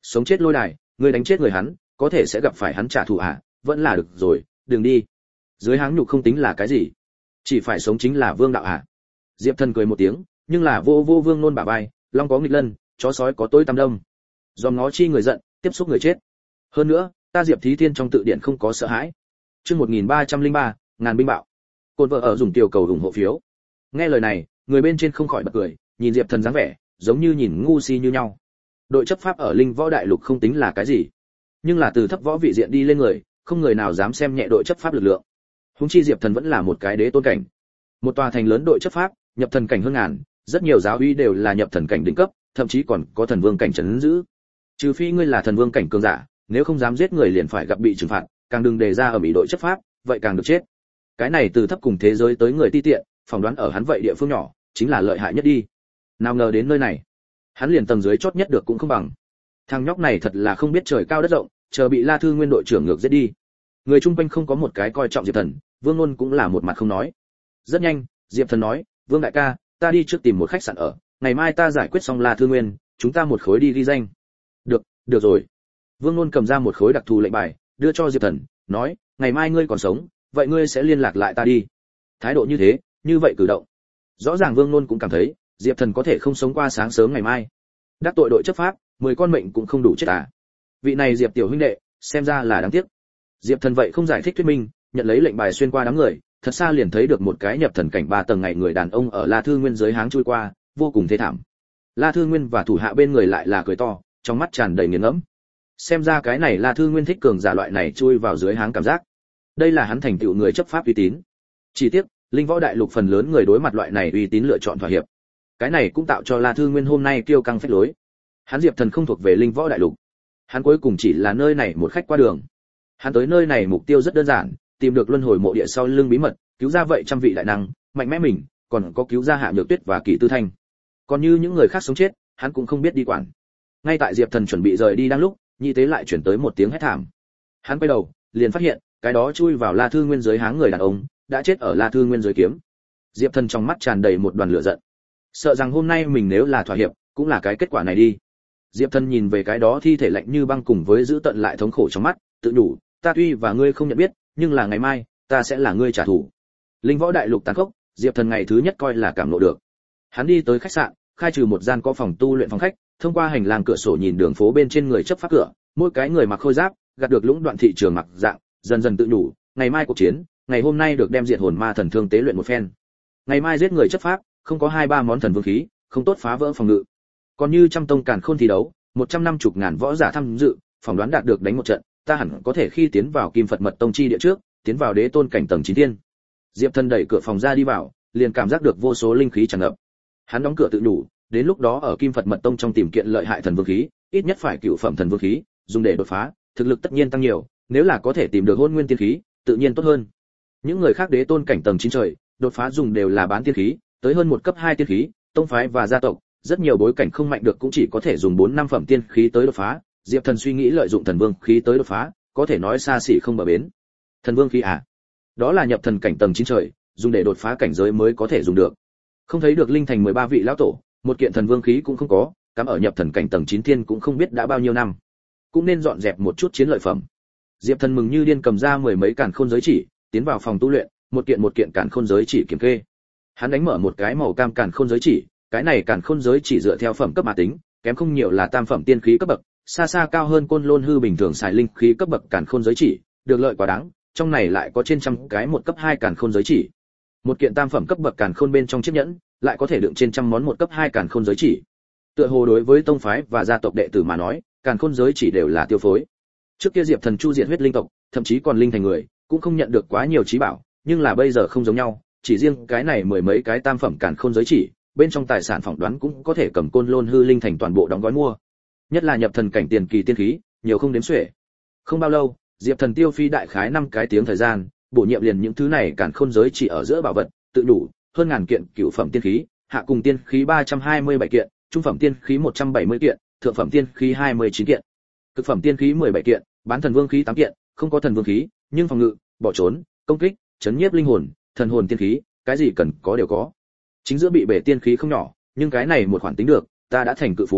Sống chết lôi đài, ngươi đánh chết người hắn, có thể sẽ gặp phải hắn trả thù à, vẫn là được rồi, đừng đi. Dưới háng nhục không tính là cái gì, chỉ phải sống chính là vương đạo à. Diệp Thần cười một tiếng, nhưng là vô vô Vương Nôn bả vai, long có nghịch lân, chó sói có tối tam đông. Dòm ngó chi người giận, tiếp xúc người chết. Hơn nữa, ta Diệp Thí Thiên trong tự điển không có sợ hãi. Chương 1303, ngàn binh bạo. Côn vợ ở dùng tiểu cầu ủng hộ phiếu. Nghe lời này, người bên trên không khỏi bật cười, nhìn Diệp Thần dáng vẻ, giống như nhìn ngu si như nhau. Đội chấp pháp ở Linh Võ Đại Lục không tính là cái gì, nhưng là từ thấp võ vị diện đi lên người, không người nào dám xem nhẹ đội chấp pháp lực lượng. Huống chi Diệp Thần vẫn là một cái đế tôn cảnh. Một tòa thành lớn đội chấp pháp, nhập thần cảnh hơn ngàn, rất nhiều giáo uy đều là nhập thần cảnh đỉnh cấp, thậm chí còn có thần vương cảnh trấn giữ. Trừ phi ngươi là thần vương cảnh cường giả, nếu không dám giết người liền phải gặp bị trừng phạt, càng đừng đề ra ở mỹ đội chấp pháp, vậy càng được chết. Cái này từ thấp cùng thế giới tới người ti tiện, phỏng đoán ở hắn vậy địa phương nhỏ, chính là lợi hại nhất đi. Nào ngờ đến nơi này, hắn liền tầng dưới chót nhất được cũng không bằng. Thằng nhóc này thật là không biết trời cao đất rộng, chờ bị La Thư Nguyên đội trưởng ngược giết đi. Người chung quanh không có một cái coi trọng Diệp Thần, Vương Nôn cũng là một mặt không nói. Rất nhanh, Diệp Thần nói, Vương đại ca, ta đi trước tìm một khách sạn ở, ngày mai ta giải quyết xong La Thư Nguyên, chúng ta một khối đi ghi danh. Được rồi. Vương Nôn cầm ra một khối đặc thù lệnh bài, đưa cho Diệp Thần, nói, ngày mai ngươi còn sống, vậy ngươi sẽ liên lạc lại ta đi. Thái độ như thế, như vậy cử động. Rõ ràng Vương Nôn cũng cảm thấy, Diệp Thần có thể không sống qua sáng sớm ngày mai. Đắc tội đội chấp pháp, 10 con mệnh cũng không đủ chết à. Vị này Diệp tiểu huynh đệ, xem ra là đáng tiếc. Diệp Thần vậy không giải thích thuyết minh, nhận lấy lệnh bài xuyên qua đám người, thật xa liền thấy được một cái nhập thần cảnh 3 tầng ngày người đàn ông ở La Thư Nguyên dưới háng chui qua, vô cùng thê thảm. La Thư Nguyên và thủ hạ bên người lại là cười to, trong mắt tràn đầy nghiền ngẫm. Xem ra cái này La Thư Nguyên thích cường giả loại này chui vào dưới háng cảm giác. Đây là hắn thành tựu người chấp pháp uy tín. Chỉ tiếc, Linh Võ Đại Lục phần lớn người đối mặt loại này uy tín lựa chọn thỏa hiệp. Cái này cũng tạo cho La Thư Nguyên hôm nay kiêu căng phách lối. Hắn Diệp Thần không thuộc về Linh Võ Đại Lục. Hắn cuối cùng chỉ là nơi này một khách qua đường. Hắn tới nơi này mục tiêu rất đơn giản, tìm được luân hồi mộ địa sau lưng bí mật, cứu ra vậy trăm vị đại năng, mạnh mẽ mình, còn có cứu ra Hạ Nhược Tuyết và Kỷ Tư Thanh. Còn như những người khác sống chết, hắn cũng không biết đi quản. Ngay tại Diệp Thần chuẩn bị rời đi đang lúc, nhị tế lại chuyển tới một tiếng hét thảm. Hắn quay đầu, liền phát hiện, cái đó chui vào La Thư Nguyên dưới háng người đàn ông, đã chết ở La Thư Nguyên dưới kiếm. Diệp Thần trong mắt tràn đầy một đoàn lửa giận. Sợ rằng hôm nay mình nếu là thỏa hiệp, cũng là cái kết quả này đi. Diệp Thần nhìn về cái đó thi thể lạnh như băng cùng với giữ tận lại thống khổ trong mắt, tự nhủ, ta tuy và ngươi không nhận biết, nhưng là ngày mai, ta sẽ là ngươi trả thù. Linh Võ Đại Lục tàn khốc, Diệp Thần ngày thứ nhất coi là cảm ngộ được. Hắn đi tới khách sạn, khai trừ một gian có phòng tu luyện phòng khách, thông qua hành lang cửa sổ nhìn đường phố bên trên người chấp pháp cửa, mỗi cái người mặc khôi giáp, gạt được lũng đoạn thị trường mặc dạng, dần dần tự nhủ, ngày mai cuộc chiến, ngày hôm nay được đem diệt hồn ma thần thương tế luyện một phen. Ngày mai giết người chấp pháp, không có 2-3 món thần vương khí, không tốt phá vỡ phòng ngự. Còn như trăm tông càn khôn thi đấu, 150.000 võ giả tham dự, phỏng đoán đạt được đánh một trận, ta hẳn có thể khi tiến vào Kim Phật Mật Tông chi địa trước, tiến vào đế tôn cảnh tầng 9 thiên. Diệp Thần đẩy cửa phòng ra đi vào, liền cảm giác được vô số linh khí tràn ngập. Hắn đóng cửa tự nhủ, đến lúc đó ở Kim Phật Mật Tông trong tìm kiện lợi hại thần vương khí, ít nhất phải cửu phẩm thần vương khí, dùng để đột phá, thực lực tất nhiên tăng nhiều, nếu là có thể tìm được hôn nguyên tiên khí, tự nhiên tốt hơn. Những người khác đế tôn cảnh tầng 9 trời, đột phá dùng đều là bán tiên khí, tới hơn một cấp 2 tiên khí, tông phái và gia tộc, rất nhiều bối cảnh không mạnh được cũng chỉ có thể dùng 4-5 phẩm tiên khí tới đột phá. Diệp Thần suy nghĩ lợi dụng thần vương khí tới đột phá, có thể nói xa xỉ không bờ bến. Thần vương khí à? Đó là nhập thần cảnh tầng 9 trời, dùng để đột phá cảnh giới mới có thể dùng được. Không thấy được linh thành 13 vị lão tổ, một kiện thần vương khí cũng không có, cắm ở nhập thần cảnh tầng 9 thiên cũng không biết đã bao nhiêu năm. Cũng nên dọn dẹp một chút chiến lợi phẩm. Diệp Thần mừng như điên cầm ra 10 mấy càn khôn giới chỉ, tiến vào phòng tu luyện, một kiện càn khôn giới chỉ kiểm kê. Hắn đánh mở một cái màu cam càn khôn giới chỉ, cái này càn khôn giới chỉ dựa theo phẩm cấp mà tính, kém không nhiều là tam phẩm tiên khí cấp bậc, xa xa cao hơn côn lôn hư bình thường xài linh khí cấp bậc càn khôn giới chỉ, được lợi quá đáng, trong này lại có trên trăm cái một cấp 2 càn khôn giới chỉ. Một kiện tam phẩm cấp bậc càn khôn bên trong chiếc nhẫn, lại có thể đựng trên trăm món một cấp 2 càn khôn giới chỉ. Tựa hồ đối với tông phái và gia tộc đệ tử mà nói, càn khôn giới chỉ đều là tiêu phối. Trước kia Diệp Thần chu diệt huyết linh tộc, thậm chí còn linh thành người, cũng không nhận được quá nhiều trí bảo, nhưng là bây giờ không giống nhau, chỉ riêng cái này 10 mấy cái tam phẩm càn khôn giới chỉ, bên trong tài sản phỏng đoán cũng có thể cầm côn lôn hư linh thành toàn bộ đóng gói mua. Nhất là nhập thần cảnh tiền kỳ tiên khí, nhiều không đếm xuể. Không bao lâu, Diệp Thần tiêu phi đại khái 5 cái tiếng thời gian, bổ nhiệm liền những thứ này càn khôn giới chỉ ở giữa bảo vật, tự đủ hơn ngàn kiện cửu phẩm tiên khí, hạ cùng tiên khí 327 kiện, trung phẩm tiên khí 170 kiện, thượng phẩm tiên khí 29 kiện, cực phẩm tiên khí 17 kiện, bán thần vương khí 8 kiện, không có thần vương khí, nhưng phòng ngự, bỏ trốn, công kích, chấn nhiếp linh hồn, thần hồn tiên khí, cái gì cần có đều có. Chính giữa bị bể tiên khí không nhỏ, nhưng cái này một khoản tính được, ta đã thành cự phú,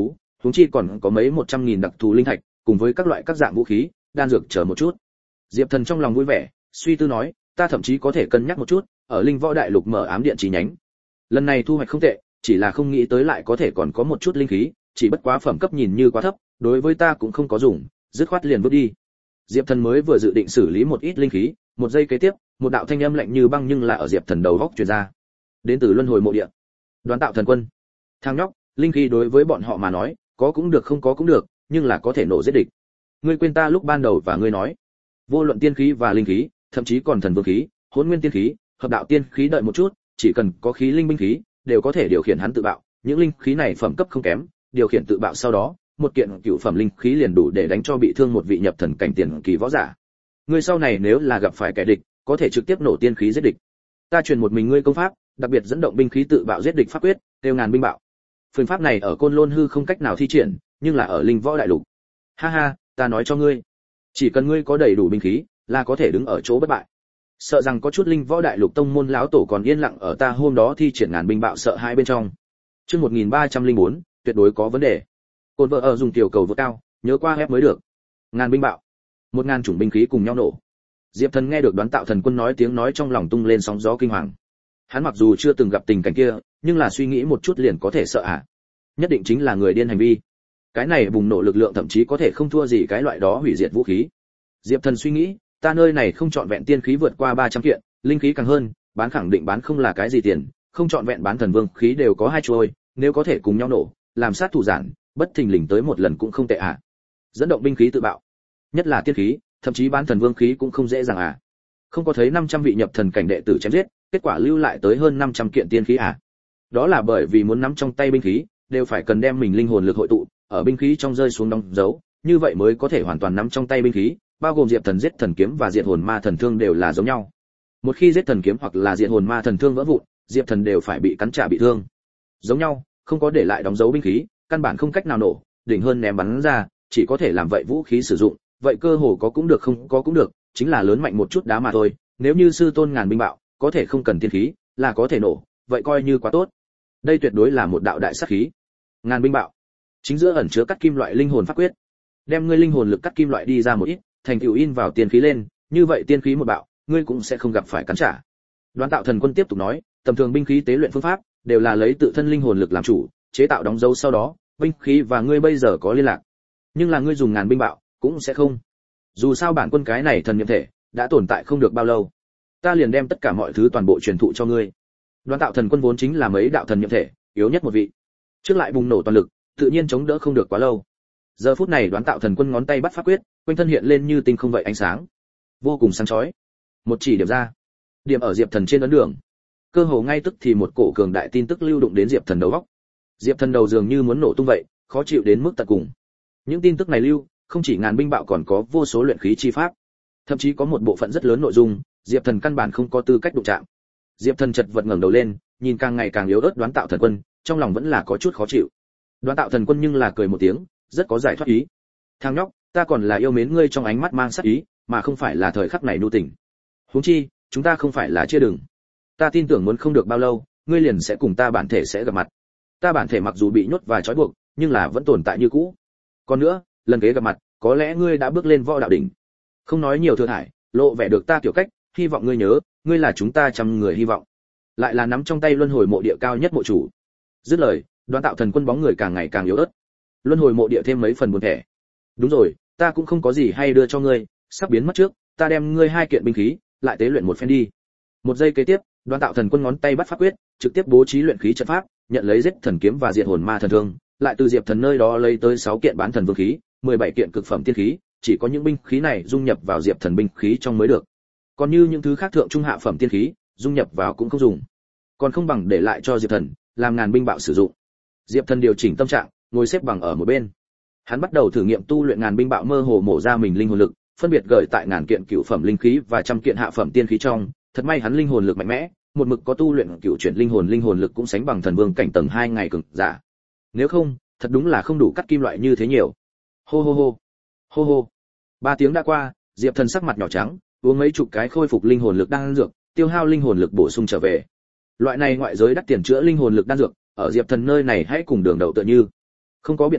huống chi còn có mấy 100.000 đặc thù linh thạch, cùng với các loại các dạng vũ khí, đan dược chờ một chút. Diệp Thần trong lòng vui vẻ, suy tư nói, ta thậm chí có thể cân nhắc một chút, ở Linh Võ Đại Lục mở ám điện chi nhánh. Lần này thu hoạch không tệ, chỉ là không nghĩ tới lại có thể còn có một chút linh khí, chỉ bất quá phẩm cấp nhìn như quá thấp, đối với ta cũng không có dùng, dứt khoát liền vứt đi. Diệp Thần mới vừa dự định xử lý một ít linh khí, một giây kế tiếp, một đạo thanh âm lạnh như băng nhưng là ở Diệp Thần đầu góc truyền ra. Đến từ Luân Hồi Mộ Địa. Đoán Tạo Thần Quân. Thằng nhóc, linh khí đối với bọn họ mà nói, có cũng được không có cũng được, nhưng là có thể nổ giết địch. Ngươi quên ta lúc ban đầu và ngươi nói, vô luận tiên khí và linh khí, thậm chí còn thần vương khí, hỗn nguyên tiên khí, hợp đạo tiên khí đợi một chút, chỉ cần có khí linh binh khí, đều có thể điều khiển hắn tự bạo, những linh khí này phẩm cấp không kém, điều khiển tự bạo sau đó, một kiện cựu phẩm linh khí liền đủ để đánh cho bị thương một vị nhập thần cảnh tiền kỳ võ giả. Ngươi sau này nếu là gặp phải kẻ địch, có thể trực tiếp nổ tiên khí giết địch. Ta truyền một mình ngươi công pháp, đặc biệt dẫn động binh khí tự bạo giết địch pháp quyết, tiêu ngàn binh bạo. Phương pháp này ở Côn Lôn hư không cách nào thi triển, nhưng là ở Linh Võ Đại Lục. Ha ha, ta nói cho ngươi, chỉ cần ngươi có đầy đủ binh khí, là có thể đứng ở chỗ bất bại. Sợ rằng có chút Linh Võ Đại Lục tông môn lão tổ còn yên lặng ở ta hôm đó thi triển ngàn binh bạo sợ hai bên trong. Chương 1304, tuyệt đối có vấn đề. Côn vợ ở dùng tiểu cầu vượt cao, nhớ qua ép mới được. Ngàn binh bạo, 1000 chủng binh khí cùng nhau nổ. Diệp Thần nghe được Đoán Tạo Thần Quân nói tiếng nói trong lòng tung lên sóng gió kinh hoàng. Hắn mặc dù chưa từng gặp tình cảnh kia, nhưng là suy nghĩ một chút liền có thể sợ hãi. Nhất định chính là người điên hành vi. Cái này bùng nổ lực lượng thậm chí có thể không thua gì cái loại đó hủy diệt vũ khí. Diệp Thần suy nghĩ, ta nơi này không chọn vẹn tiên khí vượt qua 300 kiện, linh khí càng hơn, bán khẳng định bán không là cái gì tiền, không chọn vẹn bán thần vương khí đều có 2 chuôi, nếu có thể cùng nhau nổ, làm sát thủ giản, bất thình lình tới một lần cũng không tệ à. Dẫn động binh khí tự bạo, nhất là tiên khí, thậm chí bán thần vương khí cũng không dễ dàng à. Không có thấy 500 vị nhập thần cảnh đệ tử chém giết, kết quả lưu lại tới hơn 500 kiện tiên khí à. Đó là bởi vì muốn nắm trong tay binh khí, đều phải cần đem mình linh hồn lực hội tụ, ở binh khí trong rơi xuống đóng dấu, như vậy mới có thể hoàn toàn nắm trong tay binh khí, bao gồm Diệp Thần giết thần kiếm và diệt hồn ma thần thương đều là giống nhau. Một khi giết thần kiếm hoặc là diệt hồn ma thần thương vỡ vụn, Diệp Thần đều phải bị cắn trả bị thương. Giống nhau, không có để lại đóng dấu binh khí, căn bản không cách nào nổ, đỉnh hơn ném bắn ra, chỉ có thể làm vậy vũ khí sử dụng, vậy cơ hồ có cũng được không có cũng được, chính là lớn mạnh một chút đá mà thôi. Nếu như sư tôn ngàn binh bạo, có thể không cần tiên khí, là có thể nổ, vậy coi như quá tốt. Đây tuyệt đối là một đạo đại sát khí. Ngàn binh bạo, chính giữa ẩn chứa cắt kim loại linh hồn pháp quyết. Đem ngươi linh hồn lực cắt kim loại đi ra một ít, thành tựu in vào tiên khí lên, như vậy tiên khí một bạo, ngươi cũng sẽ không gặp phải cắn trả. Đoán Tạo Thần Quân tiếp tục nói, tầm thường binh khí tế luyện phương pháp đều là lấy tự thân linh hồn lực làm chủ, chế tạo đóng dấu sau đó, binh khí và ngươi bây giờ có liên lạc. Nhưng là ngươi dùng ngàn binh bạo, cũng sẽ không. Dù sao bản quân cái này thần niệm thể đã tồn tại không được bao lâu, ta liền đem tất cả mọi thứ toàn bộ truyền thụ cho ngươi. Đoán Tạo Thần Quân vốn chính là mấy đạo thần niệm thể, yếu nhất một vị. Trước lại bùng nổ toàn lực, tự nhiên chống đỡ không được quá lâu. Giờ phút này Đoán Tạo Thần Quân ngón tay bắt pháp quyết, quanh thân hiện lên như tinh không vậy ánh sáng, vô cùng sáng chói. Một chỉ điểm ra, điểm ở Diệp Thần trên ấn đường. Cơ hồ ngay tức thì một cổ cường đại tin tức lưu động đến Diệp Thần đầu óc. Diệp Thần đầu dường như muốn nổ tung vậy, khó chịu đến mức tận cùng. Những tin tức này lưu, không chỉ ngàn binh bạo còn có vô số luyện khí chi pháp, thậm chí có một bộ phận rất lớn nội dung, Diệp Thần căn bản không có tư cách đụng chạm. Diệp Thần chợt vật ngẩng đầu lên, nhìn càng ngày càng yếu ớt Đoán Tạo Thần Quân, trong lòng vẫn là có chút khó chịu. Đoán Tạo Thần Quân nhưng là cười một tiếng, rất có giải thoát ý. Thằng nhóc, ta còn là yêu mến ngươi trong ánh mắt mang sát ý, mà không phải là thời khắc này nhu tình. Huống chi, chúng ta không phải là chia đường. Ta tin tưởng muốn không được bao lâu, ngươi liền sẽ cùng ta bản thể sẽ gặp mặt. Ta bản thể mặc dù bị nhốt và trói buộc, nhưng là vẫn tồn tại như cũ. Còn nữa, lần kế gặp mặt, có lẽ ngươi đã bước lên võ đạo đỉnh. Không nói nhiều thừa thải, lộ vẻ được ta kiểu cách, hy vọng ngươi nhớ, ngươi là chúng ta 100 người hy vọng. Lại là nắm trong tay Luân Hồi Mộ Địa cao nhất mộ chủ. Dứt lời, Đoán Tạo Thần Quân bóng người càng ngày càng yếu ớt. Luân Hồi Mộ Địa thêm mấy phần buồn thẻ. Đúng rồi, ta cũng không có gì hay đưa cho ngươi, sắp biến mất trước, ta đem ngươi 2 kiện binh khí, lại tế luyện một phen đi. Một giây kế tiếp, Đoán Tạo Thần Quân ngón tay bắt pháp quyết, trực tiếp bố trí luyện khí trận pháp, nhận lấy giết thần kiếm và diệt hồn ma thần thương, lại từ Diệp Thần nơi đó lấy tới 6 kiện bán thần vương khí, 17 kiện cực phẩm tiên khí, chỉ có những binh khí này dung nhập vào Diệp Thần binh khí trong mới được. Còn như những thứ khác thượng trung hạ phẩm tiên khí, dung nhập vào cũng không dùng. Còn không bằng để lại cho Diệp Thần, làm ngàn binh bạo sử dụng. Diệp Thần điều chỉnh tâm trạng, ngồi xếp bằng ở một bên. Hắn bắt đầu thử nghiệm tu luyện ngàn binh bạo mơ hồ mổ ra mình linh hồn lực, phân biệt gửi tại ngàn kiện cửu phẩm linh khí và trăm kiện hạ phẩm tiên khí trong, thật may hắn linh hồn lực mạnh mẽ, một mực có tu luyện cửu chuyển linh hồn lực cũng sánh bằng thần vương cảnh tầng 2 ngày cường giả. Nếu không, thật đúng là không đủ cắt kim loại như thế nhiều. Hô hô hô. Hô hô. 3 tiếng đã qua, Diệp Thần sắc mặt nhỏ trắng, uống mấy chục cái khôi phục linh hồn lực đan dược, tiêu hao linh hồn lực bổ sung trở về. Loại này ngoại giới đắt tiền chữa linh hồn lực đan dược, ở Diệp Thần nơi này hãy cùng đường đầu tựa như. Không có biện pháp,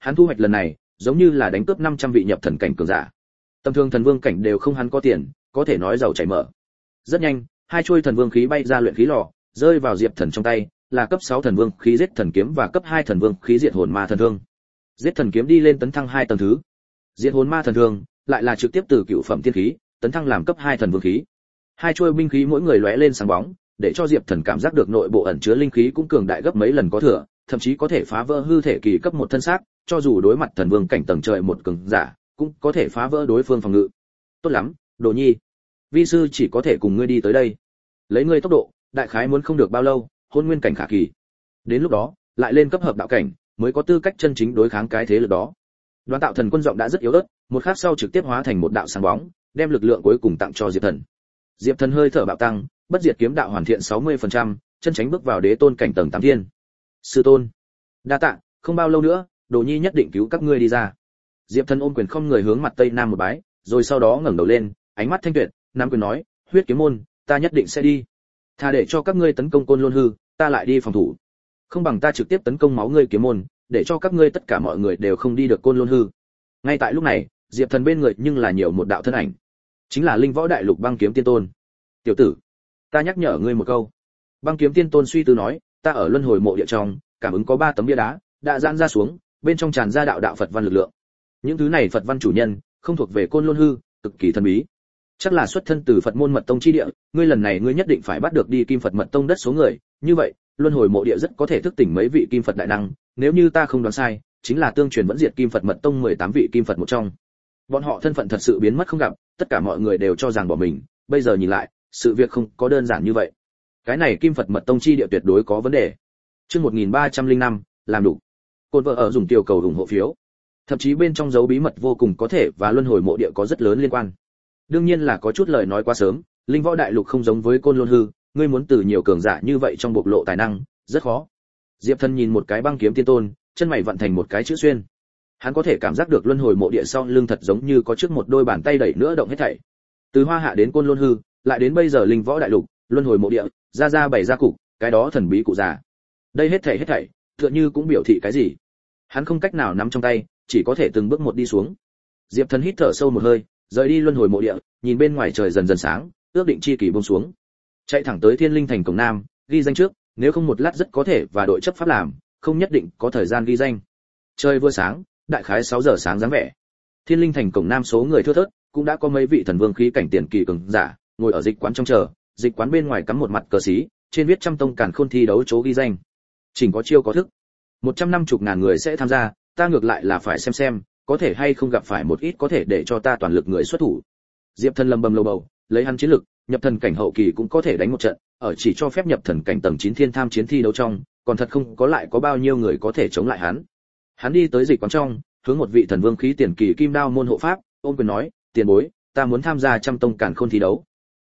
Hắn thu hoạch lần này giống như là đánh cướp 500 vị nhập thần cảnh cường giả. Tầm thường thần vương cảnh đều không hắn có tiền, có thể nói giàu chảy mở. Rất nhanh, hai chuôi thần vương khí bay ra luyện khí lò, rơi vào Diệp Thần trong tay, là cấp 6 thần vương khí giết thần kiếm và cấp 2 thần vương khí diệt hồn ma thần thương. Giết thần kiếm đi lên tấn thăng 2 tầng thứ. Diệt hồn ma thần thương lại là trực tiếp từ cựu phẩm tiên khí, tấn thăng làm cấp 2 thần vương khí. Hai chuôi binh khí mỗi người lóe lên sáng bóng, để cho Diệp Thần cảm giác được nội bộ ẩn chứa linh khí cũng cường đại gấp mấy lần có thừa, thậm chí có thể phá vỡ hư thể kỳ cấp 1 thân xác, cho dù đối mặt thần vương cảnh tầng trời một cường giả, cũng có thể phá vỡ đối phương phòng ngự. Tốt lắm, Đồ Nhi, vi sư chỉ có thể cùng ngươi đi tới đây. Lấy ngươi tốc độ, đại khái muốn không được bao lâu, hôn nguyên cảnh khả kỳ. Đến lúc đó, lại lên cấp hợp đạo cảnh, mới có tư cách chân chính đối kháng cái thế lực đó. Đoán Tạo Thần Quân giọng đã rất yếu ớt, một khắc sau trực tiếp hóa thành một đạo sáng bóng, đem lực lượng cuối cùng tặng cho Diệp Thần. Diệp Thần hơi thở bạo tăng, bất diệt kiếm đạo hoàn thiện 60%, chân tránh bước vào đế tôn cảnh tầng 8 thiên. Sư tôn, đa tạ, không bao lâu nữa, Đồ Nhi nhất định cứu các ngươi đi ra. Diệp Thần ôm quyền không người hướng mặt tây nam một bái, rồi sau đó ngẩng đầu lên, ánh mắt thanh tuyệt, nắm quyền nói, huyết kiếm môn, ta nhất định sẽ đi. Thà để cho các ngươi tấn công Côn Lôn hư, ta lại đi phòng thủ. Không bằng ta trực tiếp tấn công máu ngươi kiếm môn, để cho các ngươi tất cả mọi người đều không đi được Côn Lôn hư. Ngay tại lúc này, Diệp Thần bên người nhưng là nhiều một đạo thân ảnh, chính là Linh Võ Đại Lục Băng Kiếm Tiên Tôn. Tiểu tử, ta nhắc nhở ngươi một câu. Băng Kiếm Tiên Tôn suy tư nói, ta ở luân hồi mộ địa trong, cảm ứng có 3 tấm bia đá đã giãn ra xuống, bên trong tràn ra đạo đạo Phật văn lực lượng. Những thứ này Phật văn chủ nhân không thuộc về Côn Lôn hư, cực kỳ thần bí. Chắc là xuất thân từ Phật môn mật tông chi địa, ngươi lần này ngươi nhất định phải bắt được đi Kim Phật mật tông đất số người, như vậy, luân hồi mộ địa rất có thể thức tỉnh mấy vị Kim Phật đại năng, nếu như ta không đoán sai, chính là tương truyền vẫn diệt Kim Phật mật tông 18 vị Kim Phật một trong. Bọn họ thân phận thật sự biến mất không gặp, tất cả mọi người đều cho rằng bỏ mình, bây giờ nhìn lại, sự việc không có đơn giản như vậy. Cái này Kim Phật mật tông chi địa tuyệt đối có vấn đề. Chương 1305, làm đủ. Côn vợ ở dùng tiểu cầu ủng hộ phiếu. Thậm chí bên trong dấu bí mật vô cùng có thể và luân hồi mộ địa có rất lớn liên quan. Đương nhiên là có chút lời nói quá sớm, Linh Võ Đại Lục không giống với Côn Lôn hư, ngươi muốn từ nhiều cường giả như vậy trong bộc lộ tài năng, rất khó. Diệp Thần nhìn một cái Băng Kiếm Tiên Tôn, chân mày vặn thành một cái chữ xuyên. Hắn có thể cảm giác được luân hồi mộ địa sau lưng thật giống như có trước một đôi bàn tay đẩy nữa động hết thảy. Từ Hoa Hạ đến Côn Lôn hư, lại đến bây giờ Linh Võ Đại Lục, luân hồi mộ địa, ra bày ra cục, cái đó thần bí cụ già. Đây hết thảy, tựa như cũng biểu thị cái gì. Hắn không cách nào nắm trong tay, chỉ có thể từng bước một đi xuống. Diệp Thần hít thở sâu một hơi, rời đi luân hồi mộ địa, nhìn bên ngoài trời dần dần sáng, ước định chi kỳ buông xuống. Chạy thẳng tới Thiên Linh Thành cổng Nam, ghi danh trước, nếu không một lát rất có thể và đội chấp pháp làm, không nhất định có thời gian ghi danh. Trời vừa sáng, đại khái 6 giờ sáng dáng vẻ. Thiên Linh Thành cổng Nam số người thưa thớt, cũng đã có mấy vị thần vương khí cảnh tiền kỳ cường giả, ngồi ở dịch quán trong chờ, dịch quán bên ngoài cắm một mặt cờ xí, trên viết trăm tông càn khôn thi đấu chỗ ghi danh. Chỉnh có chiêu có thức. 150 ngàn người sẽ tham gia, ta ngược lại là phải xem, có thể hay không gặp phải một ít có thể để cho ta toàn lực người xuất thủ. Diệp Thần lầm bầm lầu bầu, lấy hắn chiến lực, nhập thần cảnh hậu kỳ cũng có thể đánh một trận, ở chỉ cho phép nhập thần cảnh tầng 9 thiên tham chiến thi đấu trong, còn thật không có lại có bao nhiêu người có thể chống lại hắn. Hắn đi tới dịch quán trong, hướng một vị thần vương khí tiền kỳ kim đao môn hộ pháp, ôm quyền nói, tiền bối, ta muốn tham gia trăm tông càn khôn thi đấu.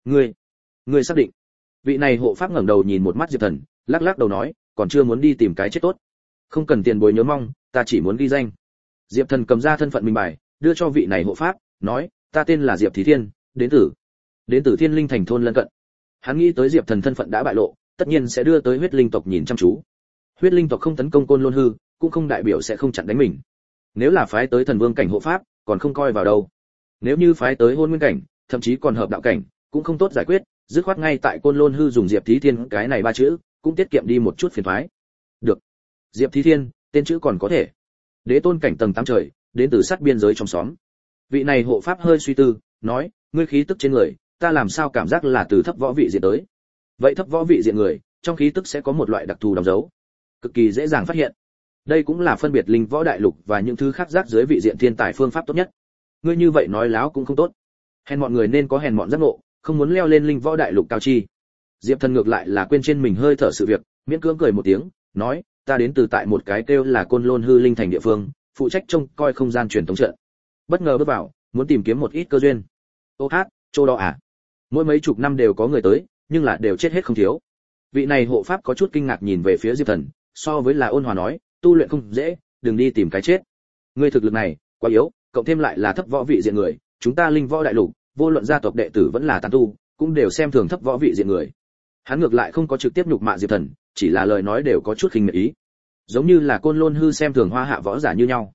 Ngươi xác định? Vị này hộ pháp ngẩng đầu nhìn một mắt Diệp Thần, lắc lắc đầu nói, còn chưa muốn đi tìm cái chết tốt. Không cần tiền bối nhớ mong, ta chỉ muốn ghi danh. Diệp Thần cầm ra thân phận minh bài, đưa cho vị này hộ pháp, nói, ta tên là Diệp Thí Thiên, đến từ Thiên Linh Thành thôn lân cận. Hắn nghĩ tới Diệp Thần thân phận đã bại lộ, tất nhiên sẽ đưa tới huyết linh tộc nhìn chăm chú. Huyết linh tộc không tấn công Côn Lôn hư, cũng không đại biểu sẽ không chặn đánh mình. Nếu là phái tới thần vương cảnh hộ pháp, còn không coi vào đâu. Nếu như phái tới hôn nguyên cảnh, thậm chí còn hợp đạo cảnh, cũng không tốt giải quyết, dứt khoát ngay tại Côn Lôn hư dùng Diệp Thí Thiên cái này 3 chữ, cũng tiết kiệm đi một chút phiền toái. Được. Diệp Thí Thiên, tên chữ còn có thể. Đế tôn cảnh tầng 8 trời, đến từ sát biên giới trong xóm. Vị này hộ pháp hơi suy tư, nói, ngươi khí tức trên người, ta làm sao cảm giác là từ thấp võ vị diện tới. Vậy thấp võ vị diện người, trong khí tức sẽ có một loại đặc thù đóng dấu, cực kỳ dễ dàng phát hiện. Đây cũng là phân biệt Linh Võ Đại Lục và những thứ khác rác dưới vị diện thiên tài phương pháp tốt nhất. Ngươi như vậy nói láo cũng không tốt. Hèn mọi người nên có hèn mọn giác ngộ, không muốn leo lên Linh Võ Đại Lục cao chi. Diệp Thần ngược lại là quên trên mình hơi thở sự việc, miễn cưỡng cười một tiếng, nói, ta đến từ tại một cái kêu là Côn Lôn hư linh thành địa phương, phụ trách trông coi không gian truyền thống trận. Bất ngờ bước vào, muốn tìm kiếm một ít cơ duyên. Ô hát, chỗ đó à? Mỗi mấy chục năm đều có người tới, nhưng là đều chết hết không thiếu. Vị này hộ pháp có chút kinh ngạc nhìn về phía Diệp Thần, so với là ôn hòa nói, tu luyện không dễ, đừng đi tìm cái chết. Ngươi thực lực này quá yếu, cộng thêm lại là thấp võ vị diện người, chúng ta Linh Võ Đại Lục, vô luận gia tộc đệ tử vẫn là tán tu, cũng đều xem thường thấp võ vị diện người. Hắn ngược lại không có trực tiếp nhục mạ Diệp Thần, chỉ là lời nói đều có chút khinh miệt ý, giống như là Côn Lôn hư xem thường Hoa Hạ võ giả như nhau.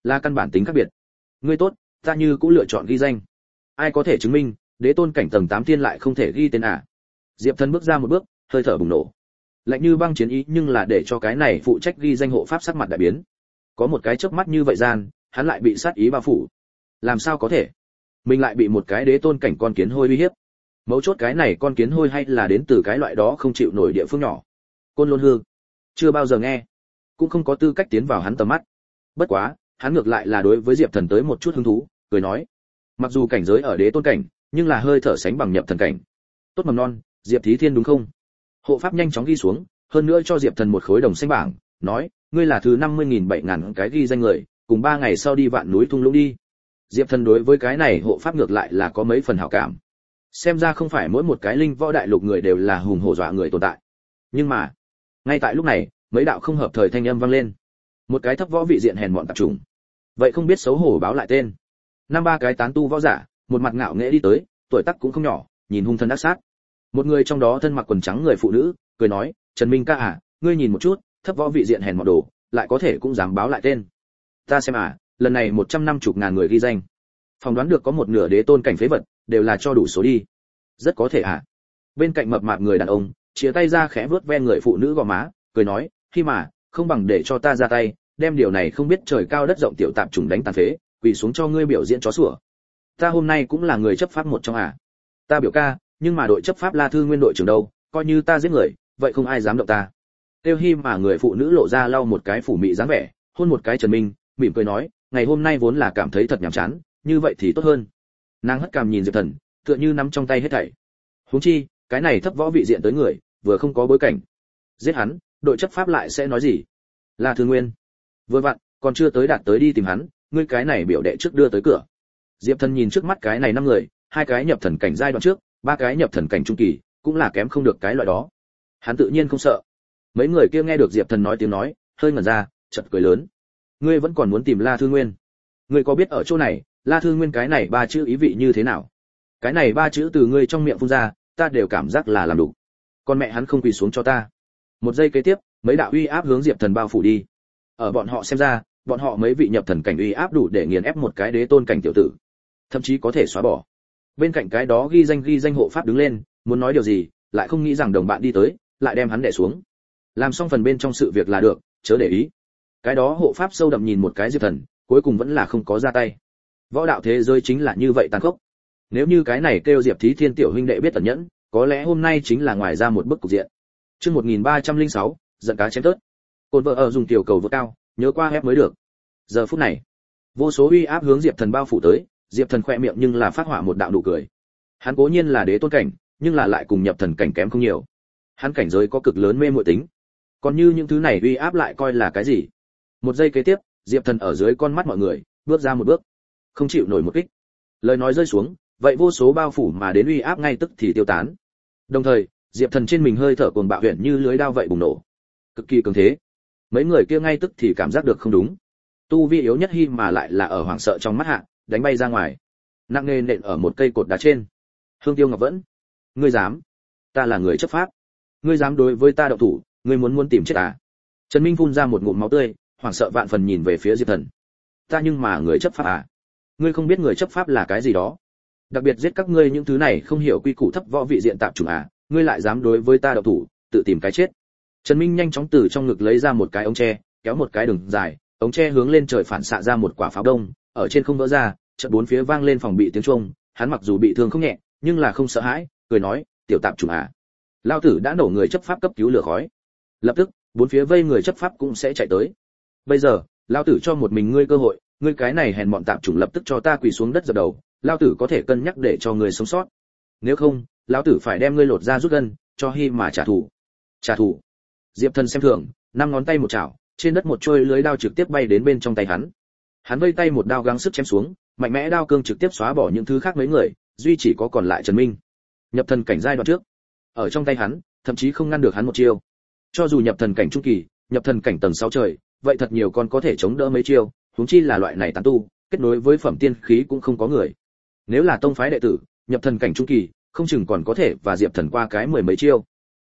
là căn bản tính khác biệt. Ngươi tốt, ta như cũng lựa chọn ghi danh. Ai có thể chứng minh đế tôn cảnh tầng 8 thiên lại không thể ghi tên à? Diệp Thần bước ra một bước, hơi thở bùng nổ. Lạnh như băng chiến ý, nhưng là để cho cái này phụ trách ghi danh hộ pháp sắc mặt đại biến. Có một cái chớp mắt như vậy gian, hắn lại bị sát ý bao phủ. Làm sao có thể? Mình lại bị một cái đế tôn cảnh con kiến hôi uy hiếp. Mấu chốt cái này con kiến hôi hay là đến từ cái loại đó không chịu nổi địa phương nhỏ. Côn Lôn Hư, chưa bao giờ nghe, cũng không có tư cách tiến vào hắn tầm mắt. Bất quá, hắn ngược lại là đối với Diệp Thần tới một chút hứng thú, cười nói: mặc dù cảnh giới ở đế tôn cảnh, nhưng là hơi thở sánh bằng nhập thần cảnh. Tốt mầm non, Diệp Thí Thiên đúng không? Hộ pháp nhanh chóng ghi xuống, hơn nữa cho Diệp Thần một khối đồng xanh bảng, nói: ngươi là thứ 50.000-7.000 cái ghi danh người, cùng 3 ngày sau đi Vạn Núi Thung Lũng đi. Diệp Thần đối với cái này hộ pháp ngược lại là có mấy phần hảo cảm. Xem ra không phải mỗi một cái linh võ đại lục người đều là hùng hổ dọa người tồn tại. Nhưng mà, ngay tại lúc này, mấy đạo không hợp thời thanh âm vang lên. Một cái thấp võ vị diện hèn mọn tạp chủng. Vậy không biết xấu hổ báo lại tên. Năm ba cái tán tu võ giả, một mặt ngạo nghễ đi tới, tuổi tác cũng không nhỏ, nhìn hung thần ác sát. Một người trong đó thân mặc quần trắng người phụ nữ, cười nói: "Trần Minh ca à, ngươi nhìn một chút, thấp võ vị diện hèn mọn đồ, lại có thể cũng dám báo lại tên. Ta xem à, lần này 150.000 người ghi danh. Phỏng đoán được có một nửa đế tôn cảnh phế vật, đều là cho đủ số đi. Rất có thể à?" Bên cạnh mập mạp người đàn ông, chĩa tay ra khẽ vuốt ve người phụ nữ gò má, cười nói: "Khi mà, không bằng để cho ta ra tay, đem điều này không biết trời cao đất rộng tiểu tạp chủng đánh tàn phế, quỳ xuống cho ngươi biểu diễn chó sủa. Ta hôm nay cũng là người chấp pháp một trong à? Ta biểu ca, nhưng mà đội chấp pháp La Thư Nguyên đội trưởng đâu, coi như ta giết người, vậy không ai dám động ta." Tiêu Hi mà người phụ nữ lộ ra lau một cái phủ mị dáng vẻ, hôn một cái Trần Minh, mỉm cười nói: "Ngày hôm nay vốn là cảm thấy thật nhàm chán, như vậy thì tốt hơn." Nàng hất cằm nhìn Diệp Thần, tựa như nắm trong tay hết thảy. Huống chi, cái này thấp võ vị diện tới người, vừa không có bối cảnh. Giết hắn, đội chấp pháp lại sẽ nói gì? La Thư Nguyên, vừa vặn, còn chưa tới đạt tới đi tìm hắn, ngươi cái này biểu đệ trước đưa tới cửa. Diệp Thần nhìn trước mắt cái này 5 người, 2 cái nhập thần cảnh giai đoạn trước, 3 cái nhập thần cảnh trung kỳ, cũng là kém không được cái loại đó. Hắn tự nhiên không sợ. Mấy người kia nghe được Diệp Thần nói tiếng nói, hơi ngẩn ra, chợt cười lớn. Ngươi vẫn còn muốn tìm La Thư Nguyên? Ngươi có biết ở chỗ này, La Thư Nguyên cái này 3 chữ ý vị như thế nào? Cái này 3 chữ từ ngươi trong miệng phun ra, ta đều cảm giác là làm đủ. Con mẹ hắn không quỳ xuống cho ta. Một giây kế tiếp, mấy đạo uy áp hướng Diệp Thần bao phủ đi. Ở bọn họ xem ra, bọn họ mấy vị nhập thần cảnh uy áp đủ để nghiền ép một cái đế tôn cảnh tiểu tử, thậm chí có thể xóa bỏ. Bên cạnh cái đó ghi danh hộ pháp đứng lên, muốn nói điều gì, lại không nghĩ rằng đồng bạn đi tới, lại đem hắn đè xuống. Làm xong phần bên trong sự việc là được, chớ để ý. Cái đó hộ pháp sâu đậm nhìn một cái Diệp Thần, cuối cùng vẫn là không có ra tay. Võ đạo thế giới chính là như vậy tàn khốc. Nếu như cái này kêu Diệp Thí Thiên tiểu huynh đệ biết tận nhẫn, có lẽ hôm nay chính là ngoài ra một bức cục diện. Chương 1306, giận cá chém tớt. Côn vợ ở dùng tiểu cầu vượt cao, nhớ qua ép mới được. Giờ phút này, vô số uy áp hướng Diệp Thần bao phủ tới, Diệp Thần khẽ miệng nhưng là phát họa một đạo nụ cười. Hắn cố nhiên là đế tôn cảnh, nhưng là lại cùng nhập thần cảnh kém không nhiều. Hắn cảnh giới có cực lớn mê muội tính. Còn như những thứ này uy áp lại coi là cái gì? Một giây kế tiếp, Diệp Thần ở dưới con mắt mọi người, bước ra một bước, không chịu nổi một kích. Lời nói rơi xuống, vậy vô số bao phủ mà đến uy áp ngay tức thì tiêu tán. Đồng thời, Diệp Thần trên mình hơi thở cuồng bạo huyền như lưới đao vậy bùng nổ, cực kỳ cường thế. Mấy người kia ngay tức thì cảm giác được không đúng. Tu vi yếu nhất Hi mà lại là ở hoảng sợ trong mắt hạ, đánh bay ra ngoài, nặng nề nện ở một cây cột đá trên. Hương Tiêu Ngọc Vẫn, ngươi dám? Ta là người chấp pháp, ngươi dám đối với ta động thủ, ngươi muốn tìm chết à? Trần Minh phun ra một ngụm máu tươi, hoảng sợ vạn phần nhìn về phía Diệp Thần. Ta nhưng mà người chấp pháp à? Ngươi không biết người chấp pháp là cái gì đó? Đặc biệt giết các ngươi những thứ này không hiểu quy củ thấp võ vị diện tạp chủng à? Ngươi lại dám đối với ta động thủ, tự tìm cái chết. Trần Minh nhanh chóng từ trong ngực lấy ra một cái ống tre, kéo một cái đường dài, ống tre hướng lên trời phản xạ ra một quả pháo đông, ở trên không vỡ ra, chợt bốn phía vang lên phòng bị tiếng chuông. Hắn mặc dù bị thương không nhẹ, nhưng là không sợ hãi, cười nói: "Tiểu tạp chủng à, lao tử đã nổ người chấp pháp cấp cứu lửa khói." Lập tức, bốn phía vây người chấp pháp cũng sẽ chạy tới. "Bây giờ, lao tử cho một mình ngươi cơ hội, ngươi cái này hèn mọn tạp chủng lập tức cho ta quỳ xuống đất dập đầu, lao tử có thể cân nhắc để cho ngươi sống sót. Nếu không, lao tử phải đem ngươi lột ra rút gân, cho Hi mà trả thù." Trả thù? Diệp Thần xem thường, 5 ngón tay một chảo, trên đất một trôi lưới đao trực tiếp bay đến bên trong tay hắn. Hắn vây tay một đao gắng sức chém xuống, mạnh mẽ đao cương trực tiếp xóa bỏ những thứ khác mấy người, duy chỉ có còn lại Trần Minh. Nhập thần cảnh giai đoạn trước, ở trong tay hắn, thậm chí không ngăn được hắn một chiêu. Cho dù nhập thần cảnh trung kỳ, nhập thần cảnh tầng 6 trời, vậy thật nhiều con có thể chống đỡ mấy chiêu, huống chi là loại này tán tu, kết nối với phẩm tiên khí cũng không có người. Nếu là tông phái đệ tử, nhập thần cảnh trung kỳ, không chừng còn có thể và Diệp Thần qua cái 10 mấy chiêu.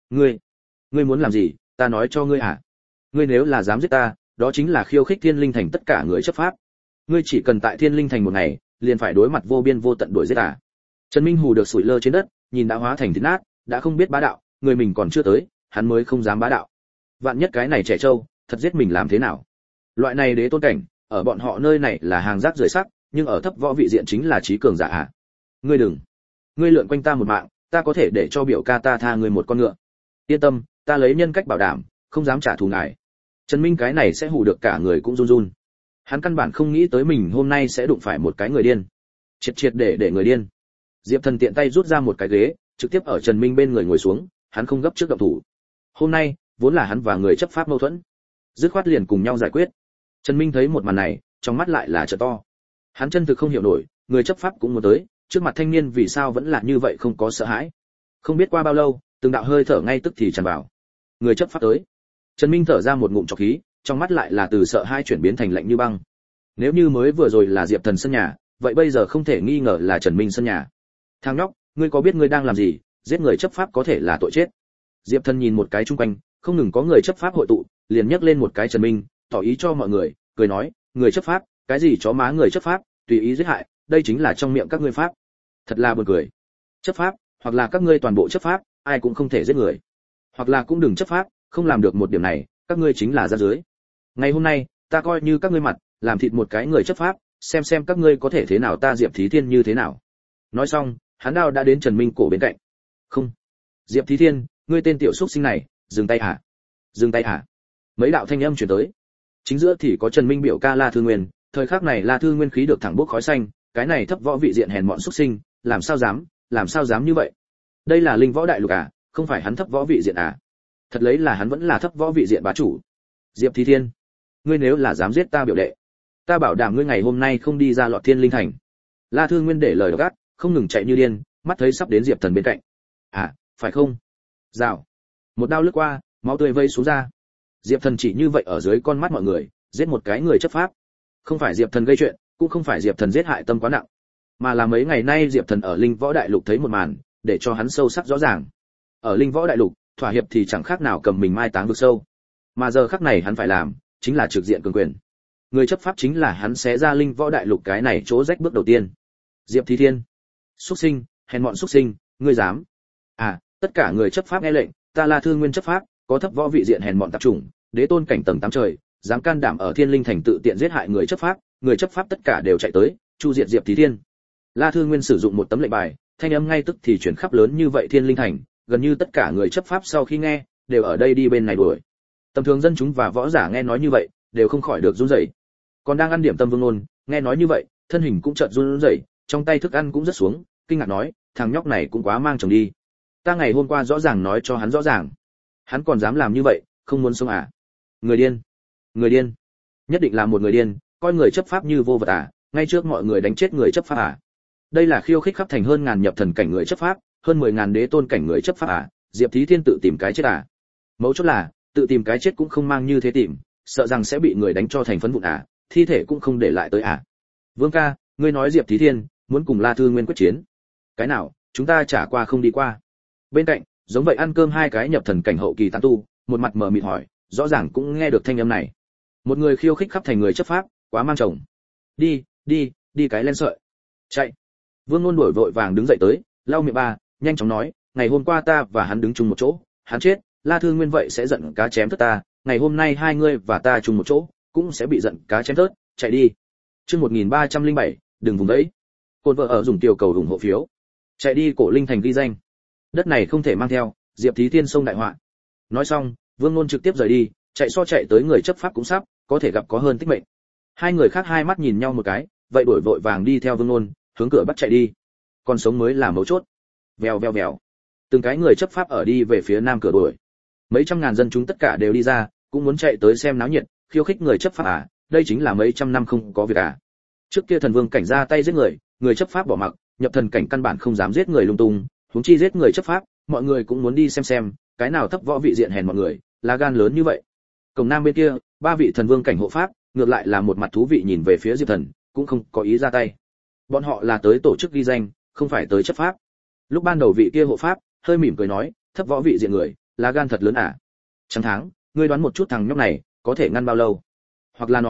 Ngươi muốn làm gì? Ta nói cho ngươi à? Ngươi nếu là dám giết ta, đó chính là khiêu khích Thiên Linh thành tất cả người chấp pháp. Ngươi chỉ cần tại Thiên Linh Thành một ngày, liền phải đối mặt vô biên vô tận đuổi giết à? Trần Minh Hù được sủi lơ trên đất, nhìn đã hóa thành thịt nát, đã không biết bá đạo, người mình còn chưa tới, hắn mới không dám bá đạo. Vạn nhất cái này trẻ trâu, thật giết mình làm thế nào? Loại này đế tôn cảnh, ở bọn họ nơi này là hàng rác rưởi sắc, nhưng ở thấp võ vị diện chính là trí cường giả à? Ngươi đừng, ngươi lượn quanh ta một mạng, ta có thể để cho biểu ca ta tha ngươi một con ngựa. Yên tâm, ta lấy nhân cách bảo đảm, không dám trả thù ngài. Trần Minh cái này sẽ hù được cả người cũng run run. Hắn căn bản không nghĩ tới mình hôm nay sẽ đụng phải một cái người điên. Triệt triệt để người điên. Diệp Thần tiện tay rút ra một cái ghế, trực tiếp ở Trần Minh bên người ngồi xuống, hắn không gấp trước động thủ. Hôm nay, vốn là hắn và người chấp pháp mâu thuẫn, dứt khoát liền cùng nhau giải quyết. Trần Minh thấy một màn này, trong mắt lại là trợ to. Hắn chân thực không hiểu nổi, người chấp pháp cũng muốn tới, trước mặt thanh niên vì sao vẫn là như vậy không có sợ hãi. Không biết qua bao lâu, từng đạo hơi thở ngay tức thì tràn vào. Người chấp pháp tới. Trần Minh thở ra một ngụm trọc khí, trong mắt lại là từ sợ hãi chuyển biến thành lạnh như băng. Nếu như mới vừa rồi là Diệp Thần sân nhà, vậy bây giờ không thể nghi ngờ là Trần Minh sân nhà. Thằng nhóc, ngươi có biết ngươi đang làm gì? Giết người chấp pháp có thể là tội chết. Diệp Thần nhìn một cái chung quanh, không ngừng có người chấp pháp hội tụ, liền nhấc lên một cái Trần Minh, tỏ ý cho mọi người, cười nói, người chấp pháp, cái gì chó má người chấp pháp, tùy ý giết hại, đây chính là trong miệng các ngươi pháp. Thật là buồn cười. Chấp pháp, hoặc là các ngươi toàn bộ chấp pháp, ai cũng không thể giết người. Hoặc là cũng đừng chấp pháp, không làm được một điểm này, các ngươi chính là rác rưởi. Ngày hôm nay, ta coi như các ngươi mặt, làm thịt một cái người chấp pháp, xem các ngươi có thể thế nào ta Diệp Thí Thiên như thế nào. Nói xong, hắn đao đã đến Trần Minh cổ bên cạnh. Không, Diệp Thí Thiên, ngươi tên tiểu xúc sinh này, dừng tay hả? Dừng tay hả? Mấy đạo thanh âm truyền tới. Chính giữa thì có Trần Minh biểu ca La Thư Nguyên, thời khắc này La Thư Nguyên khí được thẳng bốc khói xanh, cái này thấp võ vị diện hèn mọn xúc sinh, làm sao dám như vậy? Đây là linh võ đại lục à, không phải hắn thấp võ vị diện à? Thật lấy là hắn vẫn là thấp võ vị diện bá chủ. Diệp Thí Thiên, ngươi nếu là dám giết ta biểu đệ, ta bảo đảm ngươi ngày hôm nay không đi ra lọt Thiên Linh Thành. La Thư Nguyên để lời gắt, không ngừng chạy như điên, mắt thấy sắp đến Diệp Thần bên cạnh. À, phải không? Rào. Một đao lướt qua, máu tươi vây xuống ra. Diệp Thần chỉ như vậy ở dưới con mắt mọi người, giết một cái người chấp pháp. Không phải Diệp Thần gây chuyện, cũng không phải Diệp Thần giết hại tâm quá nặng, mà là mấy ngày nay Diệp Thần ở Linh Võ Đại Lục thấy một màn, để cho hắn sâu sắc rõ ràng. Ở Linh Võ Đại Lục, thỏa hiệp thì chẳng khác nào cầm mình mai táng vực sâu. Mà giờ khắc này hắn phải làm, chính là trực diện cường quyền. Người chấp pháp chính là hắn xé ra Linh Võ Đại Lục cái này chỗ rách bước đầu tiên. Diệp Thí Thiên, xuất sinh, hèn mọn xuất sinh, ngươi dám? À, tất cả người chấp pháp nghe lệnh, ta là Thư Nguyên chấp pháp, có thấp võ vị diện hèn mọn tạp chủng, đế tôn cảnh tầng 8 trời, dám can đảm ở Thiên Linh Thành tự tiện giết hại người chấp pháp tất cả đều chạy tới, chu diệt Diệp Thí Thiên. La Thư Nguyên sử dụng một tấm lệnh bài, thanh âm ngay tức thì chuyển khắp lớn như vậy Thiên Linh Thành, gần như tất cả người chấp pháp sau khi nghe, đều ở đây đi bên này đuổi. Tầm thường dân chúng và võ giả nghe nói như vậy, đều không khỏi được run rẩy. Còn đang ăn điểm tâm Vương Nôn, nghe nói như vậy, thân hình cũng chợt run rẩy, trong tay thức ăn cũng rất xuống, kinh ngạc nói, thằng nhóc này cũng quá mang chồng đi. Ta ngày hôm qua rõ ràng nói cho hắn rõ ràng, hắn còn dám làm như vậy, không muốn sống à? Người điên, nhất định là một người điên, coi người chấp pháp như vô vật à? Ngay trước mọi người đánh chết người chấp pháp à? Đây là khiêu khích khắp thành hơn ngàn nhập thần cảnh người chấp pháp, hơn 10.000 đế tôn cảnh người chấp pháp à? Diệp Thí Thiên tự tìm cái chết à? Mấu chốt là, tự tìm cái chết cũng không mang như thế tìm, sợ rằng sẽ bị người đánh cho thành phấn vụn à? Thi thể cũng không để lại tới à? Vương ca, ngươi nói Diệp Thí Thiên muốn cùng La Thư Nguyên quyết chiến, cái nào chúng ta trả qua không đi qua. Bên cạnh giống vậy ăn cơm hai cái nhập thần cảnh hậu kỳ tán tu, một mặt mờ mịt hỏi, rõ ràng cũng nghe được thanh âm này. Một người khiêu khích khắp thành người chấp pháp, quá mang chồng. Đi cái lên sợi. Chạy. Vương Nôn đuổi vội vàng đứng dậy tới, lau miệng ba, nhanh chóng nói, ngày hôm qua ta và hắn đứng chung một chỗ, hắn chết, La Thư Nguyên vậy sẽ giận cá chém thớt ta, ngày hôm nay hai ngươi và ta chung một chỗ, cũng sẽ bị giận cá chém thớt, chạy đi. Chương 1307, đừng vùng đấy. Côn vợ ở dùng tiểu cầu ủng hộ phiếu. Chạy đi cổ linh thành ghi danh. Đất này không thể mang theo, Diệp Thí Thiên sông đại họa. Nói xong, Vương Nôn trực tiếp rời đi, chạy tới người chấp pháp cũng sắp, có thể gặp có hơn tích mệnh. Hai người khác hai mắt nhìn nhau một cái, vậy đuổi vội vàng đi theo Vương Nôn, hướng cửa bắt chạy đi. Còn sống mới là mấu chốt. Vèo. Từng cái người chấp pháp ở đi về phía nam cửa đuổi. Mấy trăm ngàn dân chúng tất cả đều đi ra, cũng muốn chạy tới xem náo nhiệt, khiêu khích người chấp pháp à, đây chính là mấy trăm năm không có việc à. Trước kia thần vương cảnh ra tay giết người chấp pháp bỏ mặc, nhập thần cảnh căn bản không dám giết người lung tung, huống chi giết người chấp pháp, mọi người cũng muốn đi xem, cái nào thấp võ vị diện hèn mọi người, lá gan lớn như vậy. Cổng nam bên kia, ba vị thần vương cảnh hộ pháp, ngược lại là một mặt thú vị nhìn về phía Diệp Thần, cũng không có ý ra tay. Bọn họ là tới tổ chức ghi danh, không phải tới chấp pháp. Lúc ban đầu vị kia hộ pháp hơi mỉm cười nói, thấp võ vị diện người, lá gan thật lớn à. Chẳng tháng, ngươi đoán một chút thằng nhóc này có thể ngăn bao lâu? Hoặc là nói,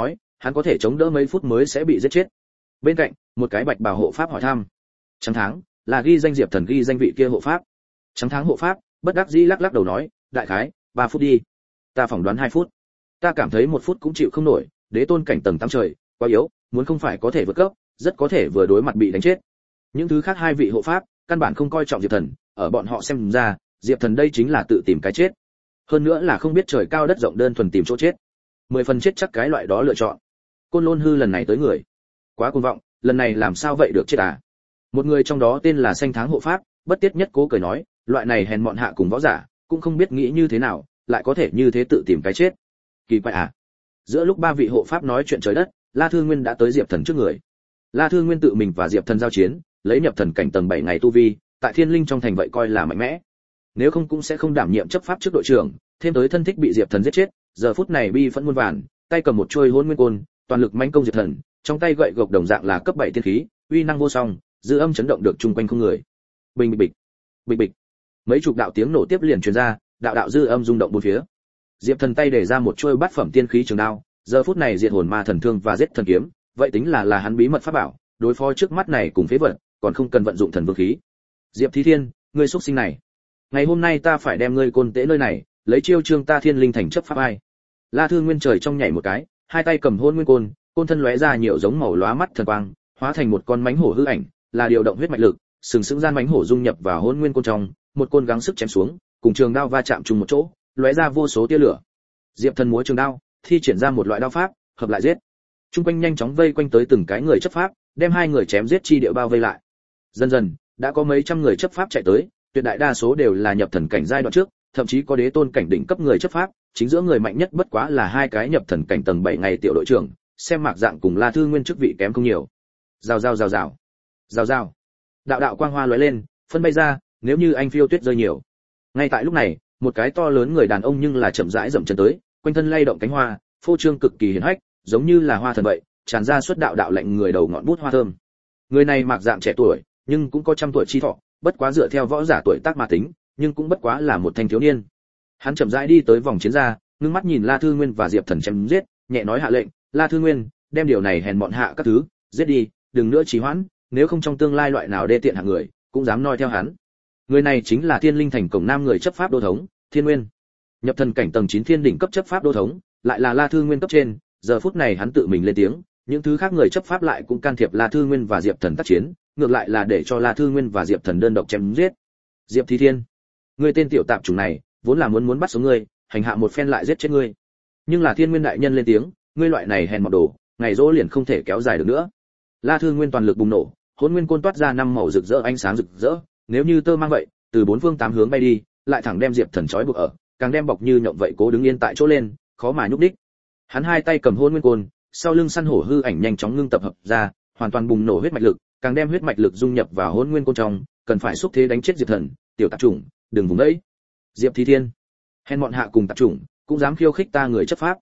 hắn có thể chống đỡ mấy phút mới sẽ bị giết chết. Bên cạnh, một cái bạch bào hộ pháp hỏi thăm. Trắng tháng, là ghi danh Diệp Thần ghi danh vị kia hộ pháp. Trắng tháng hộ pháp, bất đắc dĩ lắc lắc đầu nói, đại khái, 3 phút đi. Ta phỏng đoán 2 phút. Ta cảm thấy 1 phút cũng chịu không nổi, đế tôn cảnh tầng 8 trời, quá yếu, muốn không phải có thể vượt cấp, rất có thể vừa đối mặt bị đánh chết. Những thứ khác hai vị hộ pháp, căn bản không coi trọng Diệp Thần, ở bọn họ xem ra, Diệp Thần đây chính là tự tìm cái chết. Hơn nữa là không biết trời cao đất rộng đơn thuần tìm chỗ chết. 10 phần chết chắc cái loại đó lựa chọn. Côn Lôn Hư lần này tới người, quá cuồng vọng, lần này làm sao vậy được chết à? Một người trong đó tên là Xanh Tháng hộ pháp, bất tiết nhất cố cười nói, loại này hèn mọn hạ cùng võ giả, cũng không biết nghĩ như thế nào, lại có thể như thế tự tìm cái chết. Kỳ quái à? Giữa lúc ba vị hộ pháp nói chuyện trời đất, La Thương Nguyên đã tới Diệp Thần trước người. La Thương Nguyên tự mình và Diệp Thần giao chiến, lấy nhập thần cảnh tầng 7 ngày tu vi, tại Thiên Linh trong thành vậy coi là mạnh mẽ. Nếu không cũng sẽ không đảm nhiệm chấp pháp trước đội trưởng, thêm tới thân thích bị Diệp Thần giết chết, giờ phút này bi phẫn muôn vàn, tay cầm một chuôi Hỗn Nguyên Côn, toàn lực mãnh công Diệp Thần, trong tay gậy gộc đồng dạng là cấp 7 tiên khí, uy năng vô song, dư âm chấn động được chung quanh không người. Bình bịch bịch, bịch bịch. Mấy chục đạo tiếng nổ tiếp liền truyền ra, đạo đạo dư âm rung động bốn phía. Diệp Thần tay để ra một chuôi bát phẩm tiên khí trường đao, giờ phút này diệt hồn ma thần thương và giết thần kiếm, vậy tính là hắn bí mật pháp bảo, đối phó trước mắt này cùng phế vật, còn không cần vận dụng thần vương khí. Diệp Thí Thiên, ngươi xuất sinh này, ngày hôm nay ta phải đem ngươi côn tế nơi này, lấy chiêu trương ta Thiên Linh thành chấp pháp ai. La Thương Nguyên trời trong nhảy một cái, hai tay cầm Hỗn Nguyên Côn, côn thân lóe ra nhiều giống màu lóa mắt thần quang, hóa thành một con mãnh hổ hư ảnh, là điều động huyết mạch lực, sừng sững gian mãnh hổ dung nhập vào Hỗn Nguyên Côn trong, một côn gắng sức chém xuống, cùng trường đao va chạm chung một chỗ, lóe ra vô số tia lửa. Diệp Thần múa trường đao, thi triển ra một loại đao pháp, hợp lại giết. Trung quanh nhanh chóng vây quanh tới từng cái người chấp pháp, đem hai người chém giết chi địa bao vây lại. Dần dần, đã có mấy trăm người chấp pháp chạy tới, tuyệt đại đa số đều là nhập thần cảnh giai đoạn trước, thậm chí có đế tôn cảnh đỉnh cấp người chấp pháp, chính giữa người mạnh nhất bất quá là hai cái nhập thần cảnh tầng 7 ngày tiểu đội trưởng, xem mạc dạng cùng La Thư Nguyên chức vị kém không nhiều. Rào rào rào rào. Rào rào. Đạo đạo quang hoa lóe lên, phân bay ra, nếu như anh phiêu tuyết rơi nhiều. Ngay tại lúc này, một cái to lớn người đàn ông nhưng là chậm rãi dậm chân tới, quanh thân lay động cánh hoa, phô trương cực kỳ hiển hách, giống như là hoa thần vậy, tràn ra xuất đạo đạo lệnh người đầu ngọn bút hoa thơm. Người này mạc dạng trẻ tuổi, nhưng cũng có trăm tuổi chi thọ, bất quá dựa theo võ giả tuổi tác mà tính, nhưng cũng bất quá là một thanh thiếu niên. Hắn chậm rãi đi tới vòng chiến ra, ngưng mắt nhìn La Thư Nguyên và Diệp Thần chém giết, nhẹ nói hạ lệnh, La Thư Nguyên, đem điều này hèn mọn hạ các thứ, giết đi, đừng nữa trì hoãn, nếu không trong tương lai loại nào đê tiện hạng người, cũng dám noi theo hắn. Người này chính là Thiên Linh thành cổng nam người chấp pháp đô thống, Thiên Nguyên. Nhập thần cảnh tầng 9 thiên đỉnh cấp chấp pháp đô thống, lại là La Thư Nguyên cấp trên, giờ phút này hắn tự mình lên tiếng, những thứ khác người chấp pháp lại cũng can thiệp La Thư Nguyên và Diệp Thần tác chiến, ngược lại là để cho La Thư Nguyên và Diệp Thần đơn độc chém giết. Diệp Thí Thiên, ngươi tên tiểu tạp chủng này, vốn là muốn bắt sống ngươi, hành hạ một phen lại giết chết ngươi. Nhưng là Thiên Nguyên đại nhân lên tiếng, ngươi loại này hèn mọn đồ, ngày dỗ liền không thể kéo dài được nữa. La Thư Nguyên toàn lực bùng nổ, Hỗn Nguyên Côn toát ra năm màu rực rỡ ánh sáng rực rỡ, nếu như tơ mang vậy, từ bốn phương tám hướng bay đi, lại thẳng đem Diệp Thần trói buộc ở, càng đem bọc như nhộng vậy cố đứng yên tại chỗ lên, khó mà nhúc đích. Hắn hai tay cầm Hỗn Nguyên Côn, sau lưng săn hổ hư ảnh nhanh chóng ngưng tập hợp ra, hoàn toàn bùng nổ huyết mạch lực, càng đem huyết mạch lực dung nhập vào Hỗn Nguyên Côn trong, cần phải xúc thế đánh chết Diệp Thần, tiểu tạp chủng, đừng vùng đấy. Diệp Thí Thiên, hèn mọn hạ cùng tạp chủng, cũng dám khiêu khích ta người chấp pháp.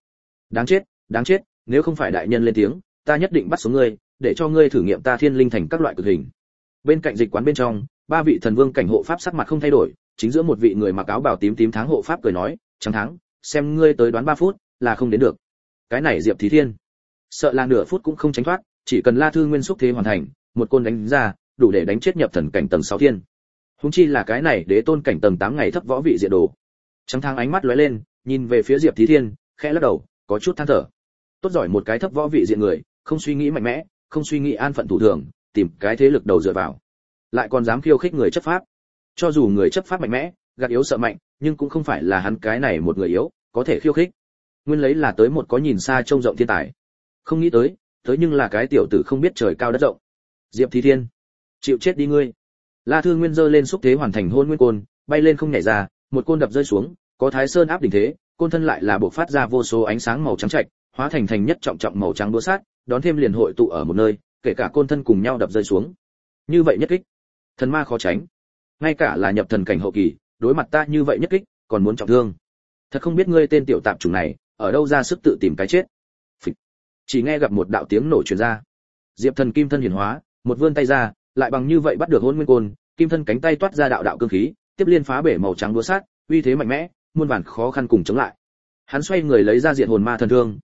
Đáng chết, nếu không phải đại nhân lên tiếng, ta nhất định bắt sống ngươi, để cho ngươi thử nghiệm ta Thiên Linh thành các loại cực hình. Bên cạnh dịch quán bên trong, ba vị thần vương cảnh hộ pháp sắc mặt không thay đổi, chính giữa một vị người mặc áo bào tím tháng hộ pháp cười nói, "Trắng tháng, xem ngươi tới đoán 3 phút, là không đến được." Cái này Diệp Thí Thiên, sợ là nửa phút cũng không tránh thoát, chỉ cần La Thư Nguyên xúc thế hoàn thành, một côn đánh ra, đủ để đánh chết nhập thần cảnh tầng 6 thiên. Huống chi là cái này đế tôn cảnh tầng 8 ngày thấp võ vị diện đồ. Trắng tháng ánh mắt lóe lên, nhìn về phía Diệp Thí Thiên, khẽ lắc đầu, có chút than thở. Tốt giỏi một cái thấp võ vị diện người, không suy nghĩ mạnh mẽ, không suy nghĩ an phận thủ thường, tìm cái thế lực đầu dựa vào, lại còn dám khiêu khích người chấp pháp. Cho dù người chấp pháp mạnh mẽ, gạt yếu sợ mạnh, nhưng cũng không phải là hắn cái này một người yếu có thể khiêu khích. Nguyên lấy là tới một có nhìn xa trông rộng thiên tài, không nghĩ tới nhưng là cái tiểu tử không biết trời cao đất rộng. Diệp Thí Thiên, chịu chết đi ngươi. La Thư Nguyên giơ lên xúc thế hoàn thành Hỗn Nguyên Côn, bay lên không nhảy ra, một côn đập rơi xuống, có Thái Sơn áp đỉnh thế, côn thân lại là bộc phát ra vô số ánh sáng màu trắng trạch, hóa thành nhất trọng trọng màu trắng đũa sát, đón thêm liền hội tụ ở một nơi, kể cả côn thân cùng nhau đập rơi xuống. Như vậy nhất kích, thần ma khó tránh. Ngay cả là nhập thần cảnh hậu kỳ, đối mặt ta như vậy nhất kích, còn muốn trọng thương. Thật không biết ngươi tên tiểu tạp chủng này, ở đâu ra sức tự tìm cái chết. Phịch. Chỉ nghe gặp một đạo tiếng nổ truyền ra. Diệp Thần kim thân hiển hóa, một vươn tay ra, lại bằng như vậy bắt được Hỗn Nguyên Côn, kim thân cánh tay toát ra đạo đạo cương khí, tiếp liên phá bể màu trắng đũa sát, uy thế mạnh mẽ, muôn vàn khó khăn cùng chống lại. Hắn xoay người lấy ra diện hồn ma thần thương,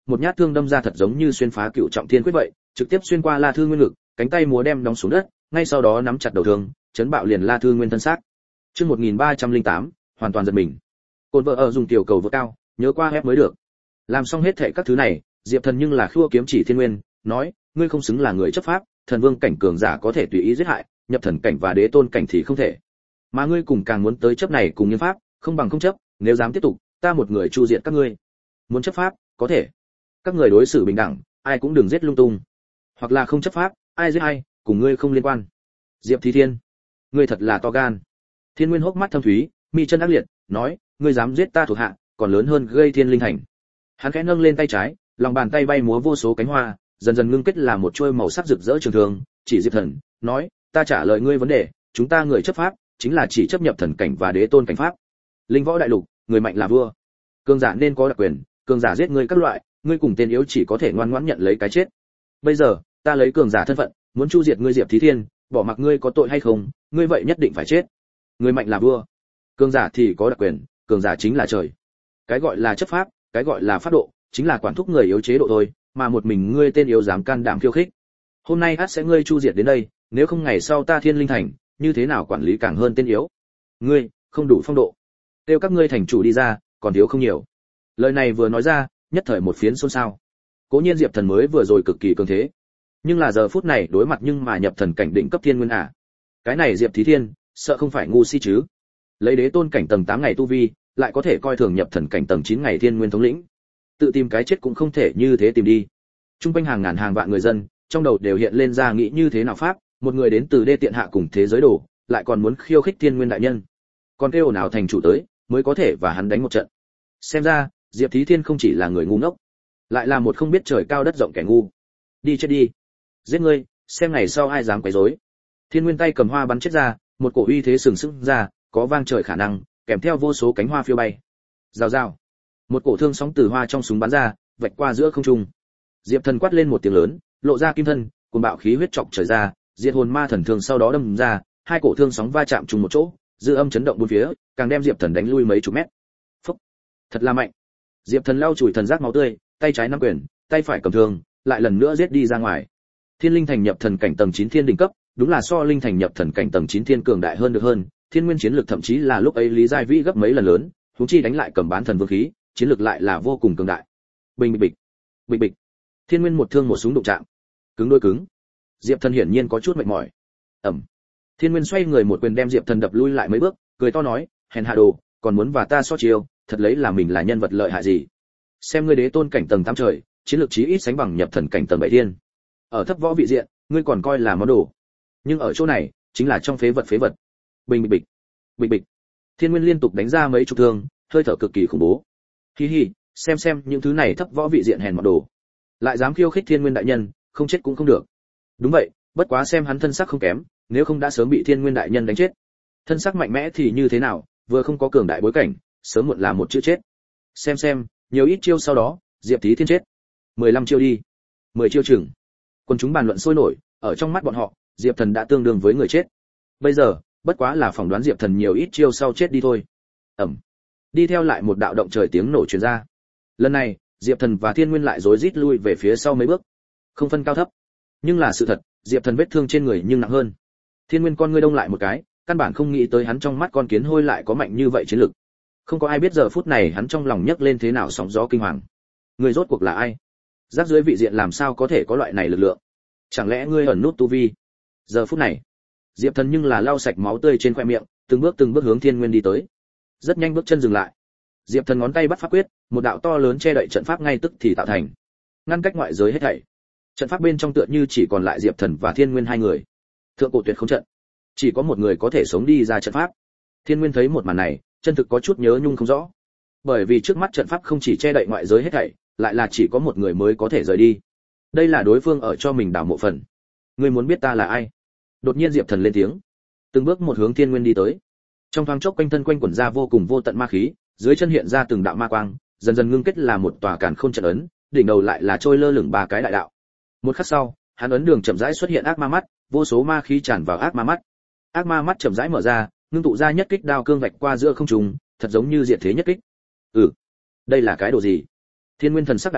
một nhát thương đâm ra thật giống như xuyên phá cựu trọng thiên quyết vậy, trực tiếp xuyên qua La Thư Nguyên ngực, cánh tay múa đem đóng xuống đất, ngay sau đó nắm chặt đầu thương, chấn bạo liền La Thư Nguyên thân xác. Chương 1308, hoàn toàn giật mình. Côn vợ ở dùng tiểu cầu vượt cao, nhớ qua ép mới được. Làm xong hết thảy các thứ này, Diệp Thần nhưng là khua kiếm chỉ Thiên Nguyên, nói, ngươi không xứng là người chấp pháp, thần vương cảnh cường giả có thể tùy ý giết hại, nhập thần cảnh và đế tôn cảnh thì không thể. Mà ngươi cùng càng muốn tới chấp này cùng nhân pháp, không bằng không chấp, nếu dám tiếp tục, ta một người chu diệt các ngươi. Muốn chấp pháp, có thể. Các người đối xử bình đẳng, ai cũng đừng giết lung tung. Hoặc là không chấp pháp, ai giết ai, cùng ngươi không liên quan. Diệp Thí Thiên, ngươi thật là to gan. Thiên Nguyên hốc mắt thâm thúy, mi chân ác liệt, nói, ngươi dám giết ta thuộc hạ, còn lớn hơn gây Thiên Linh Thành. Hắn khẽ nâng lên tay trái, lòng bàn tay bay múa vô số cánh hoa, dần dần ngưng kết là một chuôi màu sắc rực rỡ trường thương, chỉ Diệp Thần, nói, ta trả lời ngươi vấn đề, chúng ta người chấp pháp, chính là chỉ chấp nhập thần cảnh và đế tôn cảnh pháp. Linh võ đại lục, người mạnh là vua. Cường giả nên có đặc quyền, cường giả giết ngươi các loại, ngươi cùng tên yếu chỉ có thể ngoan ngoãn nhận lấy cái chết. Bây giờ, ta lấy cường giả thân phận, muốn chu diệt ngươi Diệp Thí Thiên, bỏ mặc ngươi có tội hay không, ngươi vậy nhất định phải chết. Người mạnh là vua, cường giả thì có đặc quyền, cường giả chính là trời. Cái gọi là chấp pháp, cái gọi là pháp độ, chính là quản thúc người yếu chế độ thôi, mà một mình ngươi tên yếu dám can đảm khiêu khích. Hôm nay ắt sẽ ngươi chu diệt đến đây, nếu không ngày sau ta Thiên Linh Thành, như thế nào quản lý càng hơn tên yếu. Ngươi, không đủ phong độ. Kêu các ngươi thành chủ đi ra, còn thiếu không nhiều. Lời này vừa nói ra, nhất thời một phiến xôn xao. Cố nhiên Diệp Thần mới vừa rồi cực kỳ cường thế, nhưng là giờ phút này đối mặt nhưng mà nhập thần cảnh định cấp thiên nguyên à. Cái này Diệp Thí Thiên, sợ không phải ngu si chứ. Lấy đế tôn cảnh tầng 8 ngày tu vi, lại có thể coi thường nhập thần cảnh tầng 9 ngày thiên nguyên thống lĩnh. Tự tìm cái chết cũng không thể như thế tìm đi. Trung quanh hàng ngàn hàng vạn người dân, trong đầu đều hiện lên ra nghĩ như thế nào pháp, một người đến từ đê tiện hạ cùng thế giới đổ, lại còn muốn khiêu khích thiên nguyên đại nhân. Còn kêu nào thành chủ tới, mới có thể và hắn đánh một trận. Xem ra, Diệp Thí Thiên không chỉ là người ngu ngốc, lại là một không biết trời cao đất rộng kẻ ngu. Đi chết đi, giết ngươi, xem ngày sau ai dám quấy rối. Thiên Nguyên tay cầm hoa bắn chết ra, một cổ uy thế sừng sững ra, có vang trời khả năng, kèm theo vô số cánh hoa phiêu bay. Rào rào, một cổ thương sóng từ hoa trong súng bắn ra, vạch qua giữa không trung. Diệp Thần quát lên một tiếng lớn, lộ ra kim thân, cuồng bạo khí huyết chọc trời ra, diệt hồn ma thần thương sau đó đâm ra, hai cổ thương sóng va chạm trùng một chỗ, dư âm chấn động bốn phía, càng đem Diệp Thần đánh lui mấy chục mét. Phốc, thật là mạnh. Diệp Thần lau chùi thần giác máu tươi, tay trái nắm quyền, tay phải cầm thương, lại lần nữa giết đi ra ngoài. Thiên Linh Thành nhập thần cảnh tầng 9 thiên đỉnh cấp, đúng là so Linh Thành nhập thần cảnh tầng 9 thiên cường đại hơn được hơn, thiên nguyên chiến lực thậm chí là lúc ấy Lý Giai Vĩ gấp mấy lần lớn, huống chi đánh lại cầm bán thần vương khí, chiến lực lại là vô cùng cường đại. Bình bịch bịch, bịch bịch. Thiên Nguyên một thương một súng đụng chạm, cứng đôi cứng. Diệp Thần hiển nhiên có chút mệt mỏi. Ầm. Thiên Nguyên xoay người một quyền đem Diệp Thần đập lui lại mấy bước, cười to nói, hèn hạ đồ, còn muốn và ta so chiêu, thật lấy là mình là nhân vật lợi hại gì? Xem ngươi đế tôn cảnh tầng 8 trời, chiến lược chí ít sánh bằng nhập thần cảnh tầng 7 thiên. Ở thấp võ vị diện, ngươi còn coi là món đồ. Nhưng ở chỗ này, chính là trong phế vật phế vật. Bình bịch bịch, bịch bịch. Thiên Nguyên liên tục đánh ra mấy chục thương, hơi thở cực kỳ khủng bố. Hi hi, xem những thứ này thấp võ vị diện hèn mọn đồ, lại dám khiêu khích Thiên Nguyên đại nhân, không chết cũng không được. Đúng vậy, bất quá xem hắn thân sắc không kém, nếu không đã sớm bị Thiên Nguyên đại nhân đánh chết. Thân sắc mạnh mẽ thì như thế nào, vừa không có cường đại bối cảnh, sớm muộn là một chữ chết. Xem, nhiều ít chiêu sau đó, Diệp Thí Thiên chết. 15 chiêu đi, 10 chiêu chừng. Quân chúng bàn luận sôi nổi, ở trong mắt bọn họ, Diệp Thần đã tương đương với người chết. Bây giờ, bất quá là phỏng đoán Diệp Thần nhiều ít chiêu sau chết đi thôi. Ầm. Đi theo lại một đạo động trời tiếng nổ truyền ra. Lần này, Diệp Thần và Thiên Nguyên lại rối rít lui về phía sau mấy bước. Không phân cao thấp. Nhưng là sự thật, Diệp Thần vết thương trên người nhưng nặng hơn. Thiên Nguyên con ngươi đông lại một cái, căn bản không nghĩ tới hắn trong mắt con kiến hôi lại có mạnh như vậy chiến lực. Không có ai biết giờ phút này hắn trong lòng nhấc lên thế nào sóng gió kinh hoàng. Người rốt cuộc là ai? Rác dưới vị diện làm sao có thể có loại này lực lượng? Chẳng lẽ ngươi ẩn nút tu vi? Giờ phút này, Diệp Thần nhưng là lau sạch máu tươi trên khóe miệng, từng bước hướng Thiên Nguyên đi tới. Rất nhanh bước chân dừng lại. Diệp Thần ngón tay bắt pháp quyết, một đạo to lớn che đậy trận pháp ngay tức thì tạo thành, ngăn cách ngoại giới hết thảy. Trận pháp bên trong tựa như chỉ còn lại Diệp Thần và Thiên Nguyên hai người. Thượng cổ tuyệt không trận, chỉ có một người có thể sống đi ra trận pháp. Thiên Nguyên thấy một màn này, chân thực có chút nhớ nhung không rõ. Bởi vì trước mắt trận pháp không chỉ che đậy ngoại giới hết thảy, lại là chỉ có một người mới có thể rời đi. Đây là đối phương ở cho mình đào mộ phần. Ngươi muốn biết ta là ai? Đột nhiên Diệp Thần lên tiếng, từng bước một hướng Thiên Nguyên đi tới. Trong thoáng chốc quanh thân quanh quẩn ra vô cùng vô tận ma khí, dưới chân hiện ra từng đạo ma quang, dần dần ngưng kết là một tòa càn khôn trận ấn, đỉnh đầu lại là trôi lơ lửng ba cái đại đạo. Một khắc sau, hắn ấn đường chậm rãi xuất hiện ác ma mắt, vô số ma khí tràn vào ác ma mắt. Ác ma mắt chậm rãi mở ra, ngưng tụ ra nhất kích đao cương vạch qua giữa không trung, thật giống như diệt thế nhất kích. Đây là cái đồ gì? Thiên Nguyên thần sắc đại biến,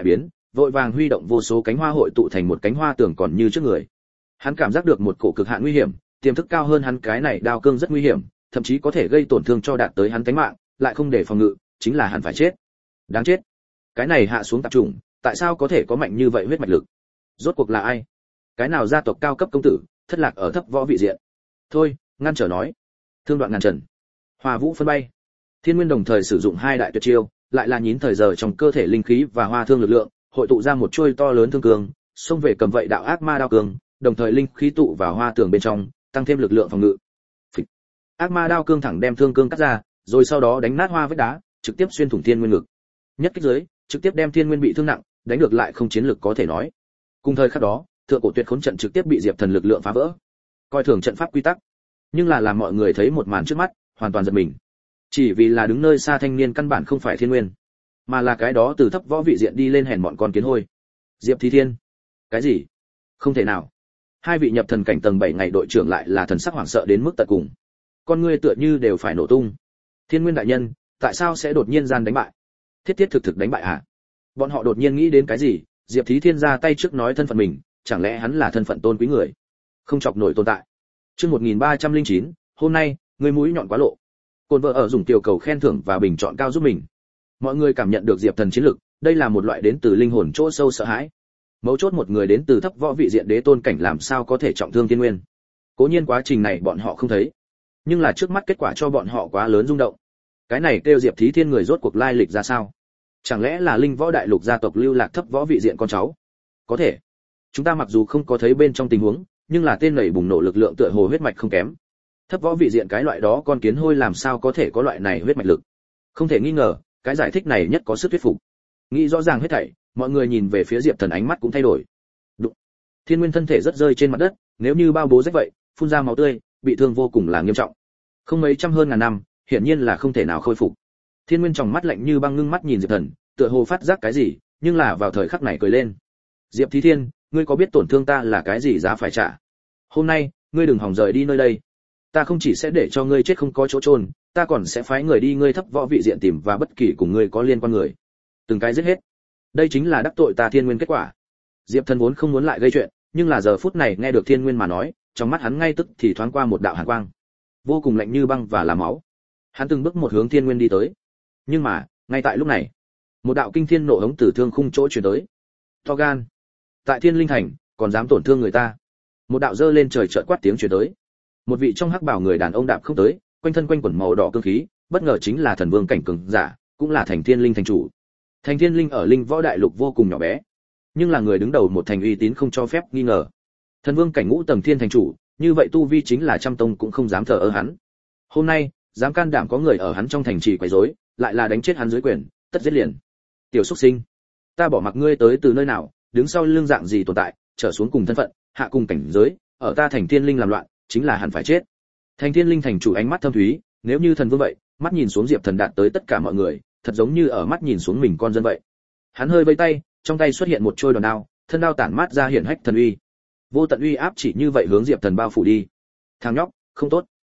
vội vàng huy động vô số cánh hoa hội tụ thành một cánh hoa tường còn như trước người. Hắn cảm giác được một cổ cực hạn nguy hiểm, tiềm thức cao hơn hắn cái này đao cương rất nguy hiểm, thậm chí có thể gây tổn thương cho đạt tới hắn tính mạng, lại không để phòng ngự, chính là hắn phải chết. Đáng chết. Cái này hạ xuống tạp trùng, tại sao có thể có mạnh như vậy huyết mạch lực? Rốt cuộc là ai? Cái nào gia tộc cao cấp công tử, thất lạc ở thấp võ vị diện? Thôi, ngăn trở nói. Thương đoạn ngàn trần. Hoa vũ phân bay. Thiên Nguyên đồng thời sử dụng hai đại tuyệt chiêu, lại là nhín thời giờ trong cơ thể linh khí và hoa thương lực lượng, hội tụ ra một chuôi to lớn thương cường, xông về cầm vậy đạo ác ma đao cường, đồng thời linh khí tụ vào hoa tường bên trong, tăng thêm lực lượng phòng ngự. Phịch. Ác ma đao cương thẳng đem thương cương cắt ra, rồi sau đó đánh nát hoa vết đá, trực tiếp xuyên thủng Thiên Nguyên ngực. Nhất kích dưới, trực tiếp đem Thiên Nguyên bị thương nặng, đánh được lại không chiến lực có thể nói. Cùng thời khắc đó, thượng cổ tuyệt khốn trận trực tiếp bị Diệp Thần lực lượng phá vỡ. Coi thường trận pháp quy tắc, nhưng là làm mọi người thấy một màn trước mắt, hoàn toàn giật mình. Chỉ vì là đứng nơi xa thanh niên căn bản không phải Thiên Nguyên, mà là cái đó từ thấp võ vị diện đi lên hèn bọn con kiến hôi. Diệp Thí Thiên. Cái gì? Không thể nào. Hai vị nhập thần cảnh tầng 7 ngày đội trưởng lại là thần sắc hoảng sợ đến mức tận cùng. Con ngươi tựa như đều phải nổ tung. Thiên Nguyên đại nhân, tại sao sẽ đột nhiên gian đánh bại? Thiết thiết thực thực đánh bại hả? Bọn họ đột nhiên nghĩ đến cái gì? Diệp Thí Thiên ra tay trước nói thân phận mình, chẳng lẽ hắn là thân phận tôn quý người, không chọc nổi tồn tại. Chương 1309, hôm nay, người mũi nhọn quá lộ. Côn vợ ở dùng tiểu cầu khen thưởng và bình chọn cao giúp mình. Mọi người cảm nhận được Diệp Thần chiến lực, đây là một loại đến từ linh hồn chỗ sâu sợ hãi. Mấu chốt một người đến từ thấp võ vị diện đế tôn cảnh làm sao có thể trọng thương Thiên Nguyên. Cố nhiên quá trình này bọn họ không thấy, nhưng là trước mắt kết quả cho bọn họ quá lớn rung động. Cái này kêu Diệp Thí Thiên người rốt cuộc lai lịch ra sao? Chẳng lẽ là linh võ đại lục gia tộc lưu lạc thấp võ vị diện con cháu? Có thể. Chúng ta mặc dù không có thấy bên trong tình huống, nhưng là tên này bùng nổ lực lượng tựa hồ huyết mạch không kém. Thấp võ vị diện cái loại đó con kiến hôi làm sao có thể có loại này huyết mạch lực? Không thể nghi ngờ, cái giải thích này nhất có sức thuyết phục. Nghĩ rõ ràng hết thảy, mọi người nhìn về phía Diệp Thần ánh mắt cũng thay đổi. Đụng. Thiên Nguyên thân thể rất rơi trên mặt đất, nếu như bao bố rách vậy, phun ra máu tươi, bị thương vô cùng là nghiêm trọng. Không mấy trăm hơn ngàn năm, hiển nhiên là không thể nào khôi phục. Thiên Nguyên trong mắt lạnh như băng ngưng mắt nhìn Diệp Thần, tựa hồ phát giác cái gì, nhưng là vào thời khắc này cười lên. Diệp Thí Thiên, ngươi có biết tổn thương ta là cái gì giá phải trả? Hôm nay, ngươi đừng hòng rời đi nơi đây. Ta không chỉ sẽ để cho ngươi chết không có chỗ chôn, ta còn sẽ phái người đi ngươi thấp võ vị diện tìm và bất kỳ cùng ngươi có liên quan người, từng cái giết hết. Đây chính là đắc tội ta Thiên Nguyên kết quả. Diệp Thần vốn không muốn lại gây chuyện, nhưng là giờ phút này nghe được Thiên Nguyên mà nói, trong mắt hắn ngay tức thì thoáng qua một đạo hàn quang, vô cùng lạnh như băng và là máu. Hắn từng bước một hướng Thiên Nguyên đi tới. Nhưng mà, ngay tại lúc này, một đạo kinh thiên nộ hống từ thương khung chỗ truyền tới. To gan, tại Thiên Linh Thành, còn dám tổn thương người ta. Một đạo dơ lên trời chợt quát tiếng truyền tới. Một vị trong hắc bào người đàn ông đạp không tới, quanh thân quanh quẩn màu đỏ cương khí, bất ngờ chính là thần vương cảnh cường giả, cũng là thành Thiên Linh thành chủ. Thành Thiên Linh ở linh võ đại lục vô cùng nhỏ bé, nhưng là người đứng đầu một thành uy tín không cho phép nghi ngờ. Thần vương cảnh ngũ tầng thiên thành chủ, như vậy tu vi chính là trăm tông cũng không dám thờ ơ hắn. Hôm nay, dám can đảm có người ở hắn trong thành trì quấy rối, lại là đánh chết hắn dưới quyền, tất giết liền. Tiểu xuất sinh, ta bỏ mặc ngươi tới từ nơi nào, đứng sau lưng dạng gì tồn tại, trở xuống cùng thân phận, hạ cùng cảnh giới, ở ta thành Thiên Linh làm loạn, chính là hẳn phải chết. Thành Thiên Linh thành chủ ánh mắt thâm thúy, nếu như thần vương vậy, mắt nhìn xuống Diệp Thần đạt tới tất cả mọi người, thật giống như ở mắt nhìn xuống mình con dân vậy. Hắn hơi vẫy tay, trong tay xuất hiện một trôi đòn đao, thân đao tản mát ra hiển hách thần uy. Vô tận uy áp chỉ như vậy hướng Diệp Thần bao phủ đi. Thằng nhóc, không tốt.